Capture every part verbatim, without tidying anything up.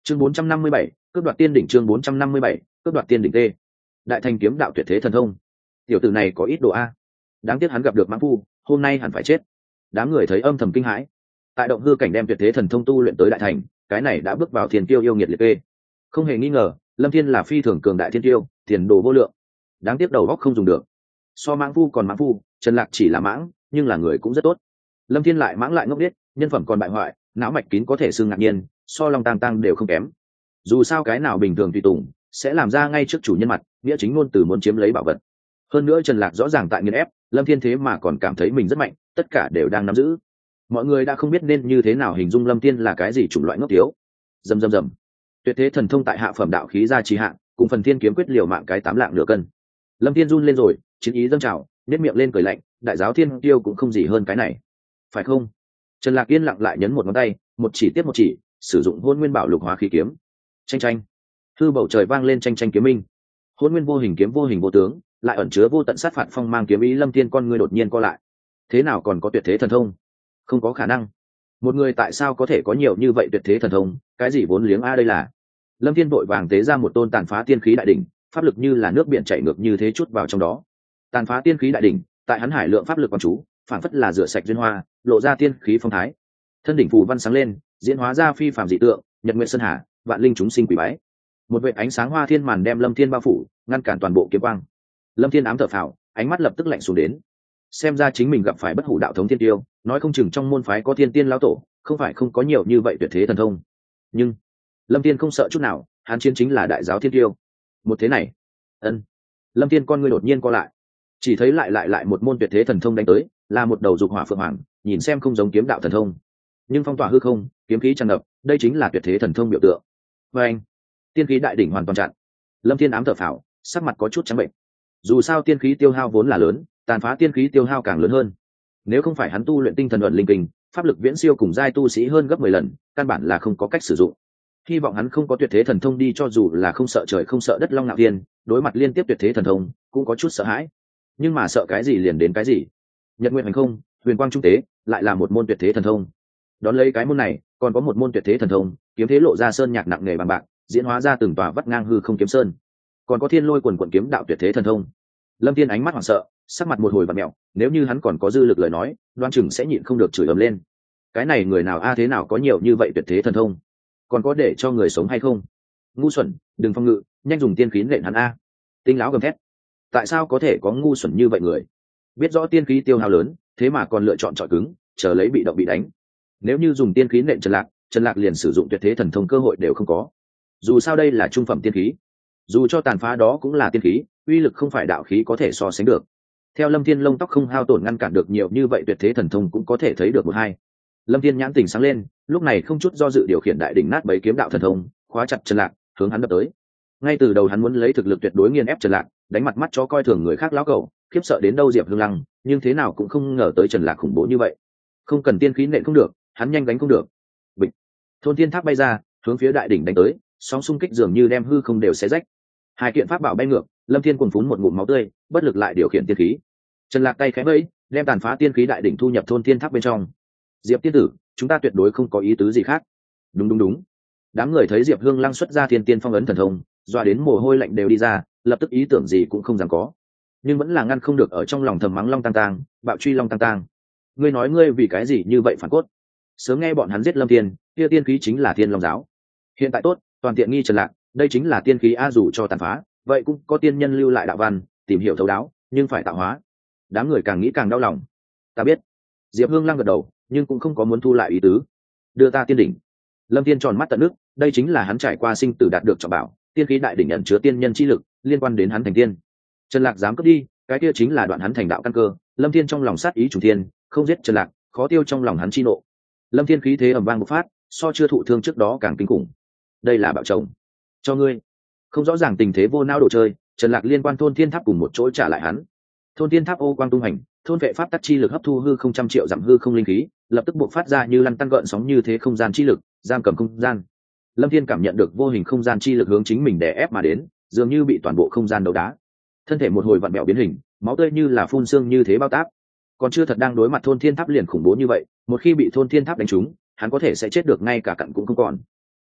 chương bốn trăm năm mươi bảy, cướp đoạt tiên đỉnh. Chương bốn trăm năm mươi bảy, cướp đoạt tiên đỉnh. T. Đại thành kiếm đạo tuyệt thế thần thông. Tiểu tử này có ít độ a. Đáng tiếc hắn gặp được mãng phu, hôm nay hẳn phải chết. Đám người thấy âm thầm kinh hãi. Tại động hư cảnh đem tuyệt thế thần thông tu luyện tới đại thành, cái này đã bước vào thiên kiêu yêu nghiệt liệt kê. Không hề nghi ngờ, Lâm Thiên là phi thường cường đại thiên kiêu, tiền đồ vô lượng. Đáng tiếc đầu óc không dùng được. So mãng phu còn mãng phu, Trần Lạc chỉ là mãng, nhưng là người cũng rất tốt. Lâm Thiên lại mãng lại ngốc nghếch, nhân phẩm còn bại hoại, não mạch kín có thể xương ngạc nhiên, so Long Tang Tang đều không kém. Dù sao cái nào bình thường tùy tùng, sẽ làm ra ngay trước chủ nhân mặt, nghĩa chính ngôn từ muốn chiếm lấy bảo vật. Hơn nữa Trần Lạc rõ ràng tại nghiền ép, Lâm Thiên thế mà còn cảm thấy mình rất mạnh, tất cả đều đang nắm giữ. Mọi người đã không biết nên như thế nào hình dung Lâm Thiên là cái gì chủng loại ngốc tiếu. Rầm rầm rầm. Tuyệt thế thần thông tại hạ phẩm đạo khí ra trì hạ, cùng phần thiên kiếm quyết liều mạng cái tám lạng nửa cân. Lâm Thiên run lên rồi, chiến ý dâng trào, nhếch miệng lên cười lạnh, đại giáo thiên tiêu cũng không gì hơn cái này, phải không? Trần Lạc yên lặng lại nhấn một ngón tay, một chỉ tiếp một chỉ, sử dụng hôn nguyên bảo lục hóa khí kiếm. Chanh chanh. Hư bầu trời vang lên chanh chanh kiếm minh. Hôn nguyên vô hình kiếm vô hình vô tướng, lại ẩn chứa vô tận sát phạt phong mang kiếm ý. Lâm Thiên con ngươi đột nhiên co lại. Thế nào còn có tuyệt thế thần thông? Không có khả năng. Một người tại sao có thể có nhiều như vậy tuyệt thế thần thông, cái gì vốn liếng a đây là? Lâm Thiên vội vàng tế ra một tôn tàn phá tiên khí đại đỉnh, pháp lực như là nước biển chảy ngược như thế chút vào trong đó. Tàn phá tiên khí đại đỉnh, tại hắn hải lượng pháp lực quán chú, phản phất là rửa sạch duyên hoa, lộ ra tiên khí phong thái. Thân đỉnh phù văn sáng lên, diễn hóa ra phi phàm dị tượng, nhật nguyện sơn hà, vạn linh chúng sinh quỷ bái. Một vệt ánh sáng hoa thiên màn đem Lâm Thiên bao phủ, ngăn cản toàn bộ kiếm quang. Lâm Thiên ám thở phào, ánh mắt lập tức lạnh xuống đến. Xem ra chính mình gặp phải bất hủ đạo thống thiên tiêu, nói không chừng trong môn phái có thiên tiên lão tổ, không phải không có nhiều như vậy tuyệt thế thần thông. Nhưng Lâm Thiên không sợ chút nào, hắn chiến chính là đại giáo thiên tiêu. Một thế này, ân. Lâm Thiên con ngươi đột nhiên co lại, chỉ thấy lại lại lại một môn tuyệt thế thần thông đánh tới, là một đầu dục hỏa phượng hoàng, nhìn xem không giống kiếm đạo thần thông, nhưng phong tỏa hư không, kiếm khí tràn ngập, đây chính là tuyệt thế thần thông biểu tượng. Và anh, tiên khí đại đỉnh hoàn toàn chặn. Lâm Thiên ám thở phào, sắc mặt có chút trắng bệnh. Dù sao tiên khí tiêu hao vốn là lớn, tàn phá tiên khí tiêu hao càng lớn hơn. Nếu không phải hắn tu luyện tinh thần ẩn linh kinh, pháp lực viễn siêu cùng giai tu sĩ hơn gấp mười lần, căn bản là không có cách sử dụng. Hy vọng hắn không có tuyệt thế thần thông đi, cho dù là không sợ trời không sợ đất Long Nạo Thiên, đối mặt liên tiếp tuyệt thế thần thông, cũng có chút sợ hãi. Nhưng mà sợ cái gì liền đến cái gì. Nhật nguyện hành không, huyền quang trung tế, lại là một môn tuyệt thế thần thông. Đón lấy cái môn này, còn có một môn tuyệt thế thần thông, kiếm thế lộ ra sơn nhạc nặng nề bằng bạc, diễn hóa ra từng tòa vắt ngang hư không kiếm sơn. Còn có thiên lôi quần quần kiếm đạo tuyệt thế thần thông. Lâm Thiên ánh mắt hoảng sợ, sắc mặt một hồi vặn mẹo, nếu như hắn còn có dư lực lời nói, đoan chừng sẽ nhịn không được chửi ầm lên. Cái này người nào a thế nào có nhiều như vậy tuyệt thế thần thông, còn có để cho người sống hay không? Ngu xuẩn, đừng phong ngự, nhanh dùng tiên khí nện hắn a. Tinh lão gầm thét. Tại sao có thể có ngu xuẩn như vậy người? Biết rõ tiên khí tiêu hao lớn, thế mà còn lựa chọn trọi cứng, chờ lấy bị động bị đánh. Nếu như dùng tiên khí nện Trần Lạc, Trần Lạc liền sử dụng tuyệt thế thần thông cơ hội đều không có. Dù sao đây là trung phẩm tiên khí, dù cho tàn phá đó cũng là tiên khí, uy lực không phải đạo khí có thể so sánh được. Theo Lâm Thiên lông tóc không hao tổn ngăn cản được nhiều như vậy tuyệt thế thần thông cũng có thể thấy được một hai. Lâm Thiên nhãn tình sáng lên, lúc này không chút do dự điều khiển đại đỉnh nát bấy kiếm đạo thần thông, khóa chặt Trần Lạc, hướng hắn đập tới. Ngay từ đầu hắn muốn lấy thực lực tuyệt đối nghiền ép Trần Lạc, đánh mặt mắt cho coi thường người khác lão cẩu, khiếp sợ đến đâu Diệp Hương Lăng, nhưng thế nào cũng không ngờ tới Trần Lạc khủng bố như vậy. Không cần tiên khí nện không được, hắn nhanh đánh không được. Bịch. Thôn thiên tháp bay ra, hướng phía đại đỉnh đánh tới, sóng xung kích dường như đem hư không đều xé rách. Hai kiện pháp bảo bay ngược, Lâm Thiên cuồng phún một ngụm máu tươi, bất lực lại điều khiển tiên khí. Trần Lạc tay khẽ vẫy, đem tàn phá tiên khí đại đỉnh thu nhập thôn thiên tháp bên trong. Diệp tiên tử, chúng ta tuyệt đối không có ý tứ gì khác. Đúng đúng đúng. Đám người thấy Diệp Hương Lăng xuất ra thiên tiên phong ấn thần thông, doa đến mồ hôi lạnh đều đi ra, lập tức ý tưởng gì cũng không dám có, nhưng vẫn là ngăn không được ở trong lòng thầm mắng Long Tang Tang, bạo truy Long Tang Tang. Ngươi nói ngươi vì cái gì như vậy phản cốt? Sớm nghe bọn hắn giết Lâm Thiên, kia tiên khí chính là Thiên Long giáo. Hiện tại tốt, toàn tiện nghi Trần Lạc, đây chính là tiên khí a, dù cho tàn phá, vậy cũng có tiên nhân lưu lại đạo văn, tìm hiểu thấu đáo, nhưng phải tạo hóa. Đám người càng nghĩ càng đau lòng. Ta biết. Diệp Hương Lăng gật đầu, nhưng cũng không có muốn thu lại ý tứ. Đưa ta tiên đỉnh. Lâm Thiên tròn mắt tận nước, đây chính là hắn trải qua sinh tử đạt được trọng bảo, tiên khí đại đỉnh ẩn chứa tiên nhân chi lực, liên quan đến hắn thành tiên. Trần Lạc dám cướp đi, cái kia chính là đoạn hắn thành đạo căn cơ. Lâm Thiên trong lòng sát ý trùng thiên, không giết Trần Lạc, khó tiêu trong lòng hắn chi nộ. Lâm Thiên khí thế ầm vang bộc phát, so chưa thụ thương trước đó càng kinh khủng. Đây là bạo chồng. Cho ngươi. Không rõ ràng tình thế vô não đồ chơi, Trần Lạc liên quan thôn thiên tháp cùng một chỗ trả lại hắn. Thôn thiên tháp ô quang tung hành, thôn vệ pháp tắc chi lực hấp thu hư không trăm triệu dặm hư không linh khí, lập tức bộc phát ra như lăn tăn gợn sóng như thế không gian chi lực, giam cầm không gian. Lâm Thiên cảm nhận được vô hình không gian chi lực hướng chính mình đè ép mà đến, dường như bị toàn bộ không gian đấu đá. Thân thể một hồi vặn vẹo biến hình, máu tươi như là phun sương như thế bao táp. Còn chưa thật đang đối mặt thôn thiên tháp liền khủng bố như vậy, một khi bị thôn thiên tháp đánh trúng, hắn có thể sẽ chết được ngay cả cặn cũng không còn.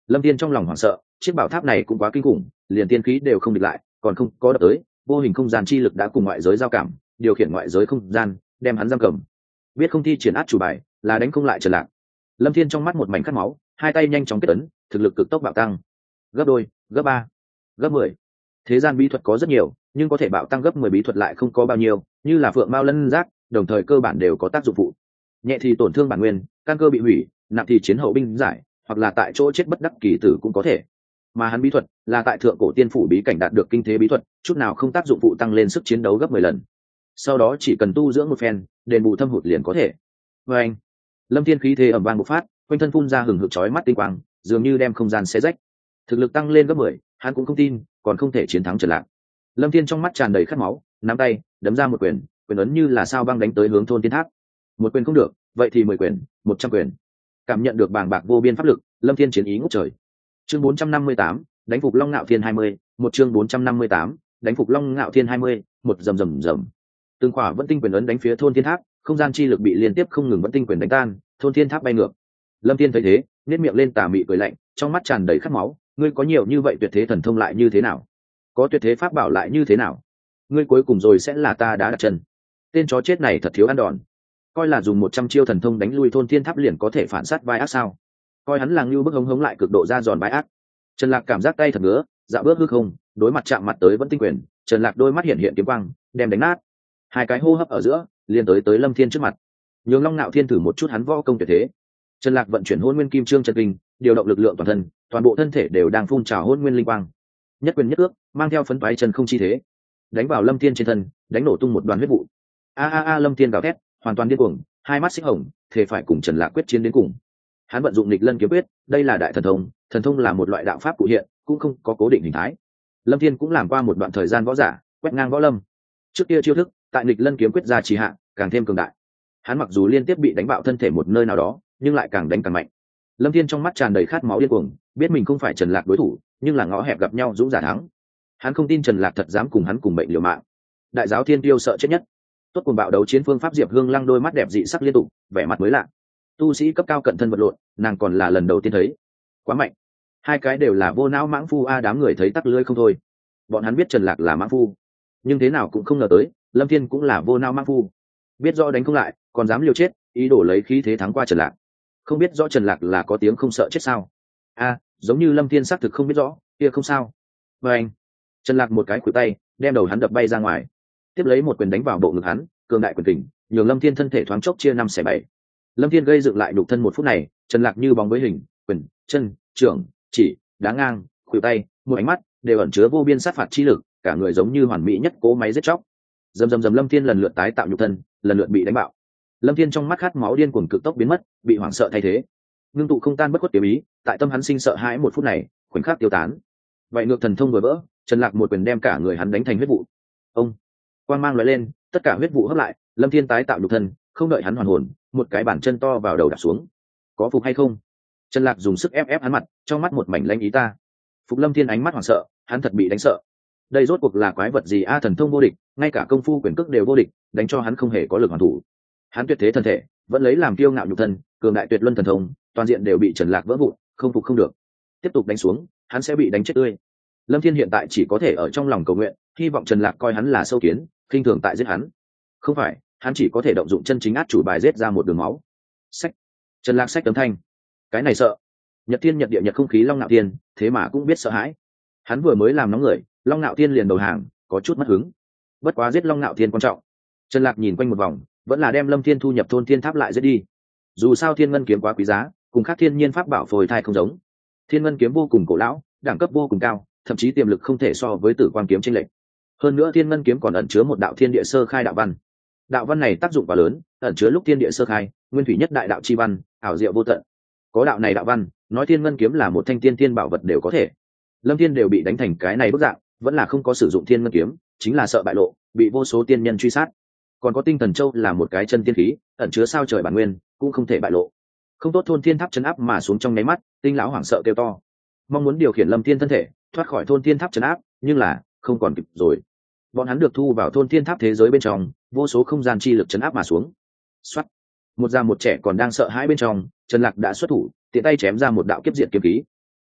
Lâm Thiên trong lòng hoảng sợ, chiếc bảo tháp này cũng quá kinh khủng, liền tiên khí đều không địch lại, còn không có đập tới, vô hình không gian chi lực đã cùng ngoại giới giao cảm, điều khiển ngoại giới không gian, đem hắn giam cầm. Biết không thi triển át chủ bài, là đánh không lại Trần Lạc. Lâm Thiên trong mắt một mảnh khát máu, hai tay nhanh chóng kết ấn, thực lực cực tốc bạo tăng, gấp đôi, gấp ba, gấp mười. Thế gian bí thuật có rất nhiều, nhưng có thể bạo tăng gấp mười bí thuật lại không có bao nhiêu, như là phượng mao lân giác, đồng thời cơ bản đều có tác dụng phụ. Nhẹ thì tổn thương bản nguyên, căn cơ bị hủy, nặng thì chiến hậu binh giải, hoặc là tại chỗ chết bất đắc kỳ tử cũng có thể. Mà hắn bí thuật là tại thượng cổ tiên phủ bí cảnh đạt được kinh thế bí thuật, chút nào không tác dụng phụ tăng lên sức chiến đấu gấp mười lần. Sau đó chỉ cần tu dưỡng một phen, đền bù thâm hụt liền có thể. Và anh, Lâm Thiên khí thế ầm vang bộc phát, quanh thân phun ra hừng hực chói mắt tinh quang, dường như đem không gian xé rách. Thực lực tăng lên gấp mười, hắn cũng không tin, còn không thể chiến thắng Trần Lạc. Lâm Thiên trong mắt tràn đầy khát máu, nắm tay, đấm ra một quyền, quyền ấn như là sao băng đánh tới hướng thôn thiên tháp. Một quyền không được, vậy thì mười quyền, một trăm quyền. Cảm nhận được bàng bạc vô biên pháp lực, Lâm Thiên chiến ý ngút trời. Chương bốn trăm năm mươi tám, đánh phục Long Nạo Thiên hai mươi, một chương bốn trăm năm mươi tám, đánh phục Long Nạo Thiên hai mươi, một rầm rầm rầm. Từng khỏa vẫn tinh quyền ấn đánh phía thôn thiên tháp, không gian chi lực bị liên tiếp không ngừng vẫn tinh quyền đánh tan, thôn thiên tháp bay ngược. Lâm Thiên thấy thế, nhếch miệng lên tà mị cười lạnh, trong mắt tràn đầy khát máu, ngươi có nhiều như vậy tuyệt thế thần thông lại như thế nào? Có tuyệt thế pháp bảo lại như thế nào? Ngươi cuối cùng rồi sẽ là ta đã đặt chân. Tên chó chết này thật thiếu ăn đòn. Coi là dùng một trăm chiêu thần thông đánh lui thôn thiên tháp liền có thể phản sát vai ác sao? Coi hắn là ngưu bức hống hống lại cực độ ra giòn vai ác. Trần Lạc cảm giác tay thật ngứa, dạo bước hư không, đối mặt chạm mặt tới vẫn tinh quyền, Trần Lạc đôi mắt hiện hiện kiếm quang, đem đánh nát. Hai cái hô hấp ở giữa, liền tới tới Lâm Thiên trước mặt. Nhường Long Nạo Thiên thử một chút hắn võ công tuyệt thế. Trần Lạc vận chuyển Hỗn Nguyên Kim Trương chân kinh, điều động lực lượng toàn thân, toàn bộ thân thể đều đang phun trào hỗn nguyên linh quang. Nhất quyền nhất ước, mang theo phấn toái chân không chi thế, đánh vào Lâm Thiên trên thân, đánh nổ tung một đoàn huyết vụ. A a a Lâm Thiên gào thét, hoàn toàn điên cuồng, hai mắt xích hồng, thể phải cùng Trần Lạc quyết chiến đến cùng. Hắn vận dụng nghịch lân kiếm quyết, đây là đại thần thông, thần thông là một loại đạo pháp cụ hiện, cũng không có cố định hình thái. Lâm Thiên cũng làm qua một đoạn thời gian võ giả, quét ngang võ lâm. Trước kia chiêu thức, tại nghịch lân kiếm quyết ra trì hạ, càng thêm cường đại. Hắn mặc dù liên tiếp bị đánh bạo thân thể một nơi nào đó, nhưng lại càng đánh càng mạnh. Lâm Thiên trong mắt tràn đầy khát máu điên cuồng, biết mình không phải Trần Lạc đối thủ, nhưng là ngõ hẹp gặp nhau dũng giả thắng. Hắn không tin Trần Lạc thật dám cùng hắn cùng mệnh liều mạng. Đại giáo thiên tiêu sợ chết nhất. Tốt cuồng bạo đấu chiến phương pháp Diệp Hương Lăng đôi mắt đẹp dị sắc liên tục, vẻ mặt mới lạ. Tu sĩ cấp cao cận thân vật lộn, nàng còn là lần đầu tiên thấy. Quá mạnh. Hai cái đều là vô não mãng phu a, đám người thấy tắc lưỡi không thôi. Bọn hắn biết Trần Lạc là mãng phu, nhưng thế nào cũng không ngờ tới, Lâm Thiên cũng là vô não mãng phu. Biết rõ đánh không lại, còn dám liều chết, ý đồ lấy khí thế thắng qua Trần Lạc. Không biết rõ Trần Lạc là có tiếng không sợ chết sao? A, giống như Lâm Thiên xác thực không biết rõ, kia không sao. Và anh, Trần Lạc một cái khuỷu tay, đem đầu hắn đập bay ra ngoài. Tiếp lấy một quyền đánh vào bộ ngực hắn, cường đại quyền kình, nhường Lâm Thiên thân thể thoáng chốc chia năm xẻ bảy. Lâm Thiên gây dựng lại nhục thân một phút này, Trần Lạc như bóng với hình, quyền, chân, trưởng, chỉ, đá ngang, khuỷu tay, một ánh mắt, đều ẩn chứa vô biên sát phạt chi lực, cả người giống như hoàn mỹ nhất cố máy giết chóc. Dầm dầm dầm Lâm Thiên lần lượt tái tạo nhục thân, lần lượt bị đánh bạo. Lâm Thiên trong mắt khát máu điên cuồng cực tốc biến mất, bị hoảng sợ thay thế. Ngưng tụ không tan bất khuất kiếm ý, tại tâm hắn sinh sợ hãi một phút này, khoảnh khắc tiêu tán. Vậy ngược thần thông vừa vỡ, Trần Lạc một quyền đem cả người hắn đánh thành huyết vụ. Ông, quang mang lóe lên, tất cả huyết vụ hấp lại, Lâm Thiên tái tạo nhục thân, không đợi hắn hoàn hồn, một cái bàn chân to vào đầu đạp xuống. Có phục hay không? Trần Lạc dùng sức ép ép hắn mặt, trong mắt một mảnh lanh ý ta. Phục Lâm Thiên ánh mắt hoảng sợ, hắn thật bị đánh sợ. Đây rốt cuộc là quái vật gì a, thần thông vô địch, ngay cả công phu quyền cước đều vô địch, đánh cho hắn không hề có lực hoàn thủ. Hắn tuyệt thế thân thể, vẫn lấy làm kiêu ngạo nhục thân, cường đại tuyệt luân thần thông, toàn diện đều bị Trần Lạc vỡ vụn, không phục không được. Tiếp tục đánh xuống, hắn sẽ bị đánh chết tươi. Lâm Thiên hiện tại chỉ có thể ở trong lòng cầu nguyện, hy vọng Trần Lạc coi hắn là sâu kiến, khinh thường tại giết hắn. Không phải, hắn chỉ có thể động dụng chân chính át chủ bài giết ra một đường máu. Sách. Trần Lạc sách tấm thanh. Cái này sợ. Nhật Thiên Nhật Địa Nhật không khí Long Nạo Thiên, thế mà cũng biết sợ hãi. Hắn vừa mới làm nóng người, Long Nạo Thiên liền đầu hàng, có chút mất hứng. Bất quá giết Long Nạo Thiên quan trọng. Trần Lạc nhìn quanh một vòng, vẫn là đem Lâm Thiên thu nhập thôn thiên tháp lại giết đi. Dù sao Thiên Ngân kiếm quá quý giá, cùng khác thiên nhiên pháp bảo phôi thai không giống. Thiên Ngân kiếm vô cùng cổ lão, đẳng cấp vô cùng cao, thậm chí tiềm lực không thể so với Tử Quang kiếm chênh lệch. Hơn nữa Thiên Ngân kiếm còn ẩn chứa một đạo thiên địa sơ khai đạo văn. Đạo văn này tác dụng quá lớn, ẩn chứa lúc thiên địa sơ khai, nguyên thủy nhất đại đạo chi văn, ảo diệu vô tận. Có đạo này đạo văn, nói Thiên Ngân kiếm là một thanh tiên thiên bảo vật đều có thể. Lâm Thiên đều bị đánh thành cái này bức dạng, vẫn là không có sử dụng Thiên Ngân kiếm, chính là sợ bại lộ, bị vô số tiên nhân truy sát. Còn có Tinh Thần Châu là một cái chân tiên khí, ẩn chứa sao trời bản nguyên, cũng không thể bại lộ. Không tốt thôn thiên tháp chấn áp mà xuống trong nháy mắt, Tinh lão hoảng sợ kêu to, mong muốn điều khiển Lâm Thiên thân thể thoát khỏi thôn thiên tháp chấn áp, nhưng là không còn kịp rồi. Bọn hắn được thu vào thôn thiên tháp thế giới bên trong, vô số không gian chi lực chấn áp mà xuống. Soát. Một già một trẻ còn đang sợ hãi bên trong, Trần Lạc đã xuất thủ, tiện tay chém ra một đạo kiếp diệt kiếm khí.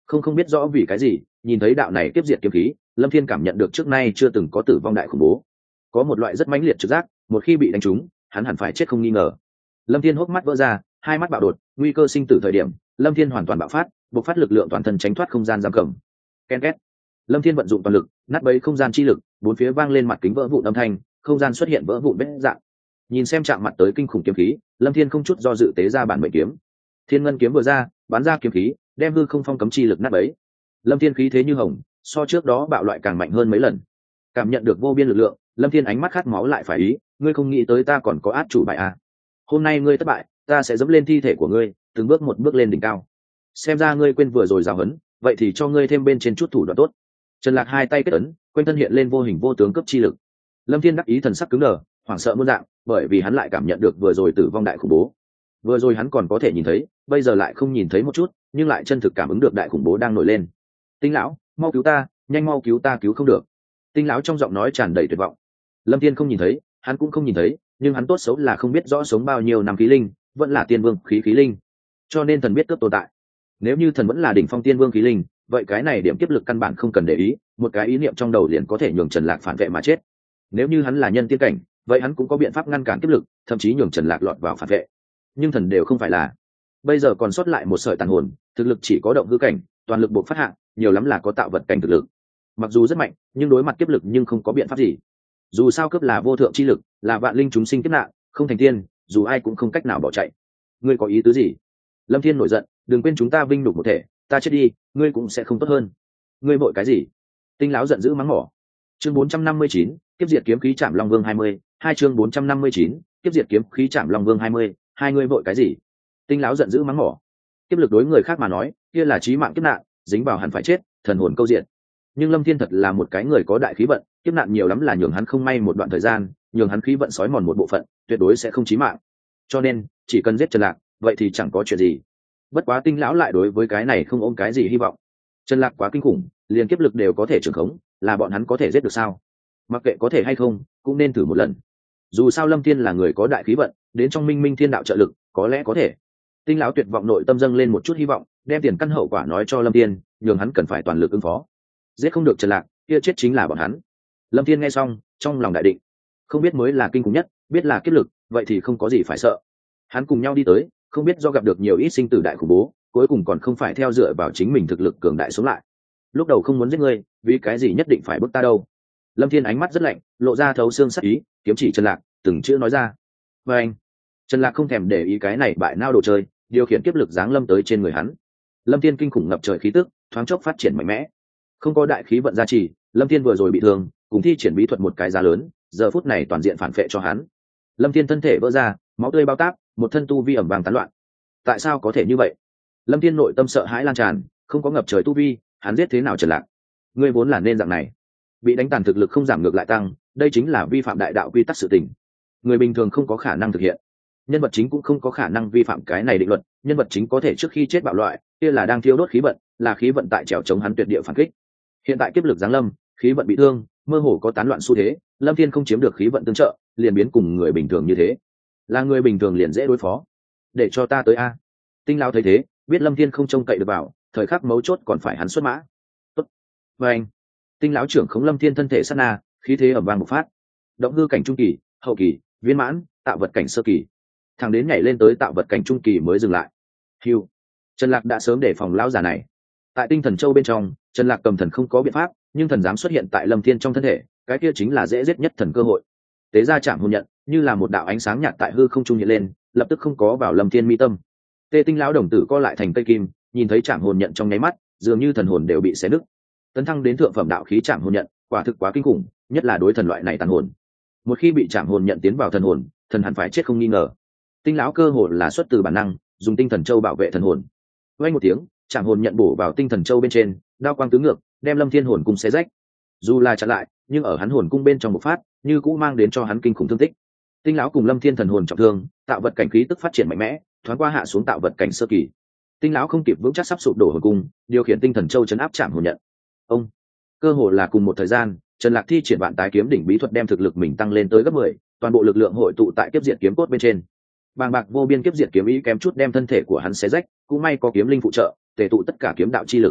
không không biết rõ vì cái gì, nhìn thấy đạo này tiếp diệt kiếm khí, Lâm Thiên cảm nhận được trước nay chưa từng có tử vong đại khủng bố, có một loại rất mãnh liệt trực giác, một khi bị đánh trúng, hắn hẳn phải chết không nghi ngờ. Lâm Thiên hốc mắt vỡ ra, hai mắt bạo đột, nguy cơ sinh tử thời điểm, Lâm Thiên hoàn toàn bạo phát, bộc phát lực lượng toàn thân tránh thoát không gian giam cầm. Ken két. Lâm Thiên vận dụng toàn lực, nát bấy không gian chi lực, bốn phía vang lên mặt kính vỡ vụn âm thanh, không gian xuất hiện vỡ vụn vết dạng. Nhìn xem chạm mặt tới kinh khủng kiếm khí, Lâm Thiên không chút do dự tế ra bản mệnh kiếm. Thiên ngân kiếm vừa ra, bắn ra kiếm khí, đem hư không phong cấm chi lực nát bấy. Lâm Thiên khí thế như hồng, so trước đó bạo loại càng mạnh hơn mấy lần. Cảm nhận được vô biên lực lượng, Lâm Thiên ánh mắt khát máu lại phải ý, ngươi không nghĩ tới ta còn có át chủ bài à? Hôm nay ngươi thất bại, ta sẽ dẫm lên thi thể của ngươi, từng bước một bước lên đỉnh cao. Xem ra ngươi quên vừa rồi giáo huấn, vậy thì cho ngươi thêm bên trên chút thủ đoạn tốt. Trần Lạc hai tay kết ấn, quanh thân hiện lên vô hình vô tướng cấp chi lực. Lâm Thiên đắc ý thần sắc cứng đờ, hoảng sợ muôn dạng, bởi vì hắn lại cảm nhận được vừa rồi tử vong đại khủng bố. Vừa rồi hắn còn có thể nhìn thấy, bây giờ lại không nhìn thấy một chút, nhưng lại chân thực cảm ứng được đại khủng bố đang nổi lên. Tinh lão, mau cứu ta, nhanh mau cứu ta, cứu không được. Tinh lão trong giọng nói tràn đầy tuyệt vọng. Lâm Thiên không nhìn thấy, hắn cũng không nhìn thấy, nhưng hắn tốt xấu là không biết rõ sống bao nhiêu năm khí linh, vẫn là tiên vương khí khí linh, cho nên thần biết cướp tồn tại. Nếu như thần vẫn là đỉnh phong tiên vương khí linh, vậy cái này điểm kiếp lực căn bản không cần để ý, một cái ý niệm trong đầu liền có thể nhường Trần Lạc phản vệ mà chết. Nếu như hắn là nhân tiên cảnh, vậy hắn cũng có biện pháp ngăn cản kiếp lực, thậm chí nhường Trần Lạc lọt vào phản vệ. Nhưng thần đều không phải là. Bây giờ còn sót lại một sợi tàn hồn, thực lực chỉ có động hư cảnh, toàn lực buộc phát hạ, nhiều lắm là có tạo vật cảnh thực lực. Mặc dù rất mạnh, nhưng đối mặt kiếp lực nhưng không có biện pháp gì. Dù sao cướp là vô thượng chi lực, là vạn linh chúng sinh kiếp nạn, không thành tiên, dù ai cũng không cách nào bỏ chạy. Ngươi có ý tứ gì? Lâm Thiên nổi giận, đừng quên chúng ta vinh nhục một thể, ta chết đi, ngươi cũng sẽ không tốt hơn. Ngươi vội cái gì? Tinh lão giận dữ mắng mỏ. Chương bốn trăm năm mươi chín, kiếp diệt kiếm khí chạm Long Vương hai mươi, hai chương bốn trăm năm mươi chín, kiếp diệt kiếm khí chạm Long Vương hai mươi, hai ngươi vội cái gì? Tinh lão giận dữ mắng mỏ. Kiếp lực đối người khác mà nói, kia là chí mạng kiếp nạn, dính vào hẳn phải chết, thần hồn câu diện. Nhưng Lâm Thiên thật là một cái người có đại khí vận, kiếp nạn nhiều lắm là nhường hắn không may một đoạn thời gian, nhường hắn khí vận sói mòn một bộ phận, tuyệt đối sẽ không chí mạng. Cho nên, chỉ cần giết Trần Lạc, vậy thì chẳng có chuyện gì. Bất quá Tinh lão lại đối với cái này không ôm cái gì hy vọng. Trần Lạc quá kinh khủng, liền kiếp lực đều có thể trưởng khống, là bọn hắn có thể giết được sao? Mặc kệ có thể hay không, cũng nên thử một lần. Dù sao Lâm Thiên là người có đại khí vận, đến trong Minh Minh Thiên đạo trợ lực, có lẽ có thể. Tinh lão tuyệt vọng nội tâm dâng lên một chút hy vọng, đem tiền căn hậu quả nói cho Lâm Thiên, nhường hắn cần phải toàn lực ứng phó. Giết không được Trần Lạc, kia chết chính là bọn hắn. Lâm Thiên nghe xong, trong lòng đại định, không biết mới là kinh khủng nhất, biết là kiếp lực, vậy thì không có gì phải sợ. Hắn cùng nhau đi tới, không biết do gặp được nhiều ít sinh tử đại khủng bố, cuối cùng còn không phải theo dựa vào chính mình thực lực cường đại sống lại. Lúc đầu không muốn giết ngươi, vì cái gì nhất định phải bức ta đâu? Lâm Thiên ánh mắt rất lạnh, lộ ra thấu xương sắc ý, kiếm chỉ Trần Lạc, từng chữ nói ra. Và anh, Trần Lạc không thèm để ý cái này bại nao đồ chơi, điều khiển kiếp lực giáng lâm tới trên người hắn. Lâm Thiên kinh khủng ngập trời khí tức, thoáng chốc phát triển mạnh mẽ. Không có đại khí vận gia trì, Lâm Thiên vừa rồi bị thương, cùng thi triển bí thuật một cái giá lớn, giờ phút này toàn diện phản phệ cho hắn. Lâm Thiên thân thể vỡ ra, máu tươi bao táp, một thân tu vi ẩm vàng tán loạn. Tại sao có thể như vậy? Lâm Thiên nội tâm sợ hãi lan tràn, không có ngập trời tu vi, hắn giết thế nào Trần Lạc? Ngươi vốn là nên dạng này, bị đánh tàn thực lực không giảm ngược lại tăng, đây chính là vi phạm đại đạo quy tắc sự tình. Người bình thường không có khả năng thực hiện, nhân vật chính cũng không có khả năng vi phạm cái này định luật. Nhân vật chính có thể trước khi chết bạo loại, kia là đang thiêu đốt khí vận, là khí vận tại trèo chống hắn tuyệt địa phản kích. Hiện tại kiếp lực giáng lâm, khí vận bị thương, mơ hồ có tán loạn xu thế, Lâm Thiên không chiếm được khí vận tương trợ, liền biến cùng người bình thường như thế. Là người bình thường liền dễ đối phó. Để cho ta tới a. Tinh lão thấy thế, biết Lâm Thiên không trông cậy được vào, thời khắc mấu chốt còn phải hắn xuất mã. Tốt. Và anh. Tinh lão trưởng khống Lâm Thiên thân thể sát na, khí thế ầm vang bộc phát. Động hư cảnh trung kỳ, hậu kỳ, viên mãn, tạo vật cảnh sơ kỳ. Thằng đến nhảy lên tới tạo vật cảnh trung kỳ mới dừng lại. Hưu. Trần Lạc đã sớm để phòng lão già này. Tại Tinh Thần Châu bên trong, Trần Lạc cầm thần không có biện pháp, nhưng thần dám xuất hiện tại Lâm Thiên trong thân thể, cái kia chính là dễ giết nhất thần cơ hội. Tế ra chạm hồn nhận, như là một đạo ánh sáng nhạt tại hư không trung hiện lên, lập tức không có vào Lâm Thiên mi tâm. Tê Tinh lão đồng tử co lại thành cây kim, nhìn thấy chạm hồn nhận trong nháy mắt, dường như thần hồn đều bị xé nứt. Tấn thăng đến thượng phẩm đạo khí chạm hồn nhận, quả thực quá kinh khủng, nhất là đối thần loại này tàn hồn. Một khi bị chạm hồn nhận tiến vào thần hồn, thần hẳn phải chết không nghi ngờ. Tinh lão cơ hồ là xuất từ bản năng, dùng Tinh Thần Châu bảo vệ thần hồn. Vang một tiếng, chạm hồn nhận bổ vào Tinh Thần Châu bên trên, đao quang tứ ngược, đem Lâm Thiên hồn cung xé rách. Dù là chặn lại, nhưng ở hắn hồn cung bên trong một phát, như cũng mang đến cho hắn kinh khủng thương tích. Tinh lão cùng Lâm Thiên thần hồn trọng thương, tạo vật cảnh khí tức phát triển mạnh mẽ, thoáng qua hạ xuống tạo vật cảnh sơ kỳ. Tinh lão không kịp vững chắc sắp sụp đổ hồn cung, điều khiển Tinh Thần Châu chấn áp chạm hồn nhận. Ông, cơ hồ là cùng một thời gian, Trần Lạc thi triển vạn tái kiếm đỉnh bí thuật đem thực lực mình tăng lên tới gấp mười, toàn bộ lực lượng hội tụ tại kiếp diệt kiếm cốt bên trên. Bàng bạc vô biên kiếp diệt kiếm ý kém chút đem thân thể của hắn xé rách, cũng may có kiếm linh phụ trợ, tề tụ tất cả kiếm đạo chi lực,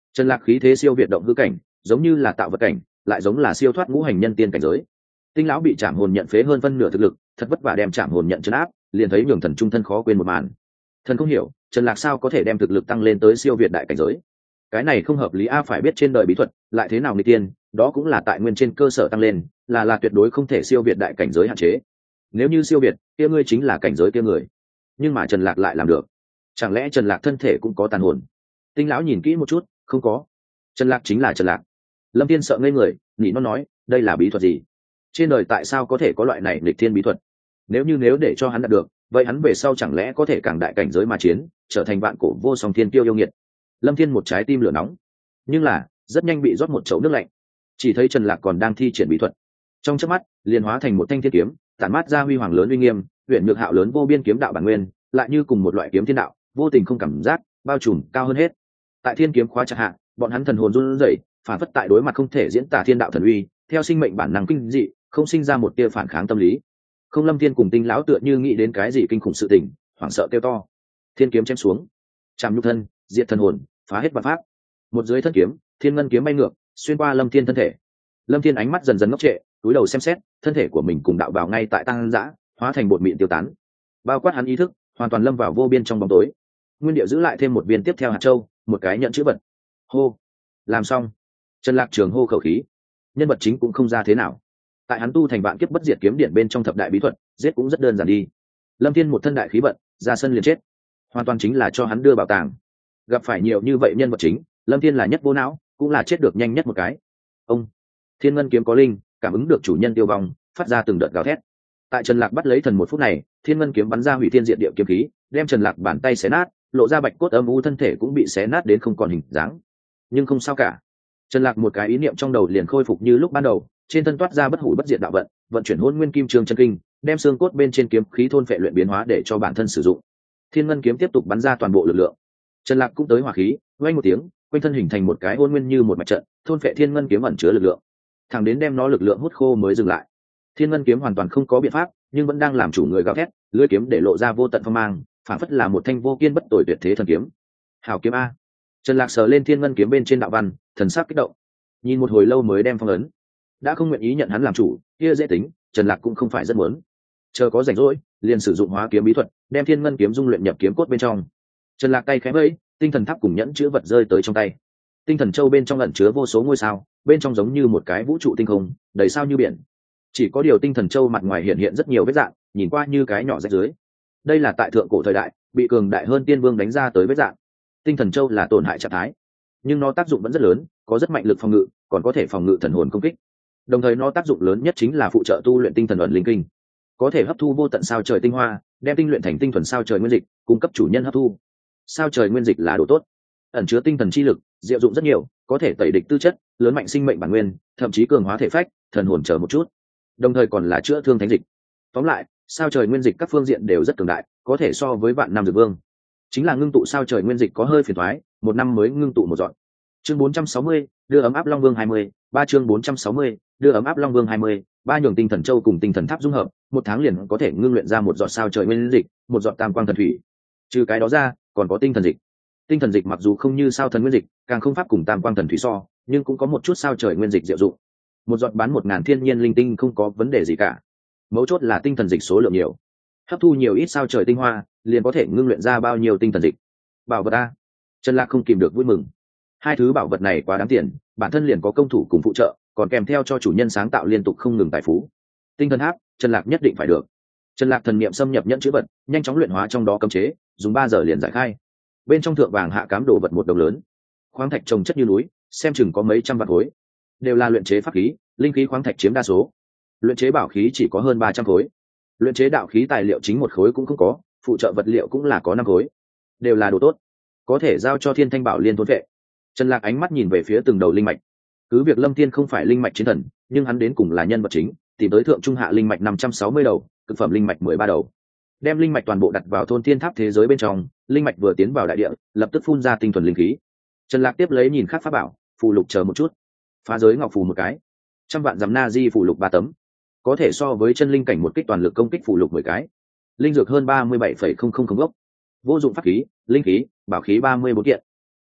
Trần Lạc khí thế siêu việt động hư cảnh, giống như là tạo vật cảnh, lại giống là siêu thoát ngũ hành nhân tiên cảnh giới. Tinh lão bị chạm hồn nhận phế hơn phân nửa thực lực, thật vất vả đem chạm hồn nhận trấn áp, liền thấy nhường thần trung thân khó quên một màn. Thần không hiểu, Trần Lạc sao có thể đem thực lực tăng lên tới siêu việt đại cảnh giới? Cái này không hợp lý a, phải biết trên đời bí thuật, lại thế nào nghịch tiên, đó cũng là tại nguyên trên cơ sở tăng lên, là là tuyệt đối không thể siêu việt đại cảnh giới hạn chế. Nếu như siêu việt, kia ngươi chính là cảnh giới kia người. Nhưng mà Trần Lạc lại làm được. Chẳng lẽ Trần Lạc thân thể cũng có tàn hồn? Tinh lão nhìn kỹ một chút, không có. Trần Lạc chính là Trần Lạc. Lâm Thiên sợ ngây người, nhị nó nói, đây là bí thuật gì? Trên đời tại sao có thể có loại này nghịch thiên bí thuật? Nếu như nếu để cho hắn đạt được, vậy hắn về sau chẳng lẽ có thể càng đại cảnh giới mà chiến, trở thành vạn cổ vô song thiên tiêu yêu nghiệt? Lâm Thiên một trái tim lửa nóng, nhưng là rất nhanh bị rót một chậu nước lạnh. Chỉ thấy Trần Lạc còn đang thi triển bí thuật, trong chớp mắt liền hóa thành một thanh thiên kiếm, tản mát ra huy hoàng lớn uy nghiêm, huyền nhược hạo lớn vô biên kiếm đạo bản nguyên, lại như cùng một loại kiếm thiên đạo, vô tình không cảm giác, bao trùm cao hơn hết. Tại thiên kiếm khóa chặt hạ, bọn hắn thần hồn run rẩy, phản phất tại đối mặt không thể diễn tả thiên đạo thần uy, theo sinh mệnh bản năng kinh dị, không sinh ra một tia phản kháng tâm lý. Không Lâm Thiên cùng Tinh lão tựa như nghĩ đến cái gì kinh khủng sự tình, hoảng sợ kêu to. Thiên kiếm chém xuống, chạm nhục thân, diệt thần hồn, phá hết vạn pháp. Một dưới thân kiếm, thiên ngân kiếm bay ngược, xuyên qua Lâm Thiên thân thể. Lâm Thiên ánh mắt dần dần ngốc trệ, cúi đầu xem xét, thân thể của mình cùng đạo bào ngay tại tăng dã, hóa thành bột mịn tiêu tán. Bao quát hắn ý thức, hoàn toàn lâm vào vô biên trong bóng tối. Nguyên Điệu giữ lại thêm một viên tiếp theo hạt châu, một cái nhận chữ vật. Hô, làm xong. Trần Lạc Trường hô khẩu khí. Nhân vật chính cũng không ra thế nào. Tại hắn tu thành vạn kiếp bất diệt kiếm điện bên trong thập đại bí thuật, giết cũng rất đơn giản đi. Lâm Thiên một thân đại khí vận, ra sân liền chết. Hoàn toàn chính là cho hắn đưa bảo tàng. Gặp phải nhiều như vậy nhân vật chính, Lâm Thiên là nhất vô não, cũng là chết được nhanh nhất một cái. Ông Thiên Ngân kiếm có linh, cảm ứng được chủ nhân tiêu vong, phát ra từng đợt gào thét. Tại Trần Lạc bắt lấy thần một phút này, Thiên Ngân kiếm bắn ra hủy thiên diệt địa kiếm khí, đem Trần Lạc bàn tay xé nát, lộ ra bạch cốt âm u thân thể cũng bị xé nát đến không còn hình dáng. Nhưng không sao cả. Trần Lạc một cái ý niệm trong đầu liền khôi phục như lúc ban đầu, trên thân toát ra bất hủ bất diệt đạo vận, vận chuyển hôn nguyên kim trường chân kinh, đem xương cốt bên trên kiếm khí thôn phệ luyện biến hóa để cho bản thân sử dụng. Thiên Ngân kiếm tiếp tục bắn ra toàn bộ lực lượng. Trần Lạc cũng tới hỏa khí, vang một tiếng, quanh thân hình thành một cái hôn nguyên như một mạch trận, thôn phệ Thiên Ngân kiếm ẩn chứa lực lượng, thẳng đến đem nó lực lượng hút khô mới dừng lại. Thiên Ngân kiếm hoàn toàn không có biện pháp, nhưng vẫn đang làm chủ người gào thét, lưỡi kiếm để lộ ra vô tận phong mang, phản phất là một thanh vô kiên bất tồi tuyệt thế thần kiếm. Hảo kiếm a! Trần Lạc sờ lên Thiên Ngân kiếm bên trên đạo văn, thần sắc kích động. Nhìn một hồi lâu mới đem phong ấn. Đã không nguyện ý nhận hắn làm chủ, kia dễ tính, Trần Lạc cũng không phải rất muốn. Chờ có rảnh rỗi, liền sử dụng hóa kiếm bí thuật, đem Thiên Ngân kiếm dung luyện nhập kiếm cốt bên trong. Trần Lạc tay khẽ vẫy, tinh thần tháp cùng nhẫn chữ vật rơi tới trong tay. Tinh thần châu bên trong ẩn chứa vô số ngôi sao, bên trong giống như một cái vũ trụ tinh không, đầy sao như biển. Chỉ có điều tinh thần châu mặt ngoài hiện hiện rất nhiều vết dạng, nhìn qua như cái nhỏ rách dưới. Đây là tại thượng cổ thời đại, bị cường đại hơn tiên vương đánh ra tới vết dạng. Tinh thần châu là tổn hại trạng thái, nhưng nó tác dụng vẫn rất lớn, có rất mạnh lực phòng ngự, còn có thể phòng ngự thần hồn công kích. Đồng thời nó tác dụng lớn nhất chính là phụ trợ tu luyện tinh thần ẩn linh kinh, có thể hấp thu vô tận sao trời tinh hoa, đem tinh luyện thành tinh thuần sao trời nguyên dịch, cung cấp chủ nhân hấp thu. Sao trời nguyên dịch là đồ tốt, ẩn chứa tinh thần chi lực, diệu dụng rất nhiều, có thể tẩy địch tư chất, lớn mạnh sinh mệnh bản nguyên, thậm chí cường hóa thể phách, thần hồn chờ một chút. Đồng thời còn là chữa thương thánh dịch. Tóm lại, sao trời nguyên dịch các phương diện đều rất cường đại, có thể so với vạn năm dược vương. Chính là ngưng tụ sao trời nguyên dịch có hơi phiền toái, một năm mới ngưng tụ một dọn. Chương bốn trăm sáu mươi, đưa ấm áp Long Vương hai mươi, ba chương bốn trăm sáu mươi, đưa ấm áp Long Vương hai mươi, ba nhường tinh thần châu cùng tinh thần tháp dung hợp, một tháng liền có thể ngưng luyện ra một giọt sao trời nguyên dịch, một giọt tam quang thần thủy. Trừ cái đó ra, còn có tinh thần dịch. Tinh thần dịch mặc dù không như sao thần nguyên dịch, càng không pháp cùng tam quang thần thủy so, nhưng cũng có một chút sao trời nguyên dịch diệu dụng. Một giọt bán một ngàn thiên nhiên linh tinh không có vấn đề gì cả. Mấu chốt là tinh thần dịch số lượng nhiều, hấp thu nhiều ít sao trời tinh hoa, liền có thể ngưng luyện ra bao nhiêu tinh thần dịch. Bảo vật a! Trần Lạc không kìm được vui mừng. Hai thứ bảo vật này quá đáng tiền, bản thân liền có công thủ cùng phụ trợ, còn kèm theo cho chủ nhân sáng tạo liên tục không ngừng tài phú. Tinh thần tháp, Trần Lạc nhất định phải được. Trần Lạc thần niệm xâm nhập nhẫn chữ vật, nhanh chóng luyện hóa trong đó cấm chế, dùng ba giờ liền giải khai. Bên trong thượng vàng hạ cám đồ vật một đồng lớn, khoáng thạch trồng chất như núi, xem chừng có mấy trăm vạn khối, đều là luyện chế pháp khí, linh khí khoáng thạch chiếm đa số. Luyện chế bảo khí chỉ có hơn ba trăm khối, luyện chế đạo khí tài liệu chính một khối cũng không có, phụ trợ vật liệu cũng là có năm khối, đều là đồ tốt, có thể giao cho Thiên Thanh Bảo Liên thôn vệ. Trần Lạc ánh mắt nhìn về phía từng đầu linh mạch. Cứ việc Lâm Thiên không phải linh mạch chiến thần, nhưng hắn đến cùng là nhân vật chính, tìm tới thượng trung hạ linh mạch năm trăm sáu mươi đầu, cực phẩm linh mạch mười ba đầu. Đem linh mạch toàn bộ đặt vào thôn thiên tháp thế giới bên trong, linh mạch vừa tiến vào đại địa, lập tức phun ra tinh thuần linh khí. Trần Lạc tiếp lấy nhìn khác pháp bảo, phù lục chờ một chút. Phá giới ngọc phù một cái, trăm vạn giám na di phù lục ba tấm, có thể so với chân linh cảnh một kích toàn lực công kích phù lục mười cái. Linh dược hơn ba mươi bảy phẩy không không không gốc. Vô dụng pháp khí, linh khí, bảo khí ba mươi bốn kiện.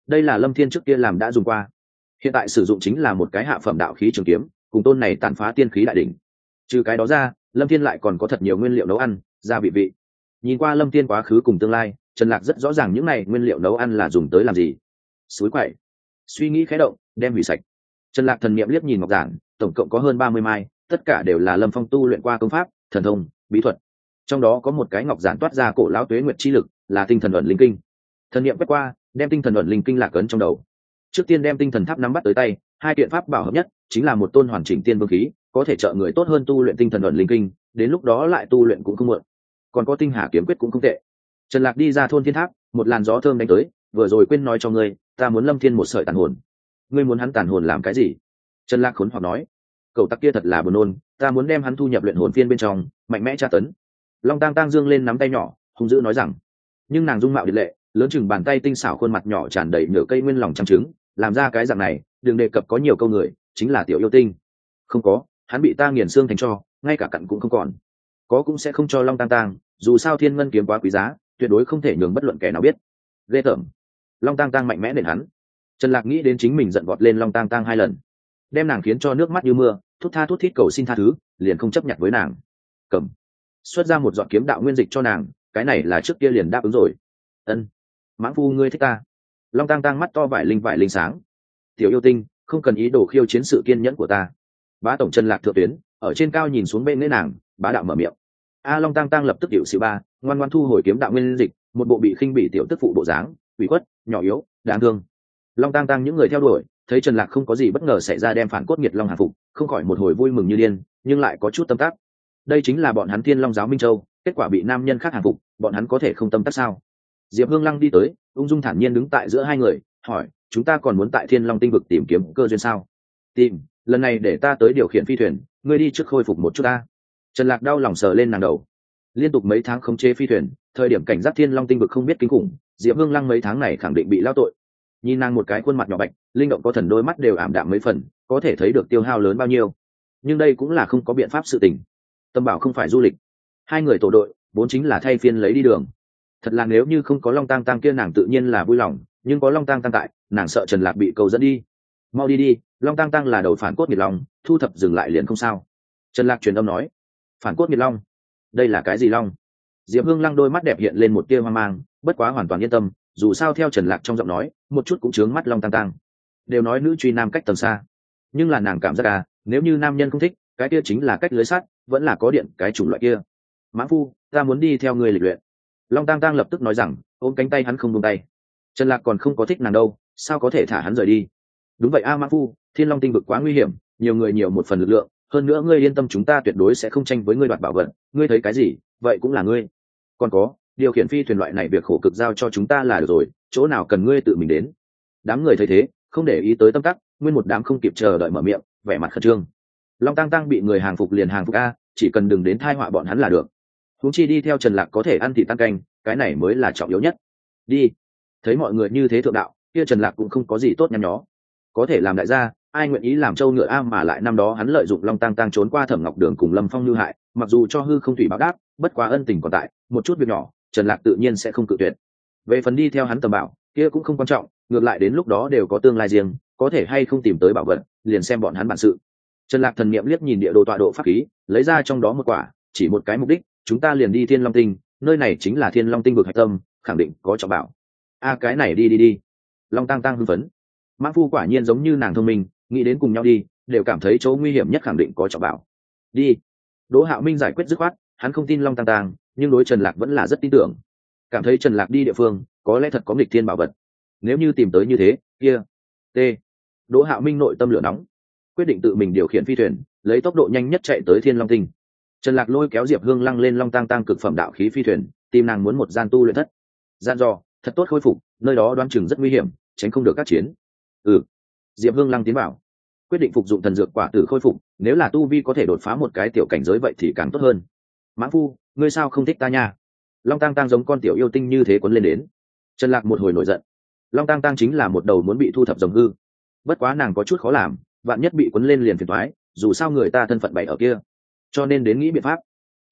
đây là Lâm Thiên trước kia làm đã dùng qua, hiện tại sử dụng chính là một cái hạ phẩm đạo khí trường kiếm, cùng tôn này tàn phá tiên khí đại đỉnh. Trừ cái đó ra, Lâm Thiên lại còn có thật nhiều nguyên liệu nấu ăn, gia vị vị. Nhìn qua Lâm Thiên quá khứ cùng tương lai, Trần Lạc rất rõ ràng những này nguyên liệu nấu ăn là dùng tới làm gì. Suối quậy, suy nghĩ khẽ động, đem hủy sạch. Trần Lạc thần niệm liếc nhìn ngọc giản, tổng cộng có hơn ba mươi mai, tất cả đều là Lâm Phong tu luyện qua công pháp, thần thông, bí thuật. Trong đó có một cái ngọc giản toát ra cổ lão tuế nguyệt chi lực, là tinh thần ẩn linh kinh. Thần niệm quét qua, đem tinh thần ẩn linh kinh lạc ấn trong đầu. Trước tiên đem tinh thần tháp nắm bắt tới tay, hai kiện pháp bảo hợp nhất, chính là một tôn hoàn chỉnh tiên vương khí, có thể trợ người tốt hơn tu luyện tinh thần ẩn linh kinh, đến lúc đó lại tu luyện cũng không muộn. Còn có tinh hà kiếm quyết cũng không tệ. Trần Lạc đi ra thôn thiên tháp, một làn gió thơm đánh tới, vừa rồi quên nói cho ngươi, ta muốn Lâm Thiên một sợi tàn hồn. Ngươi muốn hắn tàn hồn làm cái gì? Trần Lạc khốn hoặc nói, cậu tắc kia thật là buồn nôn, ta muốn đem hắn thu nhập luyện hồn phiên bên trong, mạnh mẽ tra tấn. Long Tang Tang dương lên nắm tay nhỏ, hung dữ nói rằng, nhưng nàng dung mạo điệt lệ, lớn chừng bàn tay tinh xảo khuôn mặt nhỏ tràn đầy nửa cây nguyên lòng trắng trứng, làm ra cái dạng này, đừng đề cập có nhiều câu người, chính là tiểu yêu tinh. Không có, hắn bị ta nghiền xương thành tro, ngay cả cặn cũng không còn. Có cũng sẽ không cho Long Tang Tang, dù sao thiên ngân kiếm quá quý giá, tuyệt đối không thể nhường bất luận kẻ nào biết. Ghê tởm. Long Tang Tang mạnh mẽ nện hắn. Trần Lạc nghĩ đến chính mình giận vọt lên Long Tang Tang hai lần, đem nàng khiến cho nước mắt như mưa, thút tha thút thít cầu xin tha thứ, liền không chấp nhận với nàng. Cầm, xuất ra một giọt kiếm đạo nguyên dịch cho nàng, cái này là trước kia liền đáp ứng rồi. Ân, mãng phu ngươi thích ta. Long Tang Tang mắt to vải linh vải linh sáng. Tiểu yêu tinh, không cần ý đồ khiêu chiến sự kiên nhẫn của ta. Bá tổng Trần Lạc thượng tuyến, ở trên cao nhìn xuống bên nễ nàng, bá đạo mở miệng. A Long Tang Tang lập tức hiểu sự ba, ngoan ngoan thu hồi kiếm đạo nguyên dịch, một bộ bị khinh bỉ tiểu tức phụ bộ dáng, ủy khuất, nhỏ yếu, đáng thương. Long Tang Tang những người theo đuổi, thấy Trần Lạc không có gì bất ngờ xảy ra đem phản cốt nghiệt long hàng phục, không khỏi một hồi vui mừng như điên, nhưng lại có chút tâm tác. Đây chính là bọn hắn Thiên Long giáo Minh Châu, kết quả bị nam nhân khác hàng phục, bọn hắn có thể không tâm tác sao? Diệp Hương Lăng đi tới, ung dung thản nhiên đứng tại giữa hai người, hỏi, chúng ta còn muốn tại Thiên Long tinh vực tìm kiếm cơ duyên sao? Tìm, lần này để ta tới điều khiển phi thuyền, ngươi đi trước khôi phục một chút ta. Trần Lạc đau lòng sờ lên nàng đầu. Liên tục mấy tháng khống chế phi thuyền, thời điểm cảnh giác Thiên Long tinh vực không biết kinh khủng, Diệp Hương Lăng mấy tháng này khẳng định bị lao tội. Nhìn nàng một cái khuôn mặt nhỏ bạch, linh động có thần đôi mắt đều ảm đạm mấy phần, có thể thấy được tiêu hao lớn bao nhiêu. Nhưng đây cũng là không có biện pháp sự tình. Tâm bảo không phải du lịch, hai người tổ đội vốn chính là thay phiên lấy đi đường. Thật là nếu như không có Long Tang Tang kia nàng tự nhiên là vui lòng, nhưng có Long Tang Tang tại, nàng sợ Trần Lạc bị cầu dẫn đi. Mau đi đi, Long Tang Tang là đầu phản cốt nghiệt long, thu thập dừng lại liền không sao. Trần Lạc truyền âm nói, phản cốt nghiệt long, đây là cái gì long? Diệp Hương Lăng đôi mắt đẹp hiện lên một tia hoang mang, bất quá hoàn toàn yên tâm, dù sao theo Trần Lạc trong giọng nói, một chút cũng chướng mắt Long Tang Tang. Đều nói nữ truy nam cách tầng xa, nhưng là nàng cảm giác à, nếu như nam nhân không thích, cái kia chính là cách lưới sắt, vẫn là có điện cái chủng loại kia. Mãng phu, ta muốn đi theo người lịch luyện. Long Tang Tang lập tức nói rằng, ôm cánh tay hắn không buông tay. Trần Lạc còn không có thích nàng đâu, sao có thể thả hắn rời đi? Đúng vậy a Mãng phu, Thiên Long tinh vực quá nguy hiểm, nhiều người nhiều một phần lực lượng, hơn nữa ngươi yên tâm chúng ta tuyệt đối sẽ không tranh với ngươi đoạt bảo vật, ngươi thấy cái gì, vậy cũng là ngươi. Còn có, điều khiển phi thuyền loại này việc khổ cực giao cho chúng ta là được rồi, chỗ nào cần ngươi tự mình đến. Đám người thấy thế, không để ý tới tâm tắc, nguyên một đám không kịp chờ đợi mở miệng, vẻ mặt khẩn trương. Long Tang Tang bị người hàng phục liền hàng phục a, chỉ cần đừng đến thai họa bọn hắn là được. Huống chi đi theo Trần Lạc có thể ăn thịt tăng canh, cái này mới là trọng yếu nhất. Đi. Thấy mọi người như thế thượng đạo, kia Trần Lạc cũng không có gì tốt nhăn nhó. Có thể làm đại gia, ai nguyện ý làm trâu ngựa a mà lại năm đó hắn lợi dụng Long Tang Tang trốn qua Thẩm Ngọc Đường cùng Lâm Phong lưu hại, mặc dù cho hư không thủy báo đáp, bất quá ân tình còn tại, một chút việc nhỏ, Trần Lạc tự nhiên sẽ không cự tuyệt. Về phần đi theo hắn tầm bảo, kia cũng không quan trọng, ngược lại đến lúc đó đều có tương lai riêng, có thể hay không tìm tới bảo vật, liền xem bọn hắn bản sự. Trần Lạc thần niệm liếc nhìn địa đồ tọa độ pháp khí, lấy ra trong đó một quả, chỉ một cái mục đích, chúng ta liền đi Thiên Long tinh, nơi này chính là Thiên Long tinh vực hạch tâm, khẳng định có trọng bảo. A cái này đi đi đi. Long Tang Tang hưng phấn. Mã Phu quả nhiên giống như nàng thông minh, nghĩ đến cùng nhau đi, đều cảm thấy chỗ nguy hiểm nhất khẳng định có trọng bảo. Đi. Đỗ Hạo Minh giải quyết dứt khoát, hắn không tin Long Tang Tang, nhưng đối Trần Lạc vẫn là rất tin tưởng. Cảm thấy Trần Lạc đi địa phương, có lẽ thật có nghịch thiên bảo vật. Nếu như tìm tới như thế, kia. T. Đỗ Hạo Minh nội tâm lửa nóng, quyết định tự mình điều khiển phi thuyền, lấy tốc độ nhanh nhất chạy tới Thiên Long tinh. Trần Lạc lôi kéo Diệp Hương Lăng lên Long Tang Tang cực phẩm đạo khí phi thuyền, tìm nàng muốn một gian tu luyện thất. Gian dò, thật tốt khôi phục, nơi đó đoán chừng rất nguy hiểm, tránh không được các chiến. Ừ. Diệp Hương Lăng tiến vào, quyết định phục dụng thần dược quả tử khôi phục, nếu là tu vi có thể đột phá một cái tiểu cảnh giới vậy thì càng tốt hơn. Mã Phu, ngươi sao không thích ta nha? Long Tang Tang giống con tiểu yêu tinh như thế quấn lên đến. Trần Lạc một hồi nổi giận. Long Tang Tang chính là một đầu muốn bị thu thập rồng hư, bất quá nàng có chút khó làm, vạn nhất bị quấn lên liền phiền toái, dù sao người ta thân phận bày ở kia, cho nên đến nghĩ biện pháp.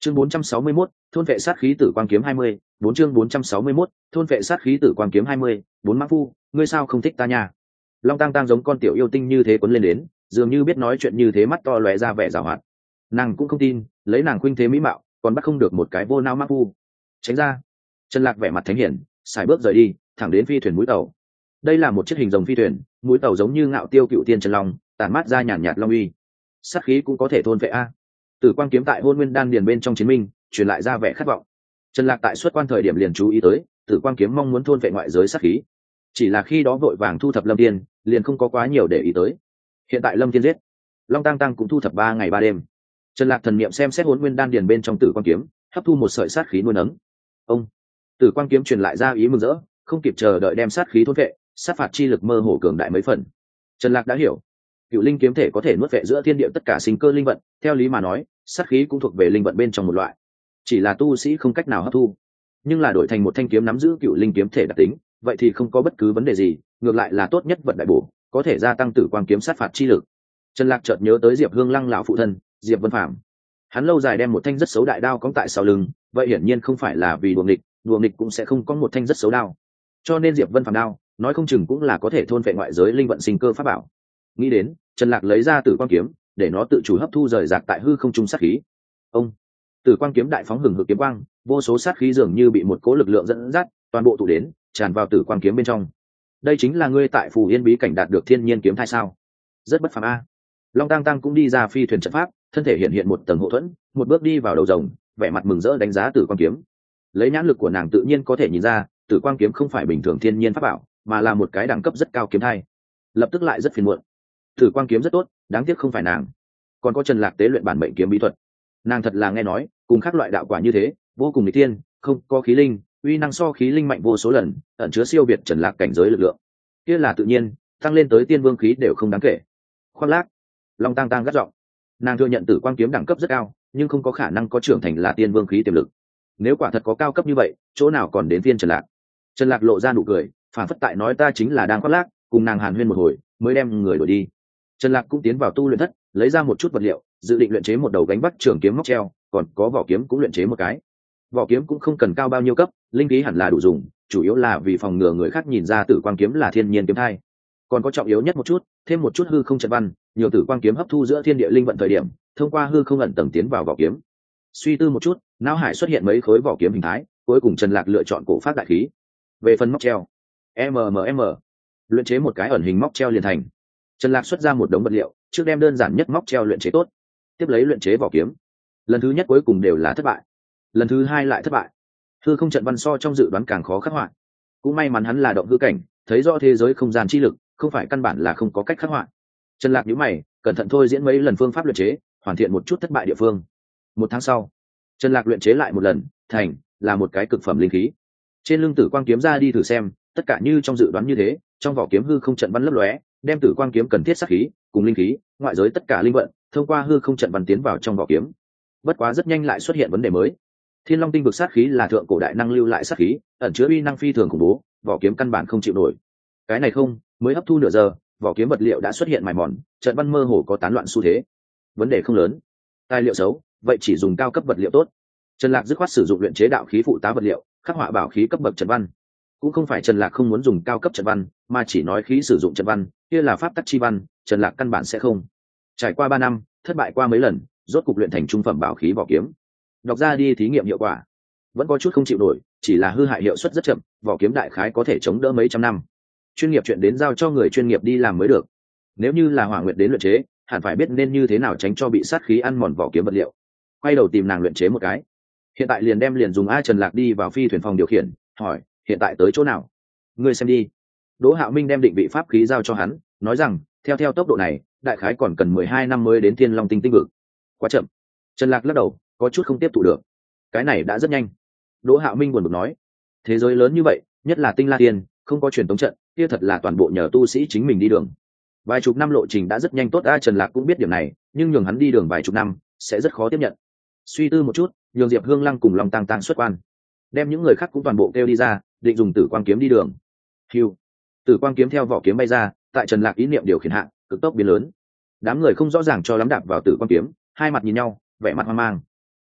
chương bốn trăm sáu mươi mốt, thôn vệ sát khí tử quang kiếm hai mươi, bốn chương bốn trăm sáu mươi mốt, thôn vệ sát khí tử quang kiếm hai mươi, bốn mã phu, ngươi sao không thích ta nha? Long Tang Tang giống con tiểu yêu tinh như thế quấn lên đến, dường như biết nói chuyện như thế, mắt to lóe ra vẻ giảo hoạt. Nàng cũng không tin, lấy nàng khuynh thế mỹ mạo, còn bắt không được một cái vô não mã phu. Tránh ra. Trần Lạc vẻ mặt thánh hiển, xài bước rời đi, thẳng đến phi thuyền mũi tàu. Đây là một chiếc hình rồng phi thuyền, mũi tàu giống như ngạo tiêu cựu tiên Trần Long, tản mát ra nhàn nhạt long uy. Sát khí cũng có thể thôn vệ a. Tử quang kiếm tại hôn nguyên đan điền bên trong chiến minh, truyền lại ra vẻ khát vọng. Trần Lạc tại xuất quan thời điểm liền chú ý tới, Tử quang kiếm mong muốn thôn vệ ngoại giới sát khí. Chỉ là khi đó vội vàng thu thập Lâm Tiên, liền không có quá nhiều để ý tới. Hiện tại Lâm Tiên giết, Long Tang Tang cũng thu thập ba ngày ba đêm. Trần Lạc thần niệm xem xét hôn nguyên đan điền bên trong Tử quang kiếm, hấp thu một sợi sát khí nuôi nấng. Ông, Tử quang kiếm truyền lại ra ý mừng rỡ, không kịp chờ đợi đem sát khí thôn vệ, sát phạt chi lực mơ hồ cường đại mấy phần. Trần Lạc đã hiểu, cựu linh kiếm thể có thể nuốt vệ giữa thiên địa tất cả sinh cơ linh vận, theo lý mà nói, sát khí cũng thuộc về linh vận bên trong một loại, chỉ là tu sĩ không cách nào hấp thu. Nhưng là đổi thành một thanh kiếm nắm giữ cựu linh kiếm thể đặc tính, vậy thì không có bất cứ vấn đề gì, ngược lại là tốt nhất vận đại bổ, có thể gia tăng tử quang kiếm sát phạt chi lực. Trần Lạc chợt nhớ tới Diệp Hương Lăng lão phụ thân, Diệp Vân Phàm. Hắn lâu dài đem một thanh rất xấu đại đao cõng tại sau lưng, vậy hiển nhiên không phải là vì đùa nghịch, đùa nghịch cũng sẽ không có một thanh rất xấu đao. Cho nên Diệp Vân Phàm đao, nói không chừng cũng là có thể thôn vệ ngoại giới linh vận sinh cơ pháp bảo. Nghĩ đến, Trần Lạc lấy ra tử quang kiếm, để nó tự chủ hấp thu rời rạc tại hư không trung sát khí. Ông, tử quang kiếm đại phóng hừng hực kiếm quang, vô số sát khí dường như bị một cỗ lực lượng dẫn dắt, toàn bộ tụ đến, tràn vào tử quang kiếm bên trong. Đây chính là ngươi tại Phù Yên bí cảnh đạt được thiên nhiên kiếm thai sao? Rất bất phàm a. Long Tang Tang cũng đi ra phi thuyền trận pháp, thân thể hiện hiện một tầng hộ thuẫn, một bước đi vào đầu rồng, vẻ mặt mừng rỡ đánh giá tử quang kiếm. Lấy nhãn lực của nàng tự nhiên có thể nhìn ra, tử quang kiếm không phải bình thường thiên nhiên pháp bảo, mà là một cái đẳng cấp rất cao kiếm thai. Lập tức lại rất phiền muộn. Tử quang kiếm rất tốt, đáng tiếc không phải nàng. Còn có Trần Lạc tế luyện bản mệnh kiếm bí thuật. Nàng thật là nghe nói, cùng các loại đạo quả như thế, vô cùng nghịch thiên, không có khí linh, uy năng so khí linh mạnh vô số lần, ẩn chứa siêu việt Trần Lạc cảnh giới lực lượng. Kia là tự nhiên, tăng lên tới tiên vương khí đều không đáng kể. Khoác lác. Long Tang Tang gắt giọng. Nàng thừa nhận tử quang kiếm đẳng cấp rất cao, nhưng không có khả năng có trưởng thành là tiên vương khí tiềm lực. Nếu quả thật có cao cấp như vậy, chỗ nào còn đến phiên Trần Lạc. Trần Lạc lộ ra nụ cười, phản phất tại nói ta chính là đang khoác lác, cùng nàng hàn huyên một hồi, mới đem người đuổi đi. Trần Lạc cũng tiến vào tu luyện thất, lấy ra một chút vật liệu, dự định luyện chế một đầu gánh vác trường kiếm móc treo, còn có vỏ kiếm cũng luyện chế một cái. Vỏ kiếm cũng không cần cao bao nhiêu cấp, linh khí hẳn là đủ dùng, chủ yếu là vì phòng ngừa người khác nhìn ra tử quang kiếm là thiên nhiên kiếm thai. Còn có trọng yếu nhất một chút, thêm một chút hư không trận văn, nhiều tử quang kiếm hấp thu giữa thiên địa linh vận thời điểm, thông qua hư không ẩn tầng tiến vào vỏ kiếm. Suy tư một chút, não hải xuất hiện mấy khối vỏ kiếm hình thái, cuối cùng Trần Lạc lựa chọn cổ phát đại khí. Về phần móc treo, mmm, luyện chế một cái ẩn hình móc treo liền thành. Trần Lạc xuất ra một đống vật liệu, trước đem đơn giản nhất móc treo luyện chế tốt, tiếp lấy luyện chế vỏ kiếm. Lần thứ nhất cuối cùng đều là thất bại, lần thứ hai lại thất bại. Hư không trận văn so trong dự đoán càng khó khắc họa. Cũng may mắn hắn là động hư cảnh, thấy rõ thế giới không gian chi lực, không phải căn bản là không có cách khắc họa. Trần Lạc nhíu mày, cẩn thận thôi diễn mấy lần phương pháp luyện chế, hoàn thiện một chút thất bại địa phương. Một tháng sau, Trần Lạc luyện chế lại một lần, thành là một cái cực phẩm linh khí. Trên lưng tử quang kiếm ra đi thử xem, tất cả như trong dự đoán như thế, trong vỏ kiếm hư không trận văn lấp lóe, đem tử quang kiếm cần thiết sát khí cùng linh khí, ngoại giới tất cả linh vận, thông qua hư không trận văn tiến vào trong vỏ kiếm. Bất quá rất nhanh lại xuất hiện vấn đề mới. Thiên Long tinh vực sát khí là thượng cổ đại năng lưu lại sát khí, ẩn chứa uy năng phi thường khủng bố, vỏ kiếm căn bản không chịu nổi. Cái này không, mới hấp thu nửa giờ, vỏ kiếm vật liệu đã xuất hiện mài mòn, trận văn mơ hồ có tán loạn xu thế. Vấn đề không lớn. Tài liệu xấu, vậy chỉ dùng cao cấp vật liệu tốt. Trần Lạc dứt khoát sử dụng luyện chế đạo khí phụ tá vật liệu, khắc họa bảo khí cấp bậc trận văn. Cũng không phải Trần Lạc không muốn dùng cao cấp trận văn, mà chỉ nói khí sử dụng trận văn, kia là pháp tắc chi văn, Trần Lạc căn bản sẽ không. Trải qua ba năm, thất bại qua mấy lần, rốt cục luyện thành trung phẩm bảo khí vỏ kiếm. Đọc ra đi thí nghiệm hiệu quả, vẫn có chút không chịu nổi, chỉ là hư hại hiệu suất rất chậm, vỏ kiếm đại khái có thể chống đỡ mấy trăm năm. Chuyên nghiệp chuyện đến giao cho người chuyên nghiệp đi làm mới được. Nếu như là Hỏa Nguyệt đến luyện chế, hẳn phải biết nên như thế nào tránh cho bị sát khí ăn mòn vỏ kiếm vật liệu. Quay đầu tìm nàng luyện chế một cái. Hiện tại liền đem liền dùng A. Trần Lạc đi vào phi thuyền phòng điều khiển, hỏi, hiện tại tới chỗ nào? Ngươi xem đi. Đỗ Hạo Minh đem định vị pháp khí giao cho hắn, nói rằng, theo theo tốc độ này, đại khái còn cần mười hai năm mới đến Thiên Long tinh tinh vực. Quá chậm. Trần Lạc lắc đầu, có chút không tiếp thụ được. Cái này đã rất nhanh. Đỗ Hạo Minh buồn bực nói, thế giới lớn như vậy, nhất là Tinh La Tiên, không có truyền tống trận, kia thật là toàn bộ nhờ tu sĩ chính mình đi đường. Vài chục năm lộ trình đã rất nhanh tốt. A. Trần Lạc cũng biết điểm này, nhưng nhường hắn đi đường vài chục năm sẽ rất khó tiếp nhận. Suy tư một chút, nhường Diệp Hương Lăng cùng Long Tang Tang xuất quan, đem những người khác cũng toàn bộ kêu đi ra, định dùng tử quang kiếm đi đường. Hưu, tử quang kiếm theo vỏ kiếm bay ra, tại Trần Lạc ý niệm điều khiển hạ, cực tốc biến lớn. Đám người không rõ ràng cho lắm đạp vào tử quang kiếm, hai mặt nhìn nhau, vẻ mặt hoang mang.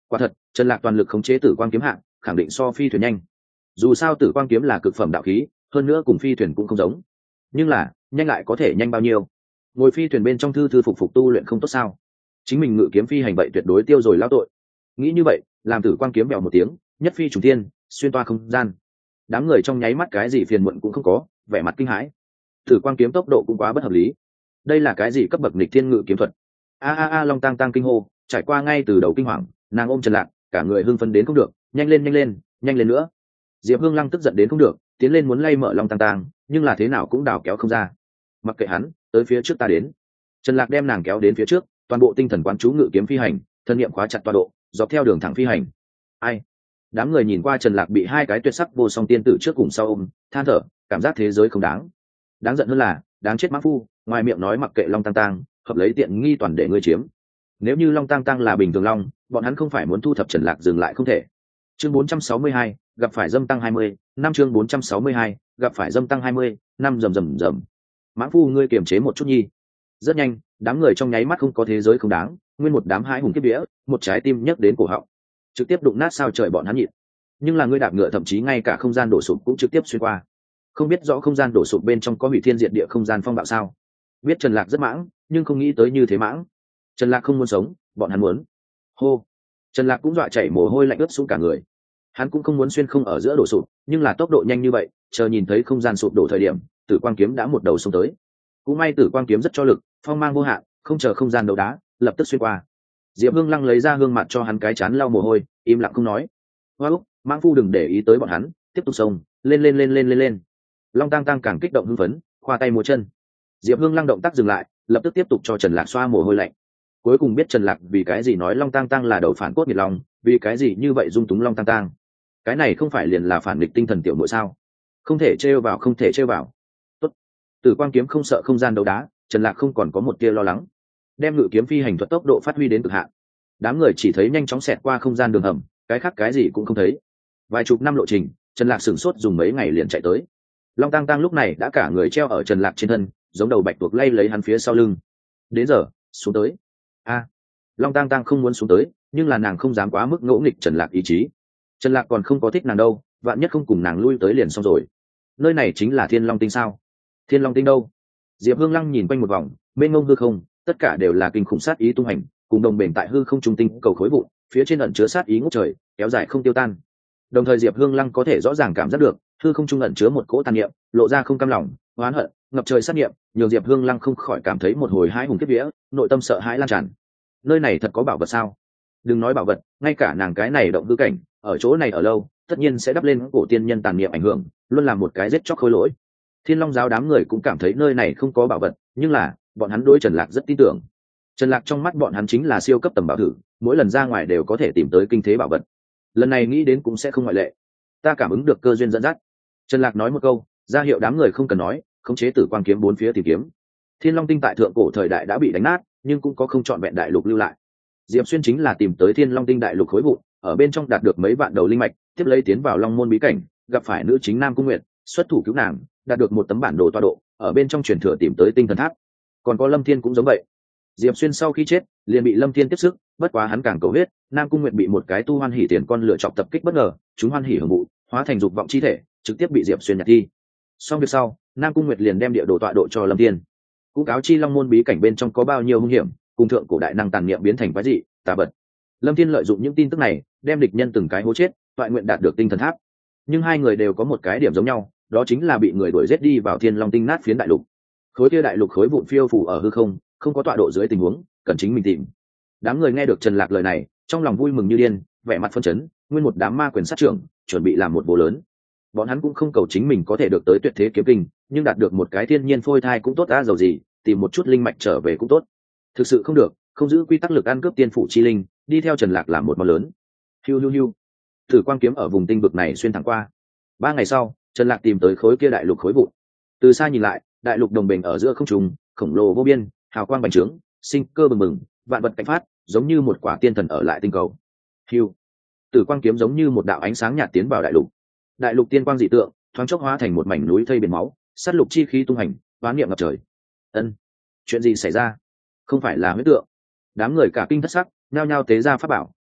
Quả thật, Trần Lạc toàn lực khống chế tử quang kiếm hạng, khẳng định so phi thuyền nhanh. Dù sao tử quang kiếm là cực phẩm đạo khí, hơn nữa cùng phi thuyền cũng không giống. Nhưng là, nhanh lại có thể nhanh bao nhiêu? Ngồi phi thuyền bên trong thư thư phục phục tu luyện không tốt sao? Chính mình ngự kiếm phi hành vậy tuyệt đối tiêu rồi lao tội. Nghĩ như vậy, làm tử quang kiếm bèo một tiếng, nhất phi trùng thiên, xuyên toa không gian. Đám người trong nháy mắt cái gì phiền muộn cũng không có, vẻ mặt kinh hãi. Tử quang kiếm tốc độ cũng quá bất hợp lý. Đây là cái gì cấp bậc nghịch thiên ngự kiếm thuật? A a a Long Tang Tang kinh hô, trải qua ngay từ đầu kinh hoàng, nàng ôm Trần Lạc, cả người hưng phấn đến không được, nhanh lên nhanh lên, nhanh lên nữa. Diệp Hương Lăng tức giận đến không được, tiến lên muốn lay mở Long Tang Tang, nhưng là thế nào cũng đào kéo không ra. Mặc kệ hắn, tới phía trước ta đến. Trần Lạc đem nàng kéo đến phía trước, toàn bộ tinh thần quán chú ngự kiếm phi hành, thân niệm khóa chặt tọa độ, dọc theo đường thẳng phi hành. Ai? Đám người nhìn qua Trần Lạc bị hai cái tuyệt sắc vô song tiên tử trước cùng sau ôm, than thở, cảm giác thế giới không đáng. Đáng giận hơn là, đáng chết mã phu, ngoài miệng nói mặc kệ Long Tang Tang, hợp lấy tiện nghi toàn để ngươi chiếm. Nếu như Long Tang Tang là bình thường long, bọn hắn không phải muốn thu thập Trần Lạc dừng lại không thể. Chương bốn trăm sáu mươi hai, gặp phải dâm tăng hai mươi, năm chương bốn trăm sáu mươi hai, gặp phải dâm tăng hai mươi, năm rầm rầm rầm. Mã phu ngươi kiềm chế một chút nhi. Rất nhanh, đám người trong nháy mắt không có thế giới không đáng, nguyên một đám hãi hùng kiếp vía, một trái tim nhấc đến cổ họng, trực tiếp đụng nát sao trời bọn hắn nhịn. Nhưng là ngươi đạp ngựa thậm chí ngay cả không gian đổ sụp cũng trực tiếp xuyên qua. Không biết rõ không gian đổ sụp bên trong có hủy thiên diệt địa không gian phong bạo sao? Biết Trần Lạc rất mãng, nhưng không nghĩ tới như thế mãng. Trần Lạc không muốn sống, bọn hắn muốn. Hô. Trần Lạc cũng dọa chảy mồ hôi lạnh ướt xuống cả người. Hắn cũng không muốn xuyên không ở giữa đổ sụp, nhưng là tốc độ nhanh như vậy, chờ nhìn thấy không gian sụp đổ thời điểm, Tử Quang kiếm đã một đầu xông tới. Cũng may Tử Quang kiếm rất cho lực, phong mang vô hạn, không chờ không gian đấu đá, lập tức xuyên qua. Diệp Hương Lăng lấy ra hương mặt cho hắn cái chán lau mồ hôi, im lặng không nói. Hoa Úc, Mãng Phu đừng để ý tới bọn hắn, tiếp tục xông, lên lên lên lên lên lên. Long Tang Tang càng kích động hưng phấn, khoa tay múa chân. Diệp Hương Lăng động tác dừng lại, lập tức tiếp tục cho Trần Lạc xoa mồ hôi lạnh. Cuối cùng biết Trần Lạc vì cái gì nói Long Tang Tang là đầu phản cốt nghiệt lòng, vì cái gì như vậy dung túng Long Tang Tang. Cái này không phải liền là phản nghịch tinh thần tiểu muội sao? Không thể trêu vào, không thể trêu vào. Tốt. Tử Quang kiếm không sợ không gian đấu đá, Trần Lạc không còn có một tia lo lắng. Đem ngự kiếm phi hành thuật tốc độ phát huy đến cực hạn. Đám người chỉ thấy nhanh chóng xẹt qua không gian đường hầm, cái khác cái gì cũng không thấy. Vài chục năm lộ trình, Trần Lạc sửng sốt dùng mấy ngày liền chạy tới. Long Tang Tang lúc này đã cả người treo ở Trần Lạc trên thân, giống đầu bạch tuộc lay lấy hắn phía sau lưng. Đến giờ, xuống tới. A. Long Tang Tang không muốn xuống tới, nhưng là nàng không dám quá mức ngỗ nghịch Trần Lạc ý chí. Trần Lạc còn không có thích nàng đâu, vạn nhất không cùng nàng lui tới liền xong rồi. Nơi này chính là Thiên Long Tinh sao? Thiên Long Tinh đâu? Diệp Hương Lăng nhìn quanh một vòng, bên ngông hư không, tất cả đều là kinh khủng sát ý tung hành, cùng đồng bền tại hư không trung tinh cầu khối vụn, phía trên ẩn chứa sát ý ngút trời, kéo dài không tiêu tan. Đồng thời Diệp Hương Lăng có thể rõ ràng cảm giác được, hư không trung ẩn chứa một cỗ tàn niệm, lộ ra không cam lòng, oán hận, ngập trời sát niệm, nhường Diệp Hương Lăng không khỏi cảm thấy một hồi hãi hùng kiếp vía, nội tâm sợ hãi lan tràn. Nơi này thật có bảo vật sao? Đừng nói bảo vật, ngay cả nàng cái này động hư cảnh, ở chỗ này ở lâu, tất nhiên sẽ đắp lên cổ tiên nhân tàn niệm ảnh hưởng, luôn làm một cái giết chóc khôi lỗi. Thiên Long giáo đám người cũng cảm thấy nơi này không có bảo vật, nhưng là bọn hắn đối Trần Lạc rất tin tưởng. Trần Lạc trong mắt bọn hắn chính là siêu cấp tầm bảo thử, mỗi lần ra ngoài đều có thể tìm tới kinh thế bảo vật. Lần này nghĩ đến cũng sẽ không ngoại lệ. Ta cảm ứng được cơ duyên dẫn dắt. Trần Lạc nói một câu, ra hiệu đám người không cần nói, khống chế Tử Quang kiếm bốn phía tìm kiếm. Thiên Long Tinh tại thượng cổ thời đại đã bị đánh nát, nhưng cũng có không chọn vẹn đại lục lưu lại. Diệp Xuyên chính là tìm tới Thiên Long Tinh đại lục khối vụn, ở bên trong đạt được mấy vạn đầu linh mạch, tiếp lấy tiến vào Long môn bí cảnh, gặp phải nữ chính Nam Cung Nguyệt, xuất thủ cứu nàng, đạt được một tấm bản đồ tọa độ, ở bên trong truyền thừa tìm tới tinh thần tháp. Còn có Lâm Thiên cũng giống vậy. Diệp Xuyên sau khi chết, liền bị Lâm Thiên tiếp sức, bất quá hắn càng cầu huyết, Nam Cung Nguyệt bị một cái tu hoan hỉ tiền con lựa chọc tập kích bất ngờ, chúng hoan hỉ hưởng vụ, hóa thành dục vọng chi thể, trực tiếp bị Diệp Xuyên nhặt đi. Xong việc sau, Nam Cung Nguyệt liền đem địa đồ tọa độ cho Lâm Thiên. Cũng cáo chi Long môn bí cảnh bên trong có bao nhiêu hung hiểm, cùng thượng cổ đại năng tàn niệm biến thành quái dị, tà bật. Lâm Thiên lợi dụng những tin tức này, đem địch nhân từng cái hố chết, toại nguyện đạt được tinh thần tháp. Nhưng hai người đều có một cái điểm giống nhau, đó chính là bị người đuổi giết đi vào Thiên Long Tinh nát phiến đại lục. Khối kia đại lục khối vụn phiêu phù ở hư không, không có tọa độ dưới tình huống, cần chính mình tìm. Đám người nghe được Trần Lạc lời này, trong lòng vui mừng như điên, vẻ mặt phấn chấn, nguyên một đám ma quyền sát trưởng, chuẩn bị làm một vụ lớn. Bọn hắn cũng không cầu chính mình có thể được tới tuyệt thế kiếm kinh, nhưng đạt được một cái thiên nhiên phôi thai cũng tốt, đã giàu gì, tìm một chút linh mạch trở về cũng tốt. Thực sự không được, không giữ quy tắc lực ăn cướp tiên phủ chi linh, đi theo Trần Lạc làm một món lớn. Hiu hiu hiu. Thử quang kiếm ở vùng tinh vực này xuyên thẳng qua. Ba ngày sau, Trần Lạc tìm tới khối kia đại lục khối vụn. Từ xa nhìn lại, đại lục đồng bình ở giữa không trung, khổng lồ vô biên, hào quang bành trướng, sinh cơ bừng bừng, vạn vật cảnh phát, giống như một quả tiên thần ở lại tinh cầu. Hiu. Tử quang kiếm giống như một đạo ánh sáng nhạt tiến vào đại lục. Đại lục tiên quang dị tượng, thoáng chốc hóa thành một mảnh núi thây biển máu, sát lục chi khí tung hành, oán niệm ngập trời. Ân, chuyện gì xảy ra? Không phải là huyết tượng? Đám người cả kinh thất sắc, nhao nhao tế ra pháp bảo,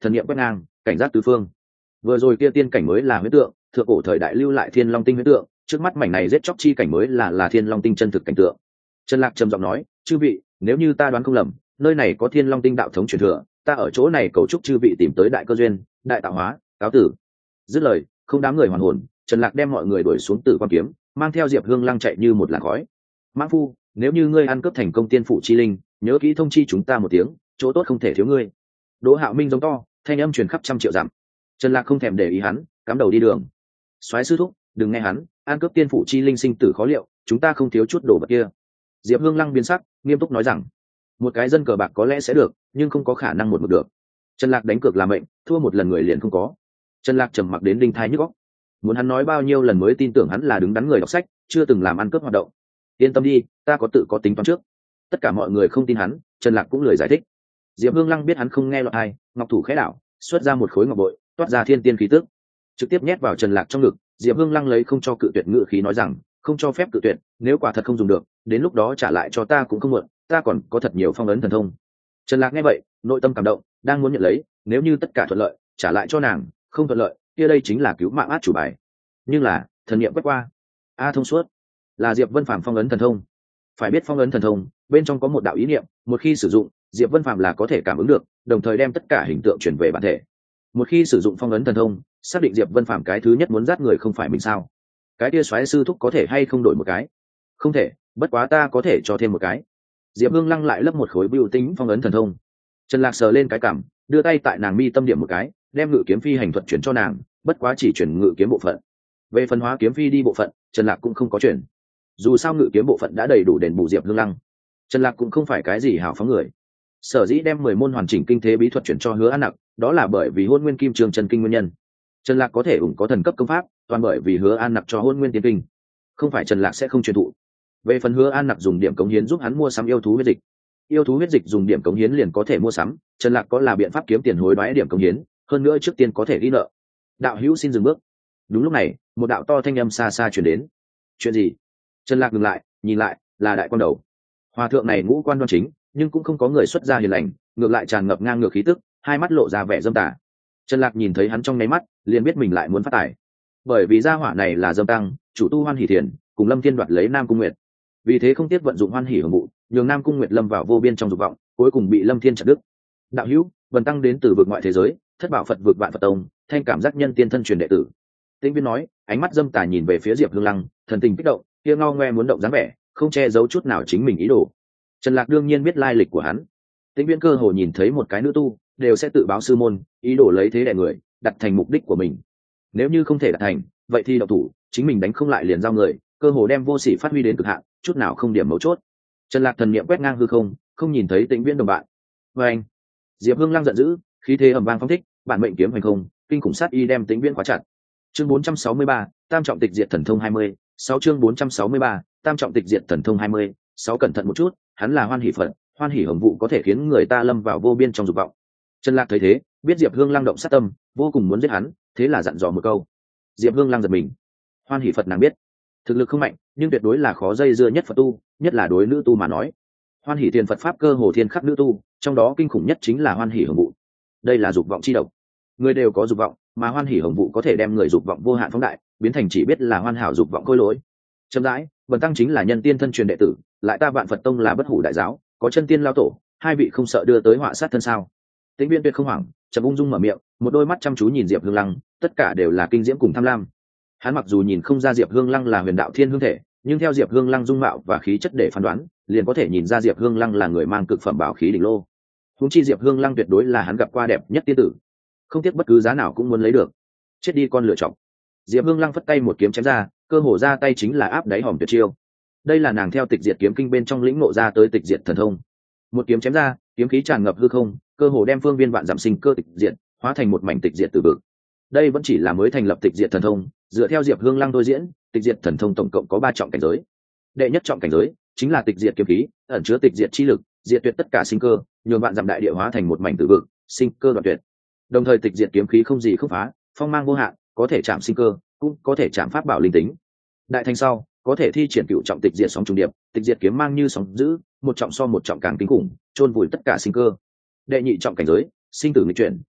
thần niệm quét ngang, cảnh giác tứ phương. Vừa rồi kia tiên cảnh mới là huyễn tượng, thượng cổ thời đại lưu lại thiên long tinh huyễn tượng, trước mắt mảnh này giết chóc chi cảnh mới là là thiên long tinh chân thực cảnh tượng. Trần Lạc trầm giọng nói, chư vị, nếu như ta đoán không lầm, nơi này có thiên long tinh đạo thống truyền thừa, ta ở chỗ này cầu chúc chư vị tìm tới đại cơ duyên, đại tạo hóa, cáo tử. Dứt lời, không đám người hoàn hồn, Trần Lạc đem mọi người đuổi xuống Tử Quan kiếm, mang theo Diệp Hương Lăng chạy như một làn khói. Mãng Phu, nếu như ngươi ăn cướp thành công tiên phụ chi linh, nhớ kỹ thông chi chúng ta một tiếng, chỗ tốt không thể thiếu ngươi. Đỗ Hạo Minh giống to, thanh âm truyền khắp trăm triệu dặm. Trần Lạc không thèm để ý hắn, cắm đầu đi đường. Soái sư thúc, đừng nghe hắn, ăn cướp tiên phụ chi linh sinh tử khó liệu, chúng ta không thiếu chút đồ vật kia. Diệp Hương Lăng biến sắc, nghiêm túc nói rằng, một cái dân cờ bạc có lẽ sẽ được, nhưng không có khả năng một mực được. Trần Lạc đánh cược là mệnh, thua một lần người liền không có. Trần Lạc trầm mặc đến đinh thai nhức óc. Muốn hắn nói bao nhiêu lần mới tin tưởng hắn là đứng đắn người đọc sách, chưa từng làm ăn cướp hoạt động. Yên tâm đi, ta có tự có tính toán trước. Tất cả mọi người không tin hắn, Trần Lạc cũng lười giải thích. Diệp Hương Lăng biết hắn không nghe lọt tai, ngọc thủ khẽ đảo, xuất ra một khối ngọc bội, toát ra thiên tiên khí tức, trực tiếp nhét vào Trần Lạc trong ngực. Diệp Hương Lăng lấy không cho cự tuyệt ngự khí nói rằng, không cho phép cự tuyệt, nếu quả thật không dùng được, đến lúc đó trả lại cho ta cũng không muộn, ta còn có thật nhiều phong ấn thần thông. Trần Lạc nghe vậy, nội tâm cảm động, đang muốn nhận lấy, nếu như tất cả thuận lợi, trả lại cho nàng, không thuận lợi, kia đây chính là cứu mạng át chủ bài. Nhưng là, thần niệm quét qua, a thông suốt, là Diệp Vân Phàm phong ấn thần thông. Phải biết phong ấn thần thông, bên trong có một đạo ý niệm, một khi sử dụng, Diệp Vân Phàm là có thể cảm ứng được, đồng thời đem tất cả hình tượng chuyển về bản thể. Một khi sử dụng phong ấn thần thông, xác định Diệp Vân Phàm cái thứ nhất muốn giết người không phải mình sao? Cái kia soái sư thúc có thể hay không đổi một cái? Không thể, bất quá ta có thể cho thêm một cái. Diệp Hương Lăng lại lấp một khối bưu tính phong ấn thần thông. Trần Lạc sờ lên cái cằm, đưa tay tại nàng mi tâm điểm một cái, đem ngự kiếm phi hành thuật chuyển cho nàng, bất quá chỉ chuyển ngự kiếm bộ phận. Về phân hóa kiếm phi đi bộ phận, Trần Lạc cũng không có chuyển. Dù sao ngự kiếm bộ phận đã đầy đủ đền bù Diệp Hương Lăng. Trần Lạc cũng không phải cái gì hảo phóng người. Sở dĩ đem mười môn hoàn chỉnh kinh thế bí thuật chuyển cho Hứa An Nặc, đó là bởi vì Hôn Nguyên Kim Trường Chân Kinh nguyên nhân. Trần Lạc có thể ủng có thần cấp công pháp, toàn bởi vì Hứa An Nặc cho Hôn Nguyên Tiên Kinh. Không phải Trần Lạc sẽ không truyền thụ. Về phần Hứa An Nặc dùng điểm cống hiến giúp hắn mua sắm yêu thú huyết dịch. Yêu thú huyết dịch dùng điểm cống hiến liền có thể mua sắm, Trần Lạc có là biện pháp kiếm tiền hối đoái điểm cống hiến, hơn nữa trước tiên có thể ghi nợ. Đạo hữu xin dừng bước. Đúng lúc này, một đạo to thanh âm xa xa truyền đến. Chuyện gì? Trần Lạc ngừng lại, nhìn lại, là đại quan đầu. Hòa thượng này ngũ quan đoan chính, nhưng cũng không có người xuất gia hiền lành, ngược lại tràn ngập ngang ngược khí tức, hai mắt lộ ra vẻ dâm tà. Trần Lạc nhìn thấy hắn trong nháy mắt, liền biết mình lại muốn phát tài. Bởi vì gia hỏa này là dâm tăng, chủ tu Hoan Hỷ Thiền, cùng Lâm Thiên đoạt lấy Nam Cung Nguyệt. Vì thế không tiếc vận dụng Hoan Hỷ Hưởng Vụ, nhường Nam Cung Nguyệt lâm vào vô biên trong dục vọng, cuối cùng bị Lâm Thiên chặt đứt. Đạo hữu, Vân tăng đến từ vực ngoại thế giới, thất bảo Phật vực vạn Phật tông, thanh cảm giác nhân tiên thân truyền đệ tử. Tĩnh Viên nói, ánh mắt dâm tà nhìn về phía Diệp Hương Lăng, thần tình kích động, kia ngao ngoe muốn động dáng vẻ, không che giấu chút nào chính mình ý đồ. Trần Lạc đương nhiên biết lai lịch của hắn. Tĩnh Viên cơ hồ nhìn thấy một cái nữ tu, đều sẽ tự báo sư môn, ý đồ lấy thế đè người, đặt thành mục đích của mình. Nếu như không thể đạt thành, vậy thì độc thủ, chính mình đánh không lại liền giao người, cơ hồ đem vô sỉ phát huy đến cực hạn, chút nào không điểm mấu chốt. Trần Lạc thần niệm quét ngang hư không, không nhìn thấy Tĩnh Viễn đồng bạn. Và anh, Diệp Hương Lăng giận dữ, khí thế ầm vang phóng thích, bản mệnh kiếm hành không, kinh khủng sát y đem Tĩnh Viễn khóa chặt. Chương bốn trăm sáu mươi ba, Tam trọng tịch diệt thần thông hai mươi, sáu chương bốn trăm sáu mươi ba, Tam trọng tịch diệt thần thông hai mươi, sáu cẩn thận một chút, hắn là Hoan Hỷ Phật, Hoan Hỷ Hưởng Vụ có thể khiến người ta lâm vào vô biên trong dục vọng. Trần Lạc thấy thế, biết Diệp Hương Lăng động sát tâm, vô cùng muốn giết hắn, thế là dặn dò một câu. Diệp Hương Lăng giật mình. Hoan Hỷ Phật nàng biết, thực lực không mạnh, nhưng tuyệt đối là khó dây dưa nhất Phật tu, nhất là đối nữ tu mà nói. Hoan Hỷ Tiền Phật pháp cơ hồ thiên khắc nữ tu, trong đó kinh khủng nhất chính là Hoan Hỷ Hưởng Vụ. Đây là dục vọng chi độc. Người đều có dục vọng, mà Hoan Hỷ Hưởng Vụ có thể đem người dục vọng vô hạn phóng đại, biến thành chỉ biết là hoàn hảo dục vọng khôi lỗi. Chậm rãi, Bần tăng chính là nhân tiên thân truyền đệ tử, lại ta Vạn Phật tông là bất hủ đại giáo, có chân tiên lao tổ, hai vị không sợ đưa tới họa sát thân sao? Tĩnh Viên tuyệt không hoảng, chậm ung dung mở miệng, một đôi mắt chăm chú nhìn Diệp Hương Lăng, tất cả đều là kinh diễm cùng tham lam. Hắn mặc dù nhìn không ra Diệp Hương Lăng là huyền đạo thiên hương thể, nhưng theo Diệp Hương Lăng dung mạo và khí chất để phán đoán, liền có thể nhìn ra Diệp Hương Lăng là người mang cực phẩm bảo khí đỉnh lô. Huống chi Diệp Hương Lăng tuyệt đối là hắn gặp qua đẹp nhất tiên tử, không tiếc bất cứ giá nào cũng muốn lấy được. Chết đi con lựa chọn. Diệp Hương Lăng phất tay một kiếm chém ra, cơ hồ ra tay chính là áp đáy hòm tuyệt chiêu. Đây là nàng theo tịch diệt kiếm kinh bên trong lĩnh ngộ ra tới tịch diệt thần thông. Một kiếm chém ra, kiếm khí tràn ngập hư không, cơ hồ đem phương viên vạn giảm sinh cơ tịch diệt, hóa thành một mảnh tịch diệt từ vực. Đây vẫn chỉ là mới thành lập tịch diệt thần thông, dựa theo Diệp Hương Lăng thôi diễn, tịch diệt thần thông tổng cộng có ba trọng cảnh giới. Đệ nhất trọng cảnh giới chính là tịch diệt kiếm khí, ẩn chứa tịch diệt chi lực, diệt tuyệt tất cả sinh cơ, nhường vạn dặm đại địa hóa thành một mảnh tử vực, sinh cơ đoạn tuyệt. Đồng thời tịch diệt kiếm khí không gì không phá, phong mang vô hạn, có thể chạm sinh cơ, cũng có thể chạm pháp bảo linh tính. Đại thành sau, có thể thi triển cựu trọng tịch diệt sóng trùng điệp, tịch diệt kiếm mang như sóng dữ, một trọng so một trọng càng kinh khủng, chôn vùi tất cả sinh cơ. Đệ nhị trọng cảnh giới, sinh tử nghịch chuyển,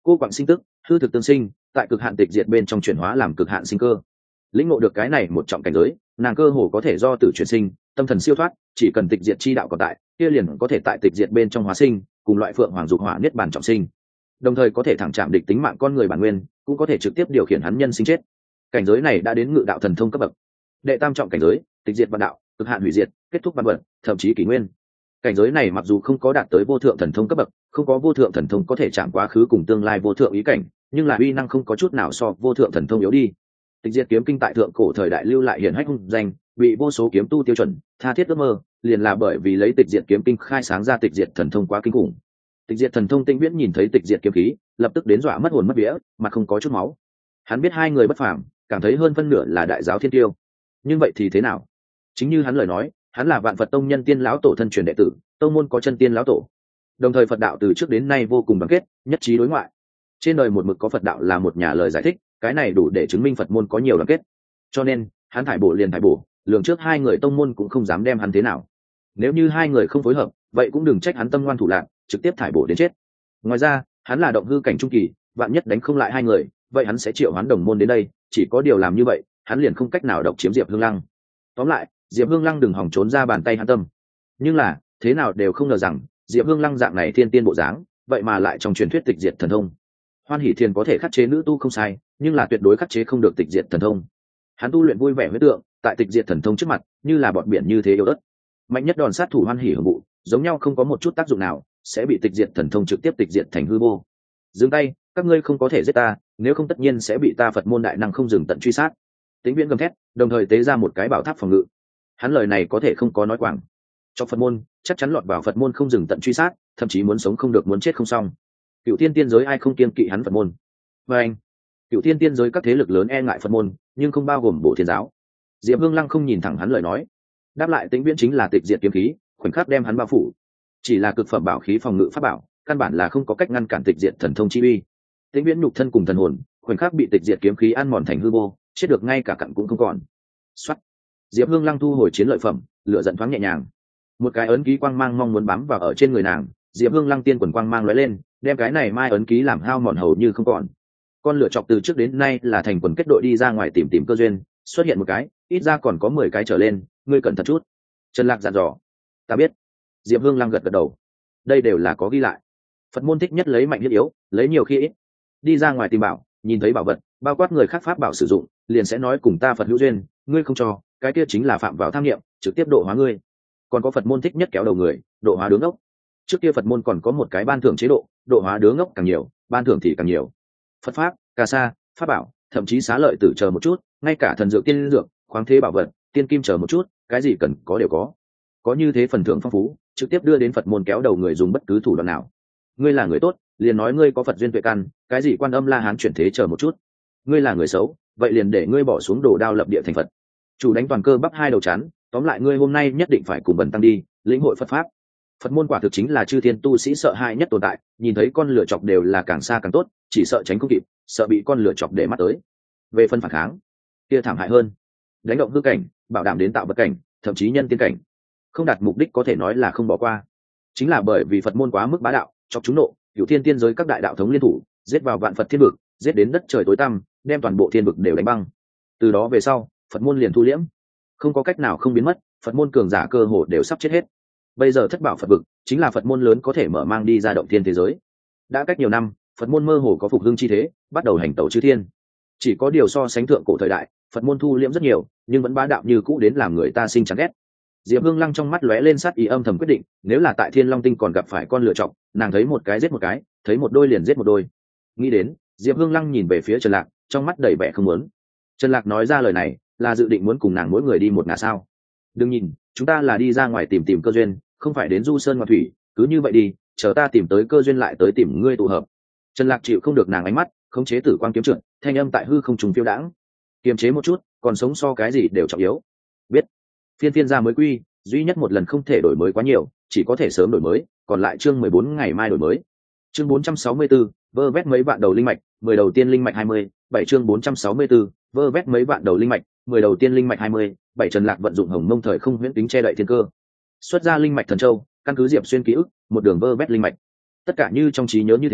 cô quặng sinh tức, hư thực tương sinh, tại cực hạn tịch diệt bên trong chuyển hóa làm cực hạn sinh cơ. Lĩnh ngộ được cái này một trọng cảnh giới, nàng cơ hồ có thể do tử chuyển sinh, tâm thần siêu thoát, chỉ cần tịch diệt chi đạo còn tại, kia liền có thể tại tịch diệt bên trong hóa sinh, cùng loại phượng hoàng dục hỏa niết bàn trọng sinh. Đồng thời có thể thẳng chạm địch tính mạng con người bản nguyên, cũng có thể trực tiếp điều khiển hắn nhân sinh chết. Cảnh giới này đã đến ngự đạo thần thông cấp bậc. Đệ tam trọng cảnh giới, tịch diệt vạn đạo, cực hạn hủy diệt, kết thúc vạn vật, thậm chí kỷ nguyên. Cảnh giới này mặc dù không có đạt tới vô thượng thần thông cấp bậc, không có vô thượng thần thông có thể chạm quá khứ cùng tương lai vô thượng ý cảnh, nhưng là uy năng không có chút nào so vô thượng thần thông yếu đi. Tịch diệt kiếm kinh tại thượng cổ thời đại lưu lại hiển hách hung danh, bị vô số kiếm tu tiêu chuẩn tha thiết ước mơ, liền là bởi vì lấy tịch diệt kiếm kinh khai sáng ra tịch diệt thần thông quá kinh khủng. Tịch diệt thần thông Tĩnh Viễn nhìn thấy tịch diệt kiếm khí, lập tức đến dọa mất hồn mất vía, mặt không có chút máu. Hắn biết hai người bất phàm, cảm thấy hơn phân nửa là đại giáo thiên tiêu. Nhưng vậy thì thế nào? Chính như hắn lời nói, hắn là Vạn Phật tông nhân tiên lão tổ thân truyền đệ tử, tông môn có chân tiên lão tổ. Đồng thời Phật đạo từ trước đến nay vô cùng đoàn kết, nhất trí đối ngoại. Trên đời một mực có Phật đạo là một nhà lời giải thích, cái này đủ để chứng minh Phật môn có nhiều đoàn kết. Cho nên, hắn thải bổ liền thải bổ, lường trước hai người tông môn cũng không dám đem hắn thế nào. Nếu như hai người không phối hợp, vậy cũng đừng trách hắn tâm ngoan thủ lạn, trực tiếp thải bổ đến chết. Ngoài ra, hắn là động hư cảnh trung kỳ, vạn nhất đánh không lại hai người, vậy hắn sẽ triệu hoán đồng môn đến đây, chỉ có điều làm như vậy, hắn liền không cách nào độc chiếm Diệp Hương Lăng. Tóm lại, Diệp Hương Lăng đừng hòng trốn ra bàn tay hắn tâm. Nhưng là, thế nào đều không ngờ rằng, Diệp Hương Lăng dạng này thiên tiên bộ dáng, vậy mà lại trong truyền thuyết tịch diệt thần thông. Hoan Hỷ Thiền có thể khắc chế nữ tu không sai, nhưng là tuyệt đối khắc chế không được tịch diệt thần thông. Hắn tu luyện vui vẻ huyết tượng, tại tịch diệt thần thông trước mặt, như là bọt biển như thế yếu ớt. Mạnh nhất đòn sát thủ Hoan Hỷ hưởng vụ, giống nhau không có một chút tác dụng nào, sẽ bị tịch diệt thần thông trực tiếp tịch diệt thành hư vô. Dừng tay, các ngươi không có thể giết ta, nếu không tất nhiên sẽ bị ta Phật môn đại năng không dừng tận truy sát. Tĩnh Viễn gầm thét, đồng thời tế ra một cái bảo tháp phòng ngự. Hắn lời này có thể không có nói quảng. Cho Phật môn, chắc chắn lọt vào Phật môn không dừng tận truy sát, thậm chí muốn sống không được muốn chết không xong. Cựu Thiên tiên giới ai không kiêng kỵ hắn Phật môn. Và anh, Cựu Thiên tiên giới các thế lực lớn e ngại Phật môn, nhưng không bao gồm Bổ Thiên giáo. Diệp Hương Lăng không nhìn thẳng hắn lời nói, đáp lại Tĩnh Viễn chính là tịch diệt kiếm khí, khoảnh khắc đem hắn bao phủ. Chỉ là cực phẩm bảo khí phòng ngự pháp bảo, căn bản là không có cách ngăn cản tịch diệt thần thông chi uy. Tĩnh Viễn nhục thân cùng thần hồn, khoảnh khắc bị tịch diệt kiếm khí ăn mòn thành hư vô, chết được ngay cả cặn cũng không còn. Soát. Diệp Hương Lăng thu hồi chiến lợi phẩm, lửa giận thoáng nhẹ nhàng. Một cái ấn ký quang mang mong muốn bám vào ở trên người nàng, Diệp Hương Lăng tiên quần quang mang lóe lên, đem cái này mai ấn ký làm hao mòn hầu như không còn. Con lửa chọc từ trước đến nay là thành quần kết đội đi ra ngoài tìm tìm cơ duyên, xuất hiện một cái, ít ra còn có mười cái trở lên, ngươi cẩn thận chút. Trần Lạc dặn dò. Ta biết. Diệp Hương Lăng gật gật đầu. Đây đều là có ghi lại. Phật môn thích nhất lấy mạnh hiếp yếu, lấy nhiều khi ít. Đi ra ngoài tìm bảo, nhìn thấy bảo vật, bao quát người khác pháp bảo sử dụng, liền sẽ nói cùng ta Phật hữu duyên, ngươi không cho, cái kia chính là phạm vào tham nghiệm, trực tiếp độ hóa ngươi. Còn có Phật môn thích nhất kéo đầu người, độ hóa đứa ngốc. Trước kia Phật môn còn có một cái ban thưởng chế độ, độ hóa đứa ngốc càng nhiều, ban thưởng thì càng nhiều. Phật pháp, ca sa, pháp bảo, thậm chí xá lợi tử chờ một chút, ngay cả thần dược tiên dược, khoáng thế bảo vật, tiên kim chờ một chút, cái gì cần có đều có. Có như thế phần thưởng phong phú, trực tiếp đưa đến Phật môn kéo đầu người dùng bất cứ thủ đoạn nào. Ngươi là người tốt, liền nói ngươi có Phật duyên tuệ căn, cái gì Quan Âm La Hán chuyển thế chờ một chút. Ngươi là người xấu, vậy liền để ngươi bỏ xuống đồ đao lập địa thành Phật. Chủ đánh toàn cơ bắp hai đầu chán, tóm lại ngươi hôm nay nhất định phải cùng bần tăng đi, lĩnh hội Phật pháp. Phật môn quả thực chính là chư thiên tu sĩ sợ hãi nhất tồn tại, nhìn thấy con lửa chọc đều là càng xa càng tốt, chỉ sợ tránh không kịp, sợ bị con lửa chọc để mắt tới. Về phân phản kháng, kia thảm hại hơn. Đánh động hư cảnh, bảo đảm đến tạo vật cảnh, thậm chí nhân tiên cảnh. Không đạt mục đích có thể nói là không bỏ qua. Chính là bởi vì Phật môn quá mức bá đạo, chọc chúng nộ, Cửu Thiên tiên giới các đại đạo thống liên thủ, giết vào vạn Phật thiên vực, giết đến đất trời tối tăm, đem toàn bộ thiên vực đều đánh băng. Từ đó về sau, Phật môn liền thu liễm, không có cách nào không biến mất, Phật môn cường giả cơ hồ đều sắp chết hết. Bây giờ thất bảo Phật vực chính là Phật môn lớn có thể mở mang đi ra động thiên thế giới. Đã cách nhiều năm, Phật môn mơ hồ có phục hưng chi thế, bắt đầu hành tẩu chư thiên. Chỉ có điều so sánh thượng cổ thời đại, Phật môn thu liễm rất nhiều, nhưng vẫn bá đạo như cũ đến làm người ta sinh chán ghét. Diệp Hương Lăng trong mắt lóe lên sát ý âm thầm quyết định, nếu là tại Thiên Long Tinh còn gặp phải con lựa chọc, nàng thấy một cái giết một cái, thấy một đôi liền giết một đôi. Nghĩ đến, Diệp Hương Lăng nhìn về phía Trần Lạc, trong mắt đầy vẻ không muốn. Trần Lạc nói ra lời này, là dự định muốn cùng nàng mỗi người đi một ngả sao? Đừng nhìn, chúng ta là đi ra ngoài tìm tìm cơ duyên, không phải đến du sơn ngoạn thủy, cứ như vậy đi, chờ ta tìm tới cơ duyên lại tới tìm ngươi tụ hợp. Trần Lạc chịu không được nàng ánh mắt, khống chế tử quang kiếm trượt, thanh âm tại hư không trùng phiêu đãng. Kiềm chế một chút, còn sống so cái gì đều trọng yếu. Biết. Phiên phiên ra mới quy, duy nhất một lần không thể đổi mới quá nhiều, chỉ có thể sớm đổi mới, còn lại chương mười bốn ngày mai đổi mới. Chương bốn trăm sáu mươi tư, vơ vét mấy vạn đầu linh mạch, mười đầu tiên linh mạch hai mươi, bảy chương bốn trăm sáu mươi tư, vơ vét mấy vạn đầu linh mạch, mười đầu tiên linh mạch hai mươi, bảy Trần Lạc vận dụng Hồng Mông thời không huyễn kính che đậy thiên cơ. Xuất ra linh mạch thần châu, căn cứ Diệp Xuyên ký ức, một đường vơ vét linh mạch. Tất cả như trong trí nhớ như thế,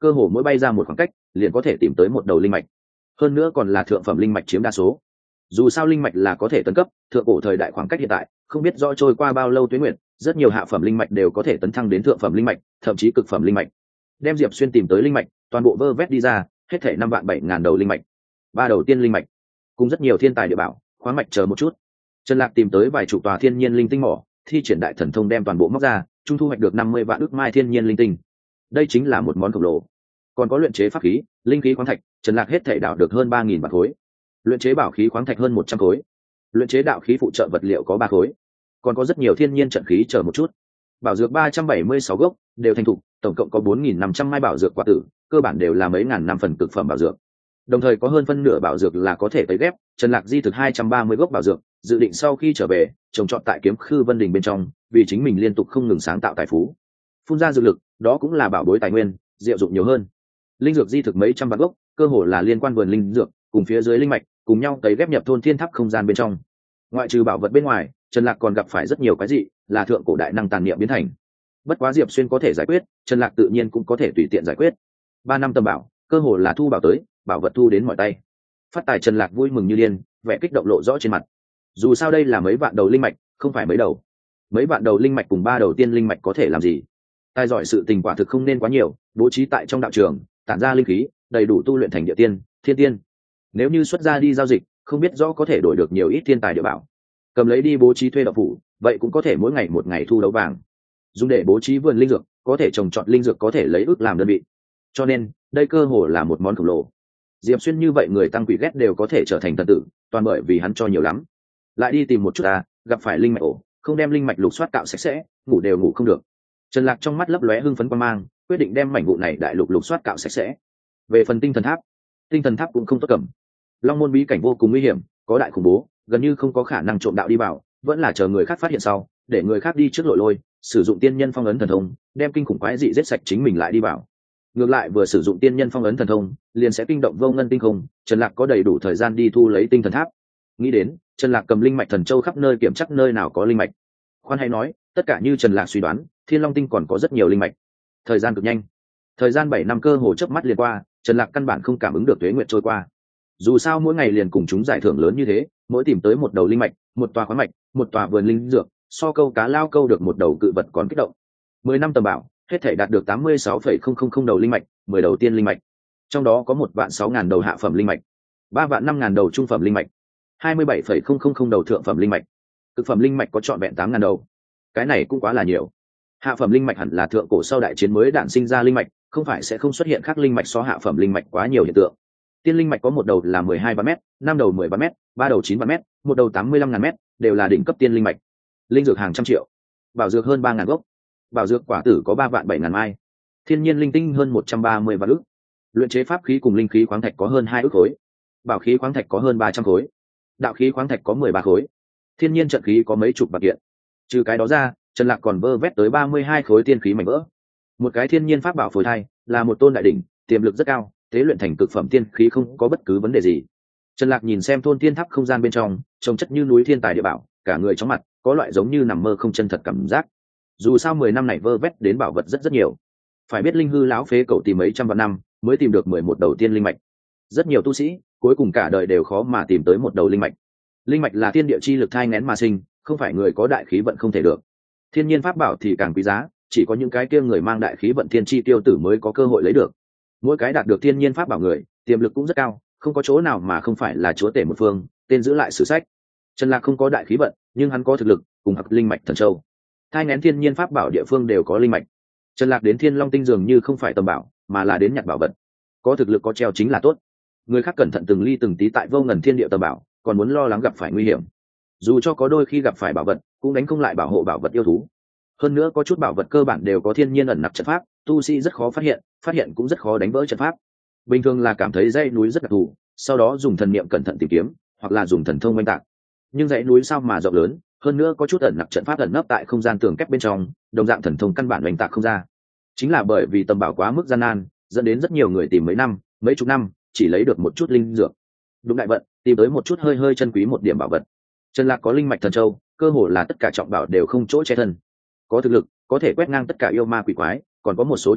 cơ hồ mỗi bay ra một khoảng cách liền có thể tìm tới một đầu linh mạch, hơn nữa còn là thượng phẩm linh mạch chiếm đa số. Dù sao linh mạch là có thể tấn cấp, thượng cổ thời đại khoảng cách hiện tại không biết rõ trôi qua bao lâu tuế nguyệt, rất nhiều hạ phẩm linh mạch đều có thể tấn thăng đến thượng phẩm linh mạch, thậm chí cực phẩm linh mạch. Đem Diệp Xuyên tìm tới linh mạch toàn bộ vơ vét đi ra, hết thể năm vạn bảy ngàn đầu linh mạch, ba đầu tiên linh mạch cùng rất nhiều thiên tài địa bảo khoáng mạch. Chờ một chút, Trần Lạc tìm tới vài chục tòa thiên nhiên linh tinh mỏ, thi triển đại thần thông đem toàn bộ móc ra, trung thu hoạch được năm mươi vạn ức mai thiên nhiên linh tinh. Đây chính là một món khổng lồ. Còn có luyện chế pháp khí, linh khí khoáng thạch, Trần Lạc hết thể đào được hơn ba nghìn vạn khối. Luyện chế bảo khí khoáng thạch hơn một trăm khối. Luyện chế đạo khí phụ trợ vật liệu có ba khối. Còn có rất nhiều thiên nhiên trận khí. Chờ một chút, bảo dược ba trăm bảy mươi sáu gốc đều thành thục, tổng cộng có bốn nghìn năm trăm mai bảo dược quả tử, cơ bản đều là mấy ngàn năm phần cực phẩm bảo dược. Đồng thời có hơn phân nửa bảo dược là có thể tấy ghép. Trần Lạc di thực hai trăm ba mươi gốc bảo dược, dự định sau khi trở về trồng trọt tại Kiếm Khư Vân Đình bên trong, vì chính mình liên tục không ngừng sáng tạo tài phú. Phun ra dược lực, đó cũng là bảo bối tài nguyên, diệu dụng nhiều hơn. Linh dược di thực mấy trăm vạn gốc, cơ hồ là liên quan vườn linh dược cùng phía dưới linh mạch cùng nhau tấy ghép nhập thôn thiên tháp không gian bên trong. Ngoại trừ bảo vật bên ngoài, Trần Lạc còn gặp phải rất nhiều cái gì là thượng cổ đại năng tàn niệm biến thành. Bất quá Diệp Xuyên có thể giải quyết, Trần Lạc tự nhiên cũng có thể tùy tiện giải quyết. Ba năm tầm bảo, cơ hồ là thu bảo tới, bảo vật thu đến mọi tay. Phát tài Trần Lạc vui mừng như điên, vẻ kích động lộ rõ trên mặt. Dù sao đây là mấy vạn đầu linh mạch, không phải mấy đầu. Mấy vạn đầu linh mạch cùng ba đầu tiên linh mạch có thể làm gì? Tài giỏi sự tình quả thực không nên quá nhiều, bố trí tại trong đạo trường, tản ra linh khí, đầy đủ tu luyện thành địa tiên, thiên tiên. Nếu như xuất ra đi giao dịch, không biết rõ có thể đổi được nhiều ít thiên tài địa bảo. Cầm lấy đi bố trí thuê đạo phủ, vậy cũng có thể mỗi ngày một ngày thu đấu vàng. Dùng để bố trí vườn linh dược, có thể trồng trọt linh dược có thể lấy ước làm đơn vị. Cho nên, đây cơ hồ là một món khổng lồ. Diệp Xuyên như vậy người tăng quỷ ghét đều có thể trở thành thần tử, toàn bởi vì hắn cho nhiều lắm. Lại đi tìm một chút à, gặp phải linh mạch ổ, không đem linh mạch lục soát cạo sạch sẽ, ngủ đều ngủ không được. Trần Lạc trong mắt lấp lóe hưng phấn quan mang, quyết định đem mảnh vụ này đại lục lục soát cạo sạch sẽ. Về phần tinh thần tháp, tinh thần tháp cũng không tốt cầm. Long môn bí cảnh vô cùng nguy hiểm, có đại khủng bố, gần như không có khả năng trộm đạo đi vào, vẫn là chờ người khác phát hiện sau, để người khác đi trước lội lôi, sử dụng tiên nhân phong ấn thần thông, đem kinh khủng quái dị giết sạch chính mình lại đi vào. Ngược lại vừa sử dụng tiên nhân phong ấn thần thông, liền sẽ kinh động vô ngân tinh không, Trần Lạc có đầy đủ thời gian đi thu lấy tinh thần tháp. Nghĩ đến, Trần Lạc cầm linh mạch thần châu khắp nơi kiểm chắc nơi nào có linh mạch. Khoan hay nói, tất cả như Trần Lạc suy đoán, Thiên Long tinh còn có rất nhiều linh mạch. Thời gian cực nhanh, thời gian bảy năm cơ hồ chớp mắt liền qua, Trần Lạc căn bản không cảm ứng được tuế nguyệt trôi qua. Dù sao mỗi ngày liền cùng chúng giải thưởng lớn như thế, mỗi tìm tới một đầu linh mạch, một tòa khoáng mạch, một tòa vườn linh dược, so câu cá lao câu được một đầu cự vật còn kích động. Mười năm tầm bảo, hết thể đạt được tám mươi sáu phẩy không không không đầu linh mạch, mười đầu tiên linh mạch, trong đó có một vạn sáu ngàn đầu hạ phẩm linh mạch, ba vạn năm ngàn đầu trung phẩm linh mạch, hai mươi bảy phẩy không không không đầu thượng phẩm linh mạch, cực phẩm linh mạch có trọn vẹn tám ngàn đầu. Cái này cũng quá là nhiều. Hạ phẩm linh mạch hẳn là thượng cổ sau đại chiến mới đản sinh ra linh mạch, không phải sẽ không xuất hiện khác linh mạch so hạ phẩm linh mạch quá nhiều hiện tượng. Tiên linh mạch có một đầu là mười hai vạn mét, năm đầu mười vạn mét, ba đầu chín vạn mét, một đầu tám mươi lăm ngàn mét, đều là đỉnh cấp tiên linh mạch. Linh dược hàng trăm triệu, bảo dược hơn ba ngàn gốc, bảo dược quả tử có ba vạn bảy ngàn mai, thiên nhiên linh tinh hơn một trăm ba mươi vạn ức, luyện chế pháp khí cùng linh khí khoáng thạch có hơn hai ức khối, bảo khí khoáng thạch có hơn ba trăm khối, đạo khí khoáng thạch có mười ba khối, thiên nhiên trận khí có mấy chục bạc kiện. Trừ cái đó ra, Trần Lạc còn vơ vét tới ba mươi hai khối tiên khí mảnh vỡ. Một cái thiên nhiên pháp bảo phối thai, là một tôn đại đỉnh, tiềm lực rất cao, tế luyện thành cực phẩm tiên khí không có bất cứ vấn đề gì. Trần Lạc nhìn xem thôn tiên tháp không gian bên trong, trông chất như núi thiên tài địa bảo, cả người chóng mặt, có loại giống như nằm mơ không chân thật cảm giác. Dù sao mười năm này vơ vét đến bảo vật rất rất nhiều. Phải biết linh hư lão phế cậu tìm mấy trăm vạn năm mới tìm được mười một đầu tiên linh mạch. Rất nhiều tu sĩ, cuối cùng cả đời đều khó mà tìm tới một đầu linh mạch. Linh mạch là thiên địa chi lực thai nghén mà sinh, không phải người có đại khí vận không thể được. Thiên nhiên pháp bảo thì càng quý giá, chỉ có những cái kia người mang đại khí vận thiên chi tiêu tử mới có cơ hội lấy được. Mỗi cái đạt được thiên nhiên pháp bảo người, tiềm lực cũng rất cao, không có chỗ nào mà không phải là chúa tể một phương, tên giữ lại sử sách. Trần Lạc không có đại khí vận, nhưng hắn có thực lực, cùng hặc linh mạch thần châu. Thai nghén thiên nhiên pháp bảo địa phương đều có linh mạch. Trần Lạc đến Thiên Long tinh dường như không phải tầm bảo, mà là đến nhặt bảo vật. Có thực lực có treo chính là tốt. Người khác cẩn thận từng ly từng tí tại vô ngần thiên địa tầm bảo, còn muốn lo lắng gặp phải nguy hiểm. Dù cho có đôi khi gặp phải bảo vật, cũng đánh không lại bảo hộ bảo vật yêu thú. Hơn nữa có chút bảo vật cơ bản đều có thiên nhiên ẩn nặc trận pháp, tu sĩ rất khó phát hiện, phát hiện cũng rất khó đánh vỡ trận pháp. Bình thường là cảm thấy dãy núi rất đặc thù, sau đó dùng thần niệm cẩn thận tìm kiếm, hoặc là dùng thần thông oanh tạc. Nhưng dãy núi sao mà rộng lớn, hơn nữa có chút ẩn nặc trận pháp ẩn nấp tại không gian tường kép bên trong, đồng dạng thần thông căn bản oanh tạc không ra. Chính là bởi vì tầm bảo quá mức gian nan, dẫn đến rất nhiều người tìm mấy năm, mấy chục năm, chỉ lấy được một chút linh dược. Đúng đại vận, tìm tới một chút hơi hơi chân quý một điểm bảo vật. Trần Lạc có linh mạch thần châu, cơ hồ là tất cả trọng bảo đều không chỗ che thân. Có thực lực, có thể quét ngang tất cả yêu ma quỷ quái, còn có một số trận pháp,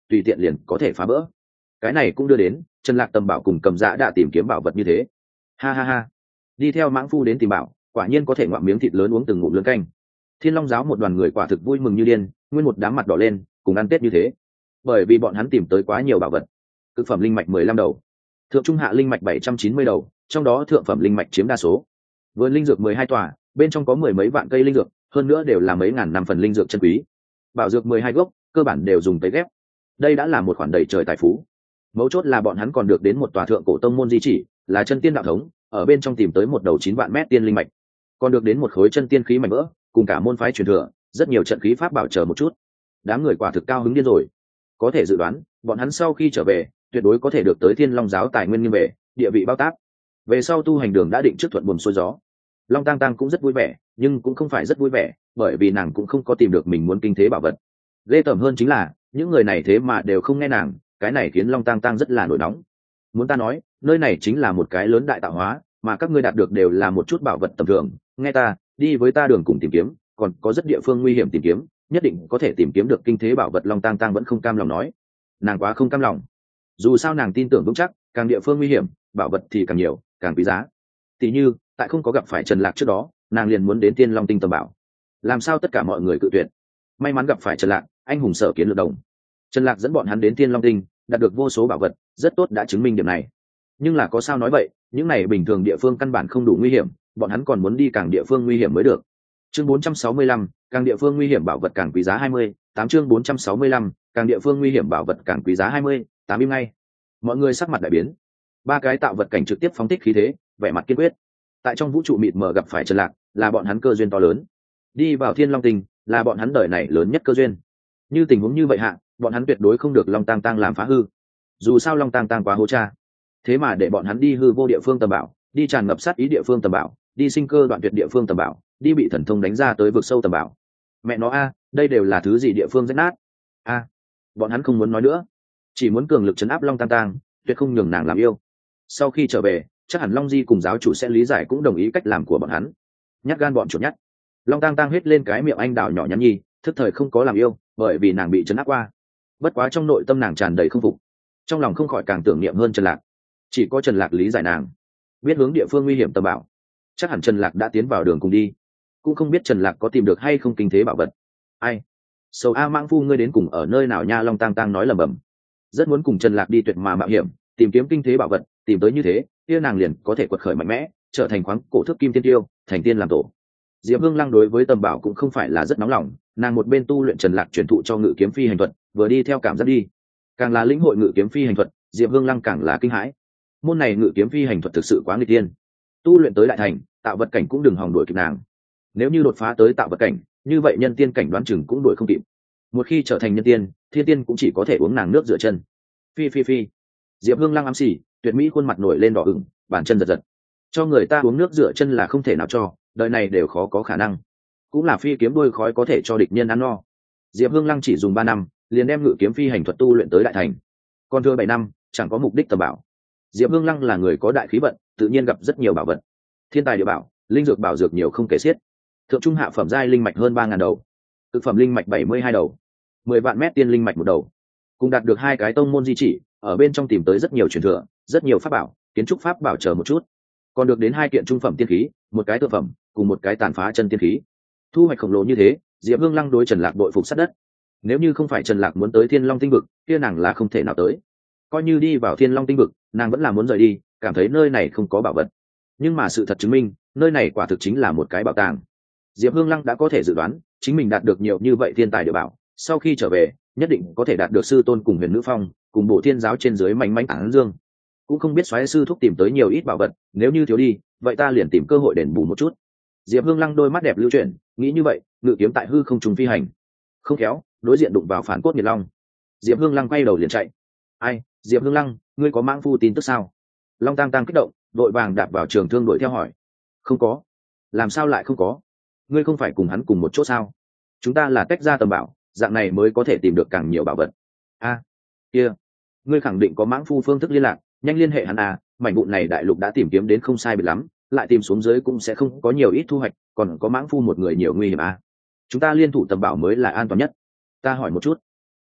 tùy tiện liền có thể phá vỡ. Cái này cũng đưa đến Trần Lạc tầm bảo cùng Cầm Dạ đã tìm kiếm bảo vật như thế. Ha ha ha, đi theo mãng phu đến tìm bảo, quả nhiên có thể ngoạm miếng thịt lớn uống từng ngụm lớn canh. Thiên Long giáo một đoàn người quả thực vui mừng như điên, nguyên một đám mặt đỏ lên, cùng ăn tết như thế. Bởi vì bọn hắn tìm tới quá nhiều bảo vật. Cực phẩm linh mạch mười lăm đầu, thượng trung hạ linh mạch bảy trăm chín mươi đầu, trong đó thượng phẩm linh mạch chiếm đa số. Vườn linh dược mười hai tòa, bên trong có mười mấy vạn cây linh dược, hơn nữa đều là mấy ngàn năm phần linh dược chân quý. Bảo dược mười hai gốc, cơ bản đều dùng tới ghép. Đây đã là một khoản đầy trời tài phú. Mấu chốt là bọn hắn còn được đến một tòa thượng cổ tông môn di chỉ, là chân tiên đạo thống, ở bên trong tìm tới một đầu chín vạn mét tiên linh mạch, còn được đến một khối chân tiên khí mảnh vỡ, cùng cả môn phái truyền thừa, rất nhiều trận khí pháp bảo chờ một chút. Đám người quả thực cao hứng điên rồi. Có thể dự đoán, bọn hắn sau khi trở về, tuyệt đối có thể được tới Thiên Long giáo tài nguyên nghiêng về, địa vị bao táp. Về sau tu hành đường đã định trước thuận buồm xuôi gió. Long Tang Tang cũng rất vui vẻ, nhưng cũng không phải rất vui vẻ, bởi vì nàng cũng không có tìm được mình muốn kinh thế bảo vật. Ghê tởm hơn chính là, những người này thế mà đều không nghe nàng, cái này khiến Long Tang Tang rất là nổi nóng. Muốn ta nói, nơi này chính là một cái lớn đại tạo hóa, mà các ngươi đạt được đều là một chút bảo vật tầm thường, nghe ta, đi với ta đường cùng tìm kiếm, còn có rất địa phương nguy hiểm tìm kiếm, nhất định có thể tìm kiếm được kinh thế bảo vật. Long Tang Tang vẫn không cam lòng nói, nàng quá không cam lòng. Dù sao nàng tin tưởng vững chắc, càng địa phương nguy hiểm, bảo vật thì càng nhiều, càng quý giá. Tỷ như, tại không có gặp phải Trần Lạc trước đó, nàng liền muốn đến Tiên Long Tinh tầm bảo. Làm sao tất cả mọi người cự tuyệt? May mắn gặp phải Trần Lạc, anh hùng sở kiến lược đồng. Trần Lạc dẫn bọn hắn đến Tiên Long Tinh, đạt được vô số bảo vật, rất tốt đã chứng minh điểm này. Nhưng là có sao nói vậy, những này bình thường địa phương căn bản không đủ nguy hiểm, bọn hắn còn muốn đi càng địa phương nguy hiểm mới được. Chương bốn trăm sáu mươi lăm, càng địa phương nguy hiểm bảo vật càng quý giá hai mươi, tám chương bốn trăm sáu mươi lăm, càng địa phương nguy hiểm bảo vật càng quý giá hai mươi, tám im ngay. Mọi người sắc mặt đại biến. Ba cái tạo vật cảnh trực tiếp phóng thích khí thế, vẻ mặt kiên quyết. Tại trong vũ trụ mịt mờ gặp phải Trần Lạc, là bọn hắn cơ duyên to lớn. Đi vào Thiên Long Tinh, là bọn hắn đời này lớn nhất cơ duyên. Như tình huống như vậy hạ, bọn hắn tuyệt đối không được Long Tang Tang làm phá hư. Dù sao Long Tang Tang quá hố cha, thế mà để bọn hắn đi hư vô địa phương tầm bảo, đi tràn ngập sát ý địa phương tầm bảo, đi sinh cơ đoạn tuyệt địa phương tầm bảo, đi bị thần thông đánh ra tới vực sâu tầm bảo. Mẹ nó a, đây đều là thứ gì địa phương rách nát? A, bọn hắn không muốn nói nữa, chỉ muốn cường lực chấn áp Long Tang Tang, tuyệt không nhường nàng làm yêu. Sau khi trở về, chắc hẳn Long Di cùng giáo chủ sẽ lý giải cũng đồng ý cách làm của bọn hắn. Nhát gan bọn chuột nhát. Long Tang Tang hết lên cái miệng anh đào nhỏ nhắn nhi, thức thời không có làm yêu, bởi vì nàng bị chấn áp qua. Bất quá trong nội tâm nàng tràn đầy không phục, trong lòng không khỏi càng tưởng niệm hơn Trần Lạc. Chỉ có Trần Lạc lý giải nàng, biết hướng địa phương nguy hiểm tầm bảo, chắc hẳn Trần Lạc đã tiến vào đường cùng đi, cũng không biết Trần Lạc có tìm được hay không kinh thế bảo vật. Ai? Sầu A Mãng Phu ngươi đến cùng ở nơi nào nha? Long Tang Tang nói lẩm bẩm, rất muốn cùng Trần Lạc đi tuyệt mà mạo hiểm, tìm kiếm kinh thế bảo vật, tìm tới như thế, kia nàng liền có thể quật khởi mạnh mẽ, trở thành khoáng cổ thước kim tiên tiêu, thành tiên làm tổ. Diệp Hương Lăng đối với tầm bảo cũng không phải là rất nóng lòng, nàng một bên tu luyện Trần Lạc truyền thụ cho ngự kiếm phi hành thuật, vừa đi theo cảm giác đi. Càng là lĩnh hội ngự kiếm phi hành thuật, Diệp Hương Lăng càng là kinh hãi. Môn này ngự kiếm phi hành thuật thực sự quá nghịch tiên. Tu luyện tới đại thành, tạo vật cảnh cũng đừng hòng đuổi kịp nàng. Nếu như đột phá tới tạo vật cảnh, như vậy nhân tiên cảnh đoán chừng cũng đuổi không kịp. Một khi trở thành nhân tiên, thiên tiên cũng chỉ có thể uống nàng nước rửa chân. Phi phi phi. Diệp Hương Lăng ám xỉ, tuyệt mỹ khuôn mặt nổi lên đỏ ửng, bàn chân giật giật. Cho người ta uống nước rửa chân là không thể nào cho, đời này đều khó có khả năng. Cũng là phi kiếm đuôi khói có thể cho địch nhân ăn no. Diệp Hương Lăng chỉ dùng ba năm, liền đem ngự kiếm phi hành thuật tu luyện tới đại thành. Còn thừa bảy năm, chẳng có mục đích tầm bảo. Diệp Hương Lăng là người có đại khí vận, tự nhiên gặp rất nhiều bảo vật. Thiên tài địa bảo, linh dược bảo dược nhiều không kể xiết. Thượng trung hạ phẩm giai linh mạch hơn ba ngàn đầu, cực phẩm linh mạch bảy mươi hai đầu, mười vạn mét tiên linh mạch một đầu. Cùng đạt được hai cái tông môn di chỉ, ở bên trong tìm tới rất nhiều truyền thừa, rất nhiều pháp bảo, kiến trúc pháp bảo chờ một chút. Còn được đến hai kiện trung phẩm tiên khí, một cái thượng phẩm, cùng một cái tàn phá chân tiên khí. Thu hoạch khổng lồ như thế, Diệp Hương Lăng đối Trần Lạc đội phục sát đất. Nếu như không phải Trần Lạc muốn tới Thiên Long Tinh vực, kia nàng là không thể nào tới. Coi như đi vào Thiên Long Tinh vực, nàng vẫn là muốn rời đi, cảm thấy nơi này không có bảo vật. Nhưng mà sự thật chứng minh, nơi này quả thực chính là một cái bảo tàng. Diệp Hương Lăng đã có thể dự đoán, chính mình đạt được nhiều như vậy thiên tài địa bảo, sau khi trở về, nhất định có thể đạt được sư tôn cùng Huyền Nữ Phong, cùng Bộ Thiên giáo trên dưới manh manh tán dương. Cũng không biết soái sư thúc tìm tới nhiều ít bảo vật, nếu như thiếu đi, vậy ta liền tìm cơ hội đền bù một chút. Diệp Hương Lăng đôi mắt đẹp lưu chuyển, nghĩ như vậy, ngự kiếm tại hư không trùng phi hành. Không khéo, đối diện đụng vào phản cốt nhiệt long. Diệp Hương Lăng quay đầu liền chạy. Ai, Diệp Hương Lăng, ngươi có Mãng Phu tin tức sao? Long Tang Tang kích động, đội vàng đạp vào trường thương đuổi theo hỏi. Không có. Làm sao lại không có? Ngươi không phải cùng hắn cùng một chỗ sao? Chúng ta là tách ra tầm bảo, dạng này mới có thể tìm được càng nhiều bảo vật. A, kia, ngươi khẳng định có Mãng Phu phương thức liên lạc, nhanh liên hệ hắn à, mảnh vụn này đại lục đã tìm kiếm đến không sai biệt lắm, lại tìm xuống dưới cũng sẽ không có nhiều ít thu hoạch, còn có Mãng Phu một người nhiều nguy hiểm à. Chúng ta liên thủ tầm bảo mới là an toàn nhất. Ta hỏi một chút.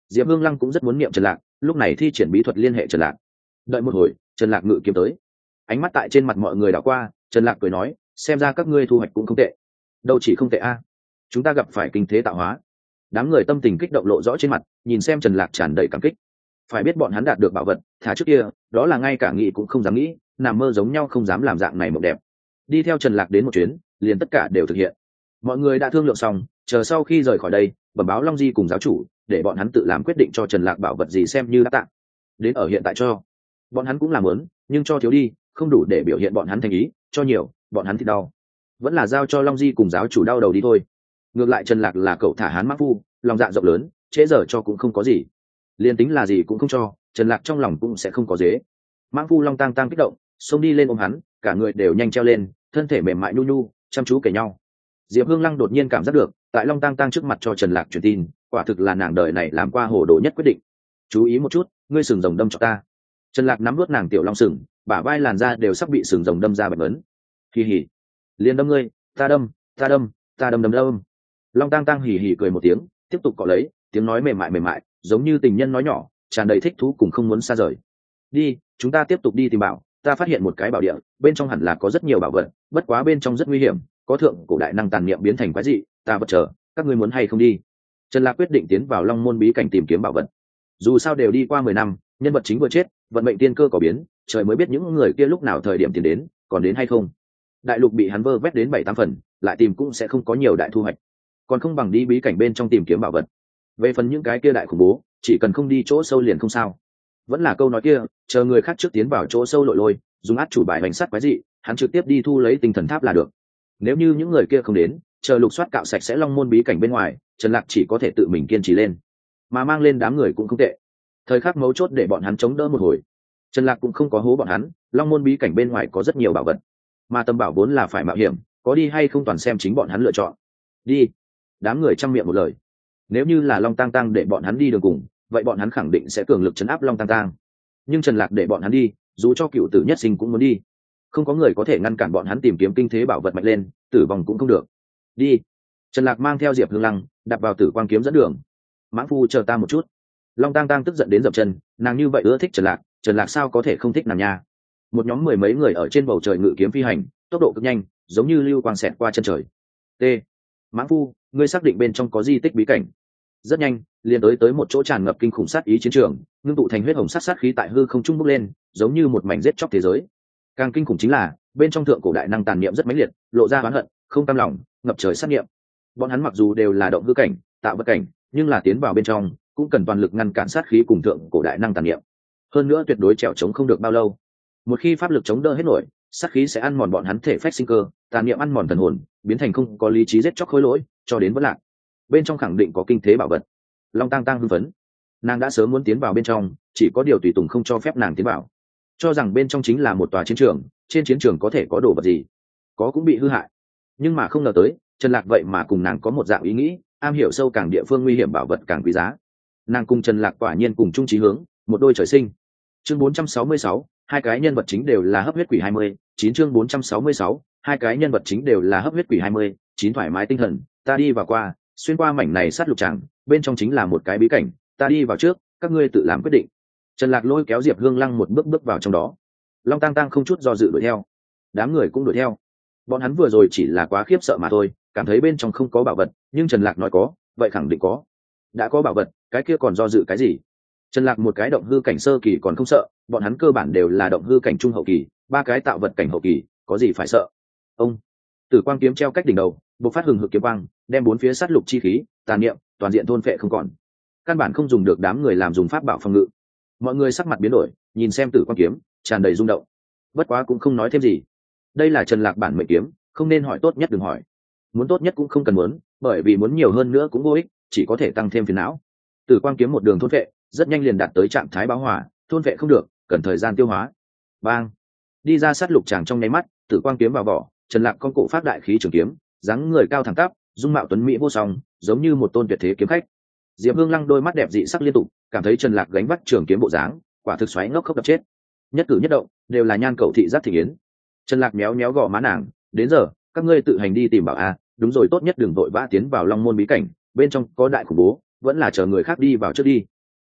Diệp Hương Lăng cũng rất muốn niệm Trần Lạc, lúc này thi triển bí thuật liên hệ Trần Lạc. Đợi một hồi, Trần Lạc ngự kiếm tới. Ánh mắt tại trên mặt mọi người đảo qua, Trần Lạc cười nói, xem ra các ngươi thu hoạch cũng không tệ. Đâu chỉ không tệ a, chúng ta gặp phải kinh thế tạo hóa. Đám người tâm tình kích động lộ rõ trên mặt, nhìn xem Trần Lạc tràn đầy cảm kích. Phải biết bọn hắn đạt được bảo vật, thả trước kia, đó là ngay cả nghĩ cũng không dám nghĩ, nằm mơ giống nhau không dám làm dạng này mộng đẹp. Đi theo Trần Lạc đến một chuyến, liền tất cả đều thực hiện. Mọi người đã thương lượng xong, chờ sau khi rời khỏi đây, bẩm báo Long Di cùng giáo chủ, để bọn hắn tự làm quyết định cho Trần Lạc bảo vật gì xem như đã tặng. Đến ở hiện tại cho, bọn hắn cũng làm muốn, nhưng cho thiếu đi, không đủ để biểu hiện bọn hắn thành ý, cho nhiều, bọn hắn thì đau. Vẫn là giao cho Long Di cùng giáo chủ đau đầu đi thôi. Ngược lại Trần Lạc là cậu thả hán mã phu, lòng dạ rộng lớn, trễ giờ cho cũng không có gì. Liên tính là gì cũng không cho, Trần Lạc trong lòng cũng sẽ không có dế. Mãng phu Long Tang Tang kích động, xông đi lên ôm hắn, cả người đều nhanh treo lên, thân thể mềm mại nhu nhu, chăm chú kể nhau. Diệp Hương Lăng đột nhiên cảm giác được, tại Long Tang Tang trước mặt cho Trần Lạc truyền tin, quả thực là nàng đời này làm qua hồ đồ nhất quyết định. Chú ý một chút, ngươi sừng rồng đâm cho ta. Trần Lạc nắm nuốt nàng tiểu long sừng, bả vai làn da đều sắp bị sừng rồng đâm ra bạch ấn. Hì hì, liền đâm ngươi, ta đâm, ta đâm, ta đâm đâm đâm. Long Tang Tang hì hì cười một tiếng, tiếp tục cọ lấy, tiếng nói mềm mại mềm mại, giống như tình nhân nói nhỏ, tràn đầy thích thú cùng không muốn xa rời. Đi, chúng ta tiếp tục đi tìm bảo, ta phát hiện một cái bảo địa, bên trong hẳn là có rất nhiều bảo vật, bất quá bên trong rất nguy hiểm, có thượng cổ đại năng tàn niệm biến thành quái dị, ta vật chờ, các ngươi muốn hay không đi? Trần Lạc quyết định tiến vào Long Môn bí cảnh tìm kiếm bảo vật. Dù sao đều đi qua mười năm, nhân vật chính vừa chết, vận mệnh tiên cơ có biến, trời mới biết những người kia lúc nào thời điểm tiến đến, còn đến hay không. Đại lục bị hắn vơ vét đến bảy tám phần, lại tìm cũng sẽ không có nhiều đại thu hoạch, còn không bằng đi bí cảnh bên trong tìm kiếm bảo vật. Về phần những cái kia đại khủng bố, chỉ cần không đi chỗ sâu liền không sao. Vẫn là câu nói kia, chờ người khác trước tiến vào chỗ sâu lội lôi, dùng át chủ bài hành sát quái dị, hắn trực tiếp đi thu lấy tinh thần tháp là được. Nếu như những người kia không đến, chờ lục soát cạo sạch sẽ Long Môn bí cảnh bên ngoài, Trần Lạc chỉ có thể tự mình kiên trì lên, mà mang lên đám người cũng không tệ. Thời khắc mấu chốt để bọn hắn chống đỡ một hồi, Trần Lạc cũng không có hố bọn hắn. Long Môn bí cảnh bên ngoài có rất nhiều bảo vật, mà tâm bảo vốn là phải mạo hiểm, có đi hay không toàn xem chính bọn hắn lựa chọn. Đi. Đám người trăm miệng một lời. Nếu như là Long Tang Tang để bọn hắn đi đường cùng, vậy bọn hắn khẳng định sẽ cường lực trấn áp Long Tang Tang. Nhưng Trần Lạc để bọn hắn đi, dù cho cựu tử nhất sinh cũng muốn đi. Không có người có thể ngăn cản bọn hắn tìm kiếm kinh thế bảo vật mạnh lên, tử vong cũng không được. Đi. Trần Lạc mang theo Diệp Hương Lăng, đặt vào Tử Quang kiếm dẫn đường. Mãng phu chờ ta một chút. Long Tang Tang tức giận đến dậm chân, nàng như vậy ưa thích Trần Lạc, Trần Lạc sao có thể không thích nàng nha. Một nhóm mười mấy người ở trên bầu trời ngự kiếm phi hành, tốc độ cực nhanh, giống như lưu quang xẹt qua chân trời. T. Mãng phu, ngươi xác định bên trong có di tích bí cảnh? Rất nhanh, liền tới tới một chỗ tràn ngập kinh khủng sát ý chiến trường, ngưng tụ thành huyết hồng sát sát khí tại hư không trung bốc lên, giống như một mảnh giết chóc thế giới. Càng kinh khủng chính là, bên trong thượng cổ đại năng tàn niệm rất mãnh liệt, lộ ra oán hận, không cam lòng, ngập trời sát niệm. Bọn hắn mặc dù đều là động hư cảnh, tạo vật cảnh, nhưng là tiến vào bên trong, cũng cần toàn lực ngăn cản sát khí cùng thượng cổ đại năng tàn niệm. Hơn nữa tuyệt đối trèo chống không được bao lâu. Một khi pháp lực chống đỡ hết nổi, sát khí sẽ ăn mòn bọn hắn thể phách sinh cơ, tàn niệm ăn mòn thần hồn, biến thành không có lý trí giết chóc khối lỗi, cho đến vỡ lạc. Bên trong khẳng định có kinh thế bảo vật. Long Tang Tang hưng phấn, nàng đã sớm muốn tiến vào bên trong, chỉ có điều tùy tùng không cho phép nàng tiến vào, cho rằng bên trong chính là một tòa chiến trường, trên chiến trường có thể có đồ vật gì, có cũng bị hư hại. Nhưng mà không ngờ tới, Trần Lạc vậy mà cùng nàng có một dạng ý nghĩ, am hiểu sâu càng địa phương nguy hiểm bảo vật càng quý giá. Nàng cùng Trần Lạc quả nhiên cùng chung chí hướng, một đôi trời sinh. Chương bốn trăm sáu mươi sáu, hai cái nhân vật chính đều là hấp huyết quỷ hai mươi chín. Chương bốn trăm sáu mươi sáu, hai cái nhân vật chính đều là hấp huyết quỷ hai mươi chín. Thoải mái tinh thần, ta đi vào qua, xuyên qua mảnh này sát lục tràng, bên trong chính là một cái bí cảnh, ta đi vào trước, các ngươi tự làm quyết định. Trần Lạc lôi kéo Diệp Hương Lăng một bước bước vào trong đó. Long Tang Tang không chút do dự đuổi theo, đám người cũng đuổi theo. Bọn hắn vừa rồi chỉ là quá khiếp sợ mà thôi, cảm thấy bên trong không có bảo vật, nhưng Trần Lạc nói có, vậy khẳng định có. Đã có bảo vật, cái kia còn do dự cái gì? Trần Lạc một cái động hư cảnh sơ kỳ còn không sợ, bọn hắn cơ bản đều là động hư cảnh trung hậu kỳ, ba cái tạo vật cảnh hậu kỳ, có gì phải sợ? Ông Tử Quang kiếm treo cách đỉnh đầu, bộc phát hừng hực kiếm quang, đem bốn phía sát lục chi khí, tàn niệm, toàn diện thôn phệ không còn. Căn bản không dùng được đám người làm dùng pháp bảo phòng ngự. Mọi người sắc mặt biến đổi, nhìn xem Tử Quang kiếm, tràn đầy rung động. Bất quá cũng không nói thêm gì. Đây là Trần Lạc bản mệnh kiếm, không nên hỏi tốt nhất đừng hỏi. Muốn tốt nhất cũng không cần muốn, bởi vì muốn nhiều hơn nữa cũng vô ích, chỉ có thể tăng thêm phiền não. Tử Quang kiếm một đường thôn phệ, rất nhanh liền đạt tới trạng thái bão hỏa, thôn phệ không được, cần thời gian tiêu hóa. Bang! Đi ra sát lục tràng trong nháy mắt, Tử Quang kiếm vào vỏ, Trần Lạc con cổ phát đại khí trường kiếm, dáng người cao thẳng tắp, dung mạo tuấn mỹ vô song, giống như một tôn tuyệt thế kiếm khách. Diệp Hương Lăng đôi mắt đẹp dị sắc liên tục, cảm thấy Trần Lạc gánh vác trường kiếm bộ dáng, quả thực xoáy ngốc khốc đập chết. Nhất cử nhất động đều là nhan cầu thị giác thị yến. Trần Lạc méo méo gò má nàng, đến giờ, các ngươi tự hành đi tìm bảo a, đúng rồi tốt nhất đừng vội vã tiến vào Long Môn bí cảnh, bên trong có đại khủng bố, vẫn là chờ người khác đi vào trước đi,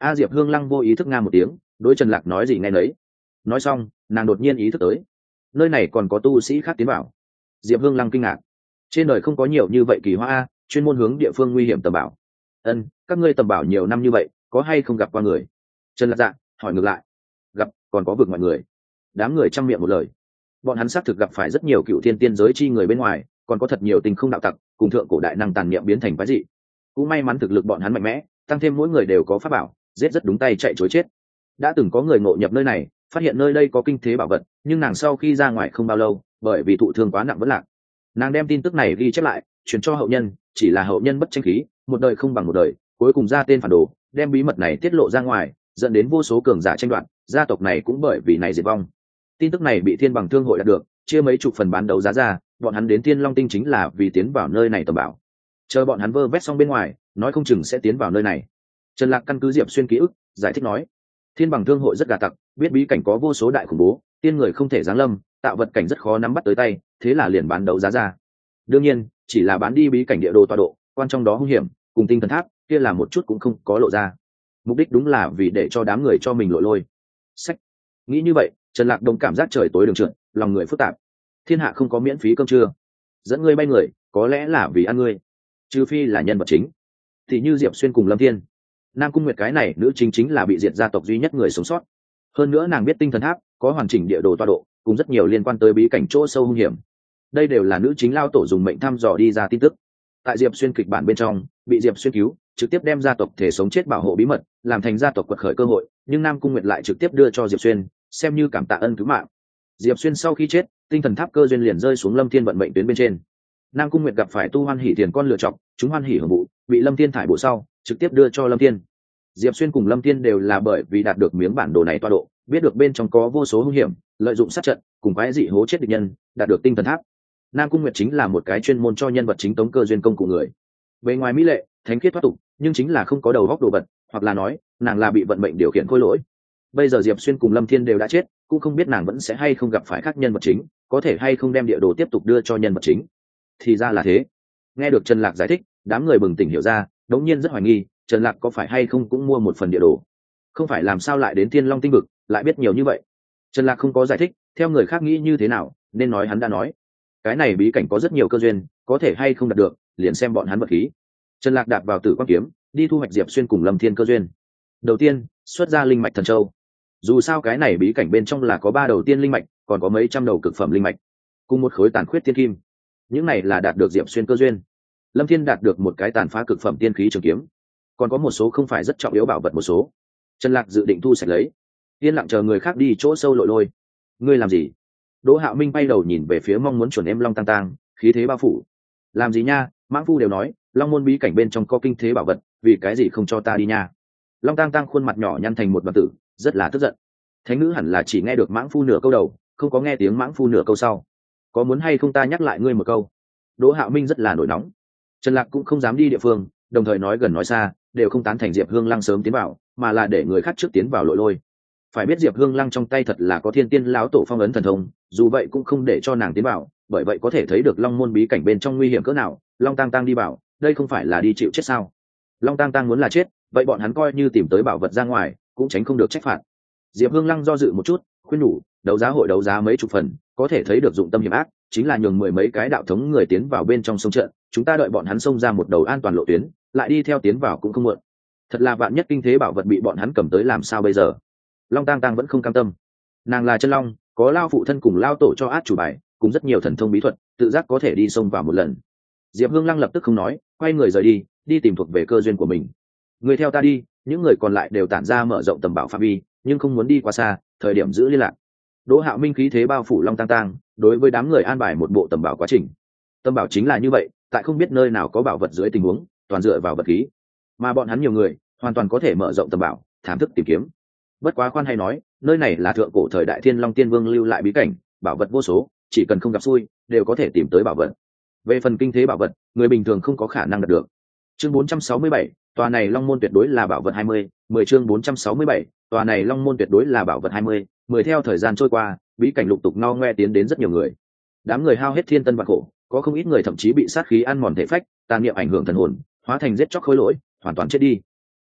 a Diệp Hương Lăng vô ý thức nga một tiếng, đối Trần Lạc nói gì nghe nấy. Nói xong nàng đột nhiên ý thức tới nơi này còn có tu sĩ khác tiến vào. Diệp Hương Lăng kinh ngạc, trên đời không có nhiều như vậy kỳ hoa a, chuyên môn hướng địa phương nguy hiểm tầm bảo. Ân, các ngươi tầm bảo nhiều năm như vậy có hay không gặp qua người? Trần Lạc dạ hỏi ngược lại. Gặp, còn có vực mọi người. Đám người trăm miệng một lời. Bọn hắn xác thực gặp phải rất nhiều cựu thiên tiên giới chi người bên ngoài, còn có thật nhiều tình không đạo tặc cùng thượng cổ đại năng tàn niệm biến thành quái dị. Cũng may mắn thực lực bọn hắn mạnh mẽ, tăng thêm mỗi người đều có pháp bảo, giết rất đúng tay chạy chối chết. Đã từng có người ngộ nhập nơi này, phát hiện nơi đây có kinh thế bảo vật, nhưng nàng sau khi ra ngoài không bao lâu, bởi vì thụ thương quá nặng vẫn lạc. Nàng đem tin tức này ghi chép lại, truyền cho hậu nhân, chỉ là hậu nhân bất tranh khí, một đời không bằng một đời, cuối cùng ra tên phản đồ, đem bí mật này tiết lộ ra ngoài, dẫn đến vô số cường giả tranh đoạt, gia tộc này cũng bởi vì này diệt vong. Tin tức này bị Thiên Bằng Thương hội đạt được, chia mấy chục phần bán đấu giá ra, bọn hắn đến Thiên Long Tinh chính là vì tiến vào nơi này tầm bảo. Chờ bọn hắn vơ vét xong bên ngoài, nói không chừng sẽ tiến vào nơi này. Trần Lạc căn cứ Diệp Xuyên ký ức, giải thích nói: Thiên Bằng Thương hội rất gà tặc, biết bí cảnh có vô số đại khủng bố, tiên người không thể giáng lâm, tạo vật cảnh rất khó nắm bắt tới tay, thế là liền bán đấu giá ra. Đương nhiên, chỉ là bán đi bí cảnh địa đồ tọa độ, quan trong đó hung hiểm, cùng tinh thần tháp, kia là một chút cũng không có lộ ra. Mục đích đúng là vì để cho đám người cho mình lộ lôi. Sách. Nghĩ như vậy, Trần Lạc Đông cảm giác trời tối đường trượt, lòng người phức tạp. Thiên hạ không có miễn phí cơm trưa, dẫn ngươi bay người, có lẽ là vì ăn ngươi, trừ phi là nhân vật chính, thì như Diệp Xuyên cùng Lâm Thiên. Nam Cung Nguyệt cái này nữ chính chính là bị diệt gia tộc duy nhất người sống sót. Hơn nữa nàng biết tinh thần tháp có hoàn chỉnh địa đồ tọa độ, cùng rất nhiều liên quan tới bí cảnh chỗ sâu hung hiểm. Đây đều là nữ chính lao tổ dùng mệnh thăm dò đi ra tin tức. Tại Diệp Xuyên kịch bản bên trong, bị Diệp Xuyên cứu, trực tiếp đem gia tộc thể sống chết bảo hộ bí mật, làm thành gia tộc quật khởi cơ hội, nhưng Nam Cung Nguyệt lại trực tiếp đưa cho Diệp Xuyên, xem như cảm tạ ân cứu mạng. Diệp Xuyên sau khi chết, tinh thần tháp cơ duyên liền rơi xuống Lâm Thiên vận mệnh tuyến bên trên. Nam Cung Nguyệt gặp phải Tu Hoan Hỉ Tiền con lựa chọc, chúng Hoan Hỉ hưởng vụ, bị Lâm Thiên thải bổ sau, trực tiếp đưa cho Lâm Thiên. Diệp Xuyên cùng Lâm Thiên đều là bởi vì đạt được miếng bản đồ này tọa độ, biết được bên trong có vô số hung hiểm, lợi dụng sát trận, cùng quái dị hố chết địch nhân, đạt được tinh thần tháp. Nam Cung Nguyệt chính là một cái chuyên môn cho nhân vật chính tống cơ duyên công cụ người. Bề ngoài mỹ lệ, thánh khiết thoát tục, nhưng chính là không có đầu óc đồ vật, hoặc là nói, nàng là bị vận mệnh điều khiển khôi lỗi. Bây giờ Diệp Xuyên cùng Lâm Thiên đều đã chết, cũng không biết nàng vẫn sẽ hay không gặp phải khác nhân vật chính, có thể hay không đem địa đồ tiếp tục đưa cho nhân vật chính. Thì ra là thế. Nghe được Trần Lạc giải thích, đám người bừng tỉnh hiểu ra, đống nhiên rất hoài nghi, Trần Lạc có phải hay không cũng mua một phần địa đồ? Không phải làm sao lại đến Thiên Long Tinh vực, lại biết nhiều như vậy? Trần Lạc không có giải thích, theo người khác nghĩ như thế nào, nên nói hắn đã nói. Cái này bí cảnh có rất nhiều cơ duyên, có thể hay không đạt được, liền xem bọn hắn vật khí. Trần Lạc đạp vào Tử Quang kiếm, đi thu hoạch Diệp Xuyên cùng Lâm Thiên cơ duyên. Đầu tiên, xuất ra linh mạch thần châu. Dù sao cái này bí cảnh bên trong là có ba đầu tiên linh mạch, còn có mấy trăm đầu cực phẩm linh mạch, cùng một khối tàn khuyết tiên kim. Những này là đạt được Diệp Xuyên cơ duyên. Lâm Thiên đạt được một cái tàn phá cực phẩm tiên khí trường kiếm, còn có một số không phải rất trọng yếu bảo vật một số. Trần Lạc dự định thu sạch lấy, yên lặng chờ người khác đi chỗ sâu lội lôi. Ngươi làm gì? Đỗ Hạo Minh bay đầu nhìn về phía mong muốn chuẩn em Long Tang Tang, khí thế bao phủ. Làm gì nha? Mãng Phu đều nói, Long môn bí cảnh bên trong có kinh thế bảo vật, vì cái gì không cho ta đi nha? Long Tang Tang khuôn mặt nhỏ nhăn thành một bàn tử, rất là tức giận. Thánh nữ hẳn là chỉ nghe được Mãng Phu nửa câu đầu, không có nghe tiếng Mãng Phu nửa câu sau. Có muốn hay không ta nhắc lại ngươi một câu? Đỗ Hạo Minh rất là nổi nóng. Trần Lạc cũng không dám đi địa phương, đồng thời nói gần nói xa, đều không tán thành Diệp Hương Lăng sớm tiến vào, mà là để người khác trước tiến vào lội lôi. Phải biết Diệp Hương Lăng trong tay thật là có Thiên Tiên lão tổ phong ấn thần thông, dù vậy cũng không để cho nàng tiến vào, bởi vậy có thể thấy được Long môn bí cảnh bên trong nguy hiểm cỡ nào. Long Tang Tang đi vào, đây không phải là đi chịu chết sao? Long Tang Tang muốn là chết, vậy bọn hắn coi như tìm tới bảo vật ra ngoài, cũng tránh không được trách phạt. Diệp Hương Lăng do dự một chút, khuyên nhủ, đấu giá hội đấu giá mấy chục phần, có thể thấy được dụng tâm hiểm ác, chính là nhường mười mấy cái đạo thống người tiến vào bên trong sông trận, chúng ta đợi bọn hắn xông ra một đầu an toàn lộ tuyến, lại đi theo tiến vào cũng không muộn. Thật là vạn nhất kinh thế bảo vật bị bọn hắn cầm tới làm sao bây giờ? Long Tang Tang vẫn không cam tâm. Nàng là chân long, có lao phụ thân cùng lao tổ cho át chủ bài, cùng rất nhiều thần thông bí thuật, tự giác có thể đi xông vào một lần. Diệp Hương Lăng lập tức không nói, quay người rời đi, đi tìm thuộc về cơ duyên của mình. Người theo ta đi, những người còn lại đều tản ra mở rộng tầm bảo phạm vi, nhưng không muốn đi quá xa, thời điểm giữ liên lạc. Đỗ Hạo Minh khí thế bao phủ Long Tang Tang, đối với đám người an bài một bộ tầm bảo quá trình. Tầm bảo chính là như vậy, tại không biết nơi nào có bảo vật dưới tình huống, toàn dựa vào vật khí. Mà bọn hắn nhiều người, hoàn toàn có thể mở rộng tầm bảo, thám thức tìm kiếm. Bất quá khoan hay nói, nơi này là thượng cổ thời đại Thiên Long Tiên Vương lưu lại bí cảnh, bảo vật vô số, chỉ cần không gặp xui, đều có thể tìm tới bảo vật. Về phần kinh thế bảo vật, người bình thường không có khả năng đạt được. Chương bốn trăm sáu mươi bảy, tòa này Long môn tuyệt đối là bảo vật hai mươi, mười chương bốn trăm sáu mươi bảy, tòa này Long môn tuyệt đối là bảo vật hai mươi, mười theo thời gian trôi qua, bí cảnh lục tục no ngoe tiến đến rất nhiều người. Đám người hao hết thiên tân và khổ, có không ít người thậm chí bị sát khí ăn mòn thể phách, tàn niệm ảnh hưởng thần hồn, hóa thành giết chóc khối lỗi, hoàn toàn chết đi.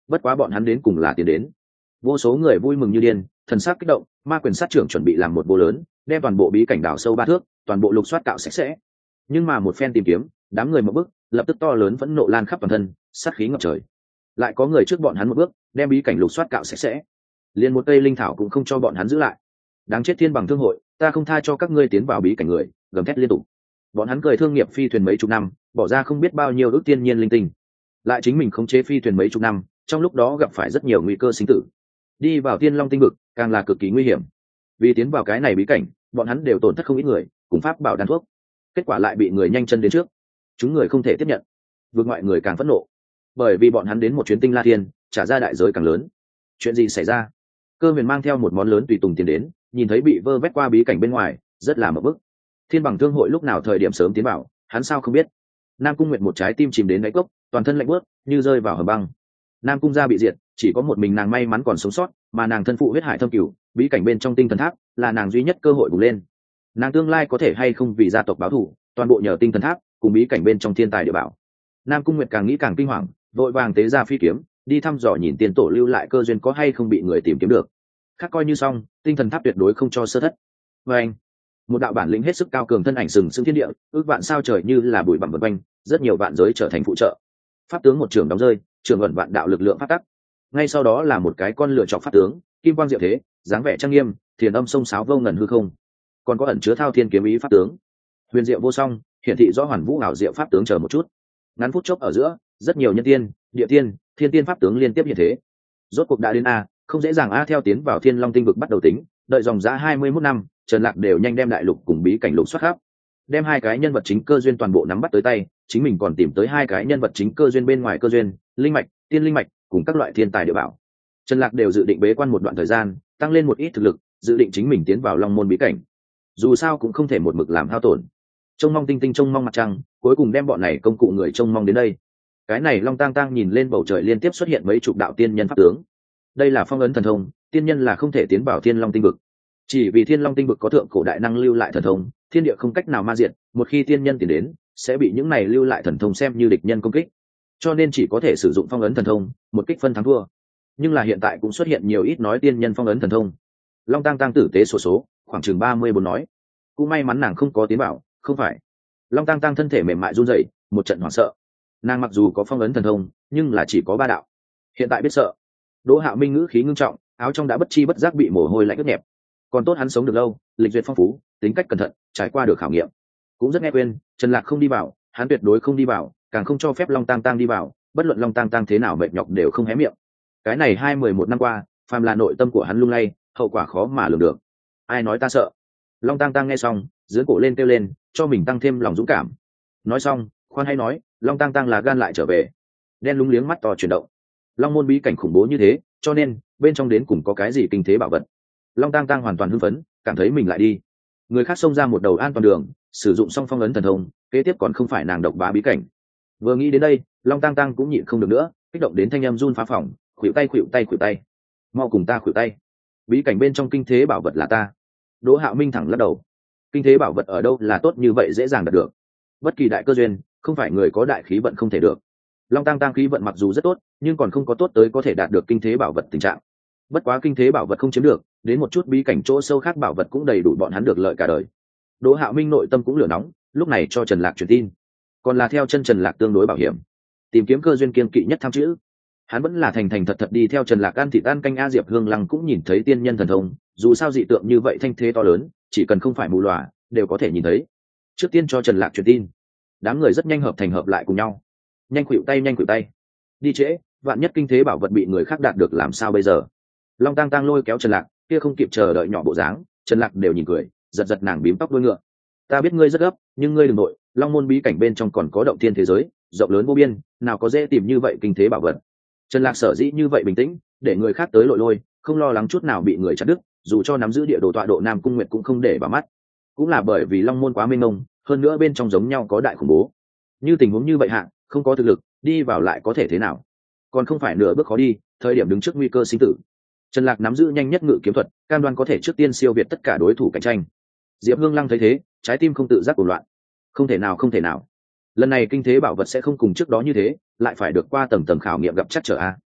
bất quá bọn hắn đến cùng là tiến đến. Vô số người vui mừng như điên, thần sắc kích động, ma quyền sát trưởng chuẩn bị làm một bố lớn, đem toàn bộ bí cảnh đào sâu ba thước, toàn bộ lục soát cạo sạch sẽ. Nhưng mà một phen tìm kiếm, đám người một bước, lập tức to lớn phẫn nộ lan khắp toàn thân, sát khí ngập trời. Lại có người trước bọn hắn một bước, đem bí cảnh lục soát cạo sạch sẽ. Liên một cây linh thảo cũng không cho bọn hắn giữ lại. Đáng chết thiên bằng thương hội, ta không tha cho các ngươi tiến vào bí cảnh người, gầm thét liên tục. Bọn hắn cười thương nghiệp phi thuyền mấy chục năm, bỏ ra không biết bao nhiêu ước tiên nhiên linh tinh, lại chính mình khống chế phi thuyền mấy chục năm, trong lúc đó gặp phải rất nhiều nguy cơ sinh tử. Đi vào Thiên Long tinh vực càng là cực kỳ nguy hiểm, vì tiến vào cái này bí cảnh bọn hắn đều tổn thất không ít người cùng pháp bảo đan thuốc, kết quả lại bị người nhanh chân đến trước, chúng người không thể tiếp nhận. Vượt ngoại người càng phẫn nộ, bởi vì bọn hắn đến một chuyến tinh la thiên, trả ra đại giới càng lớn. Chuyện gì xảy ra? Cơ Huyền mang theo một món lớn tùy tùng tiến đến, nhìn thấy bị vơ vét qua bí cảnh bên ngoài, rất là mở bức. Thiên bằng thương hội lúc nào thời điểm sớm tiến vào, hắn sao không biết? Nam Cung Nguyệt một trái tim chìm đến đáy cốc, toàn thân lạnh buốt như rơi vào hầm băng. Nam Cung gia bị diệt, chỉ có một mình nàng may mắn còn sống sót, mà nàng thân phụ huyết hải thâm cửu, bí cảnh bên trong tinh thần tháp là nàng duy nhất cơ hội bùng lên. Nàng tương lai có thể hay không vì gia tộc báo thù, toàn bộ nhờ tinh thần tháp cùng bí cảnh bên trong thiên tài địa bảo. Nam Cung Nguyệt càng nghĩ càng kinh hoàng, vội vàng tế ra phi kiếm, đi thăm dò nhìn tiền tổ lưu lại cơ duyên có hay không bị người tìm kiếm được. Khác coi như xong, tinh thần tháp tuyệt đối không cho sơ thất. Và anh, một đạo bản lĩnh hết sức cao cường thân ảnh sừng sững thiên địa, ước vạn sao trời như là bụi bặm vần quanh, rất nhiều vạn giới trở thành phụ trợ. Pháp tướng một trường đóng rơi, trường ẩn vạn đạo lực lượng phát tắc. Ngay sau đó là một cái con lựa chọc pháp tướng, kim quang diệu thế, dáng vẻ trang nghiêm, thiền âm sông sáo vô ngần hư không. Còn có ẩn chứa thao thiên kiếm ý pháp tướng, huyền diệu vô song, hiển thị rõ hoàn vũ ảo diệu pháp tướng. Chờ một chút, ngắn phút chốc ở giữa, rất nhiều nhân tiên, địa tiên, thiên tiên pháp tướng liên tiếp hiện thế. Rốt cuộc đã đến a, không dễ dàng a. Theo tiến vào Thiên Long tinh vực bắt đầu tính, đợi dòng giá hai mươi mốt năm, Trần Lạc đều nhanh đem đại lục cùng bí cảnh lục soát khắp, đem hai cái nhân vật chính cơ duyên toàn bộ nắm bắt tới tay, chính mình còn tìm tới hai cái nhân vật chính cơ duyên bên ngoài cơ duyên, linh mạch, tiên linh mạch, cùng các loại thiên tài địa bảo. Trần Lạc đều dự định bế quan một đoạn thời gian, tăng lên một ít thực lực, dự định chính mình tiến vào Long môn bí cảnh. Dù sao cũng không thể một mực làm hao tổn. Trông mong tinh tinh trông mong mặt trăng, cuối cùng đem bọn này công cụ người trông mong đến đây. Cái này Long Tang Tang nhìn lên bầu trời liên tiếp xuất hiện mấy chục đạo tiên nhân pháp tướng. Đây là phong ấn thần thông, tiên nhân là không thể tiến vào Thiên Long tinh vực. Chỉ vì Thiên Long tinh vực có thượng cổ đại năng lưu lại thần thông, thiên địa không cách nào ma diệt, một khi tiên nhân tiến đến, sẽ bị những này lưu lại thần thông xem như địch nhân công kích. Cho nên chỉ có thể sử dụng phong ấn thần thông, một kích phân thắng thua. Nhưng là hiện tại cũng xuất hiện nhiều ít nói tiên nhân phong ấn thần thông. Long Tang Tang tử tế số số, khoảng chừng ba mươi bốn nói. Cũng may mắn nàng không có tiến bảo, không phải. Long Tang Tang thân thể mềm mại run rẩy, một trận hoảng sợ. Nàng mặc dù có phong ấn thần thông, nhưng là chỉ có ba đạo. Hiện tại biết sợ. Đỗ Hạo Minh ngữ khí ngưng trọng, áo trong đã bất chi bất giác bị mồ hôi lạnh ướt nhẹp. Còn tốt hắn sống được lâu, lịch duyệt phong phú, tính cách cẩn thận, trải qua được khảo nghiệm. Cũng rất nghe quên, Trần Lạc không đi vào, hắn tuyệt đối không đi vào, càng không cho phép Long Tang Tang đi vào, bất luận Long Tang Tang thế nào mệt nhọc đều không hé miệng. Cái này hai mười một năm qua, phàm là nội tâm của hắn lung lay, hậu quả khó mà lường được. Ai nói ta sợ? Long Tang Tang nghe xong, giương cổ lên kêu lên, cho mình tăng thêm lòng dũng cảm. Nói xong, khoan hay nói, Long Tang Tang là gan lại trở về. Đen lúng liếng mắt to chuyển động. Long môn bí cảnh khủng bố như thế, cho nên bên trong đến cùng có cái gì kinh thế bảo vật. Long Tang Tang hoàn toàn hưng phấn, cảm thấy mình lại đi. Người khác xông ra một đầu an toàn đường, sử dụng xong phong ấn thần thông, kế tiếp còn không phải nàng độc bá bí cảnh. Vừa nghĩ đến đây, Long Tang Tang cũng nhịn không được nữa, kích động đến thanh âm run phá phòng, khuỵu tay khuỵu tay khuỵu tay, mau cùng ta khuỵu tay. Bí cảnh bên trong kinh thế bảo vật là ta. Đỗ Hạo Minh thẳng lắc đầu. Kinh thế bảo vật ở đâu là tốt như vậy dễ dàng đạt được? Bất kỳ đại cơ duyên, không phải người có đại khí vận không thể được. Long Tang Tang khí vận mặc dù rất tốt, nhưng còn không có tốt tới có thể đạt được kinh thế bảo vật tình trạng. Bất quá kinh thế bảo vật không chiếm được, đến một chút bí cảnh chỗ sâu khác bảo vật cũng đầy đủ bọn hắn được lợi cả đời. Đỗ Hạo Minh nội tâm cũng lửa nóng, lúc này cho Trần Lạc truyền tin, còn là theo chân Trần Lạc tương đối bảo hiểm, tìm kiếm cơ duyên kiên kỵ nhất tham chữ. Hắn vẫn là thành thành thật thật đi theo Trần Lạc ăn thịt ăn canh. A Diệp Hương Lăng cũng nhìn thấy tiên nhân thần thông, dù sao dị tượng như vậy thanh thế to lớn, chỉ cần không phải mù lòa, đều có thể nhìn thấy. Trước tiên cho Trần Lạc truyền tin, đám người rất nhanh hợp thành hợp lại cùng nhau. Nhanh khuỵu tay, nhanh khuỵu tay. Đi trễ, vạn nhất kinh thế bảo vật bị người khác đạt được làm sao bây giờ? Long Tang Tang lôi kéo Trần Lạc, kia không kịp chờ đợi nhỏ bộ dáng, Trần Lạc đều nhìn cười, giật giật nàng bím tóc đuôi ngựa. Ta biết ngươi rất gấp, nhưng ngươi đừng nội, Long môn bí cảnh bên trong còn có động thiên thế giới, rộng lớn vô biên, nào có dễ tìm như vậy kinh thế bảo vật. Trần Lạc sở dĩ như vậy bình tĩnh, để người khác tới lội lôi, không lo lắng chút nào bị người chặt đứt, dù cho nắm giữ địa đồ tọa độ Nam Cung Nguyệt cũng không để vào mắt. Cũng là bởi vì Long môn quá mênh mông, hơn nữa bên trong giống nhau có đại khủng bố. Như tình huống như vậy hạ, không có thực lực, đi vào lại có thể thế nào? Còn không phải nửa bước khó đi, thời điểm đứng trước nguy cơ sinh tử. Trần Lạc nắm giữ nhanh nhất ngự kiếm thuật, cam đoan có thể trước tiên siêu việt tất cả đối thủ cạnh tranh. Diệp Hương Lăng thấy thế, trái tim không tự giác cuồng loạn. Không thể nào, không thể nào. Lần này kinh thế bảo vật sẽ không cùng trước đó như thế, lại phải được qua tầng tầng khảo nghiệm gặp chắc trở a.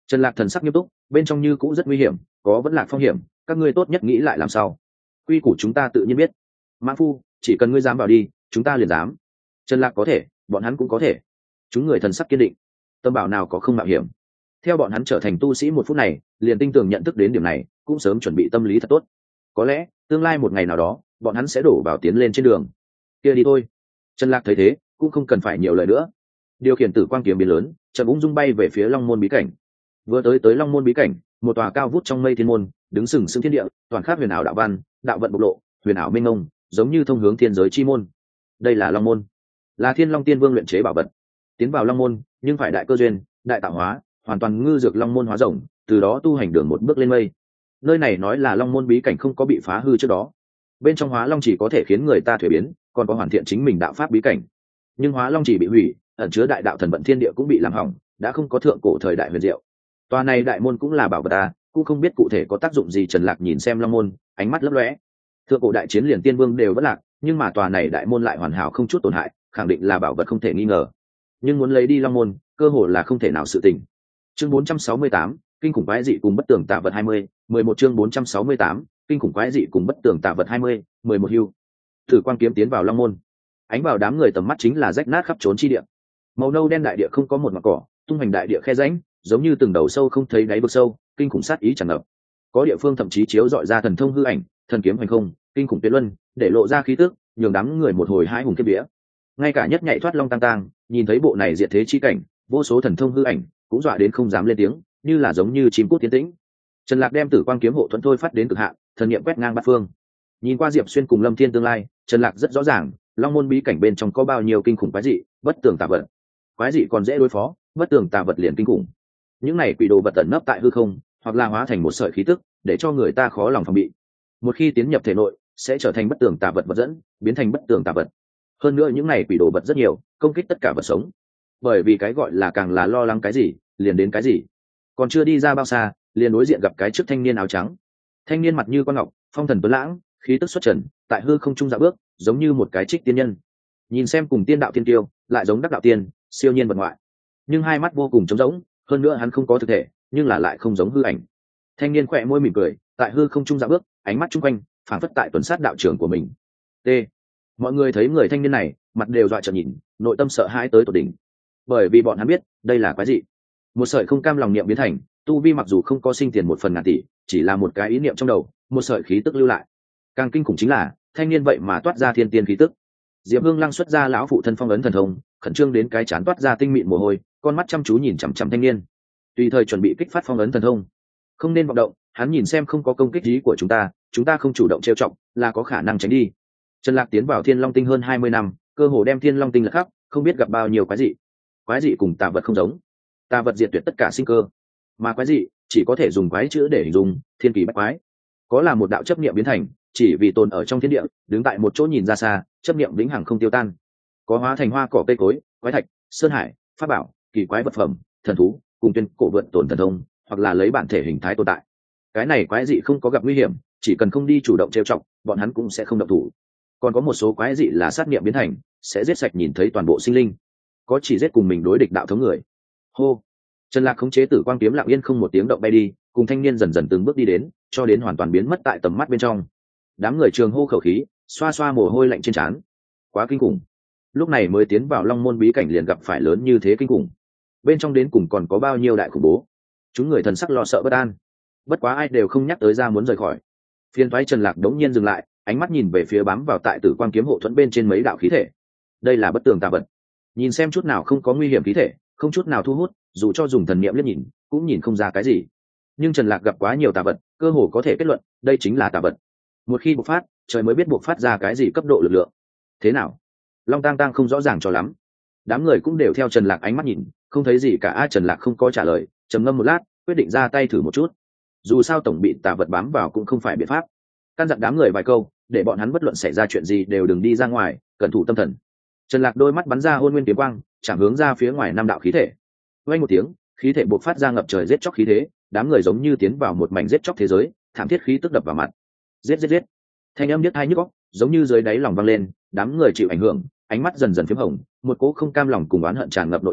Trần Lạc thần sắc nghiêm túc, bên trong như cũng rất nguy hiểm, có vẫn lạc phong hiểm, các ngươi tốt nhất nghĩ lại làm sao. Quy củ chúng ta tự nhiên biết. Mã Phu, chỉ cần ngươi dám vào đi, chúng ta liền dám. Trần Lạc có thể, bọn hắn cũng có thể. Chúng người thần sắc kiên định. Tâm bảo nào có không mạo hiểm. Theo bọn hắn trở thành tu sĩ một phút này, liền tinh tường nhận thức đến điểm này, cũng sớm chuẩn bị tâm lý thật tốt. Có lẽ, tương lai một ngày nào đó, bọn hắn sẽ đổ vào tiến lên trên đường. Kia đi thôi. Trần Lạc thấy thế, cũng không cần phải nhiều lời nữa. Điều khiển tử quang kiếm biến lớn, chậm ung dung bay về phía Long Môn bí cảnh. Vừa tới tới Long Môn bí cảnh, một tòa cao vút trong mây thiên môn, đứng sừng sững thiên địa, toàn khác huyền ảo đạo văn, đạo vận bộc lộ, huyền ảo mênh mông, giống như thông hướng thiên giới chi môn. Đây là Long Môn, là Thiên Long Tiên Vương luyện chế bảo vật. Tiến vào Long Môn, nhưng phải đại cơ duyên, đại tạo hóa, hoàn toàn ngư dược Long Môn hóa rồng, từ đó tu hành đường một bước lên mây. Nơi này nói là Long Môn bí cảnh không có bị phá hư trước đó. Bên trong hóa long chỉ có thể khiến người ta thuế biến, còn có hoàn thiện chính mình đạo pháp bí cảnh. Nhưng hóa long chỉ bị hủy, ẩn chứa đại đạo thần vận thiên địa cũng bị làm hỏng, đã không có thượng cổ thời đại huyền diệu. Tòa này đại môn cũng là bảo vật ta, cũng không biết cụ thể có tác dụng gì. Trần Lạc nhìn xem Long Môn, ánh mắt lấp lóe. Thượng cổ đại chiến liền tiên vương đều vẫn lạc, nhưng mà tòa này đại môn lại hoàn hảo không chút tổn hại, khẳng định là bảo vật không thể nghi ngờ. Nhưng muốn lấy đi Long Môn, cơ hội là không thể nào sự tình. Chương bốn trăm sáu mươi tám, kinh khủng quái dị cùng bất tường tà vật hai mươi, mười một chương bốn trăm sáu mươi tám, kinh khủng quái dị cùng bất tường tà vật hai mươi, mười một hưu. Thử quang kiếm tiến vào Long Môn, ánh vào đám người tầm mắt chính là rách nát khắp trốn chi địa. Màu nâu đen đại địa không có một mảng cỏ, tung hành đại địa khe rãnh, giống như từng đầu sâu không thấy đáy vực sâu, kinh khủng sát ý tràn ngập. Có địa phương thậm chí chiếu dọi ra thần thông hư ảnh, thần kiếm hành không, kinh khủng tuyệt luân, để lộ ra khí tức, nhường đám người một hồi hãi hùng kiếp vía. Ngay cả nhất nhạy thoát long tang tang, nhìn thấy bộ này diệt thế chi cảnh, vô số thần thông hư ảnh cũng dọa đến không dám lên tiếng, như là giống như chim cút tiến tĩnh. Trần Lạc đem tử quang kiếm hộ thuẫn thôi phát đến cực hạn, thần niệm quét ngang bát phương. Nhìn qua Diệp Xuyên cùng Lâm Thiên tương lai, Trần Lạc rất rõ ràng, Long Môn bí cảnh bên trong có bao nhiêu kinh khủng quái dị, bất tường tà vật. Quái dị còn dễ đối phó, bất tường tà vật liền kinh khủng. Những này quỷ đồ vật tẩn nấp tại hư không, hoặc là hóa thành một sợi khí tức, để cho người ta khó lòng phòng bị. Một khi tiến nhập thể nội, sẽ trở thành bất tường tà vật vật dẫn, biến thành bất tường tà vật. Hơn nữa những này quỷ đồ vật rất nhiều, công kích tất cả vật sống. Bởi vì cái gọi là càng là lo lắng cái gì, liền đến cái gì. Còn chưa đi ra bao xa, liền đối diện gặp cái trước thanh niên áo trắng. Thanh niên mặt như con ngọc, phong thần tuấn lãng, khí tức xuất trần, tại hư không trung dạo bước, giống như một cái trích tiên nhân. Nhìn xem cùng tiên đạo tiên tiêu, lại giống đắc đạo tiên, siêu nhiên vật ngoại. Nhưng hai mắt vô cùng trống rỗng, hơn nữa hắn không có thực thể, nhưng là lại không giống hư ảnh. Thanh niên khỏe môi mỉm cười, tại hư không trung dạo bước, ánh mắt chung quanh phảng phất tại tuần sát đạo trưởng của mình. T. Mọi người thấy người thanh niên này, mặt đều dọa trợn nhìn, nội tâm sợ hãi tới tột đỉnh. Bởi vì bọn hắn biết, đây là quái dị. Một sợi không cam lòng niệm biến thành, tu vi mặc dù không có sinh tiền một phần ngàn tỷ, chỉ là một cái ý niệm trong đầu, một sợi khí tức lưu lại. Càng kinh khủng chính là, thanh niên vậy mà toát ra thiên tiên khí tức. Diệp Hương Lăng xuất ra lão phụ thân phong ấn thần thông, khẩn trương đến cái chán toát ra tinh mịn mồ hôi, con mắt chăm chú nhìn chằm chằm thanh niên. Tùy thời chuẩn bị kích phát phong ấn thần thông. Không nên vọng động, hắn nhìn xem không có công kích ý của chúng ta, chúng ta không chủ động trêu chọc, là có khả năng tránh đi. Trần Lạc tiến vào Thiên Long Tinh hơn hai mươi năm, cơ hồ đem Thiên Long Tinh lật khắp, không biết gặp bao nhiêu quái dị. Quái dị cùng tà vật không giống. Tà vật diệt tuyệt tất cả sinh cơ, mà quái dị chỉ có thể dùng quái chữ để hình dung, thiên kỳ bách quái. Có là một đạo chấp niệm biến thành, chỉ vì tồn ở trong thiên địa, đứng tại một chỗ nhìn ra xa, chấp niệm vĩnh hằng không tiêu tan. Có hóa thành hoa cỏ cây cối, quái thạch, sơn hải, pháp bảo, kỳ quái vật phẩm, thần thú, cùng tuyên cổ vượn tồn thần thông, hoặc là lấy bản thể hình thái tồn tại. Cái này quái dị không có gặp nguy hiểm, chỉ cần không đi chủ động trêu chọc, bọn hắn cũng sẽ không động thủ. Còn có một số quái dị là sát niệm biến thành, sẽ giết sạch nhìn thấy toàn bộ sinh linh. Có chỉ giết cùng mình đối địch đạo thống người. Hô. Trần Lạc khống chế tử quang kiếm lặng yên không một tiếng động bay đi, cùng thanh niên dần dần từng bước đi đến, cho đến hoàn toàn biến mất tại tầm mắt bên trong. Đám người trường hô khẩu khí, xoa xoa mồ hôi lạnh trên trán. Quá kinh khủng. Lúc này mới tiến vào Long Môn bí cảnh liền gặp phải lớn như thế kinh khủng. Bên trong đến cùng còn có bao nhiêu đại khủng bố. Chúng người thần sắc lo sợ bất an. Bất quá ai đều không nhắc tới ra muốn rời khỏi. Phiên thoái Trần Lạc đống nhiên dừng lại, ánh mắt nhìn về phía bám vào tại tử quang kiếm hộ thuẫn bên trên mấy đạo khí thể. Đây là bất tường tà vật. Nhìn xem chút nào không có nguy hiểm khí thể, không chút nào thu hút, dù cho dùng thần niệm liếc nhìn, cũng nhìn không ra cái gì. Nhưng Trần Lạc gặp quá nhiều tà vật, cơ hồ có thể kết luận, đây chính là tà vật. Một khi bộc phát, trời mới biết bộc phát ra cái gì cấp độ lực lượng. Thế nào? Long Tang Tang không rõ ràng cho lắm. Đám người cũng đều theo Trần Lạc ánh mắt nhìn, không thấy gì cả. A Trần Lạc không có trả lời, trầm ngâm một lát, quyết định ra tay thử một chút. Dù sao tổng bị tà vật bám vào cũng không phải biện pháp. Căn dặn đám người vài câu, để bọn hắn bất luận xảy ra chuyện gì đều đừng đi ra ngoài, cẩn thủ tâm thần. Trần Lạc đôi mắt bắn ra hôn nguyên kiếm quang, chạm hướng ra phía ngoài năm đạo khí thể. Vang một tiếng, khí thể bộc phát ra ngập trời giết chóc khí thế, đám người giống như tiến vào một mảnh giết chóc thế giới, thảm thiết khí tức đập vào mặt. Giết giết giết. Thanh âm điếc tai nhức óc, giống như dưới đáy lòng vang lên, đám người chịu ảnh hưởng, ánh mắt dần dần phím hồng, một cỗ không cam lòng cùng oán hận tràn ngập nội tâm,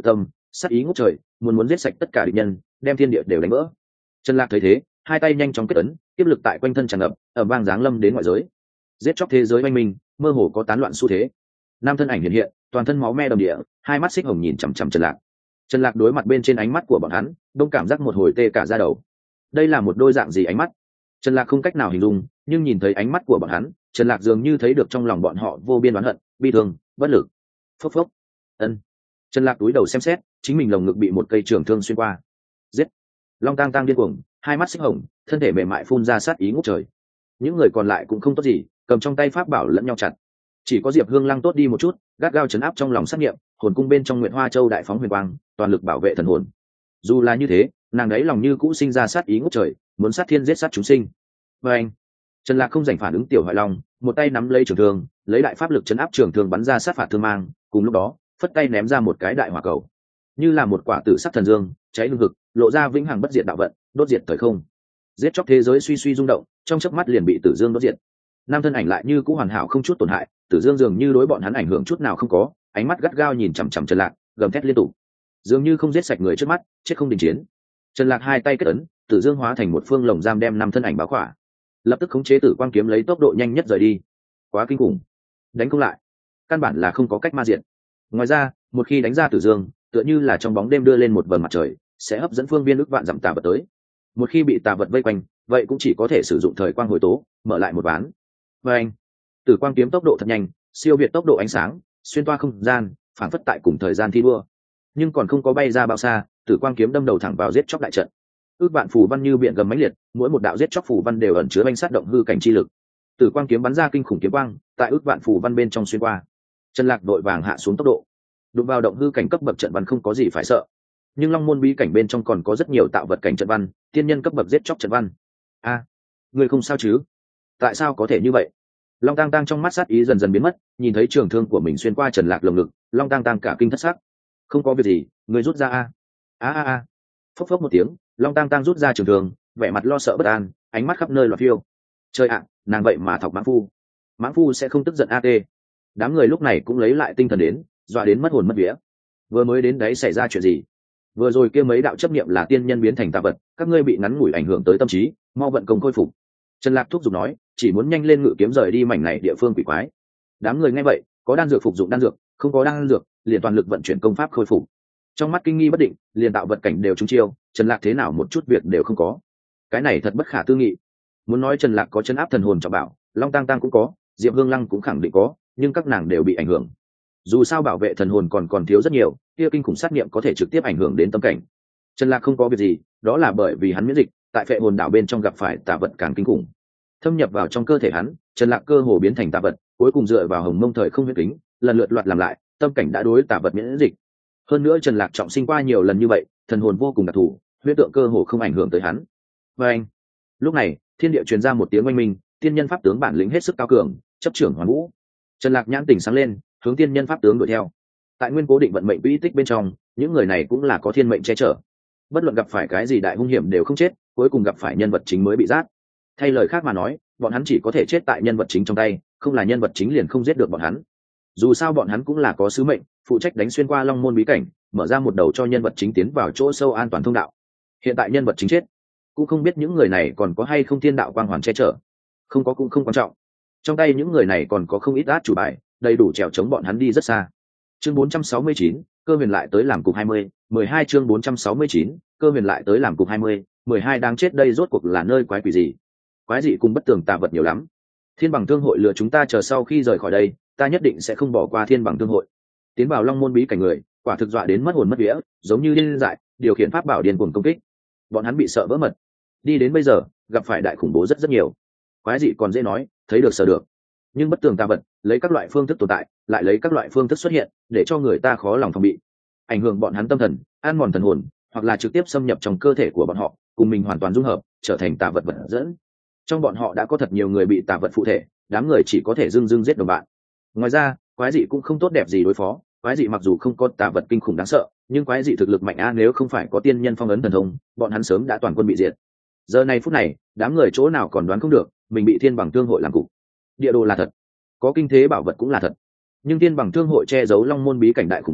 sát ý ngút trời, muốn muốn giết sạch tất cả địch nhân, đem thiên địa đều đánh vỡ. Trần Lạc thấy thế, hai tay nhanh chóng kết ấn, tiếp lực tại quanh thân tràn ngập, ở vang giáng lâm đến ngoại giới. Giết chóc thế giới oanh minh, mơ hồ có tán loạn xu thế. Nam thân ảnh hiện hiện, toàn thân máu me đầm địa, hai mắt xích hồng nhìn chằm chằm Trần Lạc. Trần Lạc đối mặt bên trên ánh mắt của bọn hắn, đông cảm giác một hồi tê cả da đầu. Đây là một đôi dạng gì ánh mắt? Trần Lạc không cách nào hình dung, nhưng nhìn thấy ánh mắt của bọn hắn, Trần Lạc dường như thấy được trong lòng bọn họ vô biên oán hận, bi thương, bất lực. Phốc phốc. Ân. Trần Lạc túi đầu xem xét, chính mình lồng ngực bị một cây trường thương xuyên qua. Giết. Long Tang Tang điên cuồng, hai mắt xích hồng, thân thể mềm mại phun ra sát ý ngút trời. Những người còn lại cũng không tốt gì, cầm trong tay pháp bảo lẫn nhau chặt. Chỉ có Diệp Hương Lăng tốt đi một chút, gắt gao chấn áp trong lòng sát nghiệm, hồn cung bên trong Nguyệt Hoa Châu đại phóng huyền quang, toàn lực bảo vệ thần hồn. Dù là như thế, nàng đấy lòng như cũ sinh ra sát ý ngút trời, muốn sát thiên giết sát chúng sinh. Và anh, Trần Lạc không giành phản ứng tiểu Hoại Long, một tay nắm lấy trường thương, lấy đại pháp lực chấn áp trường thương bắn ra sát phạt thương mang, cùng lúc đó, phất tay ném ra một cái đại hỏa cầu, như là một quả tử sắc thần dương, cháy hừng hực, lộ ra vĩnh hằng bất diệt đạo vận, đốt diệt thời không. Giết chóc thế giới suy suy rung động, trong chớp mắt liền bị Tử Dương đốt diệt. Nam thân ảnh lại như cũ hoàn hảo không chút tổn hại, Tử Dương dường như đối bọn hắn ảnh hưởng chút nào không có, ánh mắt gắt gao nhìn chằm chằm Trần Lạc, gầm thét liên tục. Dường như không giết sạch người trước mắt, chết không đình chiến. Trần Lạc hai tay kết ấn, Tử Dương hóa thành một phương lồng giam đem năm thân ảnh báo khỏa. Lập tức khống chế Tử Quang kiếm lấy tốc độ nhanh nhất rời đi. Quá kinh khủng, đánh không lại, căn bản là không có cách ma diện. Ngoài ra, một khi đánh ra Tử Dương, tựa như là trong bóng đêm đưa lên một vầng mặt trời, sẽ hấp dẫn phương viên ức vạn dặm tà vật tới. Một khi bị tà vật vây quanh, vậy cũng chỉ có thể sử dụng thời quang hồi tố, mở lại một ván. Và anh, Tử Quang kiếm tốc độ thật nhanh, siêu việt tốc độ ánh sáng, xuyên toa không gian, phản phất tại cùng thời gian thi đua. Nhưng còn không có bay ra bao xa, Tử Quang kiếm đâm đầu thẳng vào giết chóc đại trận. Ước vạn phù văn như biển gầm mãnh liệt, mỗi một đạo giết chóc phù văn đều ẩn chứa banh sát động hư cảnh chi lực. Tử Quang kiếm bắn ra kinh khủng kiếm quang, tại ước vạn phù văn bên trong xuyên qua. Trần Lạc đội vàng hạ xuống tốc độ. Đụng vào động hư cảnh cấp bậc trận văn không có gì phải sợ. Nhưng Long môn bí cảnh bên trong còn có rất nhiều tạo vật cảnh trận văn, tiên nhân cấp bậc giết chóc trận văn. A, à, ngươi không sao chứ? Tại sao có thể như vậy? Long Tang Tang trong mắt sát ý dần dần biến mất, nhìn thấy trường thương của mình xuyên qua Trần Lạc lồng ngực, Long Tang Tang cả kinh thất sắc. Không có việc gì, ngươi rút ra a. A a a. Phốc phốc một tiếng, Long Tang Tang rút ra trường thương, vẻ mặt lo sợ bất an, ánh mắt khắp nơi loạn phiêu. Trời ạ, nàng vậy mà thọc mãng phu. Mãng phu sẽ không tức giận a tê. Đám người lúc này cũng lấy lại tinh thần đến, dọa đến mất hồn mất vía. Vừa mới đến đấy xảy ra chuyện gì? Vừa rồi kia mấy đạo chấp niệm là tiên nhân biến thành tà vật, các ngươi bị ngắn ngủi ảnh hưởng tới tâm trí, mau vận công khôi phục. Trần Lạc thúc giục nói, chỉ muốn nhanh lên ngự kiếm rời đi mảnh này địa phương quỷ quái. Đám người nghe vậy, có đan dược phục dụng đan dược, không có đan dược, liền toàn lực vận chuyển công pháp khôi phục. Trong mắt kinh nghi bất định, liền tạo vật cảnh đều trúng chiêu, Trần Lạc thế nào một chút việc đều không có. Cái này thật bất khả tư nghị. Muốn nói Trần Lạc có chân áp thần hồn trọng bảo, Long Tang Tang cũng có, Diệp Hương Lăng cũng khẳng định có, nhưng các nàng đều bị ảnh hưởng. Dù sao bảo vệ thần hồn còn còn thiếu rất nhiều, kia kinh khủng sát niệm có thể trực tiếp ảnh hưởng đến tâm cảnh. Trần Lạc không có việc gì, đó là bởi vì hắn miễn dịch, tại phệ hồn đảo bên trong gặp phải tà vật càng kinh khủng, thâm nhập vào trong cơ thể hắn, Trần Lạc cơ hồ biến thành tà vật, cuối cùng dựa vào hồng mông thời không huyết kính, lần lượt loạt làm lại, tâm cảnh đã đối tà vật miễn dịch. Hơn nữa Trần Lạc trọng sinh qua nhiều lần như vậy, thần hồn vô cùng đặc thù, huyết tượng cơ hồ không ảnh hưởng tới hắn. Và anh, lúc này, thiên địa truyền ra một tiếng oanh minh, tiên nhân pháp tướng bản lĩnh hết sức cao cường, chấp trưởng hoàn vũ. Trần Lạc nhãn tỉnh sáng lên, hướng tiên nhân pháp tướng đuổi theo. Tại nguyên cố định vận mệnh quỹ tích bên trong, những người này cũng là có thiên mệnh che chở, bất luận gặp phải cái gì đại hung hiểm đều không chết, cuối cùng gặp phải nhân vật chính mới bị giết. Thay lời khác mà nói, bọn hắn chỉ có thể chết tại nhân vật chính trong tay, không là nhân vật chính liền không giết được bọn hắn. Dù sao bọn hắn cũng là có sứ mệnh, phụ trách đánh xuyên qua Long môn bí cảnh, mở ra một đầu cho nhân vật chính tiến vào chỗ sâu an toàn thông đạo. Hiện tại nhân vật chính chết, cũng không biết những người này còn có hay không thiên đạo quang hoàn che chở. Không có cũng không quan trọng. Trong tay những người này còn có không ít át chủ bài, đầy đủ trèo chống bọn hắn đi rất xa. Chương bốn trăm sáu mươi chín, cơ huyền lại tới làm cục hai mươi, mười hai chương bốn trăm sáu mươi chín, cơ huyền lại tới làm cục hai mươi, mười hai đang chết đây rốt cuộc là nơi quái quỷ gì? Quái dị cùng bất tường tà vật nhiều lắm. Thiên Bằng Thương hội lừa chúng ta, chờ sau khi rời khỏi đây, ta nhất định sẽ không bỏ qua Thiên Bằng Thương hội. Tiến vào Long môn bí cảnh người, quả thực dọa đến mất hồn mất vía, giống như điên dại, điều khiển pháp bảo điên cuồng công kích. Bọn hắn bị sợ vỡ mật. Đi đến bây giờ, gặp phải đại khủng bố rất rất nhiều. Quái dị còn dễ nói, thấy được sợ được. Nhưng bất tường tà vật, lấy các loại phương thức tồn tại, lại lấy các loại phương thức xuất hiện, để cho người ta khó lòng phòng bị, ảnh hưởng bọn hắn tâm thần, ăn mòn thần hồn, hoặc là trực tiếp xâm nhập trong cơ thể của bọn họ, cùng mình hoàn toàn dung hợp, trở thành tà vật vật dẫn. Trong bọn họ đã có thật nhiều người bị tà vật phụ thể, đám người chỉ có thể dưng dưng giết đồng bạn. Ngoài ra, quái dị cũng không tốt đẹp gì đối phó, quái dị mặc dù không có tà vật kinh khủng đáng sợ, nhưng quái dị thực lực mạnh a, nếu không phải có tiên nhân phong ấn thần thông, bọn hắn sớm đã toàn quân bị diệt. Giờ này phút này, đám người chỗ nào còn đoán không được, mình bị Thiên Bằng Thương hội làm cục. Địa đồ là thật, có kinh thế bảo vật cũng là thật, nhưng Thiên Bằng Thương hội che giấu Long môn bí cảnh đại khủng bố,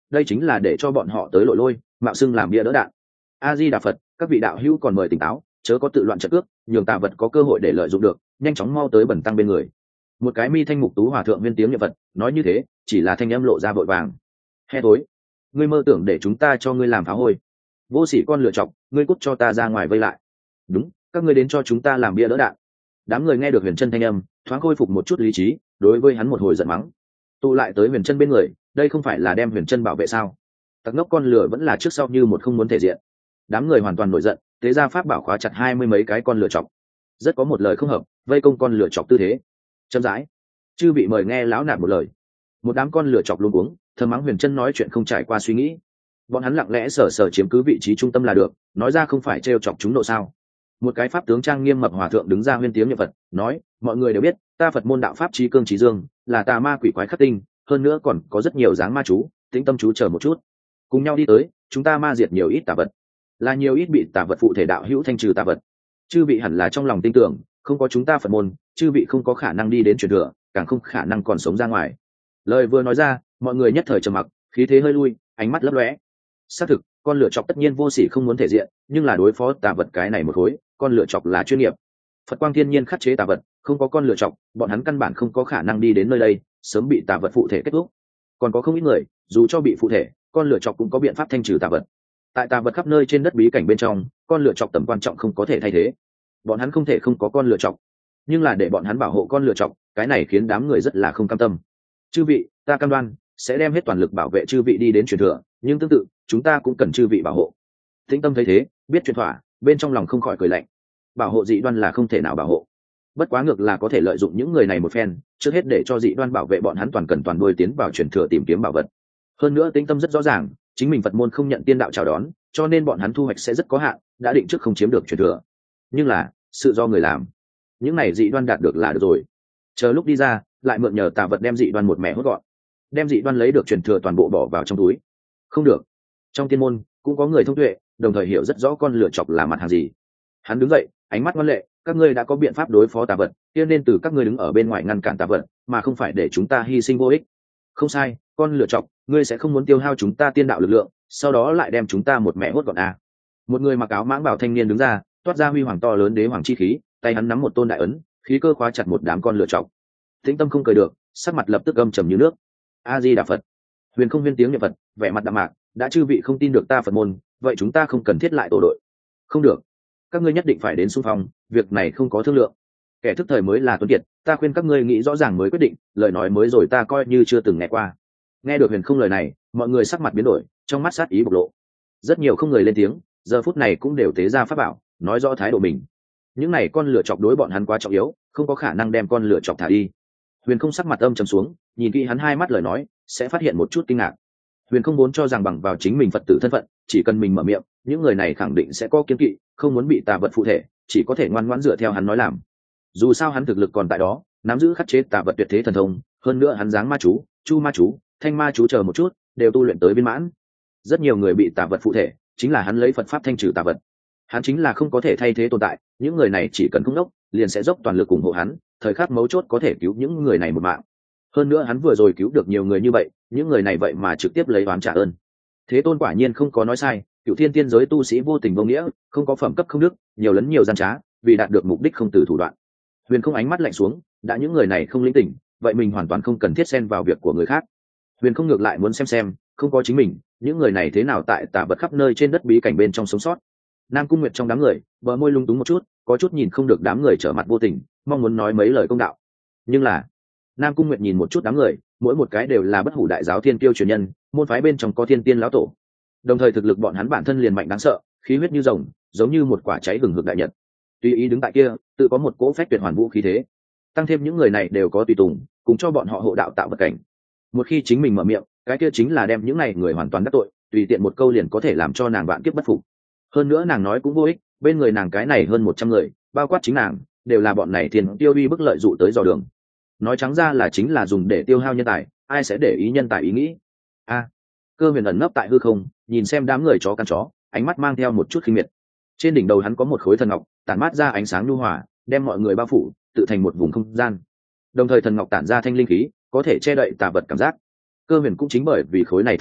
đây chính là để cho bọn họ tới lội lôi mạo xưng làm bia đỡ đạn. A Di Đà Phật, các vị đạo hữu còn mời tỉnh táo, chớ có tự loạn trận cước, nhường tà vật có cơ hội để lợi dụng được, nhanh chóng mau tới bẩn tăng bên người. Một cái mi thanh mục tú hòa thượng viên tiếng niệm Phật, nói như thế chỉ là thanh âm lộ ra vội vàng. He tối, ngươi mơ tưởng để chúng ta cho ngươi làm phá hôi, vô sỉ con lựa chọc, ngươi cút cho ta ra ngoài vây lại. Đúng, các ngươi đến cho chúng ta làm bia đỡ đạn. Đám người nghe được Huyền Trân thanh âm, thoáng khôi phục một chút lý trí, đối với hắn một hồi giận mắng, tụ lại tới Huyền Trân bên người, đây không phải là đem Huyền Trân bảo vệ sao? Tặc ngốc con lửa vẫn là trước sau như một không muốn thể diện. Đám người hoàn toàn nổi giận, thế ra pháp bảo khóa chặt hai mươi mấy cái con lửa chọc, rất có một lời không hợp, vây công con lửa chọc tư thế. Chậm rãi, chư vị mời nghe lão nạp một lời. Một đám con lửa chọc luống cuống, thầm mắng Huyền Trân nói chuyện không trải qua suy nghĩ. Bọn hắn lặng lẽ sở sở chiếm cứ vị trí trung tâm là được, nói ra không phải trêu chọc chúng độ sao? Một cái pháp tướng trang nghiêm mập hòa thượng đứng ra huyên tiếng niệm Phật, nói, mọi người đều biết, ta Phật môn đạo pháp trí cương trí dương, là tà ma quỷ quái khắc tinh, hơn nữa còn có rất nhiều dáng ma chú, tĩnh tâm chú chờ một chút, cùng nhau đi tới, chúng ta ma diệt nhiều ít tà vật, là nhiều ít bị tà vật phụ thể đạo hữu thanh trừ tà vật. Chư vị hẳn là trong lòng tin tưởng, không có chúng ta Phật môn, chư vị không có khả năng đi đến truyền thừa, càng không khả năng còn sống ra ngoài. Lời vừa nói ra, mọi người nhất thời trầm mặc, khí thế hơi lui, ánh mắt lấp lóe. Xác thực, con lựa chọc tất nhiên vô sỉ không muốn thể diện, nhưng là đối phó tà vật cái này một khối, con lựa chọc là chuyên nghiệp. Phật quang thiên nhiên khắc chế tà vật, không có con lựa chọc, bọn hắn căn bản không có khả năng đi đến nơi đây, sớm bị tà vật phụ thể kết thúc. Còn có không ít người, dù cho bị phụ thể, con lựa chọc cũng có biện pháp thanh trừ tà vật. Tại tà vật khắp nơi trên đất bí cảnh bên trong, con lựa chọc tầm quan trọng không có thể thay thế. Bọn hắn không thể không có con lựa chọc, nhưng là để bọn hắn bảo hộ con lựa chọc, cái này khiến đám người rất là không cam tâm. Chư vị, ta cam đoan sẽ đem hết toàn lực bảo vệ chư vị đi đến truyền thừa, nhưng tương tự, chúng ta cũng cần chư vị bảo hộ. Tĩnh tâm thấy thế, biết chuyện thỏa, bên trong lòng không khỏi cười lạnh. Bảo hộ dị đoan là không thể nào bảo hộ, bất quá ngược là có thể lợi dụng những người này một phen, trước hết để cho dị đoan bảo vệ bọn hắn toàn cần toàn đuôi tiến vào truyền thừa tìm kiếm bảo vật. Hơn nữa Tĩnh tâm rất rõ ràng, chính mình Phật môn không nhận tiên đạo chào đón, cho nên bọn hắn thu hoạch sẽ rất có hạn, đã định trước không chiếm được truyền thừa. Nhưng là sự do người làm, những này dị đoan đạt được là được rồi, chờ lúc đi ra lại mượn nhờ tà vật đem dị đoan một mẻ hốt gọn, đem dị đoan lấy được truyền thừa toàn bộ bỏ vào trong túi. Không được. Trong tiên môn cũng có người thông tuệ, đồng thời hiểu rất rõ con lựa chọc là mặt hàng gì. Hắn đứng dậy, ánh mắt ngoan lệ, các ngươi đã có biện pháp đối phó tà vật, kia nên từ các ngươi đứng ở bên ngoài ngăn cản tà vật, mà không phải để chúng ta hy sinh vô ích. Không sai, con lựa chọc, ngươi sẽ không muốn tiêu hao chúng ta tiên đạo lực lượng, sau đó lại đem chúng ta một mẹ hốt gọn à? Một người mặc áo mãng bảo thanh niên đứng ra, toát ra huy hoàng to lớn đế hoàng chi khí, tay hắn nắm một tôn đại ấn, khí cơ khóa chặt một đám con lựa chọc. Tĩnh tâm không cười được, sắc mặt lập tức âm trầm như nước. A Di Đà Phật. Huyền không viên tiếng niệm Phật, vẻ mặt đạm mạc, đã chư vị không tin được ta Phật môn, vậy chúng ta không cần thiết lại tổ đội. Không được, các ngươi nhất định phải đến xung phong, việc này không có thương lượng. Kẻ thức thời mới là tuấn kiệt, ta khuyên các ngươi nghĩ rõ ràng mới quyết định, lời nói mới rồi ta coi như chưa từng nghe qua. Nghe được Huyền không lời này, mọi người sắc mặt biến đổi, trong mắt sát ý bộc lộ. Rất nhiều không người lên tiếng, giờ phút này cũng đều tế ra pháp bảo, nói rõ thái độ mình. Những này con lửa chọc đối bọn hắn quá trọng yếu, không có khả năng đem con lửa chọc thả đi. Huyền không sắc mặt âm trầm xuống, nhìn kỹ hắn hai mắt lời nói, sẽ phát hiện một chút kinh ngạc. Huyền không muốn cho rằng bằng vào chính mình Phật tử thân phận, chỉ cần mình mở miệng, những người này khẳng định sẽ có kiên kỵ, không muốn bị tà vật phụ thể, chỉ có thể ngoan ngoãn dựa theo hắn nói làm. Dù sao hắn thực lực còn tại đó, nắm giữ khắc chế tà vật tuyệt thế thần thông, hơn nữa hắn dáng ma chú, chu ma chú, thanh ma chú chờ một chút, đều tu luyện tới viên mãn. Rất nhiều người bị tà vật phụ thể, chính là hắn lấy Phật pháp thanh trừ tà vật. Hắn chính là không có thể thay thế tồn tại, những người này chỉ cần không đốc, liền sẽ dốc toàn lực ủng hộ hắn, thời khắc mấu chốt có thể cứu những người này một mạng. Hơn nữa hắn vừa rồi cứu được nhiều người như vậy, những người này vậy mà trực tiếp lấy oán trả ơn. Thế Tôn quả nhiên không có nói sai, cửu thiên tiên giới tu sĩ vô tình vô nghĩa, không có phẩm cấp không đức, nhiều lấn nhiều gian trá, vì đạt được mục đích không từ thủ đoạn. Huyền không ánh mắt lạnh xuống, đã những người này không lĩnh tỉnh, vậy mình hoàn toàn không cần thiết xen vào việc của người khác. Huyền không ngược lại muốn xem xem, không có chính mình, những người này thế nào tại tà vật khắp nơi trên đất bí cảnh bên trong sống sót. Nam Cung Nguyệt trong đám người, bờ môi lung túng một chút, có chút nhìn không được đám người trở mặt vô tình, mong muốn nói mấy lời công đạo. Nhưng là, Nam Cung Nguyệt nhìn một chút đám người, mỗi một cái đều là bất hủ đại giáo thiên kiêu truyền nhân, môn phái bên trong có thiên tiên lão tổ. Đồng thời thực lực bọn hắn bản thân liền mạnh đáng sợ, khí huyết như rồng, giống như một quả cháy hừng hực đại nhật. Tùy ý đứng tại kia, tự có một cỗ phách tuyệt hoàn vũ khí thế. Tăng thêm những người này đều có tùy tùng, cùng cho bọn họ hộ đạo tạo vật cảnh. Một khi chính mình mở miệng, cái kia chính là đem những này người hoàn toàn đắc tội, tùy tiện một câu liền có thể làm cho nàng vạn kiếp bất phục. Hơn nữa nàng nói cũng vô ích, bên người nàng cái này hơn một trăm người, bao quát chính nàng, đều là bọn này thiên tiêu uy bức lợi dụ tới dò đường. Nói trắng ra là chính là dùng để tiêu hao nhân tài, ai sẽ để ý nhân tài ý nghĩ. A, Cơ Huyền ẩn nấp tại hư không, nhìn xem đám người chó căn chó, ánh mắt mang theo một chút khinh miệt. Trên đỉnh đầu hắn có một khối thần ngọc, tản mát ra ánh sáng nhu hòa, đem mọi người bao phủ, tự thành một vùng không gian. Đồng thời thần ngọc tản ra thanh linh khí, có thể che đậy tà vật cảm giác. Cơ Huyền cũng chính bởi vì khối này thần ngọc,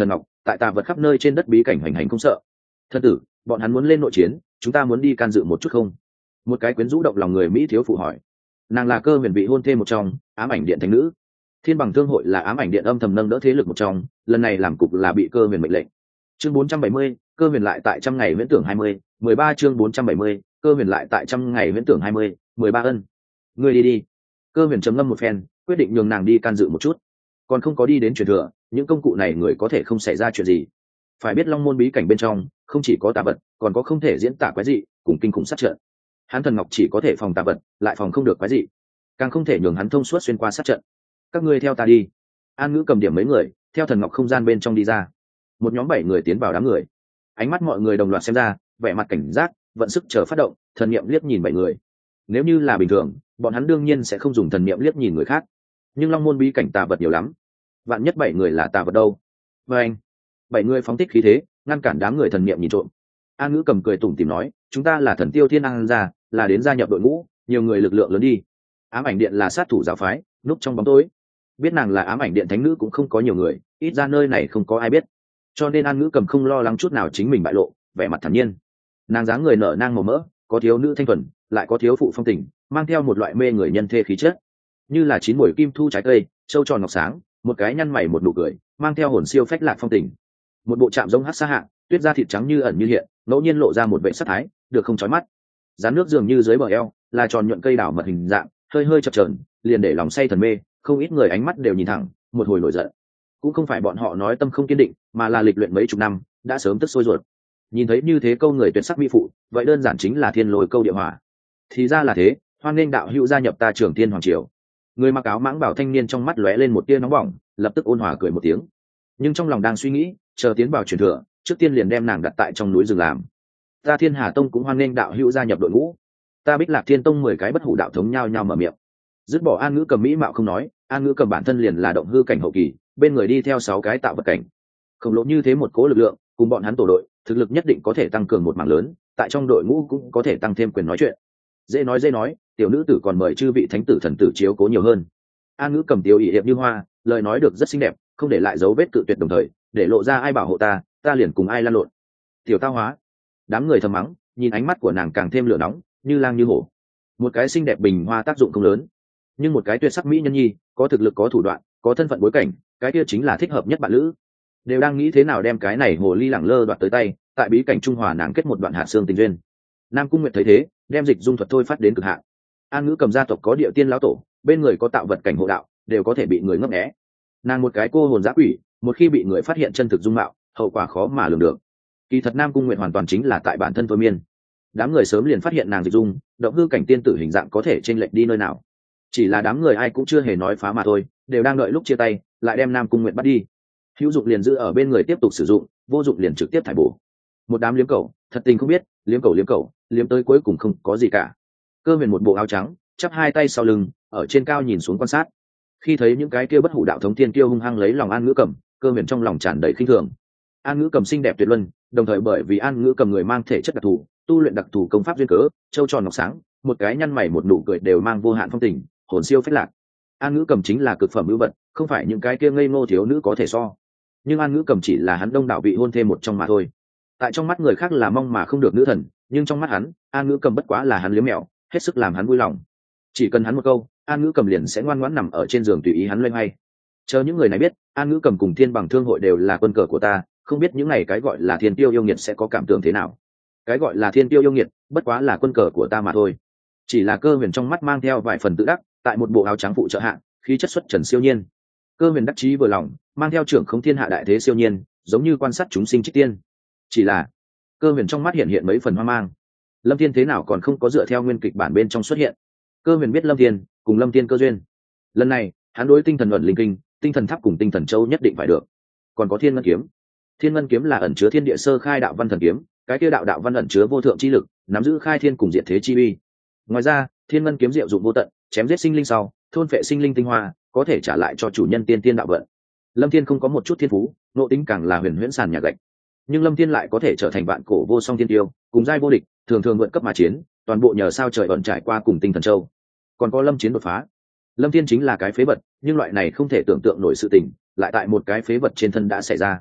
tại tà vật khắp nơi trên đất bí cảnh hoành hành không sợ. Thân tử, bọn hắn muốn lên nội chiến, chúng ta muốn đi can dự một chút không? Một cái quyến rũ động lòng người mỹ thiếu phụ hỏi. Nàng là Cơ Huyền vị hôn thê một trong, ám ảnh điện thánh nữ. Thiên bằng thương hội là ám ảnh điện âm thầm nâng đỡ thế lực một trong, lần này làm cục là bị Cơ Huyền mệnh lệnh. Chương bốn trăm bảy mươi, Cơ Huyền lại tại trăm ngày viễn tưởng hai mươi, mười ba chương bốn trăm bảy mươi, Cơ Huyền lại tại trăm ngày viễn tưởng hai mươi, mười ba ân. Ngươi đi đi. Cơ Huyền trầm ngâm một phen, quyết định nhường nàng đi can dự một chút. Còn không có đi đến truyền thừa, những công cụ này người có thể không xảy ra chuyện gì. Phải biết Long môn bí cảnh bên trong, không chỉ có tà vật, còn có không thể diễn tả quái dị, cùng kinh khủng sát trận. Hắn thần ngọc chỉ có thể phòng tà vật, lại phòng không được quái dị, càng không thể nhường hắn thông suốt xuyên qua sát trận. Các ngươi theo ta đi. An Ngữ cầm điểm mấy người, theo thần ngọc không gian bên trong đi ra. Một nhóm bảy người tiến vào đám người. Ánh mắt mọi người đồng loạt xem ra, vẻ mặt cảnh giác, vận sức chờ phát động, thần niệm liếc nhìn bảy người. Nếu như là bình thường, bọn hắn đương nhiên sẽ không dùng thần niệm liếc nhìn người khác. Nhưng Long môn bí cảnh tà vật nhiều lắm, vạn nhất bảy người là tà vật đâu? Và anh, bảy người phóng thích khí thế, ngăn cản đám người thần niệm nhìn trộm. An Ngữ cầm cười tủm tỉm nói, chúng ta là Thần Tiêu Thiên An gia, là đến gia nhập đội ngũ, nhiều người lực lượng lớn đi. Ám ảnh điện là sát thủ giáo phái, núp trong bóng tối. Biết nàng là ám ảnh điện thánh nữ cũng không có nhiều người, ít ra nơi này không có ai biết. Cho nên An Ngữ cầm không lo lắng chút nào chính mình bại lộ, vẻ mặt thản nhiên. Nàng dáng người nở nang màu mỡ, có thiếu nữ thanh thuần, lại có thiếu phụ phong tình, mang theo một loại mê người nhân thê khí chất, như là chín muồi kim thu trái cây, châu tròn ngọc sáng, một cái nhăn mày một nụ cười, mang theo hồn siêu phách lạc phong tình. Một bộ chạm giống hắc sa hạ, tuyết da thịt trắng như ẩn như hiện, ngẫu nhiên lộ ra một vẻ sắc thái, được không chói mắt. Dán nước dường như dưới bờ eo, là tròn nhuận cây đảo mật hình dạng, hơi hơi chập chờn, liền để lòng say thần mê, không ít người ánh mắt đều nhìn thẳng, một hồi nổi giận. Cũng không phải bọn họ nói tâm không kiên định, mà là lịch luyện mấy chục năm, đã sớm tức sôi ruột. Nhìn thấy như thế câu người tuyệt sắc mỹ phụ, vậy đơn giản chính là thiên lôi câu địa hỏa. Thì ra là thế, hoan nghênh đạo hữu gia nhập ta Trường Thiên Hoàng Triều. Người mặc áo mãng bảo thanh niên trong mắt lóe lên một tia nóng bỏng, lập tức ôn hòa cười một tiếng. Nhưng trong lòng đang suy nghĩ, chờ tiến vào truyền thừa, trước tiên liền đem nàng đặt tại trong núi rừng làm. Ta Thiên Hà Tông cũng hoan nghênh đạo hữu gia nhập đội ngũ. Ta Bích Lạc Thiên Tông mười cái bất hủ đạo thống nhau nhau mở miệng. Dứt bỏ An Ngữ cầm mỹ mạo không nói, An Ngữ cầm bản thân liền là động hư cảnh hậu kỳ, bên người đi theo sáu cái tạo vật cảnh. Khổng lồ như thế một cố lực lượng, cùng bọn hắn tổ đội, thực lực nhất định có thể tăng cường một mảng lớn, tại trong đội ngũ cũng có thể tăng thêm quyền nói chuyện. Dễ nói dễ nói, tiểu nữ tử còn mời chư vị thánh tử thần tử chiếu cố nhiều hơn. An Ngữ cầm tiêu ỷ hiệp như hoa, lời nói được rất xinh đẹp, không để lại dấu vết cự tuyệt, đồng thời để lộ ra ai bảo hộ ta, ta liền cùng ai lan lộn. Tiểu tao hóa. Đám người thầm mắng, nhìn ánh mắt của nàng càng thêm lửa nóng, như lang như hổ. Một cái xinh đẹp bình hoa tác dụng không lớn, nhưng một cái tuyệt sắc mỹ nhân nhi, có thực lực có thủ đoạn, có thân phận bối cảnh, cái kia chính là thích hợp nhất bạn lữ. Đều đang nghĩ thế nào đem cái này hồ ly lẳng lơ đoạt tới tay, tại bí cảnh trung hòa nàng kết một đoạn hạt xương tình duyên. Nam Cung Nguyệt thấy thế, đem dịch dung thuật thôi phát đến cực hạn. An Ngữ cầm gia tộc có địa tiên lão tổ, bên người có tạo vật cảnh hộ đạo, đều có thể bị người ngấp nghé. Nàng một cái cô hồn dã quỷ, một khi bị người phát hiện chân thực dung mạo, hậu quả khó mà lường được. Kỳ thật Nam Cung Nguyệt hoàn toàn chính là tại bản thân thôi miên. Đám người sớm liền phát hiện nàng dịch dung, động hư cảnh tiên tử hình dạng có thể chênh lệch đi nơi nào. Chỉ là đám người ai cũng chưa hề nói phá mà thôi, đều đang đợi lúc chia tay, lại đem Nam Cung Nguyệt bắt đi. Hữu dụng liền giữ ở bên người tiếp tục sử dụng, vô dụng liền trực tiếp thải bổ. Một đám liếm cầu, thật tình không biết, liếm cầu liếm cầu, liếm tới cuối cùng không có gì cả. Cơ Huyền một bộ áo trắng, chắp hai tay sau lưng, ở trên cao nhìn xuống quan sát. Khi thấy những cái kia bất hủ đạo thống thiên kiêu hung hăng lấy lòng An Ngữ cầm, Cơ Huyền trong lòng tràn đầy khinh thường. An Ngữ cầm xinh đẹp tuyệt luân, đồng thời bởi vì An Ngữ cầm người mang thể chất đặc thù, tu luyện đặc thù công pháp duyên cớ, châu tròn ngọc sáng, một cái nhăn mày một nụ cười đều mang vô hạn phong tình, hồn siêu phách lạc. An Ngữ cầm chính là cực phẩm ưu vật, không phải những cái kia ngây ngô thiếu nữ có thể so. Nhưng An Ngữ cầm chỉ là hắn đông đảo vị hôn thê một trong mà thôi. Tại trong mắt người khác là mong mà không được nữ thần, nhưng trong mắt hắn, An Ngữ cầm bất quá là hắn liếm mẹo, hết sức làm hắn vui lòng. Chỉ cần hắn một câu, An Ngữ cầm liền sẽ ngoan ngoãn nằm ở trên giường tùy ý hắn loay hoay. Chờ những người này biết, An Ngữ cầm cùng Thiên Bằng Thương hội đều là quân cờ của ta, không biết những này cái gọi là thiên tiêu yêu nghiệt sẽ có cảm tưởng thế nào. Cái gọi là thiên tiêu yêu nghiệt, bất quá là quân cờ của ta mà thôi. Chỉ là Cơ Huyền trong mắt mang theo vài phần tự đắc, tại một bộ áo trắng phụ trợ hạ, khí chất xuất trần siêu nhiên. Cơ Huyền đắc chí vừa lòng, mang theo trưởng không thiên hạ đại thế siêu nhiên, giống như quan sát chúng sinh trích tiên. Chỉ là Cơ Huyền trong mắt hiện hiện mấy phần hoang mang. Lâm Thiên thế nào còn không có dựa theo nguyên kịch bản bên trong xuất hiện. Cơ Huyền biết Lâm Thiên cùng Lâm Thiên cơ duyên, lần này hắn đối tinh thần ẩn linh kinh, tinh thần tháp cùng tinh thần châu nhất định phải được. Còn có Thiên Ngân kiếm. Thiên Ngân kiếm là ẩn chứa thiên địa sơ khai đạo văn thần kiếm, cái kia đạo đạo văn ẩn chứa vô thượng chi lực, nắm giữ khai thiên cùng diệt thế chi uy. Ngoài ra, Thiên Ngân kiếm diệu dụng vô tận, chém giết sinh linh sau, thôn phệ sinh linh tinh hoa, có thể trả lại cho chủ nhân tiên tiên đạo vận. Lâm Thiên không có một chút thiên phú, nội tính càng là huyền huyễn sàn nhà gạch, nhưng Lâm Thiên lại có thể trở thành vạn cổ vô song thiên tiêu, cùng giai vô địch, thường thường vượt cấp mà chiến, toàn bộ nhờ sao trời ẩn trải qua cùng tinh thần châu. Còn có Lâm Chiến đột phá. Lâm Thiên chính là cái phế vật, nhưng loại này không thể tưởng tượng nổi sự tình, lại tại một cái phế vật trên thân đã xảy ra.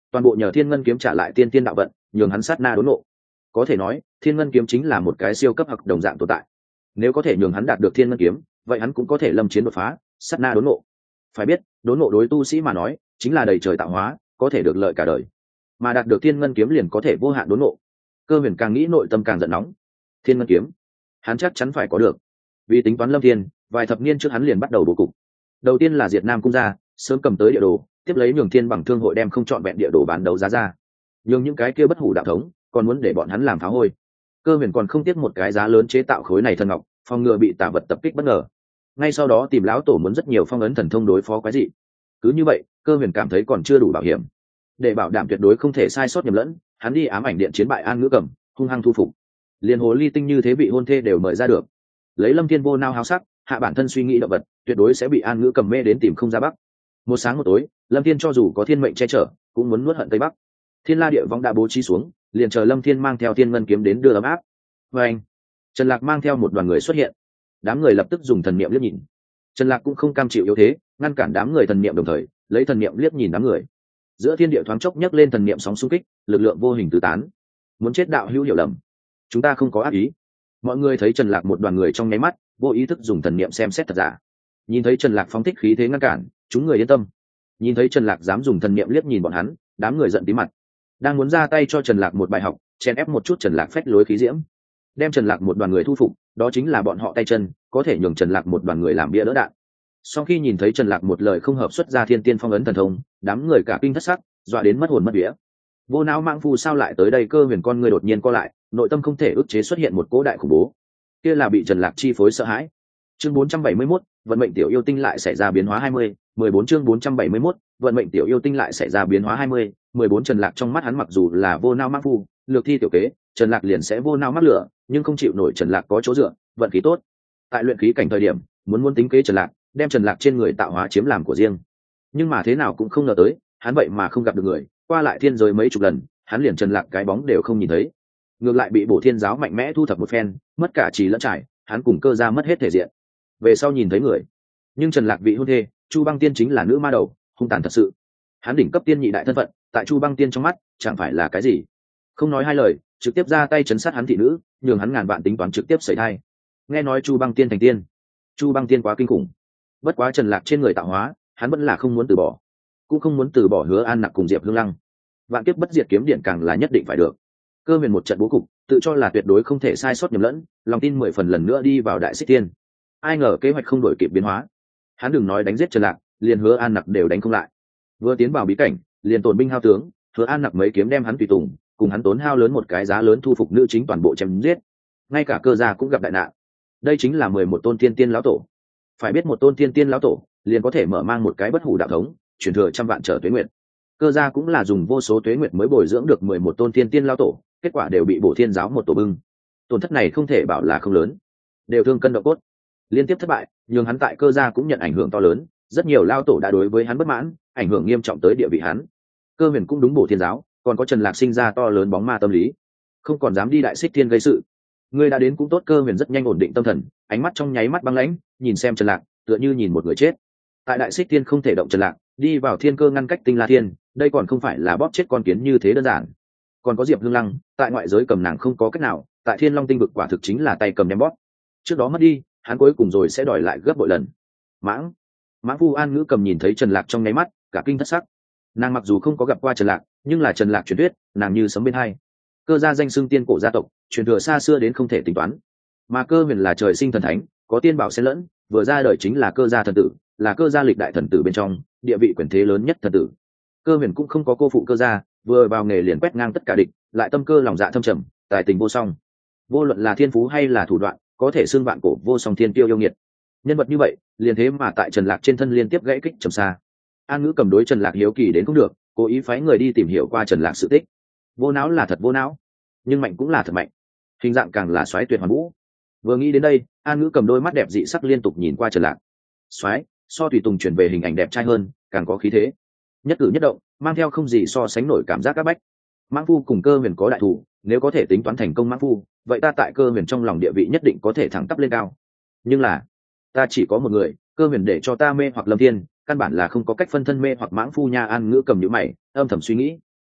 toàn bộ nhờ thiên ngân kiếm trả lại tiên tiên đạo vận, nhường hắn sát na đốn nộ. Có thể nói thiên ngân kiếm chính là một cái siêu cấp học đồng dạng tồn tại. Nếu có thể nhường hắn đạt được thiên ngân kiếm, vậy hắn cũng có thể lâm chiến đột phá, sát na đốn nộ. Phải biết đốn nộ đối tu sĩ mà nói chính là đầy trời tạo hóa, có thể được lợi cả đời, mà đạt được thiên ngân kiếm liền có thể vô hạn đốn nộ. Cơ huyền càng nghĩ nội tâm càng giận nóng. Thiên ngân kiếm hắn chắc chắn phải có được, vì tính toán lâm thiên vài thập niên trước hắn liền bắt đầu bố cục. Đầu tiên là diệt Nam cung ra, sớm cầm tới địa đồ, tiếp lấy nhường thiên bằng thương hội đem không chọn vẹn địa đồ bán đấu giá ra, nhường những cái kia bất hủ đạo thống còn muốn để bọn hắn làm phá hôi. Cơ huyền còn không tiếc một cái giá lớn chế tạo khối này thần ngọc, phòng ngừa bị tà vật tập kích bất ngờ. Ngay sau đó tìm lão tổ muốn rất nhiều phong ấn thần thông đối phó quái dị. Cứ như vậy cơ huyền cảm thấy còn chưa đủ bảo hiểm. Để bảo đảm tuyệt đối không thể sai sót nhầm lẫn, hắn đi ám ảnh điện chiến bại An Ngữ Cầm, hung hăng thu phục. Liên hồ ly tinh như thế vị hôn thê đều mời ra được, lấy lâm thiên vô nao háo sắc hạ bản thân suy nghĩ động vật, tuyệt đối sẽ bị An Ngữ Cầm mê đến tìm không ra bắc. Một sáng một tối lâm thiên cho dù có thiên mệnh che chở cũng muốn nuốt hận tây bắc. Thiên la địa võng đã bố trí xuống, liền chờ lâm thiên mang theo thiên ngân kiếm đến đưa ấm áp. Và anh Trần Lạc mang theo một đoàn người xuất hiện, đám người lập tức dùng thần niệm liếc nhìn. Trần Lạc cũng không cam chịu yếu thế, ngăn cản đám người thần niệm, đồng thời lấy thần niệm liếc nhìn đám người. Giữa thiên địa thoáng chốc nhấc lên thần niệm sóng xung kích, lực lượng vô hình tứ tán. Muốn chết đạo hữu hiểu lầm, chúng ta không có ác ý. Mọi người thấy Trần Lạc một đoàn người trong nháy mắt vô ý thức dùng thần niệm xem xét thật giả. Nhìn thấy Trần Lạc phóng thích khí thế ngăn cản, chúng người yên tâm. Nhìn thấy Trần Lạc dám dùng thần niệm liếc nhìn bọn hắn, đám người giận tí mặt, đang muốn ra tay cho Trần Lạc một bài học, chen ép một chút Trần Lạc phách lối khí diễm, đem Trần Lạc một đoàn người thu phục, đó chính là bọn họ tay chân, có thể nhường Trần Lạc một đoàn người làm bia đỡ đạn. Sau khi nhìn thấy Trần Lạc một lời không hợp xuất ra thiên tiên phong ấn thần thông, đám người cả kinh thất sắc, dọa đến mất hồn mất vía. Vô não mạng phu sao lại tới đây? Cơ huyền con người đột nhiên co lại, nội tâm không thể ức chế xuất hiện một cỗ đại khủng bố, kia là bị Trần Lạc chi phối sợ hãi. Chương bốn trăm bảy mươi mốt, vận mệnh tiểu yêu tinh lại xảy ra biến hóa hai mươi, mười bốn chương bốn trăm bảy mươi mốt, vận mệnh tiểu yêu tinh lại xảy ra biến hóa hai mươi, mười bốn. Trần Lạc trong mắt hắn mặc dù là vô não mắc phu, lược thi tiểu kế, Trần Lạc liền sẽ vô não mắc lửa, nhưng không chịu nổi Trần Lạc có chỗ dựa, vận khí tốt. Tại luyện khí cảnh thời điểm, muốn muốn tính kế Trần Lạc, đem Trần Lạc trên người tạo hóa chiếm làm của riêng. Nhưng mà thế nào cũng không ngờ tới, hắn vậy mà không gặp được người, qua lại thiên giới mấy chục lần, hắn liền Trần Lạc cái bóng đều không nhìn thấy. Ngược lại bị Bổ Thiên giáo mạnh mẽ thu thập một phen, mất cả trì lẫn trải, hắn cùng Cơ gia mất hết thể diện. Về sau nhìn thấy người, nhưng Trần Lạc vị hôn thê Chu Băng Tiên chính là nữ ma đầu, hung tàn thật sự. Hắn đỉnh cấp tiên nhị đại thân phận, tại Chu Băng Tiên trong mắt chẳng phải là cái gì. Không nói hai lời, trực tiếp ra tay chấn sát hắn thị nữ, nhường hắn ngàn vạn tính toán trực tiếp xảy thai. Nghe nói Chu Băng Tiên thành tiên, Chu Băng Tiên quá kinh khủng. Bất quá Trần Lạc trên người tạo hóa, hắn vẫn là không muốn từ bỏ, cũng không muốn từ bỏ Hứa An Nặc cùng Diệp Hương Lăng. Vạn kiếp bất diệt kiếm điện càng là nhất định phải được. Cơ huyền một trận bố cục, tự cho là tuyệt đối không thể sai sót nhầm lẫn, lòng tin mười phần lần nữa đi vào Đại Xích Tiên. Ai ngờ kế hoạch không đổi kịp biến hóa, hắn đừng nói đánh giết Trần Lạc, liền Hứa An Nặc đều đánh không lại. Vừa tiến vào bí cảnh, liền tổn binh hao tướng, Hứa An Nặc mấy kiếm đem hắn tùy tùng, cùng hắn tốn hao lớn một cái giá lớn thu phục nữ chính toàn bộ chém giết. Ngay cả Cơ gia cũng gặp đại nạn. Đây chính là mười một tôn tiên tiên lão tổ. Phải biết một tôn tiên tiên lão tổ, liền có thể mở mang một cái bất hủ đạo thống, truyền thừa trăm vạn trở tuế nguyệt. Cơ gia cũng là dùng vô số tuế nguyệt mới bồi dưỡng được mười một tôn tiên tiên lão tổ, kết quả đều bị Bổ Thiên giáo một tổ bưng. Tổn thất này không thể bảo là không lớn, đều thương cân độ cốt. Liên tiếp thất bại, nhưng hắn tại Cơ gia cũng nhận ảnh hưởng to lớn, rất nhiều lao tổ đã đối với hắn bất mãn, ảnh hưởng nghiêm trọng tới địa vị hắn. Cơ huyền cũng đúng Bổ Thiên giáo, còn có Trần Lạc sinh ra to lớn bóng ma tâm lý, không còn dám đi Đại Xích Thiên gây sự. Người đã đến cũng tốt. Cơ huyền rất nhanh ổn định tâm thần, ánh mắt trong nháy mắt băng lãnh, nhìn xem Trần Lạc, tựa như nhìn một người chết. Tại Đại Xích Thiên không thể động Trần Lạc, đi vào thiên cơ ngăn cách Tinh La Thiên, đây còn không phải là bóp chết con kiến như thế đơn giản. Còn có Diệp Hương Lăng, tại ngoại giới cầm nàng không có cách nào, tại Thiên Long tinh vực quả thực chính là tay cầm đem bóp. Trước đó mất đi, hắn cuối cùng rồi sẽ đòi lại gấp bội lần. Mãng, Mãng Phu An Ngữ Cầm nhìn thấy Trần Lạc trong nháy mắt, cả kinh thất sắc. Nàng mặc dù không có gặp qua Trần Lạc, nhưng là Trần Lạc truyền thuyết, nàng như sấm bên hai. Cơ gia danh xưng tiên cổ gia tộc, truyền thừa xa xưa đến không thể tính toán. Mà Cơ huyền là trời sinh thần thánh, có tiên bảo xen lẫn, vừa ra đời chính là Cơ gia thần tử, là Cơ gia lịch đại thần tử bên trong, địa vị quyền thế lớn nhất thần tử. Cơ huyền cũng không có cô phụ Cơ gia, vừa vào nghề liền quét ngang tất cả địch, lại tâm cơ lòng dạ thâm trầm, tài tình vô song. Vô luận là thiên phú hay là thủ đoạn, có thể xưng vạn cổ vô song thiên tiêu yêu nghiệt. Nhân vật như vậy, liền thế mà tại Trần Lạc trên thân liên tiếp gãy kích trầm xa. An Ngữ Cầm đối Trần Lạc hiếu kỳ đến cũng được, cố ý phái người đi tìm hiểu qua Trần Lạc sự tích. Vô não là thật vô não, nhưng mạnh cũng là thật mạnh, hình dạng càng là soái tuyệt hoàn vũ. Vừa nghĩ đến đây, An Ngữ Cầm đôi mắt đẹp dị sắc liên tục nhìn qua Trần Lạc. Soái, so tùy tùng chuyển về hình ảnh đẹp trai hơn, càng có khí thế, nhất cử nhất động mang theo không gì so sánh nổi cảm giác các bách. Mãng Phu cùng Cơ huyền có đại thủ, nếu có thể tính toán thành công Mãng Phu, vậy ta tại Cơ huyền trong lòng địa vị nhất định có thể thẳng tắp lên cao. Nhưng là ta chỉ có một người, Cơ huyền để cho ta mê hoặc Lâm Thiên, căn bản là không có cách phân thân mê hoặc Mãng Phu nha. An Ngữ Cầm nhíu mày, âm thầm suy nghĩ.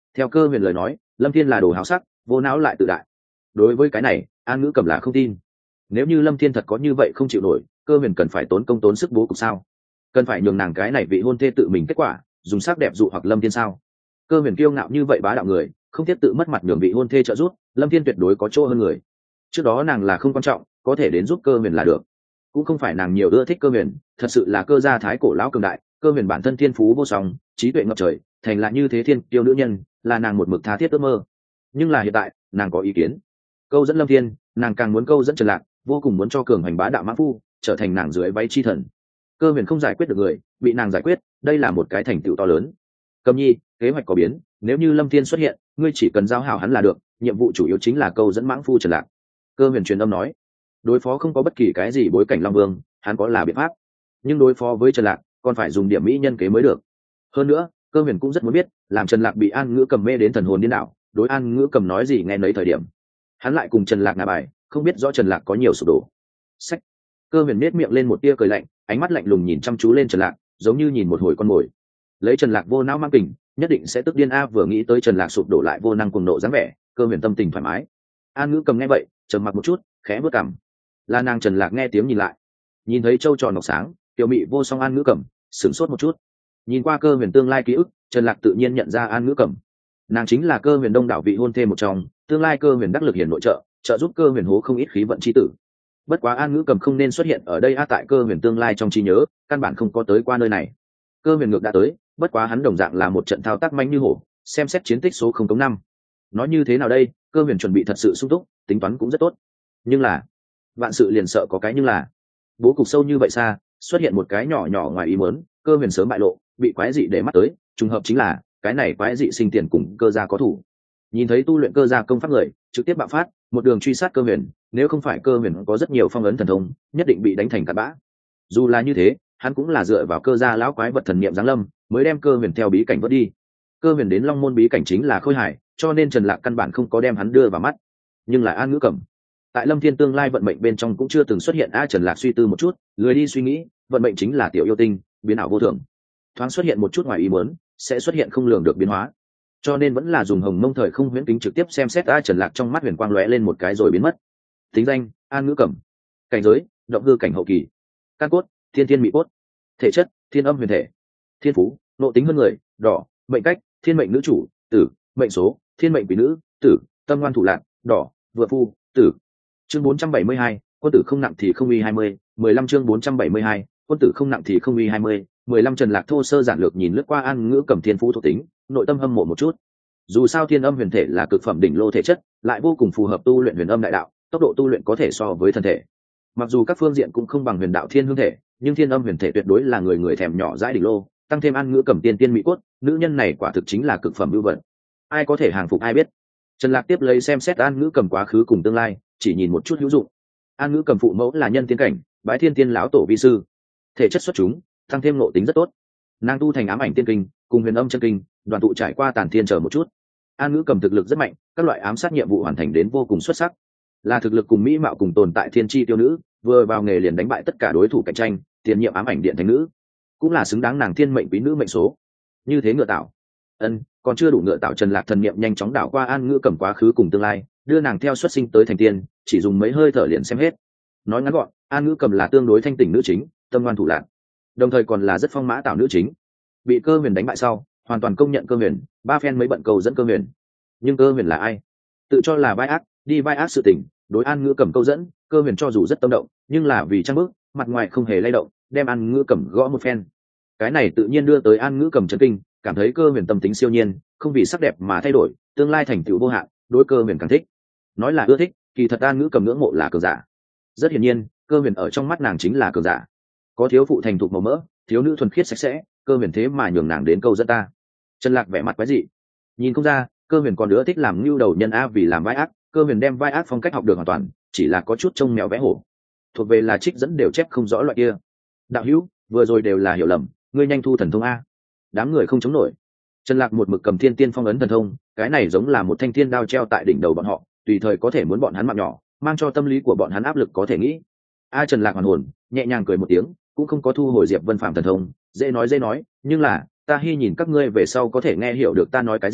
Theo Cơ Huyền lời nói, Lâm Thiên là đồ háo sắc, vô não lại tự đại. Đối với cái này, An Ngữ Cầm là không tin. Nếu như Lâm Thiên thật có như vậy không chịu nổi, Cơ Huyền cần phải tốn công tốn sức bố cục sao? Cần phải nhường nàng cái này vị hôn thê tự mình kết quả, dùng sắc đẹp dụ hoặc Lâm Thiên sao? Cơ Huyền kiêu ngạo như vậy bá đạo người, không tiếc tự mất mặt nhường vị hôn thê trợ giúp, Lâm Thiên tuyệt đối có chỗ hơn người. Trước đó nàng là không quan trọng, có thể đến giúp Cơ Huyền là được. Cũng không phải nàng nhiều ưa thích Cơ Huyền, thật sự là Cơ gia thái cổ lão cường đại, Cơ Huyền bản thân thiên phú vô song, trí tuệ ngập trời, thành là như thế thiên tiêu nữ nhân, là nàng một mực tha thiết ước mơ. Nhưng là hiện tại, nàng có ý kiến. Câu dẫn Lâm Thiên, nàng càng muốn câu dẫn Trần Lạc, vô cùng muốn cho cường hành bá đạo mã phu trở thành nàng dưới váy chi thần. Cơ Huyền không giải quyết được người, bị nàng giải quyết, đây là một cái thành tựu to lớn. Cầm Nhi, kế hoạch có biến, nếu như Lâm Thiên xuất hiện, ngươi chỉ cần giao hảo hắn là được, nhiệm vụ chủ yếu chính là câu dẫn mãng phu Trần Lạc. Cơ Huyền truyền âm nói, đối phó không có bất kỳ cái gì bối cảnh Long Vương, hắn có là biện pháp, nhưng đối phó với Trần Lạc, còn phải dùng điểm mỹ nhân kế mới được. Hơn nữa, Cơ Huyền cũng rất muốn biết, làm Trần Lạc bị An Ngữ Cầm mê đến thần hồn điên đảo, đối An Ngữ Cầm nói gì nghe nấy thời điểm, hắn lại cùng Trần Lạc ngả bài, không biết rõ Trần Lạc có nhiều sụp đổ. Sách. Cơ Huyền nét miệng lên một tia cười lạnh, ánh mắt lạnh lùng nhìn chăm chú lên Trần Lạc, giống như nhìn một hồi con mồi. Lấy Trần Lạc vô não mang kình, nhất định sẽ tức điên a, vừa nghĩ tới Trần Lạc sụp đổ lại vô năng cuồng nộ dáng vẻ, Cơ Huyền tâm tình thoải mái. An Ngữ Cầm nghe vậy, trầm mặc một chút, khẽ bước cằm. Là nàng Trần Lạc nghe tiếng nhìn lại, nhìn thấy châu tròn ngọc sáng, tiểu mị vô song An Ngữ Cầm, sửng sốt một chút. Nhìn qua Cơ Huyền tương lai ký ức, Trần Lạc tự nhiên nhận ra An Ngữ Cầm. Nàng chính là Cơ Huyền đông đảo vị hôn thê một trong, tương lai Cơ Huyền đắc lực hiển nội trợ, trợ giúp Cơ Huyền hố không ít khí vận chi tử. Bất quá An Ngữ Cầm không nên xuất hiện ở đây a, tại Cơ Huyền tương lai trong trí nhớ, căn bản không có tới qua nơi này. Cơ Huyền ngược đã tới, bất quá hắn đồng dạng là một trận thao tác manh như hổ, xem xét chiến tích số không cống năm. Nói như thế nào đây, Cơ Huyền chuẩn bị thật sự sung túc, tính toán cũng rất tốt. Nhưng là, vạn sự liền sợ có cái nhưng là, bố cục sâu như vậy xa, xuất hiện một cái nhỏ nhỏ ngoài ý muốn, Cơ Huyền sớm bại lộ, bị quái dị để mắt tới, trùng hợp chính là, cái này quái dị sinh tiền cùng Cơ gia có thủ. Nhìn thấy tu luyện Cơ gia công pháp người, trực tiếp bạo phát, một đường truy sát Cơ Huyền, nếu không phải Cơ Huyền có rất nhiều phong ấn thần thông, nhất định bị đánh thành cát bã. Dù là như thế, hắn cũng là dựa vào Cơ gia lão quái vật thần niệm giáng lâm, mới đem Cơ Huyền theo bí cảnh vớt đi. Cơ Huyền đến Long Môn bí cảnh chính là Khôi Hải, cho nên Trần Lạc căn bản không có đem hắn đưa vào mắt. Nhưng lại An Ngữ Cầm, tại Lâm Thiên tương lai vận mệnh bên trong cũng chưa từng xuất hiện a. Trần Lạc suy tư một chút, lười đi suy nghĩ, vận mệnh chính là tiểu yêu tinh, biến ảo vô thường, thoáng xuất hiện một chút ngoài ý muốn, sẽ xuất hiện không lường được biến hóa, cho nên vẫn là dùng Hồng Mông thời không huyễn kính trực tiếp xem xét a. Trần Lạc trong mắt huyền quang lóe lên một cái rồi biến mất. Tính danh: An Ngữ Cầm. Cảnh giới: động hư cảnh hậu kỳ. Căn cốt: thiên thiên mỹ cốt. Thể chất: thiên âm huyền thể. Thiên phú: nộ tính hơn người, đỏ. Mệnh cách: thiên mệnh nữ chủ, tử. Mệnh số: thiên mệnh quý nữ, tử. Tâm ngoan thủ lạn, đỏ. Vợ phu, tử. Chương bốn trăm bảy mươi hai, quân tử không nặng thì không uy hai mươi, mười lăm chương bốn trăm bảy mươi hai, quân tử không nặng thì không uy hai mươi, mười lăm. Trần Lạc thô sơ giản lược nhìn lướt qua An Ngữ Cầm thiên phú thuộc tính, nội tâm hâm mộ một chút. Dù sao thiên âm huyền thể là cực phẩm đỉnh lô thể chất, lại vô cùng phù hợp tu luyện huyền âm đại đạo, tốc độ tu luyện có thể so với thân thể. Mặc dù các phương diện cũng không bằng huyền đạo thiên hương thể, nhưng thiên âm huyền thể tuyệt đối là người người thèm nhỏ dãi đỉnh lô, tăng thêm An Ngữ Cầm tiên tiên mỹ cốt, nữ nhân này quả thực chính là cực phẩm ưu vật. Ai có thể hàng phục ai biết. Trần Lạc tiếp lấy xem xét An Ngữ Cầm quá khứ cùng tương lai, chỉ nhìn một chút hữu dụng. An Ngữ Cầm phụ mẫu là nhân tiên cảnh, bái thiên tiên lão tổ vi sư, thể chất xuất chúng, tăng thêm nội tính rất tốt. Nàng tu thành ám ảnh tiên kinh cùng huyền âm chân kinh, đoàn tụ trải qua tàn thiên chờ một chút. An Ngữ Cầm thực lực rất mạnh, các loại ám sát nhiệm vụ hoàn thành đến vô cùng xuất sắc, là thực lực cùng mỹ mạo cùng tồn tại thiên chi tiêu nữ, vừa vào nghề liền đánh bại tất cả đối thủ cạnh tranh, tiền nhiệm ám ảnh điện thánh nữ, cũng là xứng đáng nàng thiên mệnh quý nữ mệnh số. Như thế ngựa tạo, ân, còn chưa đủ ngựa tạo. Trần Lạc thần niệm nhanh chóng đảo qua An Ngữ Cầm quá khứ cùng tương lai, đưa nàng theo xuất sinh tới thành tiên, chỉ dùng mấy hơi thở liền xem hết. Nói ngắn gọn, An Ngữ Cầm là tương đối thanh tỉnh nữ chính, tâm ngoan thủ lạn, đồng thời còn là rất phong mã tạo nữ chính. Bị Cơ Huyền đánh bại sau, hoàn toàn công nhận Cơ Huyền, ba phen mấy bận câu dẫn Cơ Huyền. Nhưng Cơ Huyền là ai? Tự cho là vai ác, đi vai ác sự tình, đối An Ngữ Cầm câu dẫn, Cơ Huyền cho dù rất tâm động, nhưng là vì trang bước, mặt ngoài không hề lay động, đem An Ngữ Cầm gõ một phen. Cái này tự nhiên đưa tới An Ngữ Cầm chấn kinh, cảm thấy Cơ Huyền tâm tính siêu nhiên, không vì sắc đẹp mà thay đổi, tương lai thành tựu vô hạn, đối Cơ Huyền càng thích. Nói là ưa thích, kỳ thật An Ngữ Cầm ngưỡng mộ là cường giả. Rất hiển nhiên, Cơ Huyền ở trong mắt nàng chính là cường giả. Có thiếu phụ thành thục màu mỡ, thiếu nữ thuần khiết sạch sẽ, Cơ Huyền thế mà nhường nàng đến câu dẫn ta. Trần Lạc vẻ mặt quái dị, nhìn không ra, Cơ Huyền còn nữa thích làm nhu đầu nhân a. Vì làm vai ác, Cơ Huyền đem vai ác phong cách học được hoàn toàn, chỉ là có chút trông mèo vẽ hổ, thuộc về là trích dẫn đều chép không rõ loại kia. Đạo hữu, vừa rồi đều là hiểu lầm, ngươi nhanh thu thần thông a. Đám người không chống nổi. Trần Lạc một mực cầm thiên tiên phong ấn thần thông, cái này giống là một thanh thiên đao treo tại đỉnh đầu bọn họ, tùy thời có thể muốn bọn hắn mạng nhỏ, mang cho tâm lý của bọn hắn áp lực có thể nghĩ. A Trần Lạc hoàn hồn, nhẹ nhàng cười một tiếng, cũng không có thu hồi Diệp Vân Phàm thần thông, dễ nói dễ nói, nhưng là, ta hy nhìn các ngươi về sau có thể nghe hiểu được ta nói cái gì,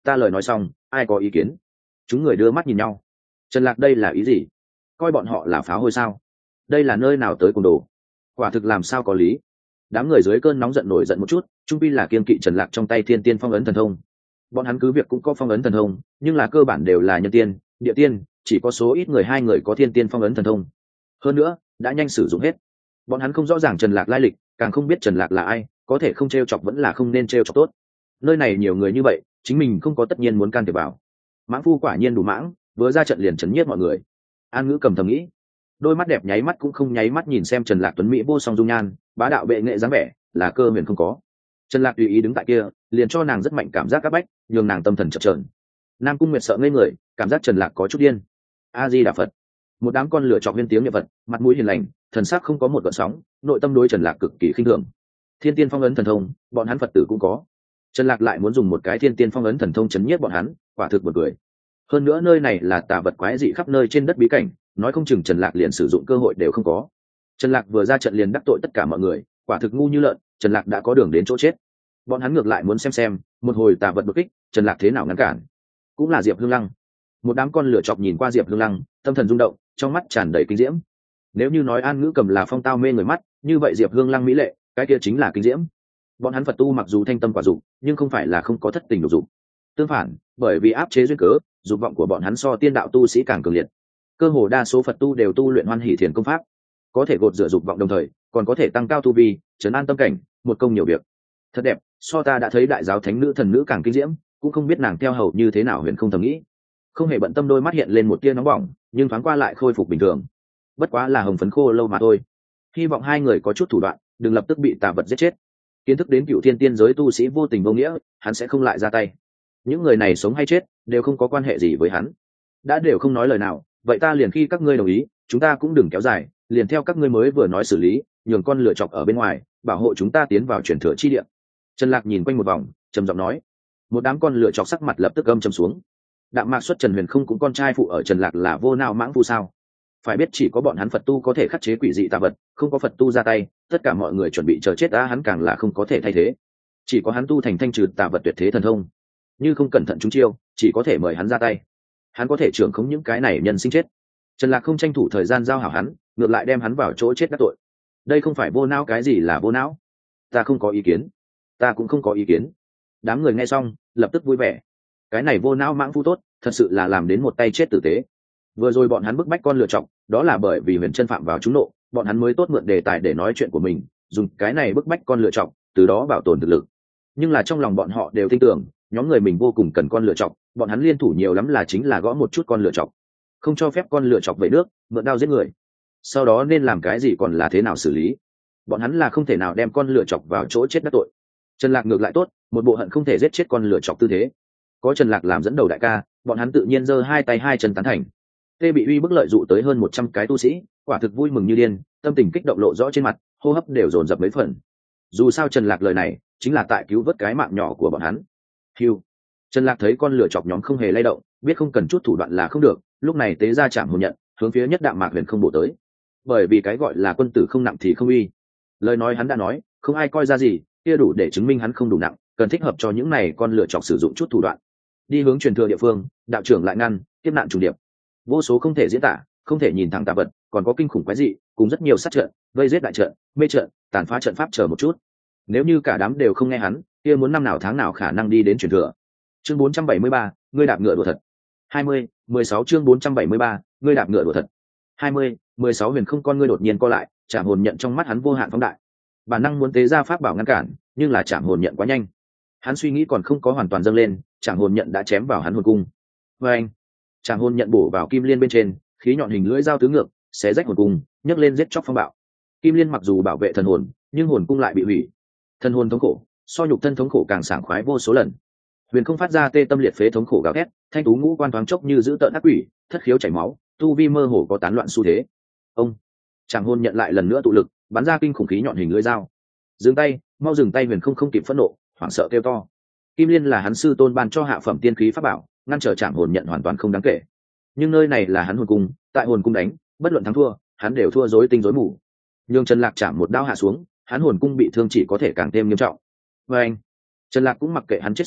ta lời nói xong ai có ý kiến? Chúng người đưa mắt nhìn nhau. Trần Lạc đây là ý gì? Coi bọn họ là pháo hôi sao? Đây là nơi nào tới cùng đồ? Quả thực làm sao có lý. Đám người dưới cơn nóng giận nổi giận một chút, trung pi là kiên kỵ Trần Lạc trong tay thiên tiên phong ấn thần thông. Bọn hắn cứ việc cũng có phong ấn thần thông, nhưng là cơ bản đều là nhân tiên, địa tiên, chỉ có số ít người hai người có thiên tiên phong ấn thần thông. Hơn nữa, đã nhanh sử dụng hết. Bọn hắn không rõ ràng Trần Lạc lai lịch, càng không biết Trần Lạc là ai, có thể không trêu chọc vẫn là không nên trêu chọc tốt. Nơi này nhiều người như vậy, chính mình không có tất nhiên muốn can thiệp vào. Mãng Phu quả nhiên đủ mãng, vừa ra trận liền chấn nhiếp mọi người. An Ngữ cầm thầm nghĩ, đôi mắt đẹp nháy mắt cũng không nháy mắt nhìn xem Trần Lạc tuấn mỹ vô song dung nhan, bá đạo bệ nghệ dáng vẻ, là cơ huyền không có. Trần Lạc tùy ý đứng tại kia, liền cho nàng rất mạnh cảm giác các bách, nhường nàng tâm thần chập chờn. Nam Cung Nguyệt sợ ngây người, cảm giác Trần Lạc có chút điên. A Di Đà Phật. Một đám con lửa chọc viên tiếng niệm Phật, mặt mũi hiền lành, thần sắc không có một gợn sóng, nội tâm đối Trần Lạc cực kỳ khinh thường. Thiên tiên phong ấn thần thông, bọn hắn Phật tử cũng có. Trần Lạc lại muốn dùng một cái thiên tiên phong ấn thần thông chấn nhiếp bọn hắn, quả thực buồn cười. Hơn nữa nơi này là tà vật quái dị khắp nơi trên đất bí cảnh, nói không chừng Trần Lạc liền sử dụng cơ hội đều không có. Trần Lạc vừa ra trận liền đắc tội tất cả mọi người, quả thực ngu như lợn, Trần Lạc đã có đường đến chỗ chết. Bọn hắn ngược lại muốn xem xem, một hồi tà vật đột kích, Trần Lạc thế nào ngăn cản. Cũng là Diệp Hương Lăng. Một đám con lửa chọc nhìn qua Diệp Hương Lăng, tâm thần rung động, trong mắt tràn đầy kinh diễm. Nếu như nói An Ngữ cầm là phong tao mê người mắt, như vậy Diệp Hương Lăng mỹ lệ, cái kia chính là kinh diễm. Bọn hắn Phật tu mặc dù thanh tâm quả dục, nhưng không phải là không có thất tình lục dục. Tương phản, bởi vì áp chế duyên cớ, dục vọng của bọn hắn so tiên đạo tu sĩ càng cường liệt. Cơ hồ đa số Phật tu đều tu luyện Hoan Hỷ Thiền công pháp, có thể gột rửa dục vọng đồng thời, còn có thể tăng cao tu vi, trấn an tâm cảnh, một công nhiều việc. Thật đẹp, so ta đã thấy đại giáo thánh nữ thần nữ càng kinh diễm, cũng không biết nàng theo hầu như thế nào huyền không thầm nghĩ. Không hề bận tâm đôi mắt hiện lên một tia nóng bỏng, nhưng thoáng qua lại khôi phục bình thường. Bất quá là hồng phấn khô lâu mà thôi. Hy vọng hai người có chút thủ đoạn, đừng lập tức bị tà vật giết chết. Kiến thức đến cựu thiên tiên giới tu sĩ vô tình vô nghĩa, hắn sẽ không lại ra tay. Những người này sống hay chết đều không có quan hệ gì với hắn. Đã đều không nói lời nào, vậy ta liền khi các ngươi đồng ý, chúng ta cũng đừng kéo dài, liền theo các ngươi mới vừa nói xử lý, nhường con lựa chọc ở bên ngoài, bảo hộ chúng ta tiến vào truyền thừa chi địa. Trần Lạc nhìn quanh một vòng, trầm giọng nói. Một đám con lựa chọc sắc mặt lập tức âm trầm xuống. Đạm Mạc xuất Trần Huyền không cũng con trai phụ ở Trần Lạc là vô nào mãng phu sao? Phải biết chỉ có bọn hắn Phật tu có thể khắc chế quỷ dị tà vật, không có Phật tu ra tay, tất cả mọi người chuẩn bị chờ chết đã, hắn càng là không có thể thay thế. Chỉ có hắn tu thành thanh trừ tà vật tuyệt thế thần thông, như không cẩn thận trúng chiêu, chỉ có thể mời hắn ra tay. Hắn có thể trưởng khống những cái này nhân sinh chết. Trần Lạc không tranh thủ thời gian giao hảo hắn, ngược lại đem hắn vào chỗ chết đắc tội. Đây không phải vô não, cái gì là vô não? Ta không có ý kiến. Ta cũng không có ý kiến. Đám người nghe xong, lập tức vui vẻ. Cái này vô não mãng phu tốt, thật sự là làm đến một tay chết tử tế. Vừa rồi bọn hắn bức bách con lựa chọc, đó là bởi vì Huyền Chân phạm vào trúng nộ, bọn hắn mới tốt mượn đề tài để nói chuyện của mình, dùng cái này bức bách con lựa chọc, từ đó bảo tồn thực lực. Nhưng là trong lòng bọn họ đều tin tưởng, nhóm người mình vô cùng cần con lựa chọc, bọn hắn liên thủ nhiều lắm là chính là gõ một chút con lựa chọc, không cho phép con lựa chọc về nước, mượn đao giết người. Sau đó nên làm cái gì còn là thế nào xử lý. Bọn hắn là không thể nào đem con lựa chọc vào chỗ chết đắc tội. Trần Lạc ngược lại tốt, một bộ hận không thể giết chết con lựa chọc tư thế. Có Trần Lạc làm dẫn đầu đại ca, bọn hắn tự nhiên giơ hai tay hai chân tán thành. Tê bị uy bức lợi dụ tới hơn một trăm cái tu sĩ, quả thực vui mừng như điên, tâm tình kích động lộ rõ trên mặt, hô hấp đều dồn dập mấy phần. Dù sao Trần Lạc lời này chính là tại cứu vớt cái mạng nhỏ của bọn hắn. Hưu. Trần Lạc thấy con lửa chọc nhóm không hề lay động, biết không cần chút thủ đoạn là không được, lúc này tế ra chạm hồn nhận, hướng phía nhất Đạm Mạc Huyền không bổ tới. Bởi vì cái gọi là quân tử không nặng thì không uy. Lời nói hắn đã nói, không ai coi ra gì, kia đủ để chứng minh hắn không đủ nặng, cần thích hợp cho những này con lửa chọc sử dụng chút thủ đoạn. Đi hướng truyền thừa địa phương, đạo trưởng lại ngăn, tiếp nạn trùng điệp. Vô số không thể diễn tả, không thể nhìn thẳng tà vật, còn có kinh khủng quái dị, cùng rất nhiều sát trận, vây giết đại trận, mê trận, tàn phá trận pháp chờ một chút. Nếu như cả đám đều không nghe hắn, kia muốn năm nào tháng nào khả năng đi đến truyền thừa. Chương bốn trăm bảy mươi ba, ngươi đạp ngựa đùa thật. hai mươi, mười sáu chương bốn trăm bảy mươi ba, ngươi đạp ngựa đùa thật. hai mươi, mười sáu Huyền không con ngươi đột nhiên co lại, Trảm hồn nhận trong mắt hắn vô hạn phóng đại. Bản năng muốn tế ra pháp bảo ngăn cản, nhưng là Trảm hồn nhận quá nhanh. Hắn suy nghĩ còn không có hoàn toàn dâng lên, Trảm hồn nhận đã chém vào hắn hồn cung. Và anh, Trảm hồn nhận bổ vào kim liên bên trên, khí nhọn hình lưỡi dao tứ ngược, xé rách hồn cung, nhấc lên giết chóc phong bạo. Kim liên mặc dù bảo vệ thần hồn, nhưng hồn cung lại bị hủy. Thần hồn thống khổ, so nhục thân thống khổ càng sảng khoái vô số lần. Huyền không phát ra tê tâm liệt phế thống khổ gào thét, thanh tú ngũ quan thoáng chốc như giữ tợn ác quỷ, thất khiếu chảy máu, tu vi mơ hồ có tán loạn xu thế. Ông, Trảm hồn nhận lại lần nữa tụ lực, bắn ra kinh khủng khí nhọn hình lưỡi dao. Dừng tay, mau dừng tay! Huyền không không kịp phẫn nộ, hoảng sợ kêu to. Kim liên là hắn sư tôn ban cho hạ phẩm tiên khí pháp bảo, ngăn trở Trảm hồn nhận hoàn toàn không đáng kể. Nhưng nơi này là hắn hồn cung, tại hồn cung đánh, bất luận thắng thua, hắn đều thua rối tinh rối mù. Nhưng Trần Lạc chạm một đao hạ xuống, hắn hồn cung bị thương chỉ có thể càng thêm nghiêm trọng. Và anh, Trần Lạc cũng mặc kệ hắn chết sống,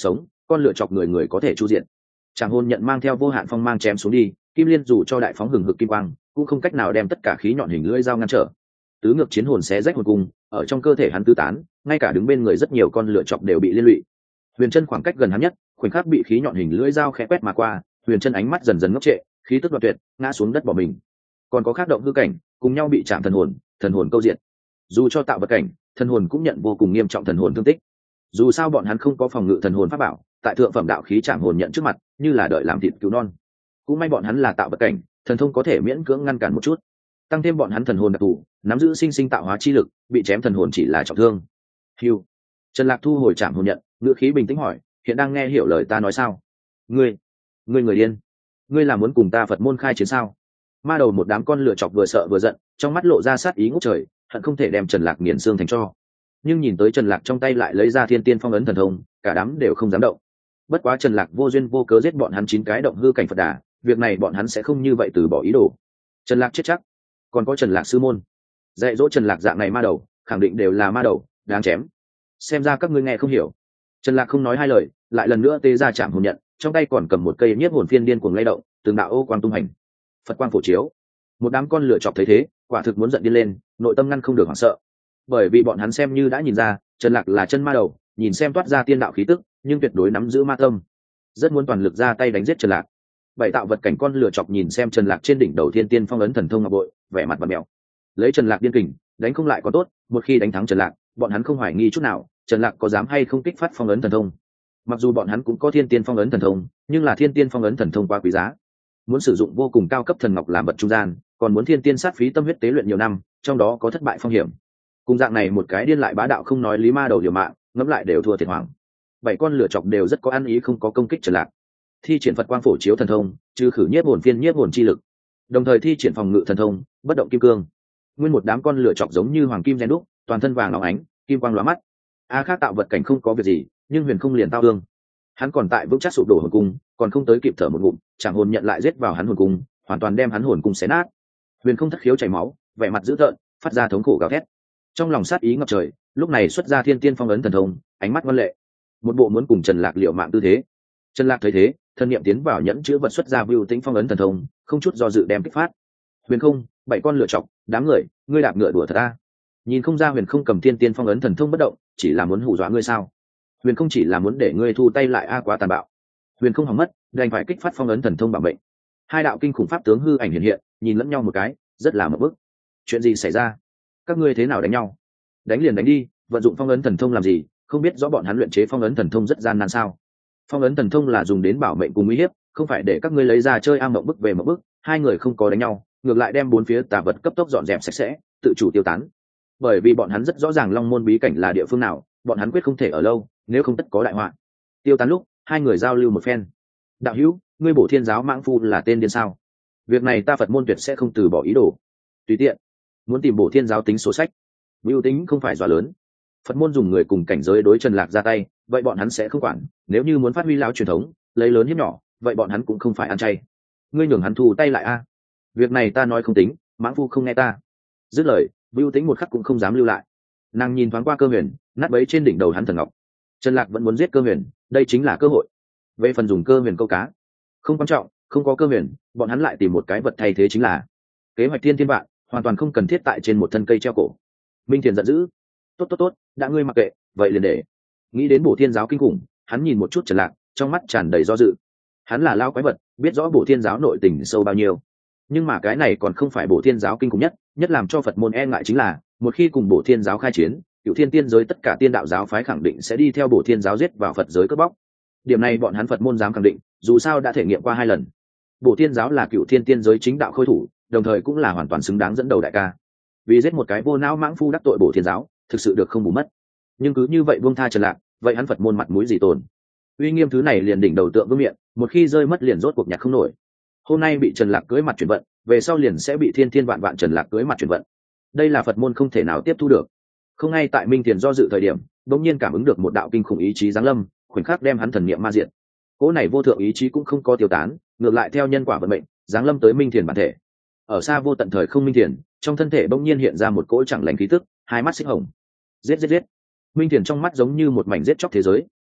con lựa chọc người người có thể chu diện. Trảm hồn nhận mang theo vô hạn phong mang chém xuống đi, kim liên dù cho đại phóng hừng hực kim quang cũng không cách nào đem tất cả khí nhọn hình lưỡi dao ngăn trở. Tứ ngược chiến hồn xé rách hồn cung, ở trong cơ thể hắn tứ tán, ngay cả đứng bên người rất nhiều con lựa chọc đều bị liên lụy. Huyền Chân khoảng cách gần hắn nhất, khoảnh khắc bị khí nhọn hình lưỡi dao khẽ quét mà qua, Huyền Chân ánh mắt dần dần ngốc trệ, khí tức đoạt tuyệt, ngã xuống đất bỏ mình. Còn có khác động hư cảnh, cùng nhau bị chạm thần hồn, thần hồn câu diện. Dù cho tạo vật cảnh, thần hồn cũng nhận vô cùng nghiêm trọng thần hồn thương tích. Dù sao bọn hắn không có phòng ngự thần hồn pháp bảo, tại thượng phẩm đạo khí chạm hồn nhận trước mặt, như là đợi làm thịt cứu non. Cũng may bọn hắn là tạo vật cảnh, thần thông có thể miễn cưỡng ngăn cản một chút. Tăng thêm bọn hắn thần hồn đặc thù, nắm giữ sinh sinh tạo hóa chi lực, bị chém thần hồn chỉ là trọng thương. Hưu. Trần Lạc thu hồi chạm hồn nhận, ngữ khí bình tĩnh hỏi, hiện đang nghe hiểu lời ta nói sao? Ngươi, ngươi người điên, ngươi là muốn cùng ta Phật môn khai chiến sao? Ma đầu một đám con lựa chọc vừa sợ vừa giận, trong mắt lộ ra sát ý ngút trời, hận không thể đem Trần Lạc nghiền xương thành tro. Nhưng nhìn tới Trần Lạc trong tay lại lấy ra Thiên Tiên Phong ấn thần thông, cả đám đều không dám động. Bất quá Trần Lạc vô duyên vô cớ giết bọn hắn chín cái động hư cảnh Phật đà, việc này bọn hắn sẽ không như vậy từ bỏ ý đồ. Trần Lạc chết chắc. Còn có Trần Lạc sư môn, dạy dỗ Trần Lạc dạng này ma đầu, khẳng định đều là ma đầu, đáng chém. Xem ra các ngươi nghe không hiểu. Trần Lạc không nói hai lời, lại lần nữa tê ra chạm hồn nhận, trong tay còn cầm một cây nhiếp hồn phiên điên cuồng lay động, từng đạo ô quang tung hành. Phật quang phổ chiếu. Một đám con lựa chọc thấy thế, quả thực muốn giận điên lên, nội tâm ngăn không được hoảng sợ. Bởi vì bọn hắn xem như đã nhìn ra, Trần Lạc là chân ma đầu, nhìn xem toát ra tiên đạo khí tức, nhưng tuyệt đối nắm giữ ma tâm, rất muốn toàn lực ra tay đánh giết Trần Lạc. Bảy tạo vật cảnh con lựa chọc nhìn xem Trần Lạc trên đỉnh đầu Thiên Tiên Phong ấn thần thông ngọc bội, vẻ mặt bặm mèo. Lấy Trần Lạc điên kình, đánh không lại có tốt, một khi đánh thắng Trần Lạc, bọn hắn không hoài nghi chút nào, Trần Lạc có dám hay không kích phát phong ấn thần thông. Mặc dù bọn hắn cũng có Thiên Tiên Phong ấn thần thông, nhưng là Thiên Tiên Phong ấn thần thông quá quý giá, muốn sử dụng vô cùng cao cấp thần ngọc làm vật trung gian, còn muốn Thiên Tiên sát phí tâm huyết tế luyện nhiều năm, trong đó có thất bại phong hiểm. Cùng dạng này một cái điên lại bá đạo không nói lý ma đầu liều mạng, ngẫm lại đều thua thiệt hoàng. Bảy con lửa chọc đều rất có ăn ý không có công kích Trần Lạc. Thi triển Phật quang phổ chiếu thần thông, trừ khử nhiếp hồn phiên nhiếp hồn chi lực, đồng thời thi triển phòng ngự thần thông, bất động kim cương. Nguyên một đám con lửa chọc giống như hoàng kim rèn đúc, toàn thân vàng óng ánh, kim quang lóa mắt. A khác tạo vật cảnh không có việc gì, nhưng Huyền không liền tao thương. Hắn còn tại vững chắc sụp đổ hồn cung, còn không tới kịp thở một ngụm, chẳng hồn nhận lại giết vào hắn hồn cung, hoàn toàn đem hắn hồn cung xé nát. Huyền không thất khiếu chảy máu, vẻ mặt dữ tợn, phát ra thống khổ gào thét. Trong lòng sát ý ngập trời, lúc này xuất ra Thiên Tiên Phong ấn thần thông, ánh mắt ngoan lệ, một bộ muốn cùng Trần Lạc liều mạng tư thế. Trần Lạc thấy thế, thân niệm tiến vào nhẫn chứa vật xuất ra Vưu Tĩnh Phong ấn thần thông, không chút do dự đem kích phát. Huyền không, bảy con lựa chọc, đám người, ngươi đạp ngựa đùa thật a? Nhìn không ra Huyền không cầm Thiên Tiên Phong ấn thần thông bất động, chỉ là muốn hù dọa ngươi sao? Huyền không chỉ là muốn để ngươi thu tay lại a, quá tàn bạo. Huyền không hỏng mất, đành phải kích phát phong ấn thần thông bảo mệnh. Hai đạo kinh khủng pháp tướng hư ảnh hiện hiện, nhìn lẫn nhau một cái, rất là mập bức. Chuyện gì xảy ra? Các ngươi thế nào đánh nhau? Đánh liền đánh đi, vận dụng phong ấn thần thông làm gì? Không biết rõ bọn hắn luyện chế phong ấn thần thông rất gian nan sao? Phong ấn thần thông là dùng đến bảo mệnh cùng uy hiếp, không phải để các ngươi lấy ra chơi am mộng bức về mộng bức. Hai người không có đánh nhau, ngược lại đem bốn phía tà vật cấp tốc dọn dẹp sạch sẽ, tự chủ tiêu tán. Bởi vì bọn hắn rất rõ ràng Long Môn bí cảnh là địa phương nào, bọn hắn quyết không thể ở lâu, nếu không tất có đại họa. Tiêu tán lúc, hai người giao lưu một phen. Đạo hữu, ngươi Bổ Thiên giáo mãng phu là tên điên sao? Việc này ta Phật môn tuyệt sẽ không từ bỏ ý đồ. Tùy tiện, muốn tìm Bổ Thiên giáo tính số sách. Vưu tính không phải dọa lớn. Phật môn dùng người cùng cảnh giới đối Trần Lạc ra tay, vậy bọn hắn sẽ không quản. Nếu như muốn phát huy lão truyền thống, lấy lớn hiếp nhỏ, vậy bọn hắn cũng không phải ăn chay. Ngươi nhường hắn thu tay lại a. Việc này ta nói không tính, mãng phu không nghe ta. Dứt lời, Vưu tính một khắc cũng không dám lưu lại. Nàng nhìn thoáng qua Cơ Huyền, nát bấy trên đỉnh đầu hắn thần ngọc. Trần Lạc vẫn muốn giết Cơ Huyền, đây chính là cơ hội. Về phần dùng Cơ Huyền câu cá, không quan trọng, không có Cơ Huyền, bọn hắn lại tìm một cái vật thay thế chính là. Kế hoạch thiên thiên vạn, hoàn toàn không cần thiết tại trên một thân cây treo cổ. Minh Thiền giận dữ, tốt tốt tốt, đã ngươi mặc kệ, vậy liền để. Nghĩ đến Bổ Thiên giáo kinh khủng, hắn nhìn một chút Trần Lạc, trong mắt tràn đầy do dự. Hắn là lao quái vật, biết rõ Bổ Thiên giáo nội tình sâu bao nhiêu, nhưng mà cái này còn không phải Bổ Thiên giáo kinh khủng nhất, nhất làm cho Phật môn e ngại chính là, một khi cùng Bổ Thiên giáo khai chiến, Cửu Thiên tiên giới tất cả tiên đạo giáo phái khẳng định sẽ đi theo Bổ Thiên giáo giết vào Phật giới cướp bóc. Điểm này bọn hắn Phật môn dám khẳng định, dù sao đã thể nghiệm qua hai lần. Bổ Thiên giáo là Cửu Thiên tiên giới chính đạo khôi thủ, đồng thời cũng là hoàn toàn xứng đáng dẫn đầu đại ca. Vì giết một cái vô não mãng phu đắc tội Bổ Thiên giáo, thực sự được không bù mất. Nhưng cứ như vậy buông tha Trần Lạc, vậy hắn Phật môn mặt mũi gì tồn? Uy nghiêm thứ này liền đỉnh đầu tượng vương miện, một khi rơi mất liền rốt cuộc nhặt không nổi. Hôm nay bị Trần Lạc cưới mặt chuyển vận, về sau liền sẽ bị thiên thiên vạn vạn Trần Lạc cưới mặt chuyển vận. Đây là Phật môn không thể nào tiếp thu được. Không ngay tại Minh Thiền do dự thời điểm, bỗng nhiên cảm ứng được một đạo kinh khủng ý chí giáng lâm, khoảnh khắc đem hắn thần niệm ma diệt. Cỗ này vô thượng ý chí cũng không có tiêu tán, ngược lại theo nhân quả vận mệnh, giáng lâm tới Minh Thiền bản thể. Ở xa vô tận thời không Minh Thiền, trong thân thể bỗng nhiên hiện ra một cỗ chẳng lành khí tức, hai mắt xích hồng. Giết giết giết. Minh Thiền trong mắt giống như một mảnh giết chóc thế giới,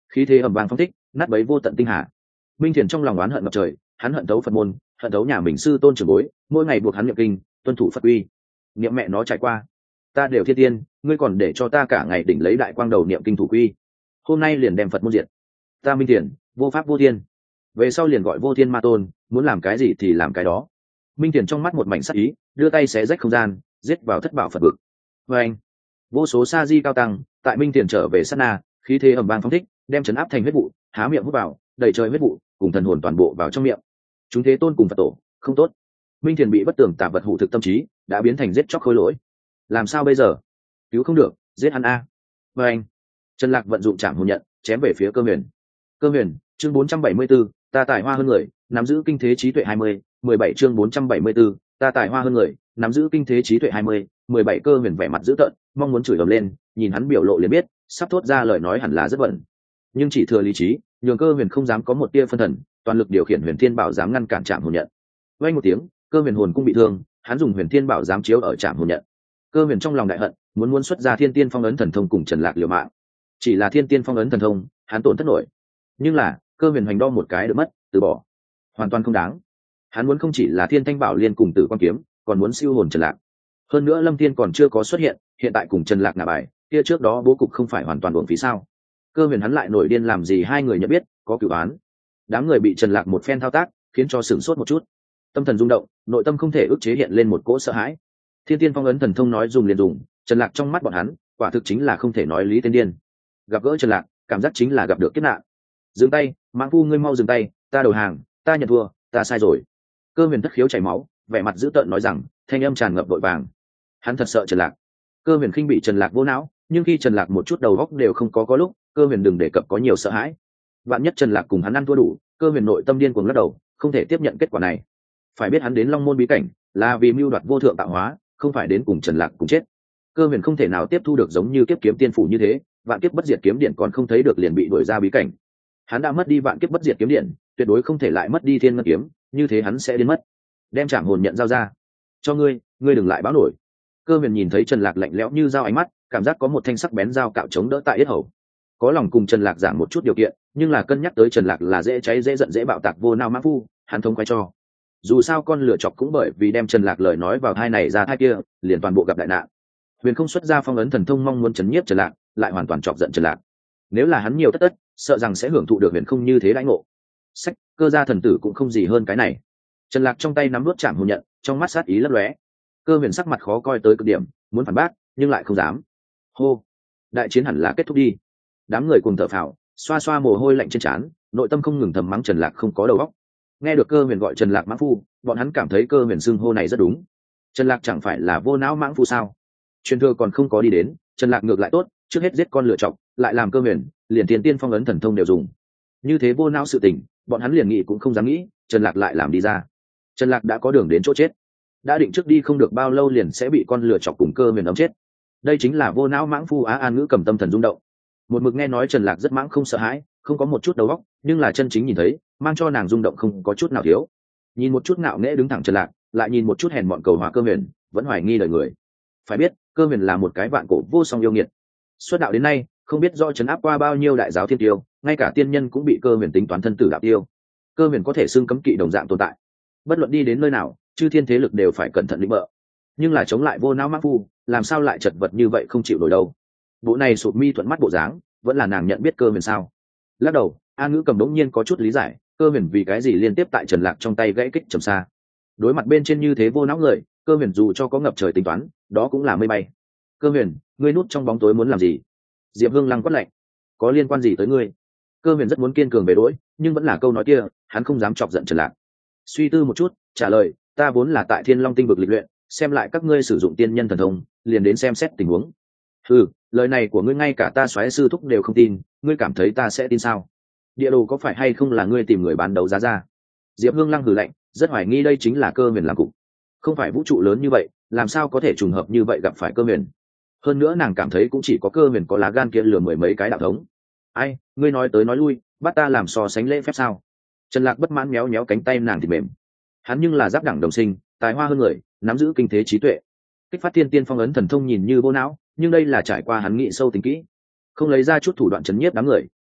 khí thế ầm vang phong thích, nát bấy vô tận tinh hà. Minh Thiền trong lòng oán hận ngập trời, hắn hận thấu Phật môn, hận thấu nhà mình sư tôn trưởng bối, mỗi ngày buộc hắn niệm kinh, tuân thủ Phật uy. Niệm mẹ nó trải qua, ta đều thiên tiên, ngươi còn để cho ta cả ngày đỉnh lấy đại quang đầu niệm kinh thủ quy. Hôm nay liền đem Phật môn diệt. Ta Minh Thiền, vô pháp vô thiên. Về sau liền gọi vô thiên ma tôn, muốn làm cái gì thì làm cái đó. Minh Thiền trong mắt một mảnh sắc ý, đưa tay xé rách không gian, giết vào thất bảo Phật vực. Và anh, vô số sa di cao tăng, tại Minh Thiền trở về sát na, khí thế ầm vang phóng thích, đem chấn áp thành huyết vụ, há miệng hút vào, đầy trời huyết vụ, cùng thần hồn toàn bộ vào trong miệng. Chúng thế tôn cùng Phật tổ, không tốt. Minh Thiền bị bất tường tà vật hủ thực tâm trí, đã biến thành giết chóc khôi lỗi. Làm sao bây giờ? Cứu không được, giết hắn a. Và anh, Trần Lạc vận dụng trảm hồn nhận, chém về phía Cơ Huyền. Cơ Huyền, chương bốn trăm bảy mươi 44, ta tài hoa hơn người, nắm giữ kinh thế trí tuệ hai mươi, mười bảy chương bốn trăm bảy mươi 44, ta tài hoa hơn người, nắm giữ kinh thế trí tuệ hai mươi, mười bảy. Cơ Huyền vẻ mặt dữ tợn, mong muốn chửi ầm lên, nhìn hắn biểu lộ liền biết, sắp thốt ra lời nói hẳn là rất bẩn. Nhưng chỉ thừa lý trí, nhường Cơ Huyền không dám có một tia phân thần, toàn lực điều khiển Huyền Thiên Bảo dám ngăn cản trảm hồn nhận. Vang một tiếng, Cơ Huyền hồn cũng bị thương, hắn dùng Huyền Thiên Bảo dám chiếu ở trảm hồn nhận. Cơ Huyền trong lòng đại hận, muốn muốn xuất ra Thiên Tiên Phong ấn thần thông cùng Trần Lạc liều mạng. Chỉ là Thiên Tiên Phong ấn thần thông, hắn tổn thất nổi. Nhưng là, Cơ Huyền hành đo một cái được mất, từ bỏ. Hoàn toàn không đáng. Hắn muốn không chỉ là Thiên Thanh Bảo Liên cùng Tử Quan Kiếm, còn muốn siêu hồn Trần Lạc. Hơn nữa Lâm Thiên còn chưa có xuất hiện, hiện tại cùng Trần Lạc ngả bài, kia trước đó bố cục không phải hoàn toàn uổng phí sao? Cơ Huyền hắn lại nổi điên làm gì hai người nhận biết, có cửu án. Đám người bị Trần Lạc một phen thao tác, khiến cho sửng sốt một chút. Tâm thần rung động, nội tâm không thể ức chế hiện lên một cỗ sợ hãi. Thiên Tiên Phong ấn thần thông nói dùng liền dùng, Trần Lạc trong mắt bọn hắn, quả thực chính là không thể nói lý tiên điên. Gặp gỡ Trần Lạc, cảm giác chính là gặp được kiếp nạn. Dừng tay, Mãng Phu ngươi mau dừng tay, ta đầu hàng, ta nhận thua, ta sai rồi. Cơ Huyền thất khiếu chảy máu, vẻ mặt dữ tợn nói rằng, thanh âm tràn ngập vội vàng. Hắn thật sợ Trần Lạc. Cơ Huyền khinh bị Trần Lạc vô não, nhưng khi Trần Lạc một chút đầu óc đều không có có lúc, Cơ Huyền đừng đề cập có nhiều sợ hãi. Vạn nhất Trần Lạc cùng hắn ăn thua đủ, Cơ Huyền nội tâm điên cuồng lắc đầu, không thể tiếp nhận kết quả này. Phải biết hắn đến Long Môn bí cảnh, là vì mưu đoạt vô thượng tạo hóa, không phải đến cùng Trần Lạc cùng chết. Cơ Huyền không thể nào tiếp thu được giống như kiếp kiếm tiên phủ như thế, vạn kiếp bất diệt kiếm điện còn không thấy được liền bị đuổi ra bí cảnh. Hắn đã mất đi vạn kiếp bất diệt kiếm điện, tuyệt đối không thể lại mất đi thiên ngân kiếm, như thế hắn sẽ đến mất. Đem trảm hồn nhận giao ra, cho ngươi, ngươi đừng lại báo nổi. Cơ Huyền nhìn thấy Trần Lạc lạnh lẽo như dao ánh mắt, cảm giác có một thanh sắc bén dao cạo chống đỡ tại yết hầu. Có lòng cùng Trần Lạc giảng một chút điều kiện, nhưng là cân nhắc tới Trần Lạc là dễ cháy dễ giận dễ bạo tạc vô nao mãng phu, hắn thông quay cho. Dù sao con lựa chọc cũng bởi vì đem Trần Lạc lời nói vào thai này ra thai kia, liền toàn bộ gặp đại nạn. Huyền không xuất ra phong ấn thần thông mong muốn chấn nhiếp Trần Lạc, lại hoàn toàn chọc giận Trần Lạc. Nếu là hắn nhiều tất tất, sợ rằng sẽ hưởng thụ được huyền không như thế đãi ngộ. Sách, Cơ gia thần tử cũng không gì hơn cái này. Trần Lạc trong tay nắm nuốt chạm hồn nhận, trong mắt sát ý lấp lóe. Cơ Huyền sắc mặt khó coi tới cực điểm, muốn phản bác, nhưng lại không dám. Hô, đại chiến hẳn là kết thúc đi. Đám người cùng thở phào, xoa xoa mồ hôi lạnh trên trán, nội tâm không ngừng thầm mắng Trần Lạc không có đầu óc. Nghe được Cơ Huyền gọi Trần Lạc mãng phu, bọn hắn cảm thấy Cơ Huyền xưng hô này rất đúng. Trần Lạc chẳng phải là vô não mãng phu sao? Truyền thừa còn không có đi đến, Trần Lạc ngược lại tốt, trước hết giết con lựa chọc, lại làm Cơ Huyền, liền Thiên Tiên Phong ấn thần thông đều dùng. Như thế vô não sự tình, bọn hắn liền nghĩ cũng không dám nghĩ, Trần Lạc lại làm đi ra. Trần Lạc đã có đường đến chỗ chết, đã định trước đi không được bao lâu liền sẽ bị con lựa chọc cùng Cơ Huyền ấm chết. Đây chính là vô não mãng phu Á An Ngữ cầm tâm thần rung động. Một mực nghe nói Trần Lạc rất mãng không sợ hãi, không có một chút đầu óc, nhưng là chân chính nhìn thấy, mang cho nàng rung động không có chút nào thiếu. Nhìn một chút ngạo nghễ đứng thẳng Trần Lạc, lại nhìn một chút hèn mọn cầu hòa Cơ Huyền, vẫn hoài nghi đời người. Phải biết, Cơ Huyền là một cái vạn cổ vô song yêu nghiệt. Xuất đạo đến nay, không biết do trấn áp qua bao nhiêu đại giáo thiên tiêu, ngay cả tiên nhân cũng bị Cơ Huyền tính toán thân tử đạo tiêu. Cơ Huyền có thể xưng cấm kỵ đồng dạng tồn tại. Bất luận đi đến nơi nào, chư thiên thế lực đều phải cẩn thận lĩnh bợ. Nhưng là chống lại vô não mãng phu, làm sao lại chật vật như vậy không chịu nổi đâu. Bộ này sụp mi thuận mắt bộ dáng, vẫn là nàng nhận biết Cơ Huyền sao? Lắc đầu, An Ngữ cầm đống nhiên có chút lý giải, Cơ Huyền vì cái gì liên tiếp tại Trần Lạc trong tay gãy kích trầm xa. Đối mặt bên trên như thế vô não người, Cơ Huyền dù cho có ngập trời tính toán, đó cũng là mây bay. Cơ Huyền, ngươi núp trong bóng tối muốn làm gì? Diệp Hương lăng quát lạnh, có liên quan gì tới ngươi? Cơ Huyền rất muốn kiên cường về đối, nhưng vẫn là câu nói kia, hắn không dám chọc giận Trần Lạc. Suy tư một chút, trả lời, ta vốn là tại Thiên Long Tinh vực lịch luyện, xem lại các ngươi sử dụng tiên nhân thần thông, liền đến xem xét tình huống. Ừ, lời này của ngươi ngay cả ta soái sư thúc đều không tin, ngươi cảm thấy ta sẽ tin sao? Địa đồ có phải hay không là ngươi tìm người bán đấu giá ra? Diệp Hương lăng hừ lạnh, rất hoài nghi đây chính là Cơ Huyền làm cục. Không phải vũ trụ lớn như vậy, làm sao có thể trùng hợp như vậy gặp phải Cơ Huyền? Hơn nữa nàng cảm thấy cũng chỉ có Cơ Huyền có lá gan kia lừa mười mấy cái đạo thống. Ai, ngươi nói tới nói lui, bắt ta làm so sánh lễ phép sao? Trần Lạc bất mãn méo méo cánh tay nàng thì mềm. Hắn nhưng là giáp đẳng đồng sinh, tài hoa hơn người, nắm giữ kinh thế trí tuệ. Kích phát Thiên Tiên Phong ấn thần thông nhìn như vô não, nhưng đây là trải qua hắn nghĩ sâu tính kỹ. Không lấy ra chút thủ đoạn chấn nhiếp đám người,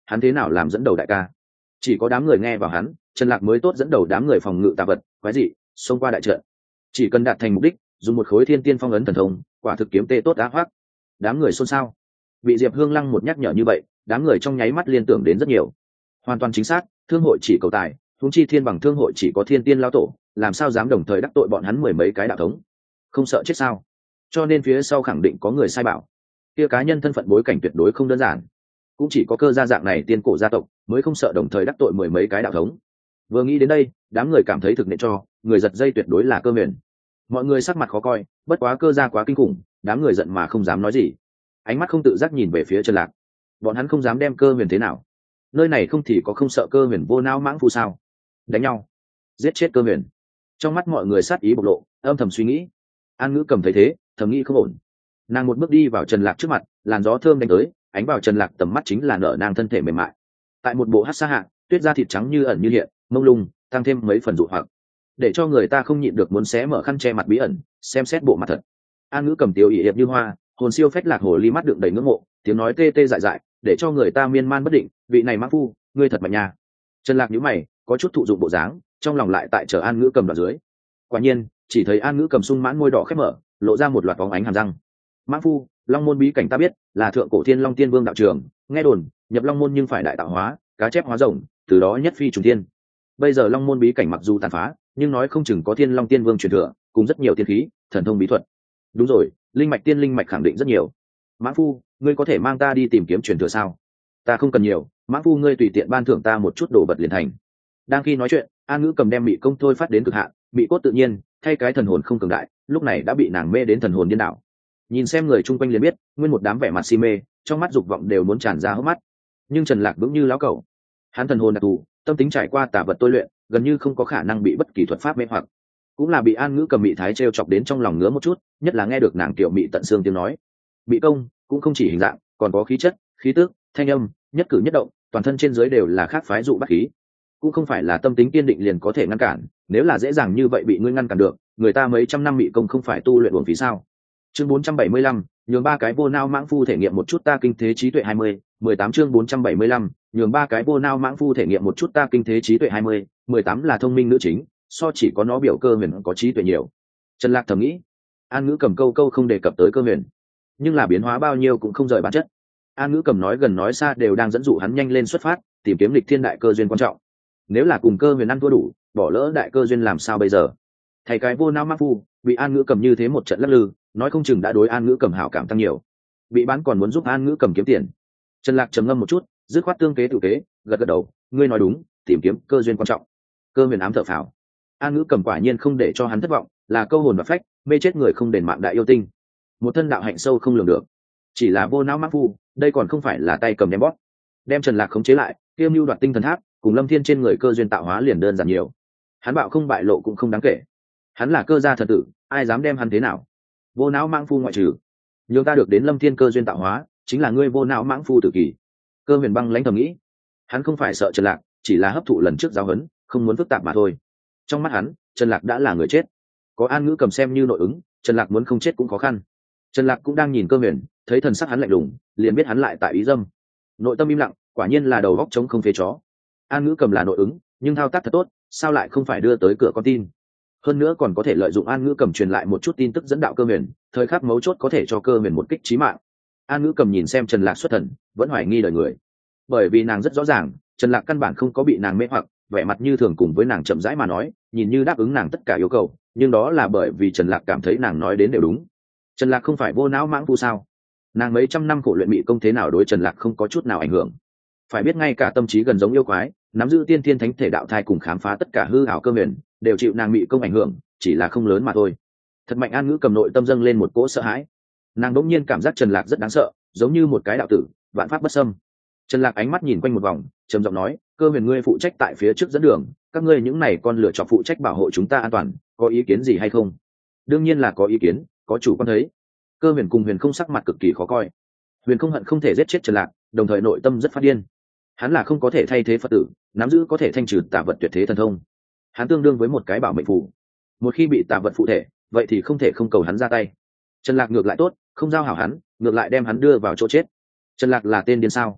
hắn thế nào làm dẫn đầu đại ca. Chỉ có đám người nghe vào hắn, Trần Lạc mới tốt dẫn đầu đám người phòng ngự tà vật quái dị xông qua đại trận. Chỉ cần đạt thành mục đích, dùng một khối thiên tiên phong ấn thần thông, quả thực kiếm tê tốt á hoác. Đám người xôn xao. Bị Diệp Hương Lăng một nhắc nhở như vậy, đám người trong nháy mắt liên tưởng đến rất nhiều. Hoàn toàn chính xác, thương hội chỉ cầu tài, huống chi thiên bằng thương hội chỉ có thiên tiên lao tổ, làm sao dám đồng thời đắc tội bọn hắn mười mấy cái đạo thống. Không sợ chết sao? Cho nên phía sau khẳng định có người sai bảo. Kia cá nhân thân phận bối cảnh tuyệt đối không đơn giản, cũng chỉ có cơ gia dạng này tiên cổ gia tộc mới không sợ đồng thời đắc tội mười mấy cái đạo thống. Vừa nghĩ đến đây, đám người cảm thấy thực nện cho người giật dây tuyệt đối là Cơ Huyền. Mọi người sắc mặt khó coi, bất quá Cơ gia quá kinh khủng, đám người giận mà không dám nói gì, ánh mắt không tự giác nhìn về phía Trần Lạc. Bọn hắn không dám đem Cơ Huyền thế nào, nơi này không thì có không sợ Cơ Huyền vô não mãng phu sao? Đánh nhau, giết chết Cơ Huyền. Trong mắt mọi người sát ý bộc lộ, âm thầm suy nghĩ. An Ngữ Cầm thấy thế, thầm nghĩ không ổn. Nàng một bước đi vào Trần Lạc trước mặt, làn gió thơm đánh tới, ánh vào Trần Lạc tầm mắt chính là nở nàng thân thể mềm mại. Tại một bộ hắc sa hạ, tuyết da thịt trắng như ẩn như hiện, mông lung, tăng thêm mấy phần dụ hoặc, để cho người ta không nhịn được muốn xé mở khăn che mặt bí ẩn, xem xét bộ mặt thật. An Ngữ Cầm tiêu ỷ hiệp như hoa, hồn siêu phách lạc hồ ly mắt đựng đầy ngưỡng mộ, tiếng nói tê tê dại dại, để cho người ta miên man bất định. Vị này mã phu, ngươi thật mạnh nha. Trần Lạc nhíu mày, có chút thụ dụng bộ dáng, trong lòng lại tại chờ An Ngữ Cầm đoạn dưới. Quả nhiên, chỉ thấy An Ngữ Cầm sung mãn môi đỏ khép mở, lộ ra một loạt bóng ánh hàm răng. Mã phu, Long môn bí cảnh ta biết, là thượng cổ thiên Long Tiên Vương đạo trường, nghe đồn, nhập Long môn nhưng phải đại tạo hóa, cá chép hóa rồng, từ đó nhất phi trùng thiên. Bây giờ Long môn bí cảnh mặc dù tàn phá, nhưng nói không chừng có thiên Long Tiên Vương truyền thừa, cùng rất nhiều tiên khí, thần thông bí thuật. Đúng rồi, linh mạch tiên linh mạch khẳng định rất nhiều. Mã phu, ngươi có thể mang ta đi tìm kiếm truyền thừa sao? Ta không cần nhiều, Mã phu ngươi tùy tiện ban thưởng ta một chút đồ vật liền thành. Đang khi nói chuyện, An Ngữ Cầm đem mị công thôi phát đến cực hạn, mị cốt tự nhiên, thay cái thần hồn không cường đại, lúc này đã bị nàng mê đến thần hồn điên đảo. Nhìn xem người chung quanh liền biết, nguyên một đám vẻ mặt si mê, trong mắt dục vọng đều muốn tràn ra hốc mắt. Nhưng Trần Lạc vững như lão cẩu, hắn thần hồn đặc thù, tâm tính trải qua tà vật tôi luyện, gần như không có khả năng bị bất kỳ thuật pháp mê hoặc. Cũng là bị An Ngữ Cầm mị thái trêu chọc đến trong lòng ngứa một chút, nhất là nghe được nàng tiểu mị tận xương tiếng nói. Mị công cũng không chỉ hình dạng, còn có khí chất, khí tức, thanh âm, nhất cử nhất động, toàn thân trên dưới đều là khác phái dụ bắt khí. Cũng không phải là tâm tính kiên định liền có thể ngăn cản, nếu là dễ dàng như vậy bị ngươi ngăn cản được, người ta mấy trăm năm mị công không phải tu luyện uổng phí sao? Chương bốn trăm bảy mươi lăm, nhường ba cái vô nao mãng phu thể nghiệm một chút ta kinh thế trí tuệ hai mươi, mười tám chương bốn trăm bảy mươi lăm, nhường ba cái vô nao mãng phu thể nghiệm một chút ta kinh thế trí tuệ hai mươi, mười tám là thông minh nữ chính, so chỉ có nó biểu Cơ Huyền có trí tuệ nhiều. Trần Lạc thầm nghĩ, An Ngữ Cầm câu câu không đề cập tới Cơ Huyền, nhưng là biến hóa bao nhiêu cũng không rời bản chất. An Ngữ Cầm nói gần nói xa đều đang dẫn dụ hắn nhanh lên xuất phát, tìm kiếm lịch thiên đại cơ duyên quan trọng. Nếu là cùng Cơ Huyền ăn thua đủ, bỏ lỡ đại cơ duyên làm sao bây giờ? Thầy cái vô nao mãng phu bị An Ngữ Cầm như thế một trận lắc lư, nói không chừng đã đối An Ngữ Cầm hảo cảm tăng nhiều, bị bán còn muốn giúp An Ngữ Cầm kiếm tiền. Trần Lạc trầm ngâm một chút, dứt khoát tương kế tự kế, gật gật đầu, ngươi nói đúng, tìm kiếm cơ duyên quan trọng. Cơ Huyền ám thở phào, An Ngữ Cầm quả nhiên không để cho hắn thất vọng, là câu hồn và phách, mê chết người không đền mạng đại yêu tinh, một thân đạo hạnh sâu không lường được. Chỉ là vô não mãng phu, đây còn không phải là tay cầm đem bóp. Đem Trần Lạc khống chế lại, kiêm mưu đoạt tinh thần tháp, cùng Lâm Thiên trên người cơ duyên tạo hóa liền đơn giản nhiều. Hắn bạo không bại lộ cũng không đáng kể. Hắn là Cơ gia thần tử, ai dám đem hắn thế nào? Vô não mãng phu ngoại trừ, nhưng ta được đến Lâm Thiên cơ duyên tạo hóa, chính là ngươi vô não mãng phu tử kỳ. Cơ Huyền băng lãnh thầm nghĩ, hắn không phải sợ Trần Lạc, chỉ là hấp thụ lần trước giáo huấn, không muốn phức tạp mà thôi. Trong mắt hắn, Trần Lạc đã là người chết, có An Ngữ Cầm xem như nội ứng, Trần Lạc muốn không chết cũng khó khăn. Trần Lạc cũng đang nhìn Cơ Huyền, thấy thần sắc hắn lạnh lùng, liền biết hắn lại tại ý dâm. Nội tâm im lặng, quả nhiên là đầu góc trống không phế chó. An Ngữ Cầm là nội ứng, nhưng thao tác thật tốt, sao lại không phải đưa tới cửa con tin? Hơn nữa còn có thể lợi dụng An Ngữ Cầm truyền lại một chút tin tức dẫn đạo Cơ Huyền, thời khắc mấu chốt có thể cho Cơ Huyền một kích chí mạng. An Ngữ Cầm nhìn xem Trần Lạc xuất thần, vẫn hoài nghi đời người, bởi vì nàng rất rõ ràng, Trần Lạc căn bản không có bị nàng mê hoặc, vẻ mặt như thường cùng với nàng chậm rãi mà nói, nhìn như đáp ứng nàng tất cả yêu cầu, nhưng đó là bởi vì Trần Lạc cảm thấy nàng nói đến đều đúng. Trần Lạc không phải vô não mãng phu sao? Nàng mấy trăm năm khổ luyện mị công thế nào đối Trần Lạc không có chút nào ảnh hưởng? Phải biết ngay cả tâm trí gần giống yêu quái, nắm giữ tiên thiên thánh thể đạo thai cùng khám phá tất cả hư ảo Cơ Huyền, đều chịu nàng mị công ảnh hưởng, chỉ là không lớn mà thôi. Thật mạnh. An Ngữ Cầm nội tâm dâng lên một cỗ sợ hãi. Nàng đỗng nhiên cảm giác Trần Lạc rất đáng sợ, giống như một cái đạo tử, vạn pháp bất xâm. Trần Lạc ánh mắt nhìn quanh một vòng, trầm giọng nói, Cơ Huyền ngươi phụ trách tại phía trước dẫn đường, các ngươi những này con lựa chọn phụ trách bảo hộ chúng ta an toàn, có ý kiến gì hay không? Đương nhiên là có ý kiến, có chủ quan thấy. Cơ Huyền cùng Huyền không sắc mặt cực kỳ khó coi. Huyền không hận không thể giết chết Trần Lạc, đồng thời nội tâm rất phát điên. Hắn là không có thể thay thế Phật tử, nắm giữ có thể thanh trừ tà vật tuyệt thế thần thông. Hắn tương đương với một cái bảo mệnh phù. Một khi bị tà vật phụ thể, vậy thì không thể không cầu hắn ra tay. Trần Lạc ngược lại tốt, không giao hảo hắn, ngược lại đem hắn đưa vào chỗ chết. Trần Lạc là tên điên sao?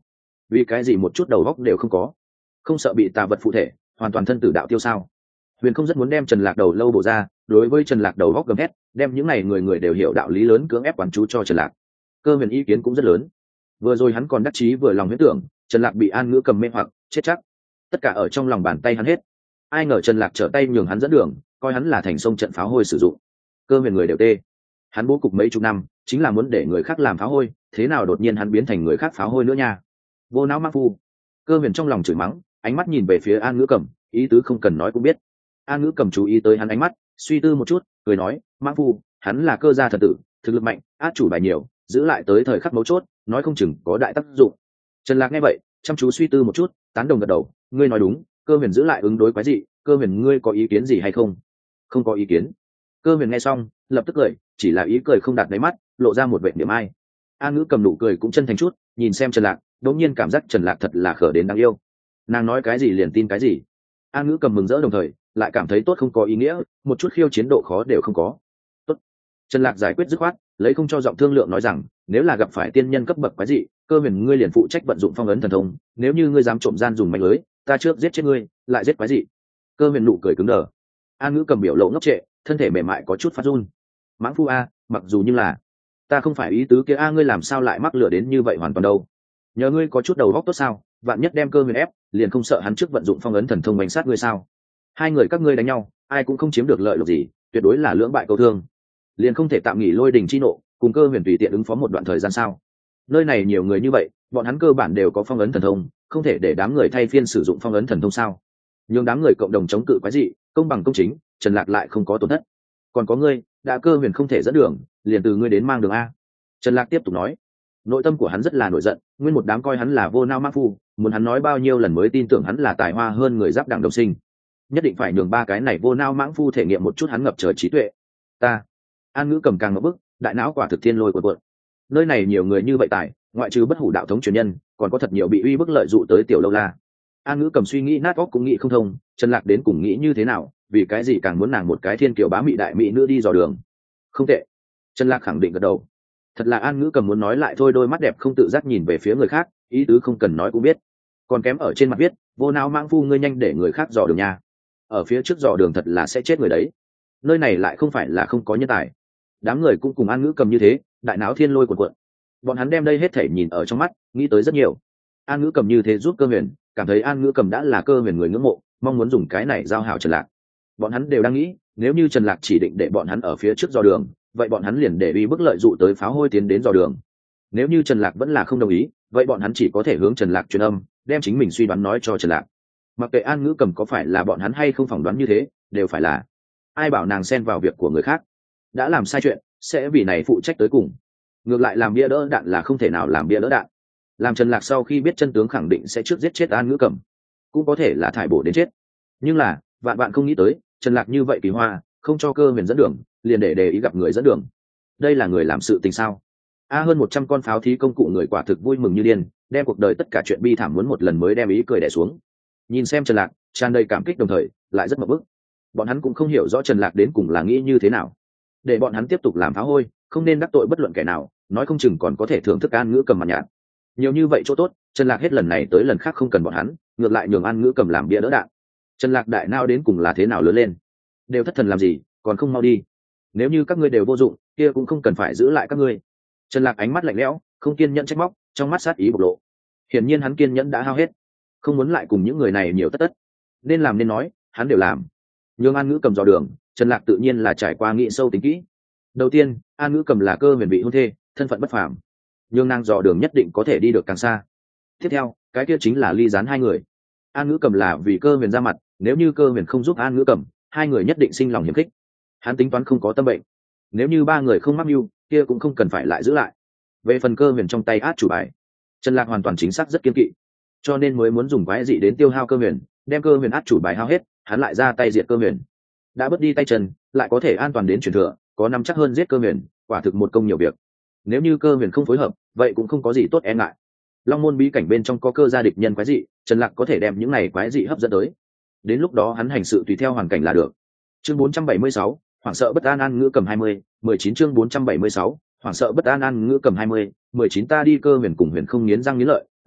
vì cái gì một chút đầu góc đều không có, không sợ bị tà vật phụ thể hoàn toàn thân tử đạo tiêu sao? Huyền không rất muốn đem Trần Lạc đầu lâu bổ ra, đối với Trần Lạc đầu góc gầm hét, đem những này người người đều hiểu đạo lý lớn cưỡng ép quán chú cho Trần Lạc. Cơ Huyền ý kiến cũng rất lớn. Vừa rồi hắn còn đắc chí vừa lòng huyễn tưởng Trần Lạc bị An Ngữ Cầm mê hoặc chết chắc, tất cả ở trong lòng bàn tay hắn hết. Ai ngờ Trần Lạc trở tay nhường hắn dẫn đường, coi hắn là thành sông trận pháo hôi sử dụng. Cơ Huyền người đều tê. Hắn bố cục mấy chục năm, chính là muốn để người khác làm pháo hôi, thế nào đột nhiên hắn biến thành người khác pháo hôi nữa nha? Vô não mắc phu. Cơ Huyền trong lòng chửi mắng, ánh mắt nhìn về phía An Ngữ Cầm, ý tứ không cần nói cũng biết. An Ngữ Cầm chú ý tới hắn ánh mắt, suy tư một chút, cười nói, mắc phu, hắn là cơ gia thần tử, thực lực mạnh, át chủ bài nhiều, giữ lại tới thời khắc mấu chốt, nói không chừng có đại tác dụng. Trần Lạc nghe vậy, chăm chú suy tư một chút, tán đồng gật đầu, ngươi nói đúng, Cơ Huyền giữ lại ứng đối quái dị, Cơ Huyền ngươi có ý kiến gì hay không? Không có ý kiến. Cơ Huyền nghe xong, lập tức cười, chỉ là ý cười không đạt đáy mắt, lộ ra một vẻ niềm ai. An Ngữ Cầm nụ cười cũng chân thành chút, nhìn xem Trần Lạc, đột nhiên cảm giác Trần Lạc thật là khờ đến đáng yêu. Nàng nói cái gì liền tin cái gì. An Ngữ Cầm mừng rỡ đồng thời, lại cảm thấy tốt không có ý nghĩa, một chút khiêu chiến độ khó đều không có. Tốt. Trần Lạc giải quyết dứt khoát, lấy không cho giọng thương lượng nói rằng, nếu là gặp phải tiên nhân cấp bậc quái dị, Cơ Huyền ngươi liền phụ trách vận dụng phong ấn thần thông, nếu như ngươi dám trộm gian dùng manh lưới, ta trước giết chết ngươi, lại giết quái dị. Cơ Huyền nụ cười cứng đờ. An Ngữ Cầm biểu lộ ngốc trệ, thân thể mềm mại có chút phát run. Mãng phu a, mặc dù như là, ta không phải ý tứ kia a, ngươi làm sao lại mắc lửa đến như vậy hoàn toàn đâu? Nhờ ngươi có chút đầu óc tốt sao, vạn nhất đem Cơ Huyền ép, liền không sợ hắn trước vận dụng phong ấn thần thông bánh sát ngươi sao? Hai người các ngươi đánh nhau, ai cũng không chiếm được lợi lộc gì, tuyệt đối là lưỡng bại câu thương. Liền không thể tạm nghỉ lôi đình chi nộ, cùng Cơ Huyền tùy tiện ứng phó một đoạn thời gian sao? Nơi này nhiều người như vậy, bọn hắn cơ bản đều có phong ấn thần thông, không thể để đám người thay phiên sử dụng phong ấn thần thông sao? Nhưng đám người cộng đồng chống cự quái dị, công bằng công chính, Trần Lạc lại không có tổn thất. Còn có ngươi, đã Cơ Huyền không thể dẫn đường, liền từ ngươi đến mang đường a. Trần Lạc tiếp tục nói. Nội tâm của hắn rất là nổi giận, nguyên một đám coi hắn là vô nao mã phu, muốn hắn nói bao nhiêu lần mới tin tưởng hắn là tài hoa hơn người giáp đẳng đồng sinh. Nhất định phải nhường ba cái này vô nao mãng phu thể nghiệm một chút hắn ngập trời trí tuệ. Ta. An Ngữ Cầm càng ngập bức, đại não quả thực thiên lôi cuộn cuộn. Nơi này nhiều người như vậy tài, ngoại trừ bất hủ đạo thống truyền nhân, còn có thật nhiều bị uy bức lợi dụ tới tiểu lâu la. An Ngữ Cầm suy nghĩ nát óc cũng nghĩ không thông, Trần Lạc đến cùng nghĩ như thế nào, vì cái gì càng muốn nàng một cái thiên kiều bá mị đại mỹ nữ đi dò đường. Không tệ. Trần Lạc khẳng định gật đầu. Thật là An Ngữ Cầm muốn nói lại thôi, đôi mắt đẹp không tự giác nhìn về phía người khác, ý tứ không cần nói cũng biết. Còn kém ở trên mặt viết, vô não mãng phu ngươi nhanh để người khác dò đường nha. Ở phía trước dò đường thật là sẽ chết người đấy. Nơi này lại không phải là không có nhân tài. Đám người cũng cùng An Ngữ Cầm như thế, đại não thiên lôi cuộn cuộn. Bọn hắn đem đây hết thể nhìn ở trong mắt, nghĩ tới rất nhiều. An Ngữ Cầm như thế giúp Cơ Huyền, cảm thấy An Ngữ Cầm đã là Cơ Huyền người ngưỡng mộ, mong muốn dùng cái này giao hảo Trần Lạc. Bọn hắn đều đang nghĩ, nếu như Trần Lạc chỉ định để bọn hắn ở phía trước dò đường, vậy bọn hắn liền để uy bức lợi dụ tới pháo hôi tiến đến dò đường. Nếu như Trần Lạc vẫn là không đồng ý, vậy bọn hắn chỉ có thể hướng Trần Lạc truyền âm, đem chính mình suy đoán nói cho Trần Lạc. Mặc kệ An Ngữ Cầm có phải là bọn hắn hay không phỏng đoán như thế, đều phải là. Ai bảo nàng xen vào việc của người khác, đã làm sai chuyện, sẽ vì này phụ trách tới cùng. Ngược lại làm bia đỡ đạn là không thể nào làm bia đỡ đạn. Làm Trần Lạc sau khi biết chân tướng khẳng định sẽ trước giết chết An Ngữ Cầm, cũng có thể là thải bổ đến chết. Nhưng là, vạn bạn không nghĩ tới, Trần Lạc như vậy kỳ hoa, không cho Cơ Huyền dẫn đường, liền để để ý gặp người dẫn đường. Đây là người làm sự tình sao? A hơn một trăm con pháo thí công cụ người quả thực vui mừng như điên, đem cuộc đời tất cả chuyện bi thảm muốn một lần mới đem ý cười đè xuống. Nhìn xem Trần Lạc, tràn đầy cảm kích đồng thời, lại rất mập bức. Bọn hắn cũng không hiểu rõ Trần Lạc đến cùng là nghĩ như thế nào. Để bọn hắn tiếp tục làm pháo hôi, không nên đắc tội bất luận kẻ nào, nói không chừng còn có thể thưởng thức An Ngữ Cầm mặt nhạt. Nhiều như vậy chỗ tốt, Trần Lạc hết lần này tới lần khác không cần bọn hắn, ngược lại nhường An Ngữ Cầm làm bia đỡ đạn. Trần Lạc đại não đến cùng là thế nào lớn lên? Đều thất thần làm gì, còn không mau đi. Nếu như các ngươi đều vô dụng, kia cũng không cần phải giữ lại các ngươi. Trần Lạc ánh mắt lạnh lẽo, không kiên nhẫn trách móc, trong mắt sát ý bộc lộ. Hiển nhiên hắn kiên nhẫn đã hao hết, không muốn lại cùng những người này nhiều tất tất. Nên làm nên nói, hắn đều làm. Nhường An Ngữ Cầm dò đường, Trần Lạc tự nhiên là trải qua nghĩ sâu tính kỹ. Đầu tiên, An Ngữ Cầm là Cơ Huyền vị hôn thê, thân phận bất phàm, nhường nàng dò đường nhất định có thể đi được càng xa. Tiếp theo, cái kia chính là ly gián hai người. An Ngữ Cầm là vì Cơ Huyền ra mặt, nếu như Cơ Huyền không giúp An Ngữ Cầm, hai người nhất định sinh lòng hiềm khích. Hắn tính toán không có tâm bệnh, nếu như ba người không mắc mưu, kia cũng không cần phải lại giữ lại. Về phần Cơ Huyền trong tay át chủ bài, Trần Lạc hoàn toàn chính xác rất kiên kỵ, cho nên mới muốn dùng quái dị đến tiêu hao Cơ Huyền, đem Cơ Huyền át chủ bài hao hết, hắn lại ra tay diệt Cơ Huyền. Đã bớt đi tay chân, lại có thể an toàn đến truyền thừa, có nắm chắc hơn giết Cơ Huyền, quả thực một công nhiều việc. Nếu như Cơ Huyền không phối hợp, vậy cũng không có gì tốt e ngại. Long môn bí cảnh bên trong có cơ gia địch nhân quái dị, Trần Lạc có thể đem những này quái dị hấp dẫn tới. Đến lúc đó hắn hành sự tùy theo hoàn cảnh là được. Chương bốn trăm bảy mươi sáu, hoảng sợ bất an An Ngữ Cầm hai mươi, mười chín chương bốn trăm bảy mươi sáu, hoảng sợ bất an An Ngữ Cầm hai mươi, mười chín ta đi Cơ Huyền cùng Huyền không nghiến răng nghiến lợi,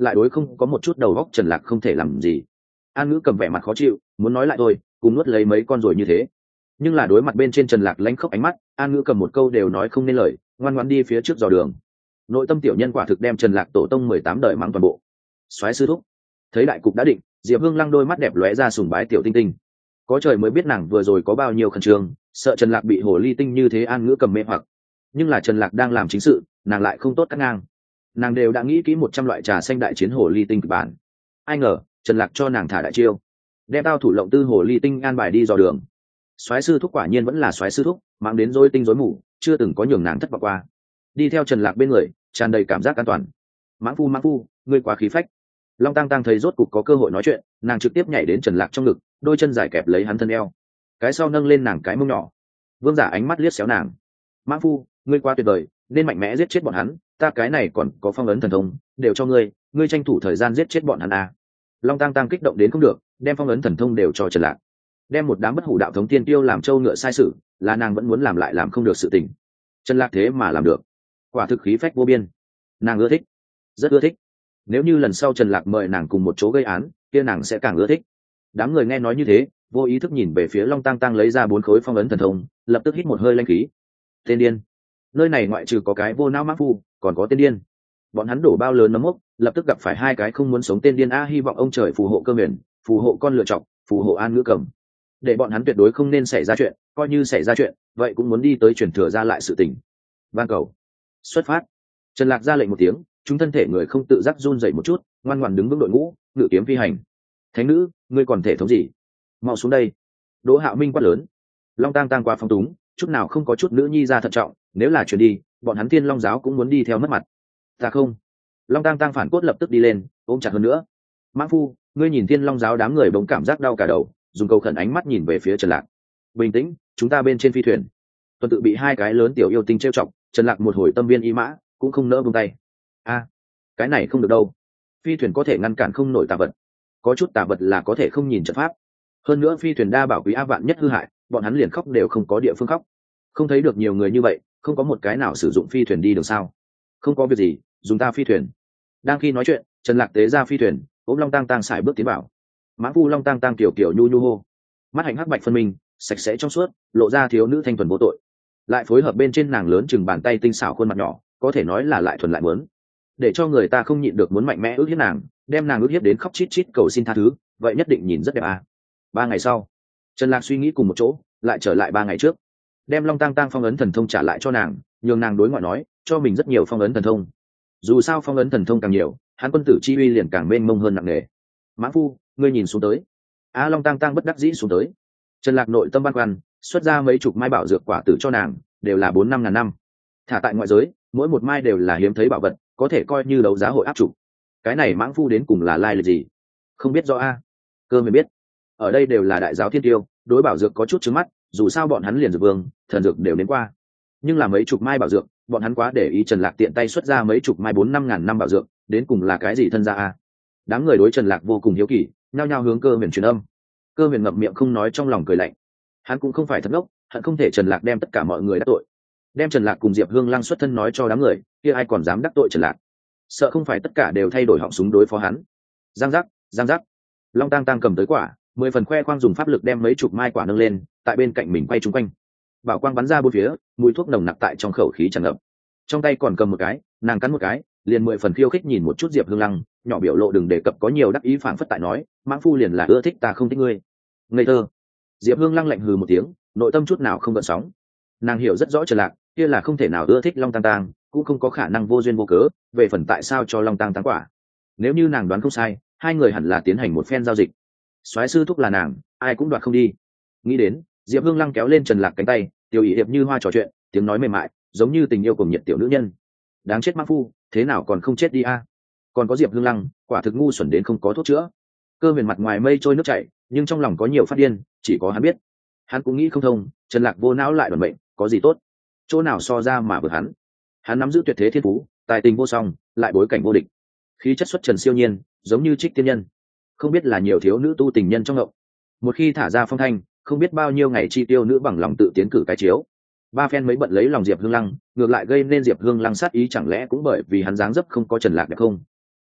lại đối không có một chút đầu óc Trần Lạc không thể làm gì. An Ngữ cầm vẻ mặt khó chịu, muốn nói lại thôi, cùng nuốt lấy mấy con rồi như thế. Nhưng là đối mặt bên trên Trần Lạc lánh khóc ánh mắt, An Ngữ cầm một câu đều nói không nên lời, ngoan ngoãn đi phía trước dò đường. Nội tâm tiểu nhân quả thực đem Trần Lạc tổ tông mười tám đời mắng toàn bộ. Soái sư thúc, thấy đại cục đã định, Diệp Hương Lăng đôi mắt đẹp lóe ra sùng bái tiểu tinh tinh. Có trời mới biết nàng vừa rồi có bao nhiêu khẩn trương, sợ Trần Lạc bị hồ ly tinh như thế An Ngữ cầm mê hoặc. Nhưng là Trần Lạc đang làm chính sự, nàng lại không tốt cắt ngang. Nàng đều đã nghĩ kỹ một trăm loại trà xanh đại chiến hồ ly tinh kịch bản. Ai ngờ, Trần Lạc cho nàng thả đại chiêu, đem tao thủ lộng tư hồ ly tinh an bài đi dò đường. Soái sư thúc quả nhiên vẫn là soái sư thúc, mang đến rối tinh rối mù, chưa từng có nhường nàng thất vọng qua. Đi theo Trần Lạc bên người, tràn đầy cảm giác an toàn. Mãng phu mãng phu, ngươi quá khí phách. Long Tăng Tăng thấy rốt cục có cơ hội nói chuyện, nàng trực tiếp nhảy đến Trần Lạc trong ngực, đôi chân dài kẹp lấy hắn thân eo, cái sau nâng lên nàng cái mông nhỏ. Vương Giả ánh mắt liếc xéo nàng. Mãng phu, ngươi quá tuyệt vời, nên mạnh mẽ giết chết bọn hắn, ta cái này còn có phong ấn thần thông, đều cho ngươi, ngươi tranh thủ thời gian giết chết bọn hắn à. Long Tăng Tăng kích động đến không được, đem phong ấn thần thông đều cho Trần Lạc. Đem một đám bất hủ đạo thống tiên tiêu làm trâu ngựa sai sự, là nàng vẫn muốn làm lại làm không được sự tình. Trần Lạc thế mà làm được, quả thực khí phách vô biên. Nàng ưa thích, rất ưa thích. Nếu như lần sau Trần Lạc mời nàng cùng một chỗ gây án, kia nàng sẽ càng ưa thích. Đám người nghe nói như thế, vô ý thức nhìn về phía Long Tăng Tăng lấy ra bốn khối phong ấn thần thông, lập tức hít một hơi lanh khí. Tên điên, nơi này ngoại trừ có cái vô não mã phu, còn có tên điên. Bọn hắn đổ bao lớn nấm mốc, lập tức gặp phải hai cái không muốn sống tên điên a, hy vọng ông trời phù hộ Cơ Huyền, phù hộ con lựa chọc, phù hộ An Ngữ cầm, để bọn hắn tuyệt đối không nên xảy ra chuyện, coi như xảy ra chuyện, vậy cũng muốn đi tới truyền thừa ra lại sự tình. Van cầu, xuất phát. Trần Lạc ra lệnh một tiếng, chúng thân thể người không tự giác run rẩy một chút, ngoan ngoãn đứng vững đội ngũ, ngự kiếm phi hành. Thánh nữ, ngươi còn thể thống gì? Mau xuống đây. Đỗ Hạo Minh quát lớn. Long Tăng Tăng qua phong túng, chút nào không có chút nữ nhi ra thận trọng, nếu là chuyển đi, bọn hắn Thiên Long giáo cũng muốn đi theo mất mặt. Ta không. Long Tăng Tăng phản cốt lập tức đi lên, ôm chặt hơn nữa. Mã phu, ngươi nhìn Thiên Long giáo đám người bỗng cảm giác đau cả đầu, dùng cầu khẩn ánh mắt nhìn về phía Trần Lạc. Bình tĩnh, chúng ta bên trên phi thuyền. Tuần tự bị hai cái lớn tiểu yêu tinh trêu chọc, Trần Lạc một hồi tâm viên ý mã, cũng không nỡ buông tay. A, cái này không được đâu. Phi thuyền có thể ngăn cản không nổi tà vật, có chút tà vật là có thể không nhìn trận pháp. Hơn nữa phi thuyền đa bảo quý a vạn nhất hư hại, bọn hắn liền khóc đều không có địa phương khóc. Không thấy được nhiều người như vậy, không có một cái nào sử dụng phi thuyền đi được sao? Không có việc gì, dùng ta phi thuyền. Đang khi nói chuyện, Trần Lạc tế ra phi thuyền, ôm Long Tăng Tăng sải bước tiến vào. Mã phu Long Tăng Tăng tiểu kiểu nhu nhu hô, mắt hạnh hắc bạch phân minh, sạch sẽ trong suốt, lộ ra thiếu nữ thanh thuần vô tội. Lại phối hợp bên trên nàng lớn chừng bàn tay tinh xảo khuôn mặt nhỏ, có thể nói là lại thuần lại muốn, để cho người ta không nhịn được muốn mạnh mẽ ước hiếp nàng, đem nàng ước hiếp đến khóc chít chít cầu xin tha thứ, vậy nhất định nhìn rất đẹp à. Ba ngày sau, Trần Lạc suy nghĩ cùng một chỗ, lại trở lại ba ngày trước, đem Long Tăng Tăng phong ấn thần thông trả lại cho nàng, nhường nàng đối ngoại nói, cho mình rất nhiều phong ấn thần thông. Dù sao phong ấn thần thông càng nhiều, hắn quân tử chi uy liền càng mênh mông hơn nặng nề. Mã phu, ngươi nhìn xuống tới. A Long Tăng Tăng bất đắc dĩ xuống tới. Trần Lạc nội tâm băn khoăn, xuất ra mấy chục mai bảo dược quả tử cho nàng, đều là bốn năm ngàn năm. Thả tại ngoại giới, mỗi một mai đều là hiếm thấy bảo vật, có thể coi như đấu giá hội áp chủ. Cái này mãng phu đến cùng là lai lịch gì? Không biết rõ a. Cơ mới biết. Ở đây đều là đại giáo thiên tiêu, đối bảo dược có chút trứng mắt, dù sao bọn hắn liền dược vương, thần dược đều đến qua. Nhưng là mấy chục mai bảo dược, bọn hắn quá để ý. Trần Lạc tiện tay xuất ra mấy chục mai bốn năm ngàn năm bảo dược, đến cùng là cái gì thân gia a? Đám người đối Trần Lạc vô cùng hiếu kỳ, nhao nhao hướng Cơ Huyền truyền âm. Cơ Huyền ngậm miệng không nói, trong lòng cười lạnh. Hắn cũng không phải thật ngốc, hắn không thể Trần Lạc đem tất cả mọi người đắc tội. Đem Trần Lạc cùng Diệp Hương Lăng xuất thân nói cho đám người, kia ai còn dám đắc tội Trần Lạc? Sợ không phải tất cả đều thay đổi họng súng đối phó hắn. Giang giác, giang giác. Long Tăng Tăng cầm tới quả, mười phần khoe khoang dùng pháp lực đem mấy chục mai quả nâng lên, tại bên cạnh mình quay trúng quanh. Bảo quang bắn ra bốn phía, mùi thuốc nồng nặc tại trong khẩu khí tràn ngập. Trong tay còn cầm một cái, nàng cắn một cái, liền mười phần khiêu khích nhìn một chút Diệp Hương Lăng, nhỏ biểu lộ đừng đề cập có nhiều đắc ý phảng phất tại nói, mãng phu liền là ưa thích ta không thích ngươi. Ngây thơ. Diệp Hương Lăng lạnh hừ một tiếng, nội tâm chút nào không gợn sóng. Nàng hiểu rất rõ Trần Lạc, kia là không thể nào ưa thích Long Tăng Tăng, cũng không có khả năng vô duyên vô cớ, về phần tại sao cho Long Tăng Tăng quả. Nếu như nàng đoán không sai, hai người hẳn là tiến hành một phen giao dịch. Soái sư thúc là nàng, ai cũng đoạt không đi. Nghĩ đến, Diệp Hương Lăng kéo lên Trần Lạc cánh tay, tiểu ý hiệp như hoa trò chuyện, tiếng nói mềm mại, giống như tình yêu cùng nhiệt tiểu nữ nhân. Đáng chết mã phu, thế nào còn không chết đi a? Còn có Diệp Hương Lăng, quả thực ngu xuẩn đến không có thuốc chữa. Cơ Huyền mặt ngoài mây trôi nước chảy, nhưng trong lòng có nhiều phát điên, chỉ có hắn biết. Hắn cũng nghĩ không thông, Trần Lạc vô não lại đoàn bệnh, có gì tốt? Chỗ nào so ra mà vượt hắn? Hắn nắm giữ tuyệt thế thiên phú, tài tình vô song, lại bối cảnh vô địch, khí chất xuất trần siêu nhiên, giống như trích tiên nhân. Không biết là nhiều thiếu nữ tu tình nhân trong ngộng. Một khi thả ra phong thanh, không biết bao nhiêu ngày chi tiêu nữ bằng lòng tự tiến cử cái chiếu. Ba phen mấy bận lấy lòng Diệp Hương Lăng, ngược lại gây nên Diệp Hương Lăng sát ý, chẳng lẽ cũng bởi vì hắn dáng dấp không có Trần Lạc đẹp không?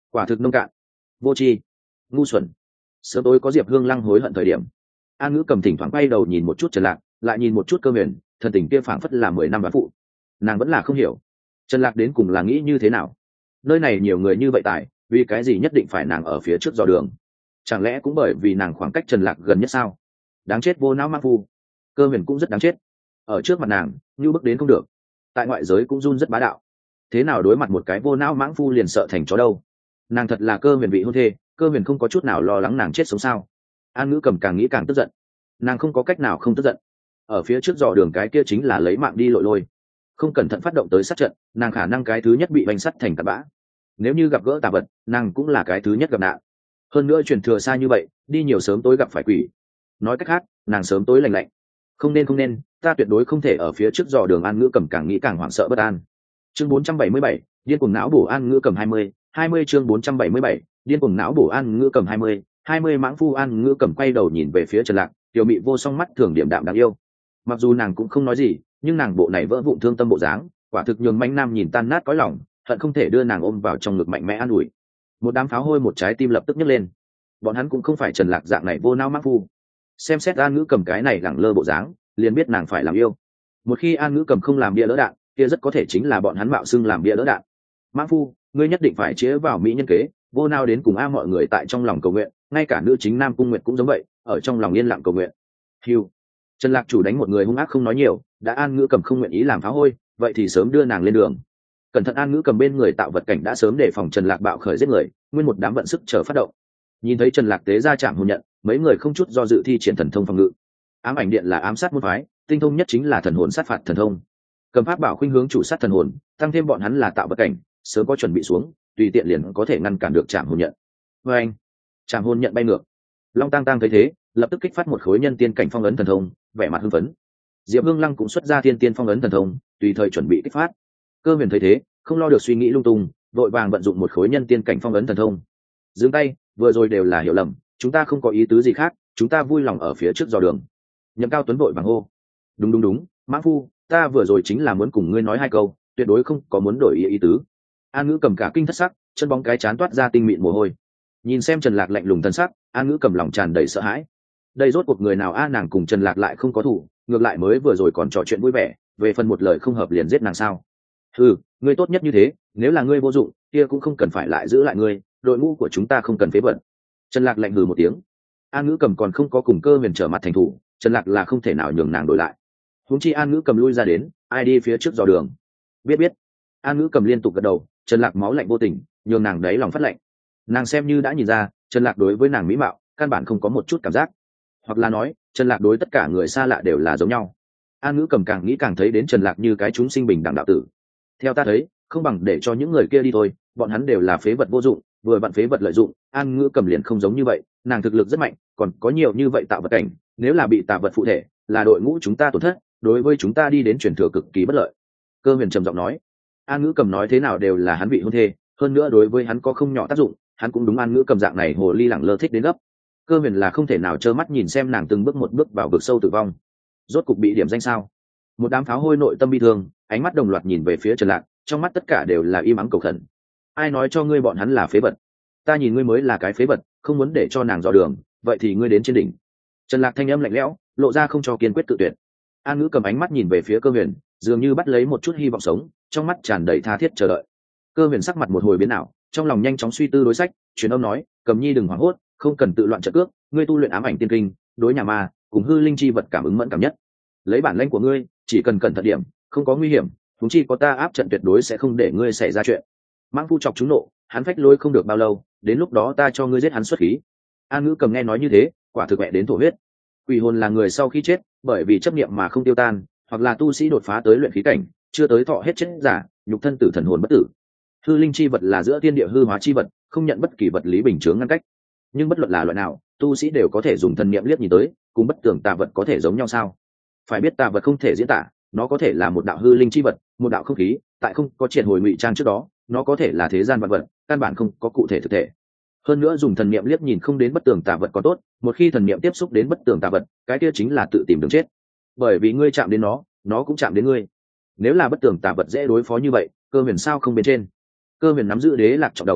quả thực nông cạn, vô tri, ngu xuẩn. Sớm tối có Diệp Hương Lăng hối hận thời điểm. An Ngữ Cầm thỉnh thoảng quay đầu nhìn một chút Trần Lạc, lại nhìn một chút Cơ Huyền, thần tình kia phảng phất là mười năm đoán phụ. Nàng vẫn là không hiểu, Trần Lạc đến cùng là nghĩ như thế nào. Nơi này nhiều người như vậy tại, vì cái gì nhất định phải nàng ở phía trước dò đường? Chẳng lẽ cũng bởi vì nàng khoảng cách Trần Lạc gần nhất sao? Đáng chết vô não mã phu. Cơ Huyền cũng rất đáng chết. Ở trước mặt nàng, như bước đến không được. Tại ngoại giới cũng run rất bá đạo. Thế nào đối mặt một cái vô não mãng phu liền sợ thành chó đâu? Nàng thật là Cơ Huyền vị hôn thê, Cơ Huyền không có chút nào lo lắng nàng chết sống sao? An Ngữ Cầm càng nghĩ càng tức giận. Nàng không có cách nào không tức giận. Ở phía trước dò đường cái kia chính là lấy mạng đi lội lôi. Không cẩn thận phát động tới sát trận, nàng khả năng cái thứ nhất bị bánh sắt thành tạt bã. Nếu như gặp gỡ tà vật, nàng cũng là cái thứ nhất gặp nạn. Hơn nữa truyền thừa xa như vậy, đi nhiều sớm tối gặp phải quỷ. Nói cách khác, nàng sớm tối lành lạnh. Không nên không nên, ta tuyệt đối không thể ở phía trước dò đường. An Ngữ Cầm càng nghĩ càng hoảng sợ bất an. Chương bốn trăm bảy mươi bảy, điên cuồng não bổ. An Ngữ Cầm hai mươi, hai mươi chương bốn trăm bảy mươi bảy, điên cuồng não bổ. An Ngữ Cầm hai mươi, hai mươi mãng phu. An Ngữ Cầm quay đầu nhìn về phía Trần Lạc, tiểu mị vô song mắt thường điểm đạm đáng yêu. Mặc dù nàng cũng không nói gì, nhưng nàng bộ này vỡ vụn thương tâm bộ dáng, quả thực nhường manh nam nhìn tan nát cõi lòng, hận không thể đưa nàng ôm vào trong ngực mạnh mẽ an ủi. Một đám pháo hôi một trái tim lập tức nhấc lên. Bọn hắn cũng không phải Trần Lạc dạng này vô não mãng phu. Xem xét An Ngữ Cầm cái này lẳng lơ bộ dáng, liền biết nàng phải làm yêu. Một khi An Ngữ Cầm không làm bia đỡ đạn, kia rất có thể chính là bọn hắn mạo xưng làm bia đỡ đạn. Mãng phu, ngươi nhất định phải chế vào mỹ nhân kế, vô nào đến cùng a. Mọi người tại trong lòng cầu nguyện, ngay cả nữ chính Nam Cung Nguyệt cũng giống vậy, ở trong lòng yên lặng cầu nguyện. Hiu. Trần Lạc chủ đánh một người hung ác không nói nhiều, đã An Ngữ Cầm không nguyện ý làm phá hôi, vậy thì sớm đưa nàng lên đường. Cẩn thận. An Ngữ Cầm bên người tạo vật cảnh đã sớm để phòng Trần Lạc bạo khởi giết người, nguyên một đám vận sức chờ phát động. Nhìn thấy Trần Lạc tế ra chạm hồn nhận, mấy người không chút do dự thi triển thần thông phòng ngự. Ám ảnh điện là ám sát môn phái, tinh thông nhất chính là thần hồn sát phạt thần thông. Cầm pháp bảo khuynh hướng chủ sát thần hồn, tăng thêm bọn hắn là tạo vật cảnh, sớm có chuẩn bị xuống, tùy tiện liền có thể ngăn cản được chạm hồn nhận. Với anh, chạm hồn nhận bay ngược. Long Tang Tang thấy thế, lập tức kích phát một khối nhân tiên cảnh phong ấn thần thông, vẻ mặt hưng phấn. Diệp Hương Lăng cũng xuất ra thiên tiên phong ấn thần thông, tùy thời chuẩn bị kích phát. Cơ Huyền thấy thế, không lo được suy nghĩ lung tung, vội vàng vận dụng một khối nhân tiên cảnh phong ấn thần thông. Dừng tay, vừa rồi đều là hiểu lầm, chúng ta không có ý tứ gì khác, chúng ta vui lòng ở phía trước dò đường. Nhậm Cao Tuấn vội vàng hô. Đúng đúng đúng, mãng phu, ta vừa rồi chính là muốn cùng ngươi nói hai câu, tuyệt đối không có muốn đổi ý ý tứ. An Ngữ Cầm cả kinh thất sắc, chân bóng cái chán toát ra tinh mịn mồ hôi. Nhìn xem Trần Lạc lạnh lùng thân sắc, An Ngữ Cầm lòng tràn đầy sợ hãi. Đây rốt cuộc người nào a? Nàng cùng Trần Lạc lại không có thủ, ngược lại mới vừa rồi còn trò chuyện vui vẻ, về phần một lời không hợp liền giết nàng sao? Ừ, ngươi tốt nhất như thế, nếu là ngươi vô dụng, kia cũng không cần phải lại giữ lại ngươi, đội ngũ của chúng ta không cần phế bẩn. Trần Lạc lạnh hừ một tiếng. An Ngữ Cầm còn không có cùng Cơ Huyền trở mặt thành thủ, Trần Lạc là không thể nào nhường nàng đổi lại. Huống chi An Ngữ Cầm lui ra đến, ai đi phía trước dò đường? Biết biết. An Ngữ Cầm liên tục gật đầu, Trần Lạc máu lạnh vô tình, nhường nàng đấy lòng phát lạnh. Nàng xem như đã nhìn ra, Trần Lạc đối với nàng mỹ mạo, căn bản không có một chút cảm giác. Hoặc là nói, Trần Lạc đối tất cả người xa lạ đều là giống nhau. An Ngữ Cầm càng nghĩ càng thấy đến Trần Lạc như cái chúng sinh bình đẳng đạo tử. Theo ta thấy, không bằng để cho những người kia đi thôi, bọn hắn đều là phế vật vô dụng, vừa vặn phế vật lợi dụng. An Ngữ Cầm liền không giống như vậy, nàng thực lực rất mạnh, còn có nhiều như vậy tạo vật cảnh, nếu là bị tạo vật phụ thể, là đội ngũ chúng ta tổn thất, đối với chúng ta đi đến truyền thừa cực kỳ bất lợi. Cơ Huyền trầm giọng nói. An Ngữ Cầm nói thế nào đều là hắn vị hôn thê, hơn nữa đối với hắn có không nhỏ tác dụng, hắn cũng đúng An Ngữ Cầm dạng này hồ ly lẳng lơ thích đến gấp. Cơ Huyền là không thể nào trơ mắt nhìn xem nàng từng bước một bước vào vực sâu tử vong. Rốt cục bị điểm danh sao? Một đám pháo hôi nội tâm bi thương, ánh mắt đồng loạt nhìn về phía Trần Lạc, trong mắt tất cả đều là im ắng cầu khẩn. Ai nói cho ngươi bọn hắn là phế vật? Ta nhìn ngươi mới là cái phế vật, không muốn để cho nàng dò đường, vậy thì ngươi đến trên đỉnh. Trần Lạc thanh âm lạnh lẽo, lộ ra không cho kiên quyết tự tuyệt. An Ngữ Cầm ánh mắt nhìn về phía Cơ Huyền, dường như bắt lấy một chút hy vọng sống, trong mắt tràn đầy tha thiết chờ đợi. Cơ Huyền sắc mặt một hồi biến ảo, trong lòng nhanh chóng suy tư đối sách, truyền âm nói, Cầm Nhi đừng hoảng hốt, không cần tự loạn trận cước, ngươi tu luyện ám ảnh tiên kinh, đối nhà ma cùng hư linh chi vật cảm ứng mẫn cảm nhất. Lấy bản lĩnh của ngươi, chỉ cần cẩn thận điểm, không có nguy hiểm, chúng chi có ta áp trận tuyệt đối sẽ không để ngươi xảy ra chuyện. Mãng phu chọc chúng nộ, hắn phách lối không được bao lâu, đến lúc đó ta cho ngươi giết hắn xuất khí. An Ngữ Cầm nghe nói như thế, quả thực mẹ đến thổ huyết. Quỷ hồn là người sau khi chết, bởi vì chấp niệm mà không tiêu tan, hoặc là tu sĩ đột phá tới luyện khí cảnh, chưa tới thọ hết chết giả, nhục thân tử thần hồn bất tử. Hư linh chi vật là giữa thiên địa hư hóa chi vật, không nhận bất kỳ vật lý bình chướng ngăn cách. Nhưng bất luận là loại nào, tu sĩ đều có thể dùng thần niệm liếc nhìn tới, cùng bất tường tà vật có thể giống nhau sao? Phải biết tà vật không thể diễn tả, nó có thể là một đạo hư linh chi vật, một đạo không khí, tại không có triệt hồi ngụy trang trước đó, nó có thể là thế gian vật vật, căn bản không có cụ thể thực thể. Hơn nữa dùng thần niệm liếc nhìn không đến bất tường tà vật còn tốt, một khi thần niệm tiếp xúc đến bất tường tà vật, cái kia chính là tự tìm đường chết. Bởi vì ngươi chạm đến nó, nó cũng chạm đến ngươi. Nếu là bất tường tà vật dễ đối phó như vậy, Cơ Huyền sao không bên trên? Cơ Huyền nắm giữ đế lạc trọng đồng,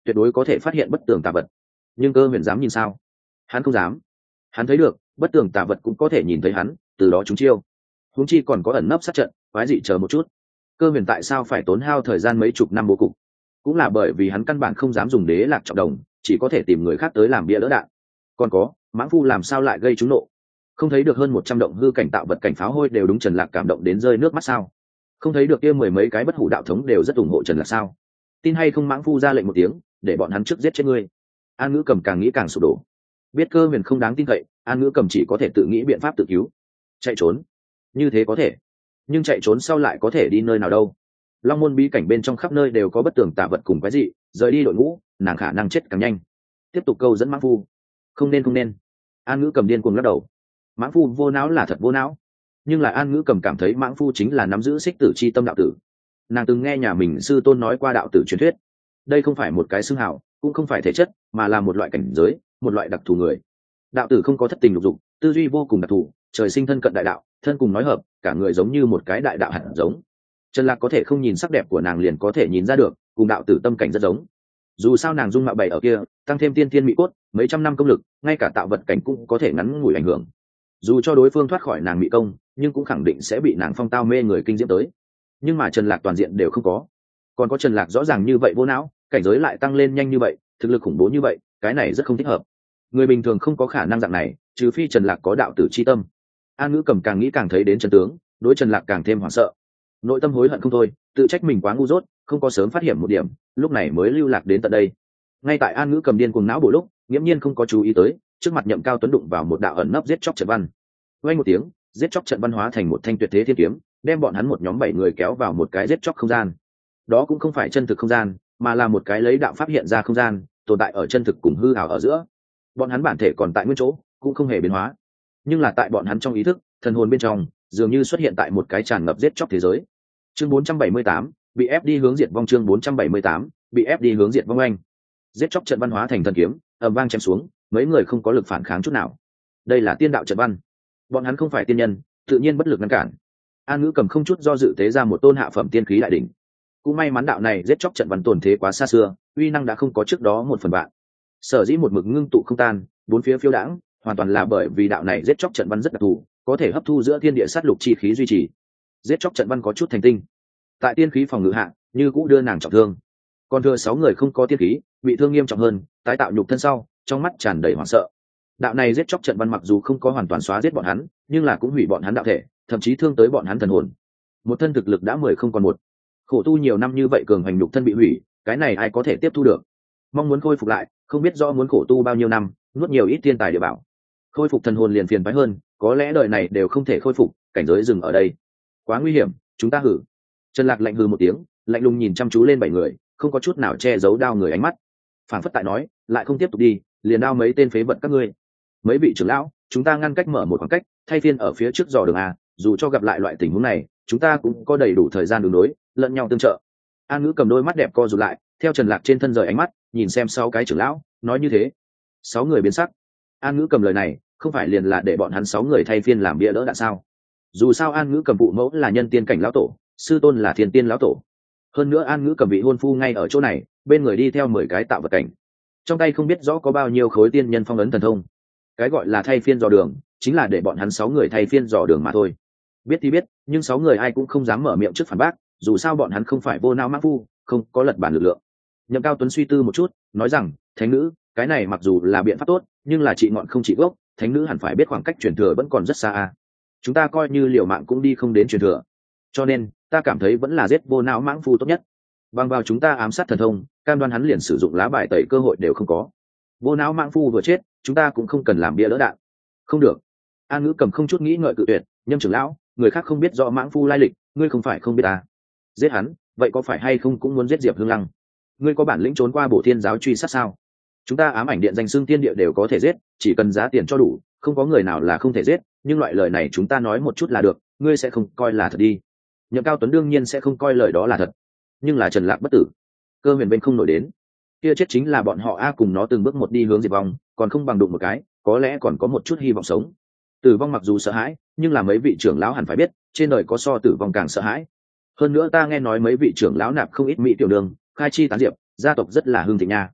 tuyệt đối có thể phát hiện bất tường tà vật. Nhưng Cơ Huyền dám nhìn sao? Hắn không dám. Hắn thấy được bất tường tà vật cũng có thể nhìn thấy hắn, từ đó chúng chiêu. Huống chi còn có ẩn nấp sát trận, quái dị chờ một chút. Cơ Huyền tại sao phải tốn hao thời gian mấy chục năm bố cục? Cũng là bởi vì hắn căn bản không dám dùng đế lạc trọng đồng, chỉ có thể tìm người khác tới làm bia đỡ đạn. Còn có, mãng phu làm sao lại gây trúng nộ? Không thấy được hơn một trăm động hư cảnh tạo vật cảnh pháo hôi đều đúng Trần Lạc cảm động đến rơi nước mắt sao? Không thấy được kia mười mấy cái bất hủ đạo thống đều rất ủng hộ Trần Lạc sao? Tin hay không mãng phu ra lệnh một tiếng, để bọn hắn trước giết chết ngươi. An Ngữ Cầm càng nghĩ càng sụp đổ. Biết Cơ Huyền không đáng tin cậy, An Ngữ Cầm chỉ có thể tự nghĩ biện pháp tự cứu. Chạy trốn, như thế có thể, nhưng chạy trốn sau lại có thể đi nơi nào đâu? Long môn bí cảnh bên trong khắp nơi đều có bất tường tà vật cùng cái gì, rời đi đội ngũ, nàng khả năng chết càng nhanh. Tiếp tục câu dẫn mãng phu. Không nên không nên. An Ngữ Cầm điên cuồng lắc đầu. Mãng phu vô não là thật vô não, nhưng là An Ngữ Cầm cảm thấy mãng phu chính là nắm giữ xích tử chi tâm đạo tử. Nàng từng nghe nhà mình sư tôn nói qua đạo tử truyền thuyết. Đây không phải một cái xưng hào, cũng không phải thể chất, mà là một loại cảnh giới, một loại đặc thù người. Đạo tử không có thất tình lục dục, tư duy vô cùng đặc thù, trời sinh thân cận đại đạo, thân cùng nói hợp, cả người giống như một cái đại đạo hạt giống. Trần Lạc có thể không nhìn sắc đẹp của nàng liền có thể nhìn ra được, cùng đạo tử tâm cảnh rất giống. Dù sao nàng dung mạo bày ở kia, tăng thêm tiên tiên mỹ cốt, mấy trăm năm công lực, ngay cả tạo vật cảnh cũng có thể ngắn ngủi ảnh hưởng. Dù cho đối phương thoát khỏi nàng mỹ công, nhưng cũng khẳng định sẽ bị nàng phong tao mê người kinh diễm tới. Nhưng mà Trần Lạc toàn diện đều không có. Còn có Trần Lạc rõ ràng như vậy vô não, cảnh giới lại tăng lên nhanh như vậy, thực lực khủng bố như vậy, cái này rất không thích hợp. Người bình thường không có khả năng dạng này, trừ phi Trần Lạc có đạo tử chi tâm. An Ngữ Cầm càng nghĩ càng thấy đến chân tướng, đối Trần Lạc càng thêm hoảng sợ. Nội tâm hối hận không thôi, tự trách mình quá ngu dốt, không có sớm phát hiện một điểm, lúc này mới lưu lạc đến tận đây. Ngay tại An Ngữ Cầm điên cuồng não bổ lúc, nghiễm nhiên không có chú ý tới, trước mặt Nhậm Cao Tuấn đụng vào một đạo ẩn nấp giết chóc trận văn. Vang một tiếng, giết chóc trận văn hóa thành một thanh tuyệt thế thiên kiếm, đem bọn hắn một nhóm bảy người kéo vào một cái giết chóc không gian. Đó cũng không phải chân thực không gian, mà là một cái lấy đạo pháp hiện ra không gian, tồn tại ở chân thực cùng hư ảo ở giữa. Bọn hắn bản thể còn tại nguyên chỗ, cũng không hề biến hóa, nhưng là tại bọn hắn trong ý thức, thần hồn bên trong, dường như xuất hiện tại một cái tràn ngập giết chóc thế giới. Chương bốn trăm bảy mươi tám, bị ép đi hướng diệt vong. Chương bốn trăm bảy mươi tám, bị ép đi hướng diệt vong. Anh giết chóc trận văn hóa thành thần kiếm, ầm vang chém xuống, mấy người không có lực phản kháng chút nào. Đây là tiên đạo trận văn, bọn hắn không phải tiên nhân, tự nhiên bất lực ngăn cản. An Ngữ Cầm không chút do dự tế ra một tôn hạ phẩm tiên khí đại đỉnh. Cũng may mắn đạo này giết chóc trận văn tồn thế quá xa xưa, uy năng đã không có trước đó một phần vạn. Sở dĩ một mực ngưng tụ không tan, bốn phía phiêu đãng, hoàn toàn là bởi vì đạo này giết chóc trận văn rất đặc thù, có thể hấp thu giữa thiên địa sát lục chi khí duy trì. Giết chóc trận văn có chút thành tinh, tại tiên khí phòng ngự hạ, như cũ đưa nàng trọng thương. Còn thừa sáu người không có tiên khí, bị thương nghiêm trọng hơn, tái tạo nhục thân sau, trong mắt tràn đầy hoảng sợ. Đạo này giết chóc trận văn mặc dù không có hoàn toàn xóa giết bọn hắn, nhưng là cũng hủy bọn hắn đạo thể, thậm chí thương tới bọn hắn thần hồn. Một thân thực lực đã mười không còn một. Khổ tu nhiều năm như vậy cường hành nhục thân bị hủy, cái này ai có thể tiếp thu được? Mong muốn khôi phục lại, không biết rõ muốn khổ tu bao nhiêu năm, nuốt nhiều ít tiên tài địa bảo. Khôi phục thần hồn liền phiền phái hơn, có lẽ đời này đều không thể khôi phục, cảnh giới dừng ở đây. Quá nguy hiểm, chúng ta hử. Trần Lạc lạnh hừ một tiếng, lạnh lùng nhìn chăm chú lên bảy người, không có chút nào che giấu đao người ánh mắt. Phản phất tại nói, lại không tiếp tục đi, liền đao mấy tên phế vật các ngươi. Mấy vị trưởng lão, chúng ta ngăn cách mở một khoảng cách, thay phiên ở phía trước dò đường a, dù cho gặp lại loại tình huống này, chúng ta cũng có đầy đủ thời gian đường đối, lẫn nhau tương trợ. An Ngữ Cầm đôi mắt đẹp co rụt lại, theo Trần Lạc trên thân rời ánh mắt, nhìn xem sáu cái trưởng lão, nói như thế. Sáu người biến sắc. An Ngữ Cầm lời này, không phải liền là để bọn hắn sáu người thay phiên làm bia đỡ đạn sao? Dù sao An Ngữ Cầm phụ mẫu là nhân tiên cảnh lão tổ, sư tôn là thiên tiên lão tổ. Hơn nữa An Ngữ Cầm vị hôn phu ngay ở chỗ này, bên người đi theo mười cái tạo vật cảnh. Trong tay không biết rõ có bao nhiêu khối tiên nhân phong ấn thần thông. Cái gọi là thay phiên dò đường, chính là để bọn hắn sáu người thay phiên dò đường mà thôi. Biết thì biết, nhưng sáu người ai cũng không dám mở miệng trước phản bác, dù sao bọn hắn không phải vô não mã phu, không có lật bản lực lượng. Nhậm Cao Tuấn suy tư một chút, nói rằng, thánh nữ, cái này mặc dù là biện pháp tốt, nhưng là trị ngọn không trị gốc, thánh nữ hẳn phải biết khoảng cách truyền thừa vẫn còn rất xa a. Chúng ta coi như liều mạng cũng đi không đến truyền thừa. Cho nên, ta cảm thấy vẫn là giết vô não mãng phu tốt nhất. Bằng vào chúng ta ám sát thần thông, cam đoan hắn liền sử dụng lá bài tẩy cơ hội đều không có. Vô não mãng phu vừa chết, chúng ta cũng không cần làm bia đỡ đạn. Không được. An Ngữ Cầm không chút nghĩ ngợi cự tuyệt, Nhâm trưởng lão, người khác không biết rõ mãng phu lai lịch, ngươi không phải không biết ta. Giết hắn, vậy có phải hay không cũng muốn giết Diệp Hương Lăng? Ngươi có bản lĩnh trốn qua Bổ Thiên giáo truy sát sao? Chúng ta ám ảnh điện danh xưng tiên địa đều có thể giết, chỉ cần giá tiền cho đủ, không có người nào là không thể giết, nhưng loại lời này chúng ta nói một chút là được, ngươi sẽ không coi là thật đi. Nhậm Cao Tuấn đương nhiên sẽ không coi lời đó là thật, nhưng là Trần Lạc bất tử, Cơ Huyền bên không nổi đến, kia chết chính là bọn họ a, cùng nó từng bước một đi hướng diệt vong, còn không bằng đụng một cái, có lẽ còn có một chút hy vọng sống. Tử vong mặc dù sợ hãi, nhưng là mấy vị trưởng lão hẳn phải biết, trên đời có so tử vong càng sợ hãi. Hơn nữa ta nghe nói mấy vị trưởng lão nạp không ít mỹ tiểu đường, khai chi tán diệp, gia tộc rất là hưng thịnh nha.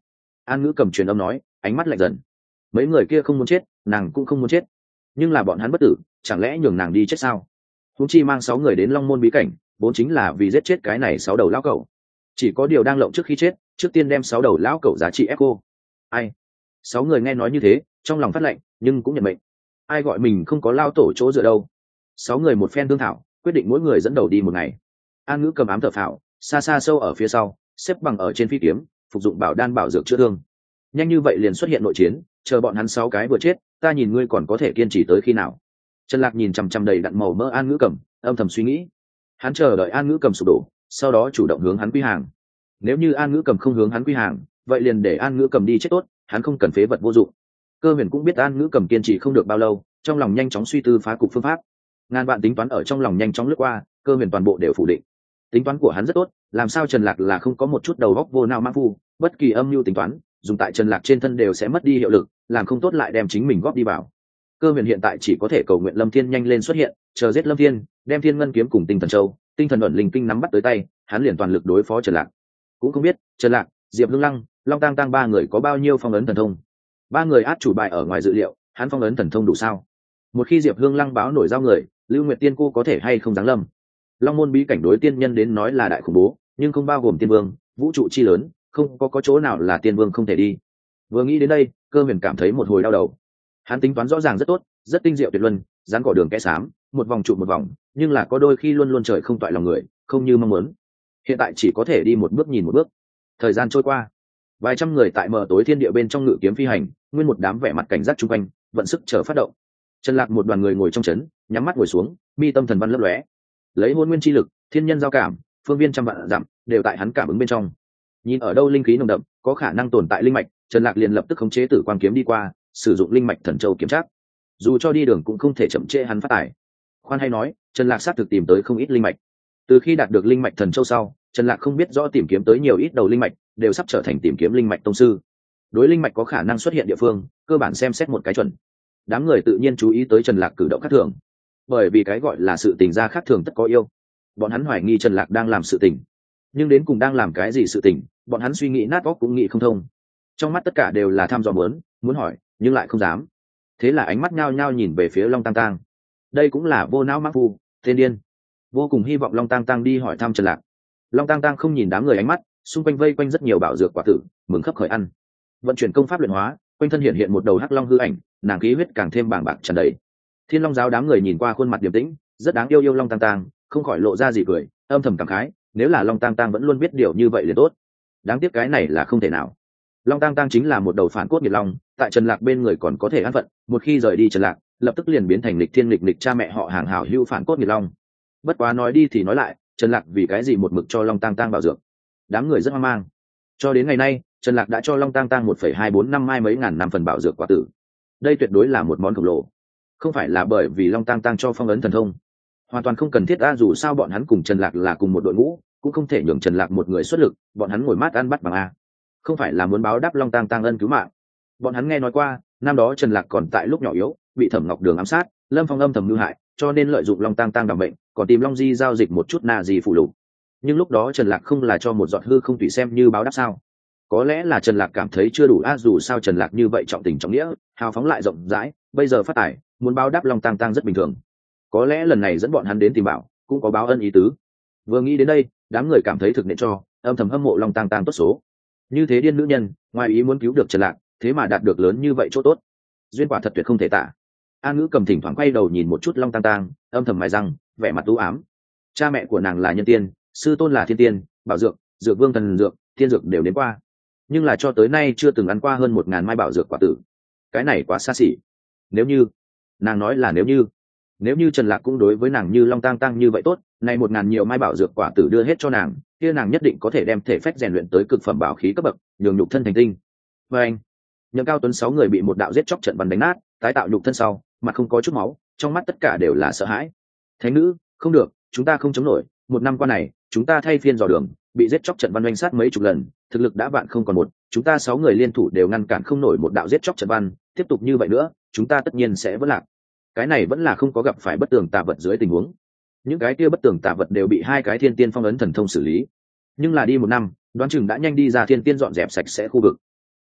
An Ngữ Cầm truyền âm nói, ánh mắt lạnh dần. Mấy người kia không muốn chết, nàng cũng không muốn chết, nhưng là bọn hắn bất tử, chẳng lẽ nhường nàng đi chết sao? Huống chi mang sáu người đến Long Môn bí cảnh, vốn chính là vì giết chết cái này sáu đầu lão cẩu. Chỉ có điều đang lộng trước khi chết, trước tiên đem sáu đầu lão cẩu giá trị ép cô. Ai? Sáu người nghe nói như thế, trong lòng phát lạnh, nhưng cũng nhận mệnh. Ai gọi mình không có lao tổ chỗ dựa đâu? Sáu người một phen thương thảo, quyết định mỗi người dẫn đầu đi một ngày. An Ngữ Cầm ám thở phào, xa xa sâu ở phía sau, xếp bằng ở trên phi kiếm, phục dụng bảo đan bảo dược chữa thương. Nhanh như vậy liền xuất hiện nội chiến, chờ bọn hắn sáu cái vừa chết, ta nhìn ngươi còn có thể kiên trì tới khi nào? Trần Lạc nhìn chằm chằm đầy đặn màu mỡ An Ngữ Cầm, âm thầm suy nghĩ. Hắn chờ đợi An Ngữ Cầm sụp đổ, sau đó chủ động hướng hắn quy hàng. Nếu như An Ngữ Cầm không hướng hắn quy hàng, vậy liền để An Ngữ Cầm đi chết tốt, hắn không cần phế vật vô dụng. Cơ Huyền cũng biết An Ngữ Cầm kiên trì không được bao lâu, trong lòng nhanh chóng suy tư phá cục phương pháp. Ngàn vạn tính toán ở trong lòng nhanh chóng lướt qua, Cơ Huyền toàn bộ đều phủ định. Tính toán của hắn rất tốt, làm sao Trần Lạc là không có một chút đầu óc vô não mã phu, bất kỳ âm mưu tính toán, dùng tại Trần Lạc trên thân đều sẽ mất đi hiệu lực, làm không tốt lại đem chính mình góp đi vào. Cơ Huyền hiện tại chỉ có thể cầu nguyện Lâm Thiên nhanh lên xuất hiện, chờ giết Lâm Thiên, đem Thiên Ngân kiếm cùng Tinh Thần Châu, Tinh Thần ẩn linh kinh nắm bắt tới tay, hắn liền toàn lực đối phó Trần Lạc. Cũng không biết, Trần Lạc, Diệp Hương Lăng, Long Tang Tang ba người có bao nhiêu phong ấn thần thông. Ba người át chủ bài ở ngoài dự liệu, hắn phong ấn thần thông đủ sao? Một khi Diệp Hương Lăng báo nổi giao người, Lưu Nguyệt Tiên cô có thể hay không giáng lâm? Long Môn bí cảnh đối tiên nhân đến nói là đại khủng bố, nhưng không bao gồm tiên vương, vũ trụ chi lớn, không có có chỗ nào là tiên vương không thể đi. Vừa nghĩ đến đây, Cơ Huyền cảm thấy một hồi đau đầu. Hắn tính toán rõ ràng rất tốt, rất tinh diệu tuyệt luân, dán cỏ đường kẽ xám, một vòng trụ một vòng, nhưng là có đôi khi luôn luôn trời không toại lòng người, không như mong muốn. Hiện tại chỉ có thể đi một bước nhìn một bước. Thời gian trôi qua, vài trăm người tại mờ tối thiên địa bên trong ngự kiếm phi hành, nguyên một đám vẻ mặt cảnh giác chung quanh, vận sức chờ phát động. Trần Lạc một đoàn người ngồi trong trấn, nhắm mắt ngồi xuống, mi tâm thần văn lấp lóe, lấy hôn nguyên chi lực, thiên nhân giao cảm, phương viên trăm vạn dặm đều tại hắn cảm ứng bên trong. Nhìn ở đâu linh khí nồng đậm, có khả năng tồn tại linh mạch, Trần Lạc liền lập tức khống chế tử quang kiếm đi qua, sử dụng linh mạch thần châu kiểm tra. Dù cho đi đường cũng không thể chậm trễ hắn phát tài. Khoan hay nói, Trần Lạc sát thực tìm tới không ít linh mạch. Từ khi đạt được linh mạch thần châu sau, Trần Lạc không biết rõ tìm kiếm tới nhiều ít đầu linh mạch, đều sắp trở thành tìm kiếm linh mạch tông sư. Đối linh mạch có khả năng xuất hiện địa phương, cơ bản xem xét một cái chuẩn. Đám người tự nhiên chú ý tới Trần Lạc cử động khác thường, bởi vì cái gọi là sự tình ra khác thường tất có yêu. Bọn hắn hoài nghi Trần Lạc đang làm sự tình, nhưng đến cùng đang làm cái gì sự tình, bọn hắn suy nghĩ nát óc cũng nghĩ không thông. Trong mắt tất cả đều là tham dò muốn, muốn hỏi, nhưng lại không dám. Thế là ánh mắt nhao nhao nhìn về phía Long Tang Tang. Đây cũng là vô não mắc phu, tên điên. Vô cùng hy vọng Long Tang Tang đi hỏi thăm Trần Lạc. Long Tang Tang không nhìn đám người ánh mắt, xung quanh vây quanh rất nhiều bảo dược quả tử, mừng khấp khởi ăn. Vận chuyển công pháp luyện hóa, quanh thân hiện hiện một đầu hắc long hư ảnh, nàng khí huyết càng thêm bàng bạc tràn đầy. Thiên Long giáo đám người nhìn qua khuôn mặt điềm tĩnh, rất đáng yêu yêu Long Tang Tang, không khỏi lộ ra gì cười, âm thầm cảm khái, nếu là Long Tang Tang vẫn luôn biết điều như vậy liền tốt. Đáng tiếc cái này là không thể nào. Long Tang Tang chính là một đầu phản cốt nghiệt long, tại Trần Lạc bên người còn có thể an phận, một khi rời đi Trần Lạc, lập tức liền biến thành lịch thiên lịch lịch cha mẹ họ hàng hảo hữu phản cốt nghiệt long. Bất quá nói đi thì nói lại, Trần Lạc vì cái gì một mực cho Long Tang Tang bảo dược? Đám người rất hoang mang. Cho đến ngày nay, Trần Lạc đã cho Long Tang Tang một phẩy hai bốn năm mai mấy ngàn năm phần bảo dược quả tử. Đây tuyệt đối là một món khổng lồ. Không phải là bởi vì Long Tang Tang cho phong ấn thần thông, hoàn toàn không cần thiết a, dù sao bọn hắn cùng Trần Lạc là cùng một đội ngũ, cũng không thể nhường Trần Lạc một người xuất lực, bọn hắn ngồi mát ăn bắt bằng a. Không phải là muốn báo đáp Long Tang Tang ân cứu mạng. Bọn hắn nghe nói qua, năm đó Trần Lạc còn tại lúc nhỏ yếu, bị Thẩm Ngọc Đường ám sát, Lâm Phong âm thầm mưu hại, cho nên lợi dụng Long Tang Tang đảm bệnh, còn tìm Long Di giao dịch một chút na gì phụ lục. Nhưng lúc đó Trần Lạc không là cho một giọt hư không tùy xem như báo đáp sao? Có lẽ là Trần Lạc cảm thấy chưa đủ a, dù sao Trần Lạc như vậy trọng tình trọng nghĩa, hào phóng lại rộng rãi, bây giờ phát tài, muốn báo đáp Long Tang Tang rất bình thường. Có lẽ lần này dẫn bọn hắn đến tìm bảo, cũng có báo ân ý tứ. Vừa nghĩ đến đây, đám người cảm thấy thực nên cho, âm thầm hâm mộ Long Tang Tang tốt số. Như thế điên nữ nhân, ngoài ý muốn cứu được Trần Lạc, thế mà đạt được lớn như vậy chỗ tốt, duyên quả thật tuyệt không thể tả. An Ngữ Cầm thỉnh thoảng quay đầu nhìn một chút Long Tang Tang, âm thầm mài răng, vẻ mặt u ám. Cha mẹ của nàng là nhân tiên, sư tôn là thiên tiên, bảo dược, dược vương thần dược, thiên dược đều đến qua, nhưng là cho tới nay chưa từng ăn qua hơn một ngàn mai bảo dược quả tử. Cái này quá xa xỉ. Nếu như, nàng nói là nếu như, nếu như Trần Lạc cũng đối với nàng như Long Tang Tang như vậy tốt, nay một ngàn nhiều mai bảo dược quả tử đưa hết cho nàng, kia nàng nhất định có thể đem thể phách rèn luyện tới cực phẩm bảo khí cấp bậc, nhường nhục thân thành tinh. Và anh, Nhậm Cao Tuấn sáu người bị một đạo giết chóc trận bắn đánh nát, tái tạo nhục thân sau, mặt không có chút máu, trong mắt tất cả đều là sợ hãi. Thánh nữ, không được, chúng ta không chống nổi, một năm qua này, chúng ta thay phiên dò đường, bị giết chóc trận văn oanh sát mấy chục lần, thực lực đã vạn không còn một, chúng ta sáu người liên thủ đều ngăn cản không nổi một đạo giết chóc trận văn, tiếp tục như vậy nữa, chúng ta tất nhiên sẽ vỡ lạc. Cái này vẫn là không có gặp phải bất tường tà vật dưới tình huống. Những cái kia bất tường tà vật đều bị hai cái thiên tiên phong ấn thần thông xử lý, nhưng là đi một năm, đoán chừng đã nhanh đi ra thiên tiên dọn dẹp sạch sẽ khu vực.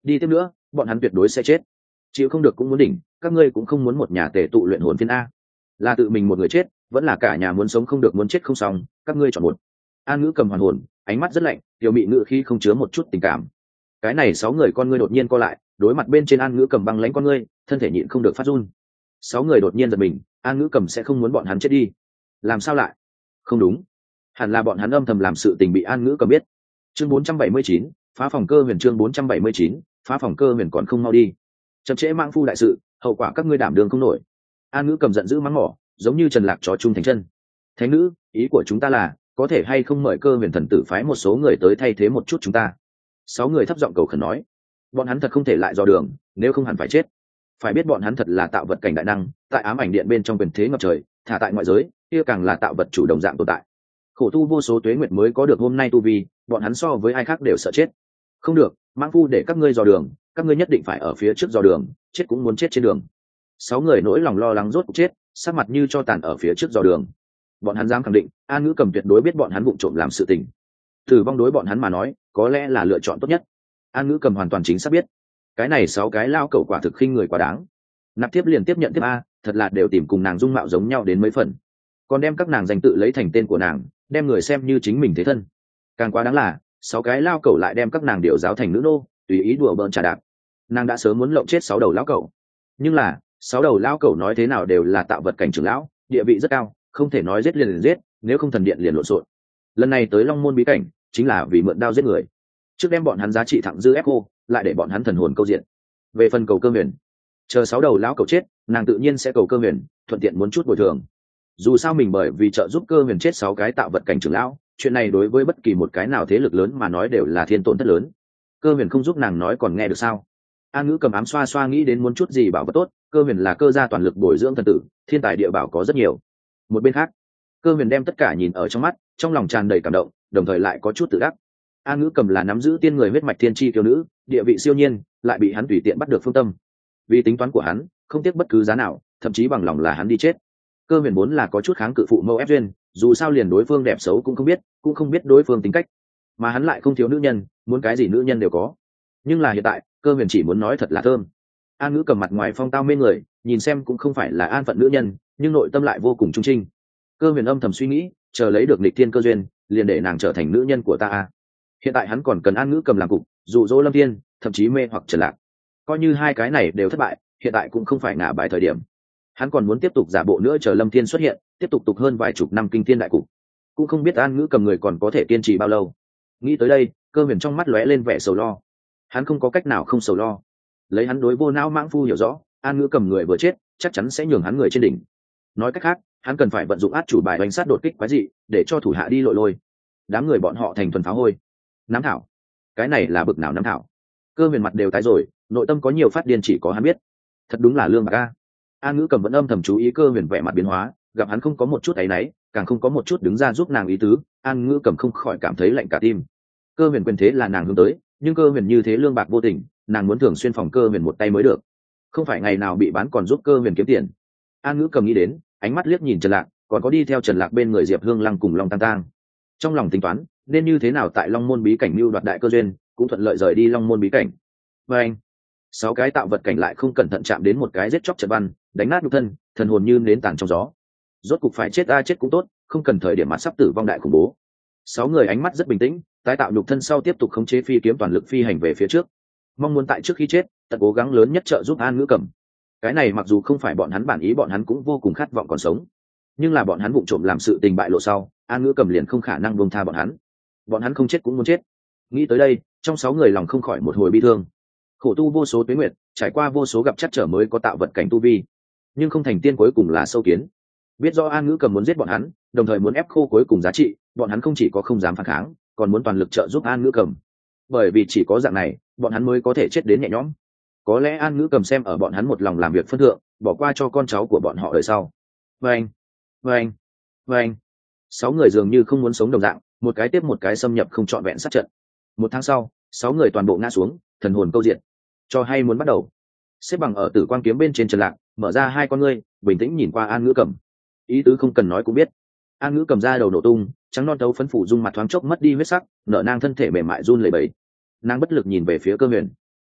đi tiếp nữa bọn hắn tuyệt đối sẽ chết. Chịu không được cũng muốn đỉnh, các ngươi cũng không muốn một nhà tề tụ luyện hồn phiên a. Là tự mình một người chết vẫn là cả nhà muốn sống không được muốn chết không xong, các ngươi chọn một. An Ngữ Cầm hoàn hồn, ánh mắt rất lạnh, tiểu mị ngữ khi không chứa một chút tình cảm. Cái này sáu người con ngươi đột nhiên co lại, đối mặt bên trên An Ngữ Cầm băng lãnh con ngươi, thân thể nhịn không được phát run. Sáu người đột nhiên giật mình, An Ngữ Cầm sẽ không muốn bọn hắn chết đi. Làm sao lại? Không đúng, hẳn là bọn hắn âm thầm làm sự tình bị An Ngữ Cầm biết. Chương bốn trăm bảy mươi chín, phá phòng cơ huyền. Chương bốn trăm bảy mươi chín, phá phòng cơ huyền. Còn không mau đi, chậm trễ mãng phu đại sự, hậu quả các ngươi đảm đương không nổi. An Ngữ Cầm giận dữ mắng mỏ, giống như Trần Lạc chó chung thành chân. Thánh nữ, ý của chúng ta là có thể hay không mời cơ huyền thần tử phái một số người tới thay thế một chút chúng ta. Sáu người thấp giọng cầu khẩn nói, bọn hắn thật không thể lại dò đường, nếu không hẳn phải chết. Phải biết bọn hắn thật là tạo vật cảnh đại năng, tại ám ảnh điện bên trong quyền thế ngập trời, thả tại ngoại giới kia càng là tạo vật chủ đồng dạng tồn tại. Khổ tu vô số tuế nguyệt mới có được hôm nay tu vi, bọn hắn so với ai khác đều sợ chết. Không được, mãng phu để các ngươi dò đường, các ngươi nhất định phải ở phía trước dò đường, chết cũng muốn chết trên đường. Sáu người nỗi lòng lo lắng rốt cuộc chết, sắc mặt như cho tàn ở phía trước dò đường. Bọn hắn dám khẳng định An Ngữ Cầm tuyệt đối biết bọn hắn vụng trộm làm sự tình. Tử vong đối bọn hắn mà nói có lẽ là lựa chọn tốt nhất. An Ngữ Cầm hoàn toàn chính xác biết cái này sáu cái lao cẩu quả thực khinh người quá đáng. Nạp tiếp liền tiếp nhận tiếp a, thật là đều tìm cùng nàng dung mạo giống nhau đến mấy phần, còn đem các nàng danh tự lấy thành tên của nàng, đem người xem như chính mình thế thân. Càng quá đáng là sáu cái lao cẩu lại đem các nàng điều giáo thành nữ nô, tùy ý đùa bỡn trà đạp. Nàng đã sớm muốn lộng chết sáu đầu lao cẩu, nhưng là sáu đầu lao cẩu nói thế nào đều là tạo vật cảnh trưởng lão, địa vị rất cao, không thể nói giết liền liền giết, nếu không thần điện liền lộn xộn. Lần này tới Long Môn bí cảnh chính là vì mượn đao giết người, trước đem bọn hắn giá trị thẳng dư ép cô, lại để bọn hắn thần hồn câu diện. Về phần cầu cơ huyền, chờ sáu đầu lão cẩu chết, nàng tự nhiên sẽ cầu cơ huyền, thuận tiện muốn chút bồi thường. Dù sao mình bởi vì trợ giúp cơ huyền chết sáu cái tạo vật cảnh trưởng lão, chuyện này đối với bất kỳ một cái nào thế lực lớn mà nói đều là thiên tổn thất lớn. Cơ huyền không giúp nàng nói còn nghe được sao? An Ngữ Cầm ám xoa xoa nghĩ đến muốn chút gì bảo vật tốt, cơ huyền là cơ gia toàn lực bồi dưỡng thần tử, thiên tài địa bảo có rất nhiều. Một bên khác, cơ huyền đem tất cả nhìn ở trong mắt, trong lòng tràn đầy cảm động, đồng thời lại có chút tự đắc. An Ngữ Cầm là nắm giữ tiên người huyết mạch thiên chi kiêu nữ, địa vị siêu nhiên, lại bị hắn tùy tiện bắt được phương tâm. Vì tính toán của hắn, không tiếc bất cứ giá nào, thậm chí bằng lòng là hắn đi chết. Cơ huyền muốn là có chút kháng cự phụ mẫu ép duyên, dù sao liền đối phương đẹp xấu cũng không biết, cũng không biết đối phương tính cách, mà hắn lại không thiếu nữ nhân, muốn cái gì nữ nhân đều có. Nhưng là hiện tại, cơ huyền chỉ muốn nói thật là thơm. An Ngữ Cầm mặt ngoài phong tao mê người, nhìn xem cũng không phải là an phận nữ nhân, nhưng nội tâm lại vô cùng trung trinh. Cơ huyền âm thầm suy nghĩ, chờ lấy được nghịch thiên cơ duyên, liền để nàng trở thành nữ nhân của ta a. Hiện tại hắn còn cần An Ngữ Cầm làm cục, dụ dỗ Lâm Thiên, thậm chí mê hoặc Trần Lạc. Coi như hai cái này đều thất bại, hiện tại cũng không phải ngả bài thời điểm. Hắn còn muốn tiếp tục giả bộ nữa chờ Lâm Thiên xuất hiện, tiếp tục tục hơn vài chục năm kinh thiên đại cục. Cũng không biết An Ngữ Cầm người còn có thể kiên trì bao lâu. Nghĩ tới đây, cơ huyền trong mắt lóe lên vẻ sầu lo. Hắn không có cách nào không sầu lo. Lấy hắn đối vô não mãng phu hiểu rõ, An Ngữ Cầm người vừa chết, chắc chắn sẽ nhường hắn người trên đỉnh. Nói cách khác, hắn cần phải vận dụng át chủ bài đánh sát đột kích quái dị, để cho thủ hạ đi lội lôi. Đám người bọn họ thành thuần pháo hôi. Nắm thảo, cái này là bực nào nắm thảo? Cơ huyền mặt đều tái rồi, nội tâm có nhiều phát điên chỉ có hắn biết. Thật đúng là lương bạc a. An Ngữ Cầm vẫn âm thầm chú ý cơ huyền vẻ mặt biến hóa, gặp hắn không có một chút áy náy, càng không có một chút đứng ra giúp nàng ý tứ, An Ngữ Cầm không khỏi cảm thấy lạnh cả tim. Cơ huyền quyền thế là nàng hướng tới, nhưng cơ huyền như thế lương bạc vô tình, nàng muốn thường xuyên phòng cơ huyền một tay mới được, không phải ngày nào bị bán còn giúp cơ huyền kiếm tiền. An Ngữ Cầm nghĩ đến, ánh mắt liếc nhìn Trần Lạc, còn có đi theo Trần Lạc bên người Diệp Hương Lăng cùng Long Tang Tang. Trong lòng tính toán, nên như thế nào tại Long Môn bí cảnh mưu đoạt đại cơ duyên, cũng thuận lợi rời đi Long Môn bí cảnh. Và anh, sáu cái tạo vật cảnh lại không cẩn thận chạm đến một cái giết chóc trận văn, đánh nát nhục thân, thần hồn như nến tàn trong gió. Rốt cục phải chết a, chết cũng tốt, không cần thời điểm mặt sắp tử vong đại khủng bố. Sáu người ánh mắt rất bình tĩnh, tái tạo nhục thân sau tiếp tục khống chế phi kiếm toàn lực phi hành về phía trước, mong muốn tại trước khi chết, tận cố gắng lớn nhất trợ giúp An Ngữ Cầm. Cái này mặc dù không phải bọn hắn bản ý, bọn hắn cũng vô cùng khát vọng còn sống, nhưng là bọn hắn vụng trộm làm sự tình bại lộ sau, An Ngữ Cầm liền không khả năng buông tha bọn hắn. Bọn hắn không chết cũng muốn chết. Nghĩ tới đây, trong sáu người lòng không khỏi một hồi bi thương. Khổ tu vô số tuế nguyệt, trải qua vô số gặp chắc trở mới có tạo vật cảnh tu vi, nhưng không thành tiên cuối cùng là sâu kiến. Biết do An Ngữ Cầm muốn giết bọn hắn, đồng thời muốn ép khô cuối cùng giá trị, bọn hắn không chỉ có không dám phản kháng, còn muốn toàn lực trợ giúp An Ngữ Cầm. Bởi vì chỉ có dạng này, bọn hắn mới có thể chết đến nhẹ nhõm. Có lẽ An Ngữ Cầm xem ở bọn hắn một lòng làm việc phân thượng, bỏ qua cho con cháu của bọn họ đời sau. Vâng, vâng, vâng. Sáu người dường như không muốn sống đồng dạng, một cái tiếp một cái xâm nhập không trọn vẹn sát trận. Một tháng sau, sáu người toàn bộ ngã xuống, thần hồn câu diện. Cho hay muốn bắt đầu. Xếp bằng ở Tử Quang kiếm bên trên Trần Lạc, mở ra hai con ngươi, bình tĩnh nhìn qua An Ngữ Cầm. Ý tứ không cần nói cũng biết. An Ngữ Cầm ra đầu nổ tung, trắng non tấu phấn phủ dung mặt thoáng chốc mất đi huyết sắc, nở nang thân thể mềm mại run lẩy bẩy. Nàng bất lực nhìn về phía Cơ Huyền.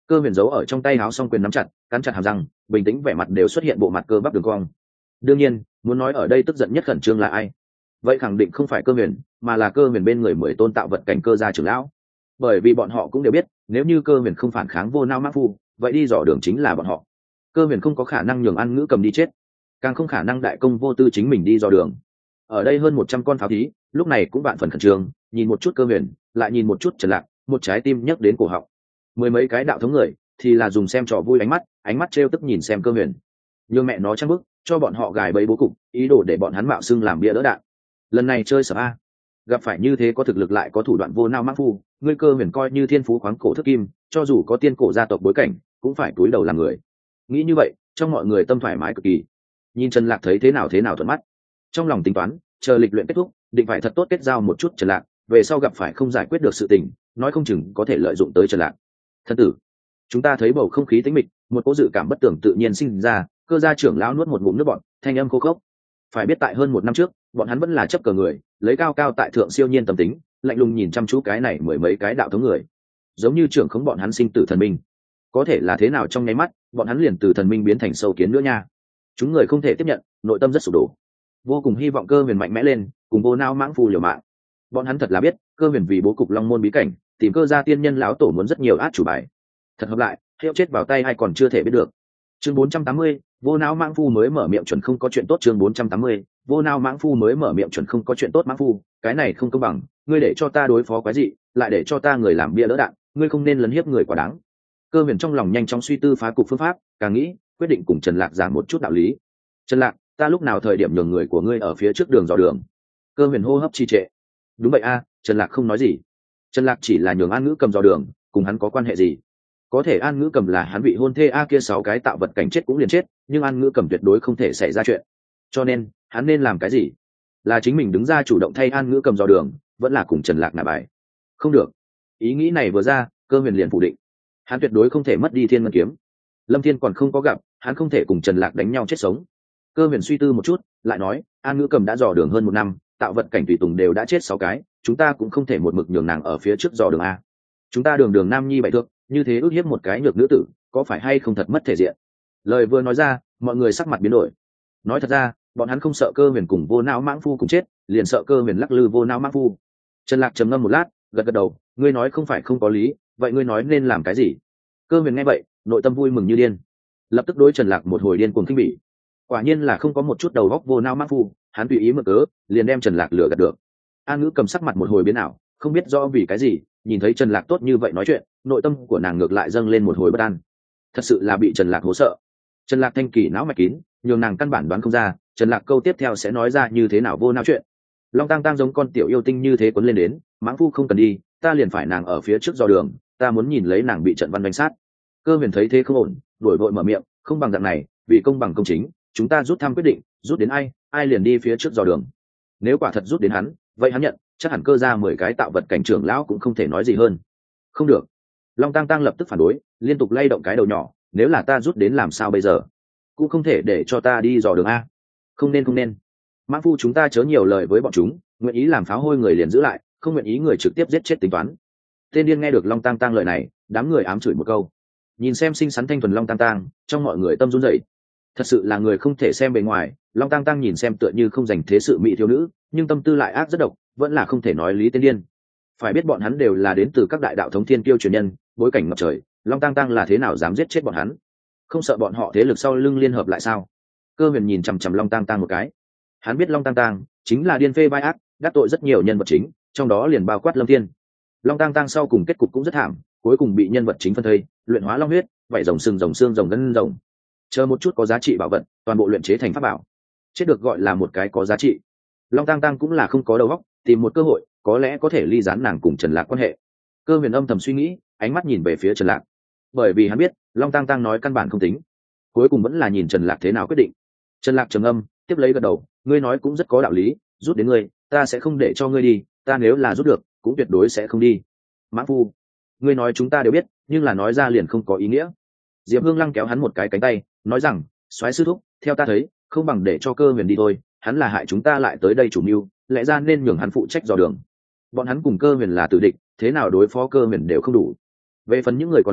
Cơ huyền giấu ở trong tay áo song quyền nắm chặt, cắn chặt hàm răng, bình tĩnh, vẻ mặt đều xuất hiện bộ mặt cơ bắp đường cong. Đương nhiên, muốn nói ở đây tức giận nhất khẩn trương là ai, vậy khẳng định không phải Cơ huyền, mà là Cơ huyền bên người mười tôn tạo vật cảnh cơ gia trưởng lão. Bởi vì bọn họ cũng đều biết, nếu như Cơ huyền không phản kháng vô nao mã phu, vậy đi dò đường chính là bọn họ. Cơ huyền không có khả năng nhường An Ngữ Cầm đi chết, càng không khả năng đại công vô tư chính mình đi dò đường. Ở đây hơn một trăm con pháo thí, lúc này cũng vạn phần khẩn trương, nhìn một chút Cơ huyền, lại nhìn một chút Trần Lạc, một trái tim nhấc đến cổ họng. Mười mấy cái đạo thống người thì là dùng xem trò vui ánh mắt, ánh mắt trêu tức nhìn xem Cơ huyền. Nhưng mẹ nó trăng bức, cho bọn họ gài bẫy bố cục, ý đồ để bọn hắn mạo xưng làm bia đỡ đạn. Lần này chơi sợ a, gặp phải như thế có thực lực lại có thủ đoạn vô nao mã phu, ngươi Cơ huyền coi như thiên phú khoáng cổ thức kim, cho dù có tiên cổ gia tộc bối cảnh, cũng phải cúi đầu làm người. Nghĩ như vậy, trong mọi người tâm thoải mái cực kỳ. Nhìn Trần Lạc thấy thế nào thế nào thuận mắt, trong lòng tính toán, chờ lịch luyện kết thúc, định phải thật tốt kết giao một chút Trần Lạc, về sau gặp phải không giải quyết được sự tình, nói không chừng có thể lợi dụng tới Trần Lạc. Thân tử, chúng ta thấy bầu không khí tĩnh mịch, một cỗ dự cảm bất tưởng tự nhiên sinh ra, cơ gia trưởng lão nuốt một ngụm nước bọt, thanh âm khô khốc. Phải biết tại hơn một năm trước, bọn hắn vẫn là chấp cờ người, lấy cao cao tại thượng siêu nhiên tâm tính, lạnh lùng nhìn chăm chú cái này mười mấy cái đạo thống người, giống như trưởng khống bọn hắn sinh tử thần minh. Có thể là thế nào trong nháy mắt, bọn hắn liền từ thần minh biến thành sâu kiến nữa nha. Chúng người không thể tiếp nhận, nội tâm rất sụp đổ, vô cùng hy vọng Cơ huyền mạnh mẽ lên, cùng vô nao mãng phù liều mạng. Bọn hắn thật là biết, Cơ huyền vì bố cục long môn bí cảnh, tìm cơ gia tiên nhân lão tổ muốn rất nhiều át chủ bài. Thật hợp lại, hiệu chết vào tay hay còn chưa thể biết được. Chương bốn trăm tám mươi, vô nao mãng phu mới mở miệng chuẩn không có chuyện tốt. Chương bốn trăm tám mươi, vô nao mãng phu mới mở miệng chuẩn không có chuyện tốt. Mãng phu, cái này không công bằng, ngươi để cho ta đối phó quái dị, lại để cho ta người làm bia đỡ đạn, ngươi không nên lấn hiếp người quá đáng. Cơ huyền trong lòng nhanh chóng suy tư phá cục phương pháp, càng nghĩ, quyết định cùng Trần Lạc giảng một chút đạo lý. Trần Lạc, ta lúc nào thời điểm nhường người của ngươi ở phía trước đường dò đường? Cơ huyền hô hấp trì trệ. Đúng vậy a, Trần Lạc không nói gì. Trần Lạc chỉ là nhường An Ngữ Cầm dò đường, cùng hắn có quan hệ gì? Có thể An Ngữ Cầm là hắn vị hôn thê a, kia sáu cái tạo vật cảnh chết cũng liền chết, nhưng An Ngữ Cầm tuyệt đối không thể xảy ra chuyện. Cho nên, hắn nên làm cái gì? Là chính mình đứng ra chủ động thay An Ngữ Cầm dò đường, vẫn là cùng Trần Lạc nạp bài? Không được. Ý nghĩ này vừa ra, Cơ huyền liền phủ định. Hắn tuyệt đối không thể mất đi Thiên Ngân kiếm. Lâm Thiên còn không có gặp, hắn không thể cùng Trần Lạc đánh nhau chết sống. Cơ huyền suy tư một chút, lại nói, An Ngữ Cầm đã dò đường hơn một năm, tạo vật cảnh tùy tùng đều đã chết sáu cái, chúng ta cũng không thể một mực nhường nàng ở phía trước dò đường a. Chúng ta đường đường nam nhi bảy thước, như thế ước hiếp một cái nhược nữ tử, có phải hay không thật mất thể diện? Lời vừa nói ra, mọi người sắc mặt biến đổi. Nói thật ra, bọn hắn không sợ Cơ huyền cùng vô não mãng phu cùng chết, liền sợ Cơ huyền lắc lư vô não mãng phu. Trần Lạc trầm ngâm một lát, gật gật đầu, ngươi nói không phải không có lý, vậy ngươi nói nên làm cái gì? Cơ huyền nghe vậy, nội tâm vui mừng như điên, lập tức đối Trần Lạc một hồi điên cuồng khinh bỉ. Quả nhiên là không có một chút đầu óc vô não mãng phu, hắn tùy ý mượn cớ, liền đem Trần Lạc lừa gạt được. An Ngữ Cầm sắc mặt một hồi biến ảo, không biết do vì cái gì, nhìn thấy Trần Lạc tốt như vậy nói chuyện, nội tâm của nàng ngược lại dâng lên một hồi bất an. Thật sự là bị Trần Lạc hố sợ. Trần Lạc thanh kỳ não mạch kín, nhường nàng căn bản đoán không ra, Trần Lạc câu tiếp theo sẽ nói ra như thế nào vô não chuyện. Long Tang Tang giống con tiểu yêu tinh như thế cuốn lên đến, mãng phu không cần đi, ta liền phải nàng ở phía trước dò đường, ta muốn nhìn lấy nàng bị trận văn đánh sát. Cơ huyền thấy thế không ổn, đổi vội mở miệng, không bằng dạng này, vì công bằng công chính, chúng ta rút thăm quyết định, rút đến ai, ai liền đi phía trước dò đường. Nếu quả thật rút đến hắn, vậy hắn nhận, chắc hẳn Cơ ra mười cái tạo vật cảnh trưởng lão cũng không thể nói gì hơn. Không được. Long Tang Tang lập tức phản đối, liên tục lay động cái đầu nhỏ, nếu là ta rút đến làm sao bây giờ? Cũng không thể để cho ta đi dò đường a. Không nên không nên. Mãng phu chúng ta chớ nhiều lời với bọn chúng, nguyện ý làm pháo hôi người liền giữ lại, không nguyện ý người trực tiếp giết chết tính toán. Tên điên nghe được Long Tang Tang lời này, đám người ám chửi một câu. Nhìn xem xinh xắn thanh thuần Long Tang Tang, trong mọi người tâm run rẩy. Thật sự là người không thể xem bề ngoài, Long Tang Tang nhìn xem tựa như không dành thế sự mỹ thiếu nữ, nhưng tâm tư lại ác rất độc, vẫn là không thể nói lý tên điên. Phải biết bọn hắn đều là đến từ các đại đạo thống thiên kiêu truyền nhân, bối cảnh ngập trời, Long Tang Tang là thế nào dám giết chết bọn hắn? Không sợ bọn họ thế lực sau lưng liên hợp lại sao? Cơ huyền nhìn chằm chằm Long Tang Tang một cái. Hắn biết Long Tang Tang chính là điên phê vai ác, đắc tội rất nhiều nhân vật chính, trong đó liền bao quát Lâm Thiên. Long Tang Tang sau cùng kết cục cũng rất thảm, cuối cùng bị nhân vật chính phân thây, luyện hóa long huyết, vảy rồng sừng rồng xương rồng gân rồng. Chờ một chút có giá trị bảo vật, toàn bộ luyện chế thành pháp bảo. Chết được gọi là một cái có giá trị. Long Tang Tang cũng là không có đầu óc, tìm một cơ hội, có lẽ có thể ly gián nàng cùng Trần Lạc quan hệ. Cơ huyền âm thầm suy nghĩ, ánh mắt nhìn về phía Trần Lạc, bởi vì hắn biết Long Tang Tang nói căn bản không tính, cuối cùng vẫn là nhìn Trần Lạc thế nào quyết định. Trần Lạc trầm âm, tiếp lấy gật đầu, ngươi nói cũng rất có đạo lý, rút đến ngươi, ta sẽ không để cho ngươi đi, ta nếu là rút được, cũng tuyệt đối sẽ không đi. Mã phu, ngươi nói chúng ta đều biết, nhưng là nói ra liền không có ý nghĩa. Diệp Hương Lăng kéo hắn một cái cánh tay, nói rằng, soái sư thúc, theo ta thấy, không bằng để cho Cơ huyền đi thôi, hắn là hại chúng ta lại tới đây chủ mưu, lẽ ra nên nhường hắn phụ trách dò đường. Bọn hắn cùng Cơ huyền là tử địch, thế nào đối phó Cơ huyền đều không đủ. Về phần những người còn lại,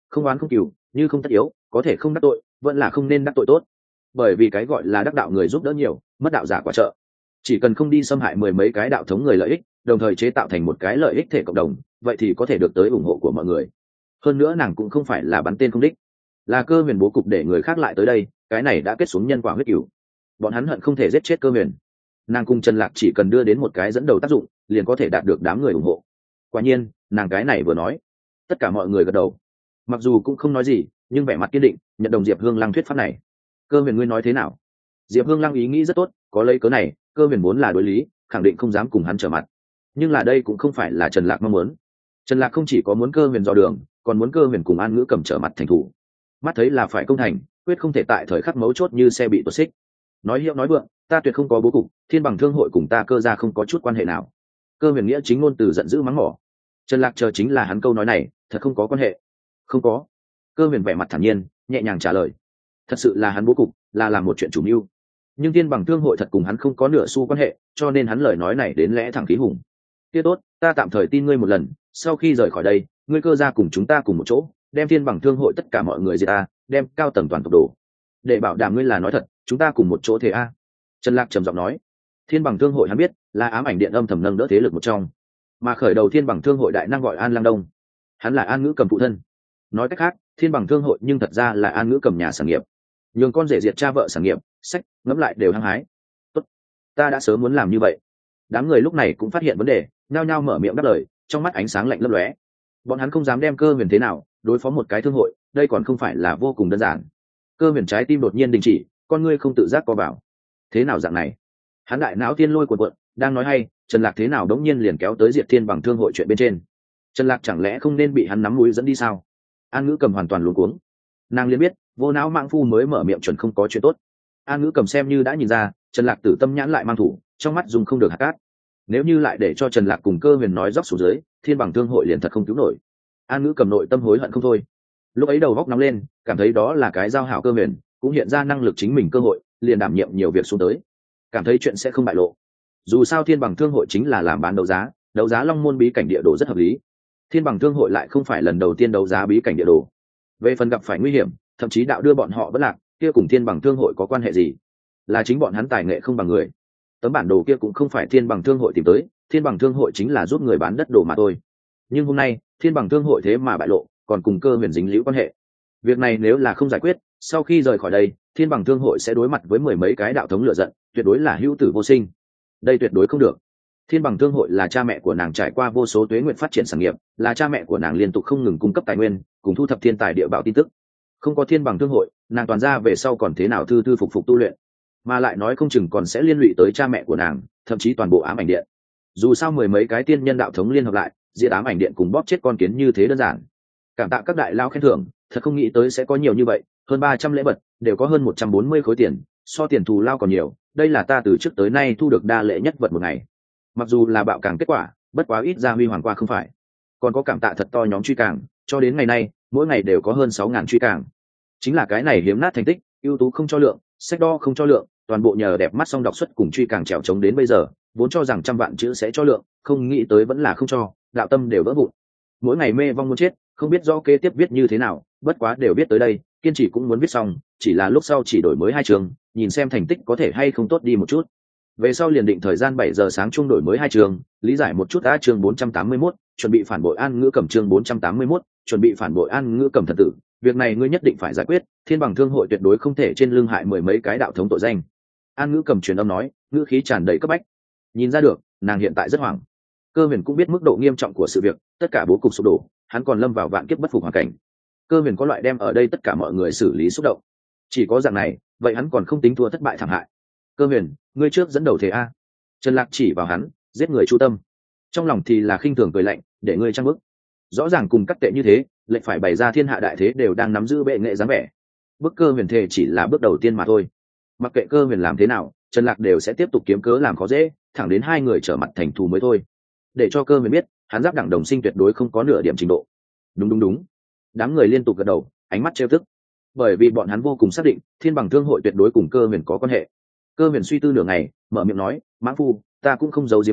không oán không cừu, như không tất yếu, có thể không đắc tội, vẫn là không nên đắc tội tốt. Bởi vì cái gọi là đắc đạo người giúp đỡ nhiều, mất đạo giả quả trợ. Chỉ cần không đi xâm hại mười mấy cái đạo thống người lợi ích, đồng thời chế tạo thành một cái lợi ích thể cộng đồng, vậy thì có thể được tới ủng hộ của mọi người. Hơn nữa nàng cũng không phải là bắn tên không đích, là Cơ Huyền bố cục để người khác lại tới đây, cái này đã kết xuống nhân quả huyết cửu. Bọn hắn hận không thể giết chết Cơ Huyền. Nàng cùng Trần Lạc chỉ cần đưa đến một cái dẫn đầu tác dụng, liền có thể đạt được đám người ủng hộ. Quả nhiên, nàng cái này vừa nói, tất cả mọi người gật đầu. Mặc dù cũng không nói gì, nhưng vẻ mặt kiên định, nhận đồng Diệp Hương Lăng thuyết pháp này. Cơ Huyền ngươi nói thế nào? Diệp Hương Lăng ý nghĩ rất tốt, có lấy cớ này, Cơ Huyền vốn là đối lý, khẳng định không dám cùng hắn trở mặt. Nhưng là đây cũng không phải là Trần Lạc mong muốn. Trần Lạc không chỉ có muốn Cơ Huyền dò đường, còn muốn Cơ Huyền cùng An Ngữ Cầm trở mặt thành thủ. Mắt thấy là phải công thành, quyết không thể tại thời khắc mấu chốt như xe bị tuột xích. Nói hiệu nói vượng, ta tuyệt không có bố cục, Thiên Bằng Thương hội cùng ta Cơ gia không có chút quan hệ nào. Cơ Huyền nghĩa chính ngôn từ giận dữ mắng mỏ. Trần Lạc chờ chính là hắn câu nói này, thật không có quan hệ. Không có. Cơ Huyền vẻ mặt thản nhiên, nhẹ nhàng trả lời. Thật sự là hắn bố cục, là làm một chuyện chủ mưu. Nhưng Thiên Bằng Thương hội thật cùng hắn không có nửa xu quan hệ, cho nên hắn lời nói này đến lẽ thẳng khí hùng. Kia tốt, ta tạm thời tin ngươi một lần, sau khi rời khỏi đây, ngươi Cơ gia cùng chúng ta cùng một chỗ, đem Thiên Bằng Thương hội tất cả mọi người diệt ta, đem cao tầng toàn tộc đổ. Để bảo đảm ngươi là nói thật, chúng ta cùng một chỗ thế a. Trần Lạc trầm giọng nói. Thiên Bằng Thương hội hắn biết, là ám ảnh điện âm thầm nâng đỡ thế lực một trong, mà khởi đầu Thiên Bằng Thương hội đại năng gọi An Lang Đông, hắn là An Ngữ Cầm phụ thân. Nói cách khác, Thiên Bằng Thương hội nhưng thật ra là An Ngữ Cầm nhà sản nghiệp, nhường con rể diệt cha vợ sản nghiệp, sách ngẫm lại đều hăng hái. Tốt, ta đã sớm muốn làm như vậy. Đám người lúc này cũng phát hiện vấn đề, nhao nhao mở miệng đáp lời, trong mắt ánh sáng lạnh lấp lóe. Bọn hắn không dám đem Cơ Huyền thế nào, đối phó một cái thương hội, đây còn không phải là vô cùng đơn giản. Cơ Huyền trái tim đột nhiên đình chỉ, con ngươi không tự giác co bảo. Thế nào dạng này? Hắn đại não tiên lôi cuộn cuộn, đang nói hay, Trần Lạc thế nào đống nhiên liền kéo tới diệt Thiên Bằng Thương hội chuyện bên trên. Trần Lạc chẳng lẽ không nên bị hắn nắm mũi dẫn đi sao? An Ngữ Cầm hoàn toàn luống cuống. Nàng liền biết, vô não mạng phu mới mở miệng chuẩn không có chuyện tốt. An Ngữ Cầm xem như đã nhìn ra, Trần Lạc tử tâm nhãn lại mang thủ, trong mắt dùng không được hạt cát. Nếu như lại để cho Trần Lạc cùng Cơ Huyền nói dốc xuống dưới, Thiên Bằng Thương hội liền thật không cứu nổi. An Ngữ Cầm nội tâm hối hận không thôi. Lúc ấy đầu góc nóng lên, cảm thấy đó là cái giao hảo Cơ Huyền, cũng hiện ra năng lực chính mình cơ hội, liền đảm nhiệm nhiều việc xuống tới, cảm thấy chuyện sẽ không bại lộ. Dù sao Thiên Bằng Thương hội chính là làm bán đấu giá, đấu giá Long Môn bí cảnh địa đồ rất hợp lý. Thiên Bằng Thương hội lại không phải lần đầu tiên đấu giá bí cảnh địa đồ. Về phần gặp phải nguy hiểm, thậm chí đạo đưa bọn họ bất lạc, kia cùng Thiên Bằng Thương hội có quan hệ gì? Là chính bọn hắn tài nghệ không bằng người. Tấm bản đồ kia cũng không phải Thiên Bằng Thương hội tìm tới, Thiên Bằng Thương hội chính là giúp người bán đất đồ mà thôi. Nhưng hôm nay, Thiên Bằng Thương hội thế mà bại lộ, còn cùng Cơ Huyền dính liễu quan hệ. Việc này nếu là không giải quyết, sau khi rời khỏi đây, Thiên Bằng Thương hội sẽ đối mặt với mười mấy cái đạo thống lựa giận, tuyệt đối là hữu tử vô sinh. Đây tuyệt đối không được. Thiên Bằng Thương hội là cha mẹ của nàng trải qua vô số tuế nguyện phát triển sản nghiệp, là cha mẹ của nàng liên tục không ngừng cung cấp tài nguyên, cùng thu thập thiên tài địa bảo tin tức. Không có Thiên Bằng Thương hội, nàng toàn ra về sau còn thế nào thư thư phục phục tu luyện, mà lại nói không chừng còn sẽ liên lụy tới cha mẹ của nàng, thậm chí toàn bộ ám ảnh điện. Dù sao mười mấy cái tiên nhân đạo thống liên hợp lại, diệt ám ảnh điện cùng bóp chết con kiến như thế đơn giản. Cảm tạ các đại lao khen thưởng, thật không nghĩ tới sẽ có nhiều như vậy, hơn ba trăm lễ vật, đều có hơn một trăm bốn mươi khối tiền, so tiền thù lao còn nhiều, đây là ta từ trước tới nay thu được đa lễ nhất vật một ngày. Mặc dù là bạo càng kết quả, bất quá ít ra huy hoàng qua không phải. Còn có cảm tạ thật to nhóm truy càng, cho đến ngày nay, mỗi ngày đều có hơn sáu ngàn truy càng. Chính là cái này hiếm nát thành tích, ưu tú không cho lượng, sách đo không cho lượng, toàn bộ nhờ đẹp mắt song đọc xuất cùng truy càng trèo trống đến bây giờ, vốn cho rằng trăm vạn chữ sẽ cho lượng, không nghĩ tới vẫn là không cho, đạo tâm đều vỡ vụn. Mỗi ngày mê vong muốn chết, không biết do kế tiếp viết như thế nào, bất quá đều biết tới đây, kiên trì cũng muốn viết xong, chỉ là lúc sau chỉ đổi mới hai trường, nhìn xem thành tích có thể hay không tốt đi một chút. Về sau liền định thời gian bảy giờ sáng chung đổi mới hai trường, lý giải một chút. Đã chương bốn trăm tám mươi mốt, chuẩn bị phản bội An Ngữ Cầm. Chương bốn trăm tám mươi mốt, chuẩn bị phản bội An Ngữ Cầm thần tử, việc này ngươi nhất định phải giải quyết, Thiên Bằng Thương hội tuyệt đối không thể trên lưng hại mười mấy cái đạo thống tội danh. An Ngữ Cầm truyền âm nói, ngữ khí tràn đầy cấp bách. Nhìn ra được, nàng hiện tại rất hoảng. Cơ Huyền cũng biết mức độ nghiêm trọng của sự việc, tất cả bố cục sụp đổ, hắn còn lâm vào vạn kiếp bất phục hoàn cảnh. Cơ Huyền có loại đem ở đây tất cả mọi người xử lý xúc động. Chỉ có dạng này, vậy hắn còn không tính thua thất bại thảm hại. Cơ Huyền, ngươi trước dẫn đầu thế a? Trần Lạc chỉ vào hắn, giết người chu tâm. Trong lòng thì là khinh thường cười lạnh, để ngươi trang bức. Rõ ràng cùng cắt tệ như thế, lệnh phải bày ra thiên hạ đại thế đều đang nắm giữ bệ nghệ dáng vẻ. Bức Cơ Huyền thề chỉ là bước đầu tiên mà thôi. Mặc kệ Cơ Huyền làm thế nào, Trần Lạc đều sẽ tiếp tục kiếm cớ làm khó dễ, thẳng đến hai người trở mặt thành thù mới thôi. Để cho Cơ Huyền biết, hắn giáp đẳng đồng sinh tuyệt đối không có nửa điểm trình độ. Đúng đúng đúng. Đám người liên tục gật đầu, ánh mắt trêu tức. Bởi vì bọn hắn vô cùng xác định, Thiên Bằng Thương hội tuyệt đối cùng Cơ Huyền có quan hệ. Cơ Huyền suy tư nửa ngày, mở miệng nói, mãng phu, ta cũng không giấu giếm ngươi,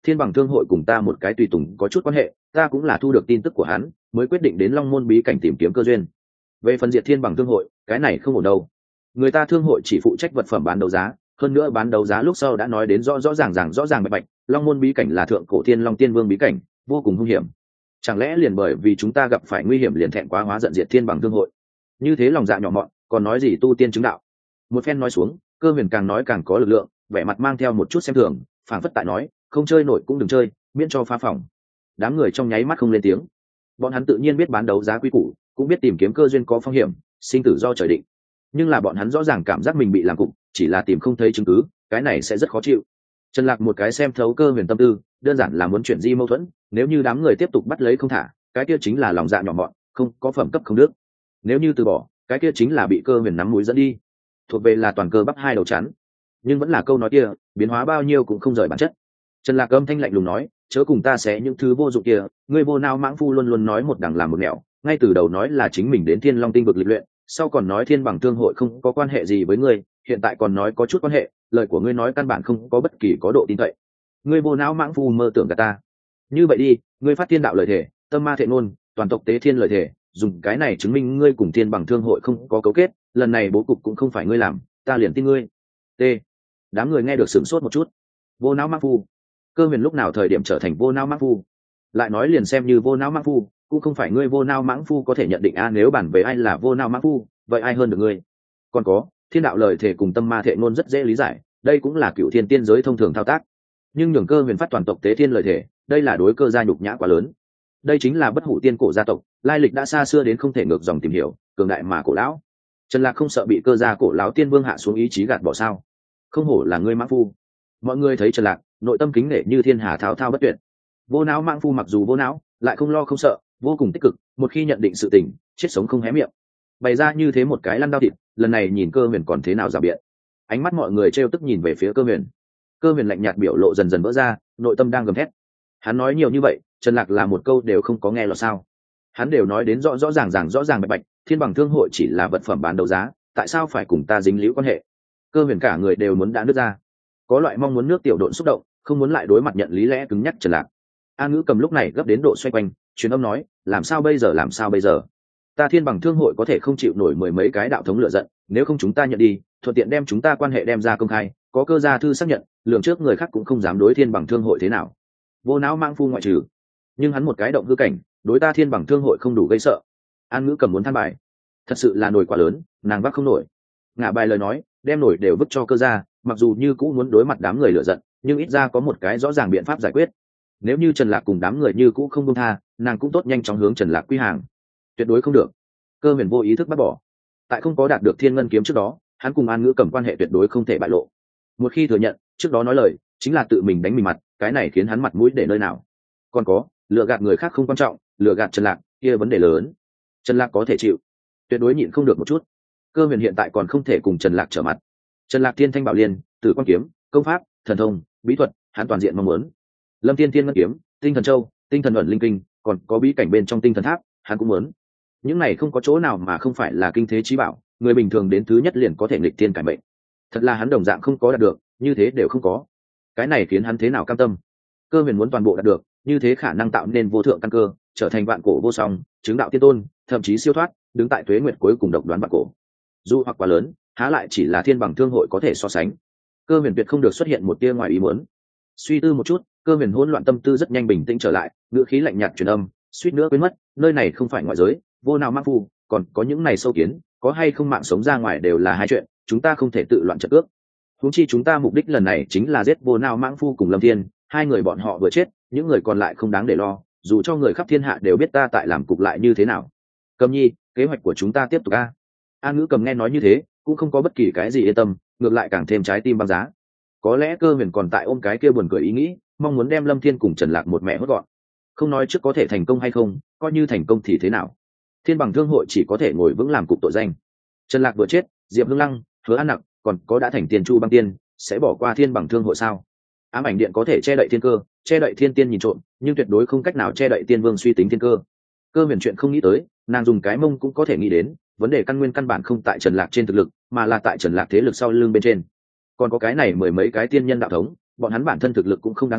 thiên bằng thương hội cùng ta một cái tùy tùng có chút quan hệ, ta cũng là thu được tin tức của hắn mới quyết định đến long môn bí cảnh tìm kiếm cơ duyên. Về phần diệt thiên bằng thương hội, cái này không ổn đâu. Người ta thương hội chỉ phụ trách vật phẩm bán đấu giá, hơn nữa bán đấu giá lúc sau đã nói đến rõ rõ ràng ràng rõ ràng bạch bạch, long môn bí cảnh là thượng cổ thiên long tiên vương bí cảnh, vô cùng hung hiểm. Chẳng lẽ liền bởi vì chúng ta gặp phải nguy hiểm liền thẹn quá hóa giận diệt thiên bằng thương hội? Như thế lòng dạ nhỏ mọn, còn nói gì tu tiên chứng đạo? Một phen nói xuống, Cơ Huyền càng nói càng có lực lượng, vẻ mặt mang theo một chút xem thường, phảng phất tại nói, không chơi nổi cũng đừng chơi, miễn cho phá phỏng. Đám người trong nháy mắt không lên tiếng. Bọn hắn tự nhiên biết bán đấu giá quy củ, cũng biết tìm kiếm cơ duyên có phong hiểm, sinh tử do trời định. Nhưng là bọn hắn rõ ràng cảm giác mình bị làm cục, chỉ là tìm không thấy chứng cứ, cái này sẽ rất khó chịu. Trần Lạc một cái xem thấu Cơ Huyền tâm tư, đơn giản là muốn chuyển di mâu thuẫn, nếu như đám người tiếp tục bắt lấy không thả, cái kia chính là lòng dạ nhỏ mọn, không có phẩm cấp không đức. Nếu như từ bỏ, cái kia chính là bị Cơ Huyền nắm mũi dẫn đi, thuộc về là toàn cơ bắp hai đầu chắn. Nhưng vẫn là câu nói kia, biến hóa bao nhiêu cũng không rời bản chất. Trần Lạc âm thanh lạnh lùng nói, chớ cùng ta xé những thứ vô dụng kia, ngươi vô nao mãng phu luôn luôn nói một đằng làm một nẻo, ngay từ đầu nói là chính mình đến Thiên Long tinh vực lịch luyện, sau còn nói thiên bằng thương hội không có quan hệ gì với ngươi, hiện tại còn nói có chút quan hệ, lời của ngươi nói căn bản không có bất kỳ có độ tin cậy. Ngươi vô não mãng phu mơ tưởng cả ta. Như vậy đi, ngươi phát thiên đạo lời thể, tâm ma thệ ngôn, toàn tộc tế thiên lời thể, dùng cái này chứng minh ngươi cùng thiên bằng thương hội không có cấu kết, lần này bố cục cũng không phải ngươi làm, ta liền tin ngươi. T. Đám người nghe được sửng sốt một chút. Vô não mãng phu. Cơ Huyền lúc nào thời điểm trở thành vô não mãng phu? Lại nói liền xem như vô não mãng phu, cũng không phải ngươi vô não mãng phu có thể nhận định a, nếu bản về ai là vô não mãng phu, vậy ai hơn được ngươi? Còn có, thiên đạo lời thể cùng tâm ma thệ ngôn rất dễ lý giải, đây cũng là cựu thiên tiên giới thông thường thao tác. Nhưng nhường Cơ Huyền phát toàn tộc tế thiên lời thể, đây là đối cơ gia nhục nhã quá lớn. Đây chính là bất hủ tiên cổ gia tộc, lai lịch đã xa xưa đến không thể ngược dòng tìm hiểu, cường đại mà cổ lão. Trần Lạc không sợ bị cơ gia cổ lão tiên vương hạ xuống ý chí gạt bỏ sao? Không hổ là ngươi mãng phu. Mọi người thấy Trần Lạc, nội tâm kính nể như thiên hà thao thao bất tuyệt. Vô não mãng phu mặc dù vô não, lại không lo không sợ, vô cùng tích cực, một khi nhận định sự tình, chết sống không hé miệng. Bày ra như thế một cái lăn đao thịt, lần này nhìn Cơ Huyền còn thế nào giả biện. Ánh mắt mọi người trêu tức nhìn về phía Cơ Huyền. Cơ Huyền lạnh nhạt biểu lộ dần dần vỡ ra, nội tâm đang gầm thét. Hắn nói nhiều như vậy, Trần Lạc là một câu đều không có nghe lọt sao? Hắn đều nói đến rõ rõ ràng ràng rõ ràng bạch bạch, thiên bằng thương hội chỉ là vật phẩm bán đấu giá, tại sao phải cùng ta dính líu quan hệ? Cơ Huyền cả người đều muốn đã nứt ra, có loại mong muốn nước tiểu độn xúc động, không muốn lại đối mặt nhận lý lẽ cứng nhắc Trần Lạc. An Ngữ Cầm lúc này gấp đến độ xoay quanh, truyền âm nói, làm sao bây giờ làm sao bây giờ? Ta thiên bằng thương hội có thể không chịu nổi mười mấy cái đạo thống lựa giận, nếu không chúng ta nhận đi, thuận tiện đem chúng ta quan hệ đem ra công khai, có cơ gia thư xác nhận, lượng trước người khác cũng không dám đối thiên bằng thương hội thế nào. Vô não mãng phu ngoại trừ, nhưng hắn một cái động hư cảnh, đối ta thiên bằng thương hội không đủ gây sợ. An Ngữ Cầm muốn than bài, thật sự là nổi quá lớn, nàng vác không nổi. Ngả bài lời nói, đem nổi đều vứt cho cơ gia, mặc dù như cũ muốn đối mặt đám người lựa giận, nhưng ít ra có một cái rõ ràng biện pháp giải quyết. Nếu như Trần Lạc cùng đám người như cũ không buông tha, nàng cũng tốt nhanh chóng hướng Trần Lạc quy hàng. Tuyệt đối không được. Cơ Huyền vô ý thức bắt bỏ. Tại không có đạt được Thiên Ngân kiếm trước đó, hắn cùng An Ngữ Cầm quan hệ tuyệt đối không thể bại lộ. Một khi thừa nhận, trước đó nói lời, chính là tự mình đánh mình mặt, cái này khiến hắn mặt mũi để nơi nào. Còn có, lừa gạt người khác không quan trọng, lừa gạt Trần Lạc, kia vấn đề lớn. Trần Lạc có thể chịu, tuyệt đối nhịn không được một chút. Cơ Huyền hiện tại còn không thể cùng Trần Lạc trở mặt. Trần Lạc Thiên Thanh Bảo Liên, Tử Quan kiếm, công pháp, thần thông, bí thuật, hắn toàn diện mong muốn. Lâm Thiên Thiên Ngân kiếm, Tinh Thần Châu, Tinh Thần ẩn linh kinh, còn có bí cảnh bên trong Tinh Thần tháp, hắn cũng muốn. Những này không có chỗ nào mà không phải là kinh thế chí bảo, người bình thường đến thứ nhất liền có thể nghịch thiên cải mệnh. Thật là hắn đồng dạng không có đạt được, như thế đều không có. Cái này khiến hắn thế nào cam tâm? Cơ Huyền muốn toàn bộ đạt được, như thế khả năng tạo nên vô thượng căn cơ, trở thành vạn cổ vô song, chứng đạo tiên tôn, thậm chí siêu thoát, đứng tại tuế nguyệt cuối cùng độc đoán vạn cổ. Dù hoặc quá lớn, há lại chỉ là thiên bằng thương hội có thể so sánh. Cơ Huyền tuyệt không được xuất hiện một tia ngoài ý muốn. Suy tư một chút, Cơ Huyền hỗn loạn tâm tư rất nhanh bình tĩnh trở lại, ngữ khí lạnh nhạt truyền âm, suýt nữa quên mất, nơi này không phải ngoại giới, vô nào mãng phu, còn có những này sâu kiến, có hay không mạng sống ra ngoài đều là hai chuyện, chúng ta không thể tự loạn trận cước. Huống chi chúng ta mục đích lần này chính là giết vô nào mãng phu cùng Lâm Thiên, hai người bọn họ vừa chết, những người còn lại không đáng để lo, dù cho người khắp thiên hạ đều biết ta tại làm cục lại như thế nào. Cầm Nhi, kế hoạch của chúng ta tiếp tục a. An Ngữ Cầm nghe nói như thế, cũng không có bất kỳ cái gì yên tâm, ngược lại càng thêm trái tim băng giá. Có lẽ Cơ Huyền còn tại ôm cái kia buồn cười ý nghĩ, mong muốn đem Lâm Thiên cùng Trần Lạc một mẹ hốt gọn. Không nói trước có thể thành công hay không, coi như thành công thì thế nào? Thiên bằng thương hội chỉ có thể ngồi vững làm cục tội danh. Trần Lạc vừa chết, Diệp Hương Lăng, Hứa An Nặc, còn có đã thành tiền chu băng tiên, sẽ bỏ qua thiên bằng thương hội sao? Ám ảnh điện có thể che đậy thiên cơ, che đậy thiên tiên nhìn trộm, nhưng tuyệt đối không cách nào che đậy tiên vương suy tính thiên cơ. Cơ Huyền chuyện không nghĩ tới, nàng dùng cái mông cũng có thể nghĩ đến, vấn đề căn nguyên căn bản không tại Trần Lạc trên thực lực, mà là tại Trần Lạc thế lực sau lưng bên trên. Còn có cái này mười mấy cái tiên nhân đạo thống, bọn hắn bản thân thực lực cũng không đáng sợ,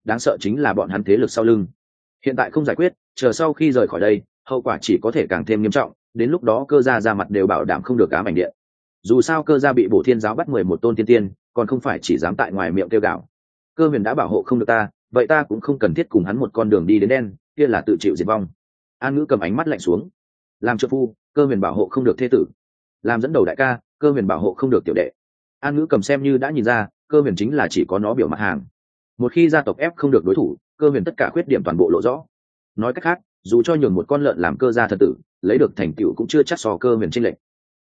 đáng sợ chính là bọn hắn thế lực sau lưng. Hiện tại không giải quyết, chờ sau khi rời khỏi đây, hậu quả chỉ có thể càng thêm nghiêm trọng, đến lúc đó cơ gia ra mặt đều bảo đảm không được ám ảnh điện. Dù sao cơ gia bị Bổ Thiên giáo bắt mười một tôn tiên tiên, còn không phải chỉ dám tại ngoài miệng kêu gào. Cơ Huyền đã bảo hộ không được ta, vậy ta cũng không cần thiết cùng hắn một con đường đi đến đen, kia là tự chịu diệt vong. An Ngữ cầm ánh mắt lạnh xuống. Làm trợ phu, Cơ Huyền bảo hộ không được thê tử. Làm dẫn đầu đại ca, Cơ Huyền bảo hộ không được tiểu đệ. An Ngữ cầm xem như đã nhìn ra, Cơ Huyền chính là chỉ có nó biểu mặt hàng. Một khi gia tộc ép không được đối thủ, Cơ Huyền tất cả khuyết điểm toàn bộ lộ rõ. Nói cách khác, dù cho nhường một con lợn làm cơ gia thần tử, lấy được thành tựu cũng chưa chắc so Cơ Huyền chênh lệch.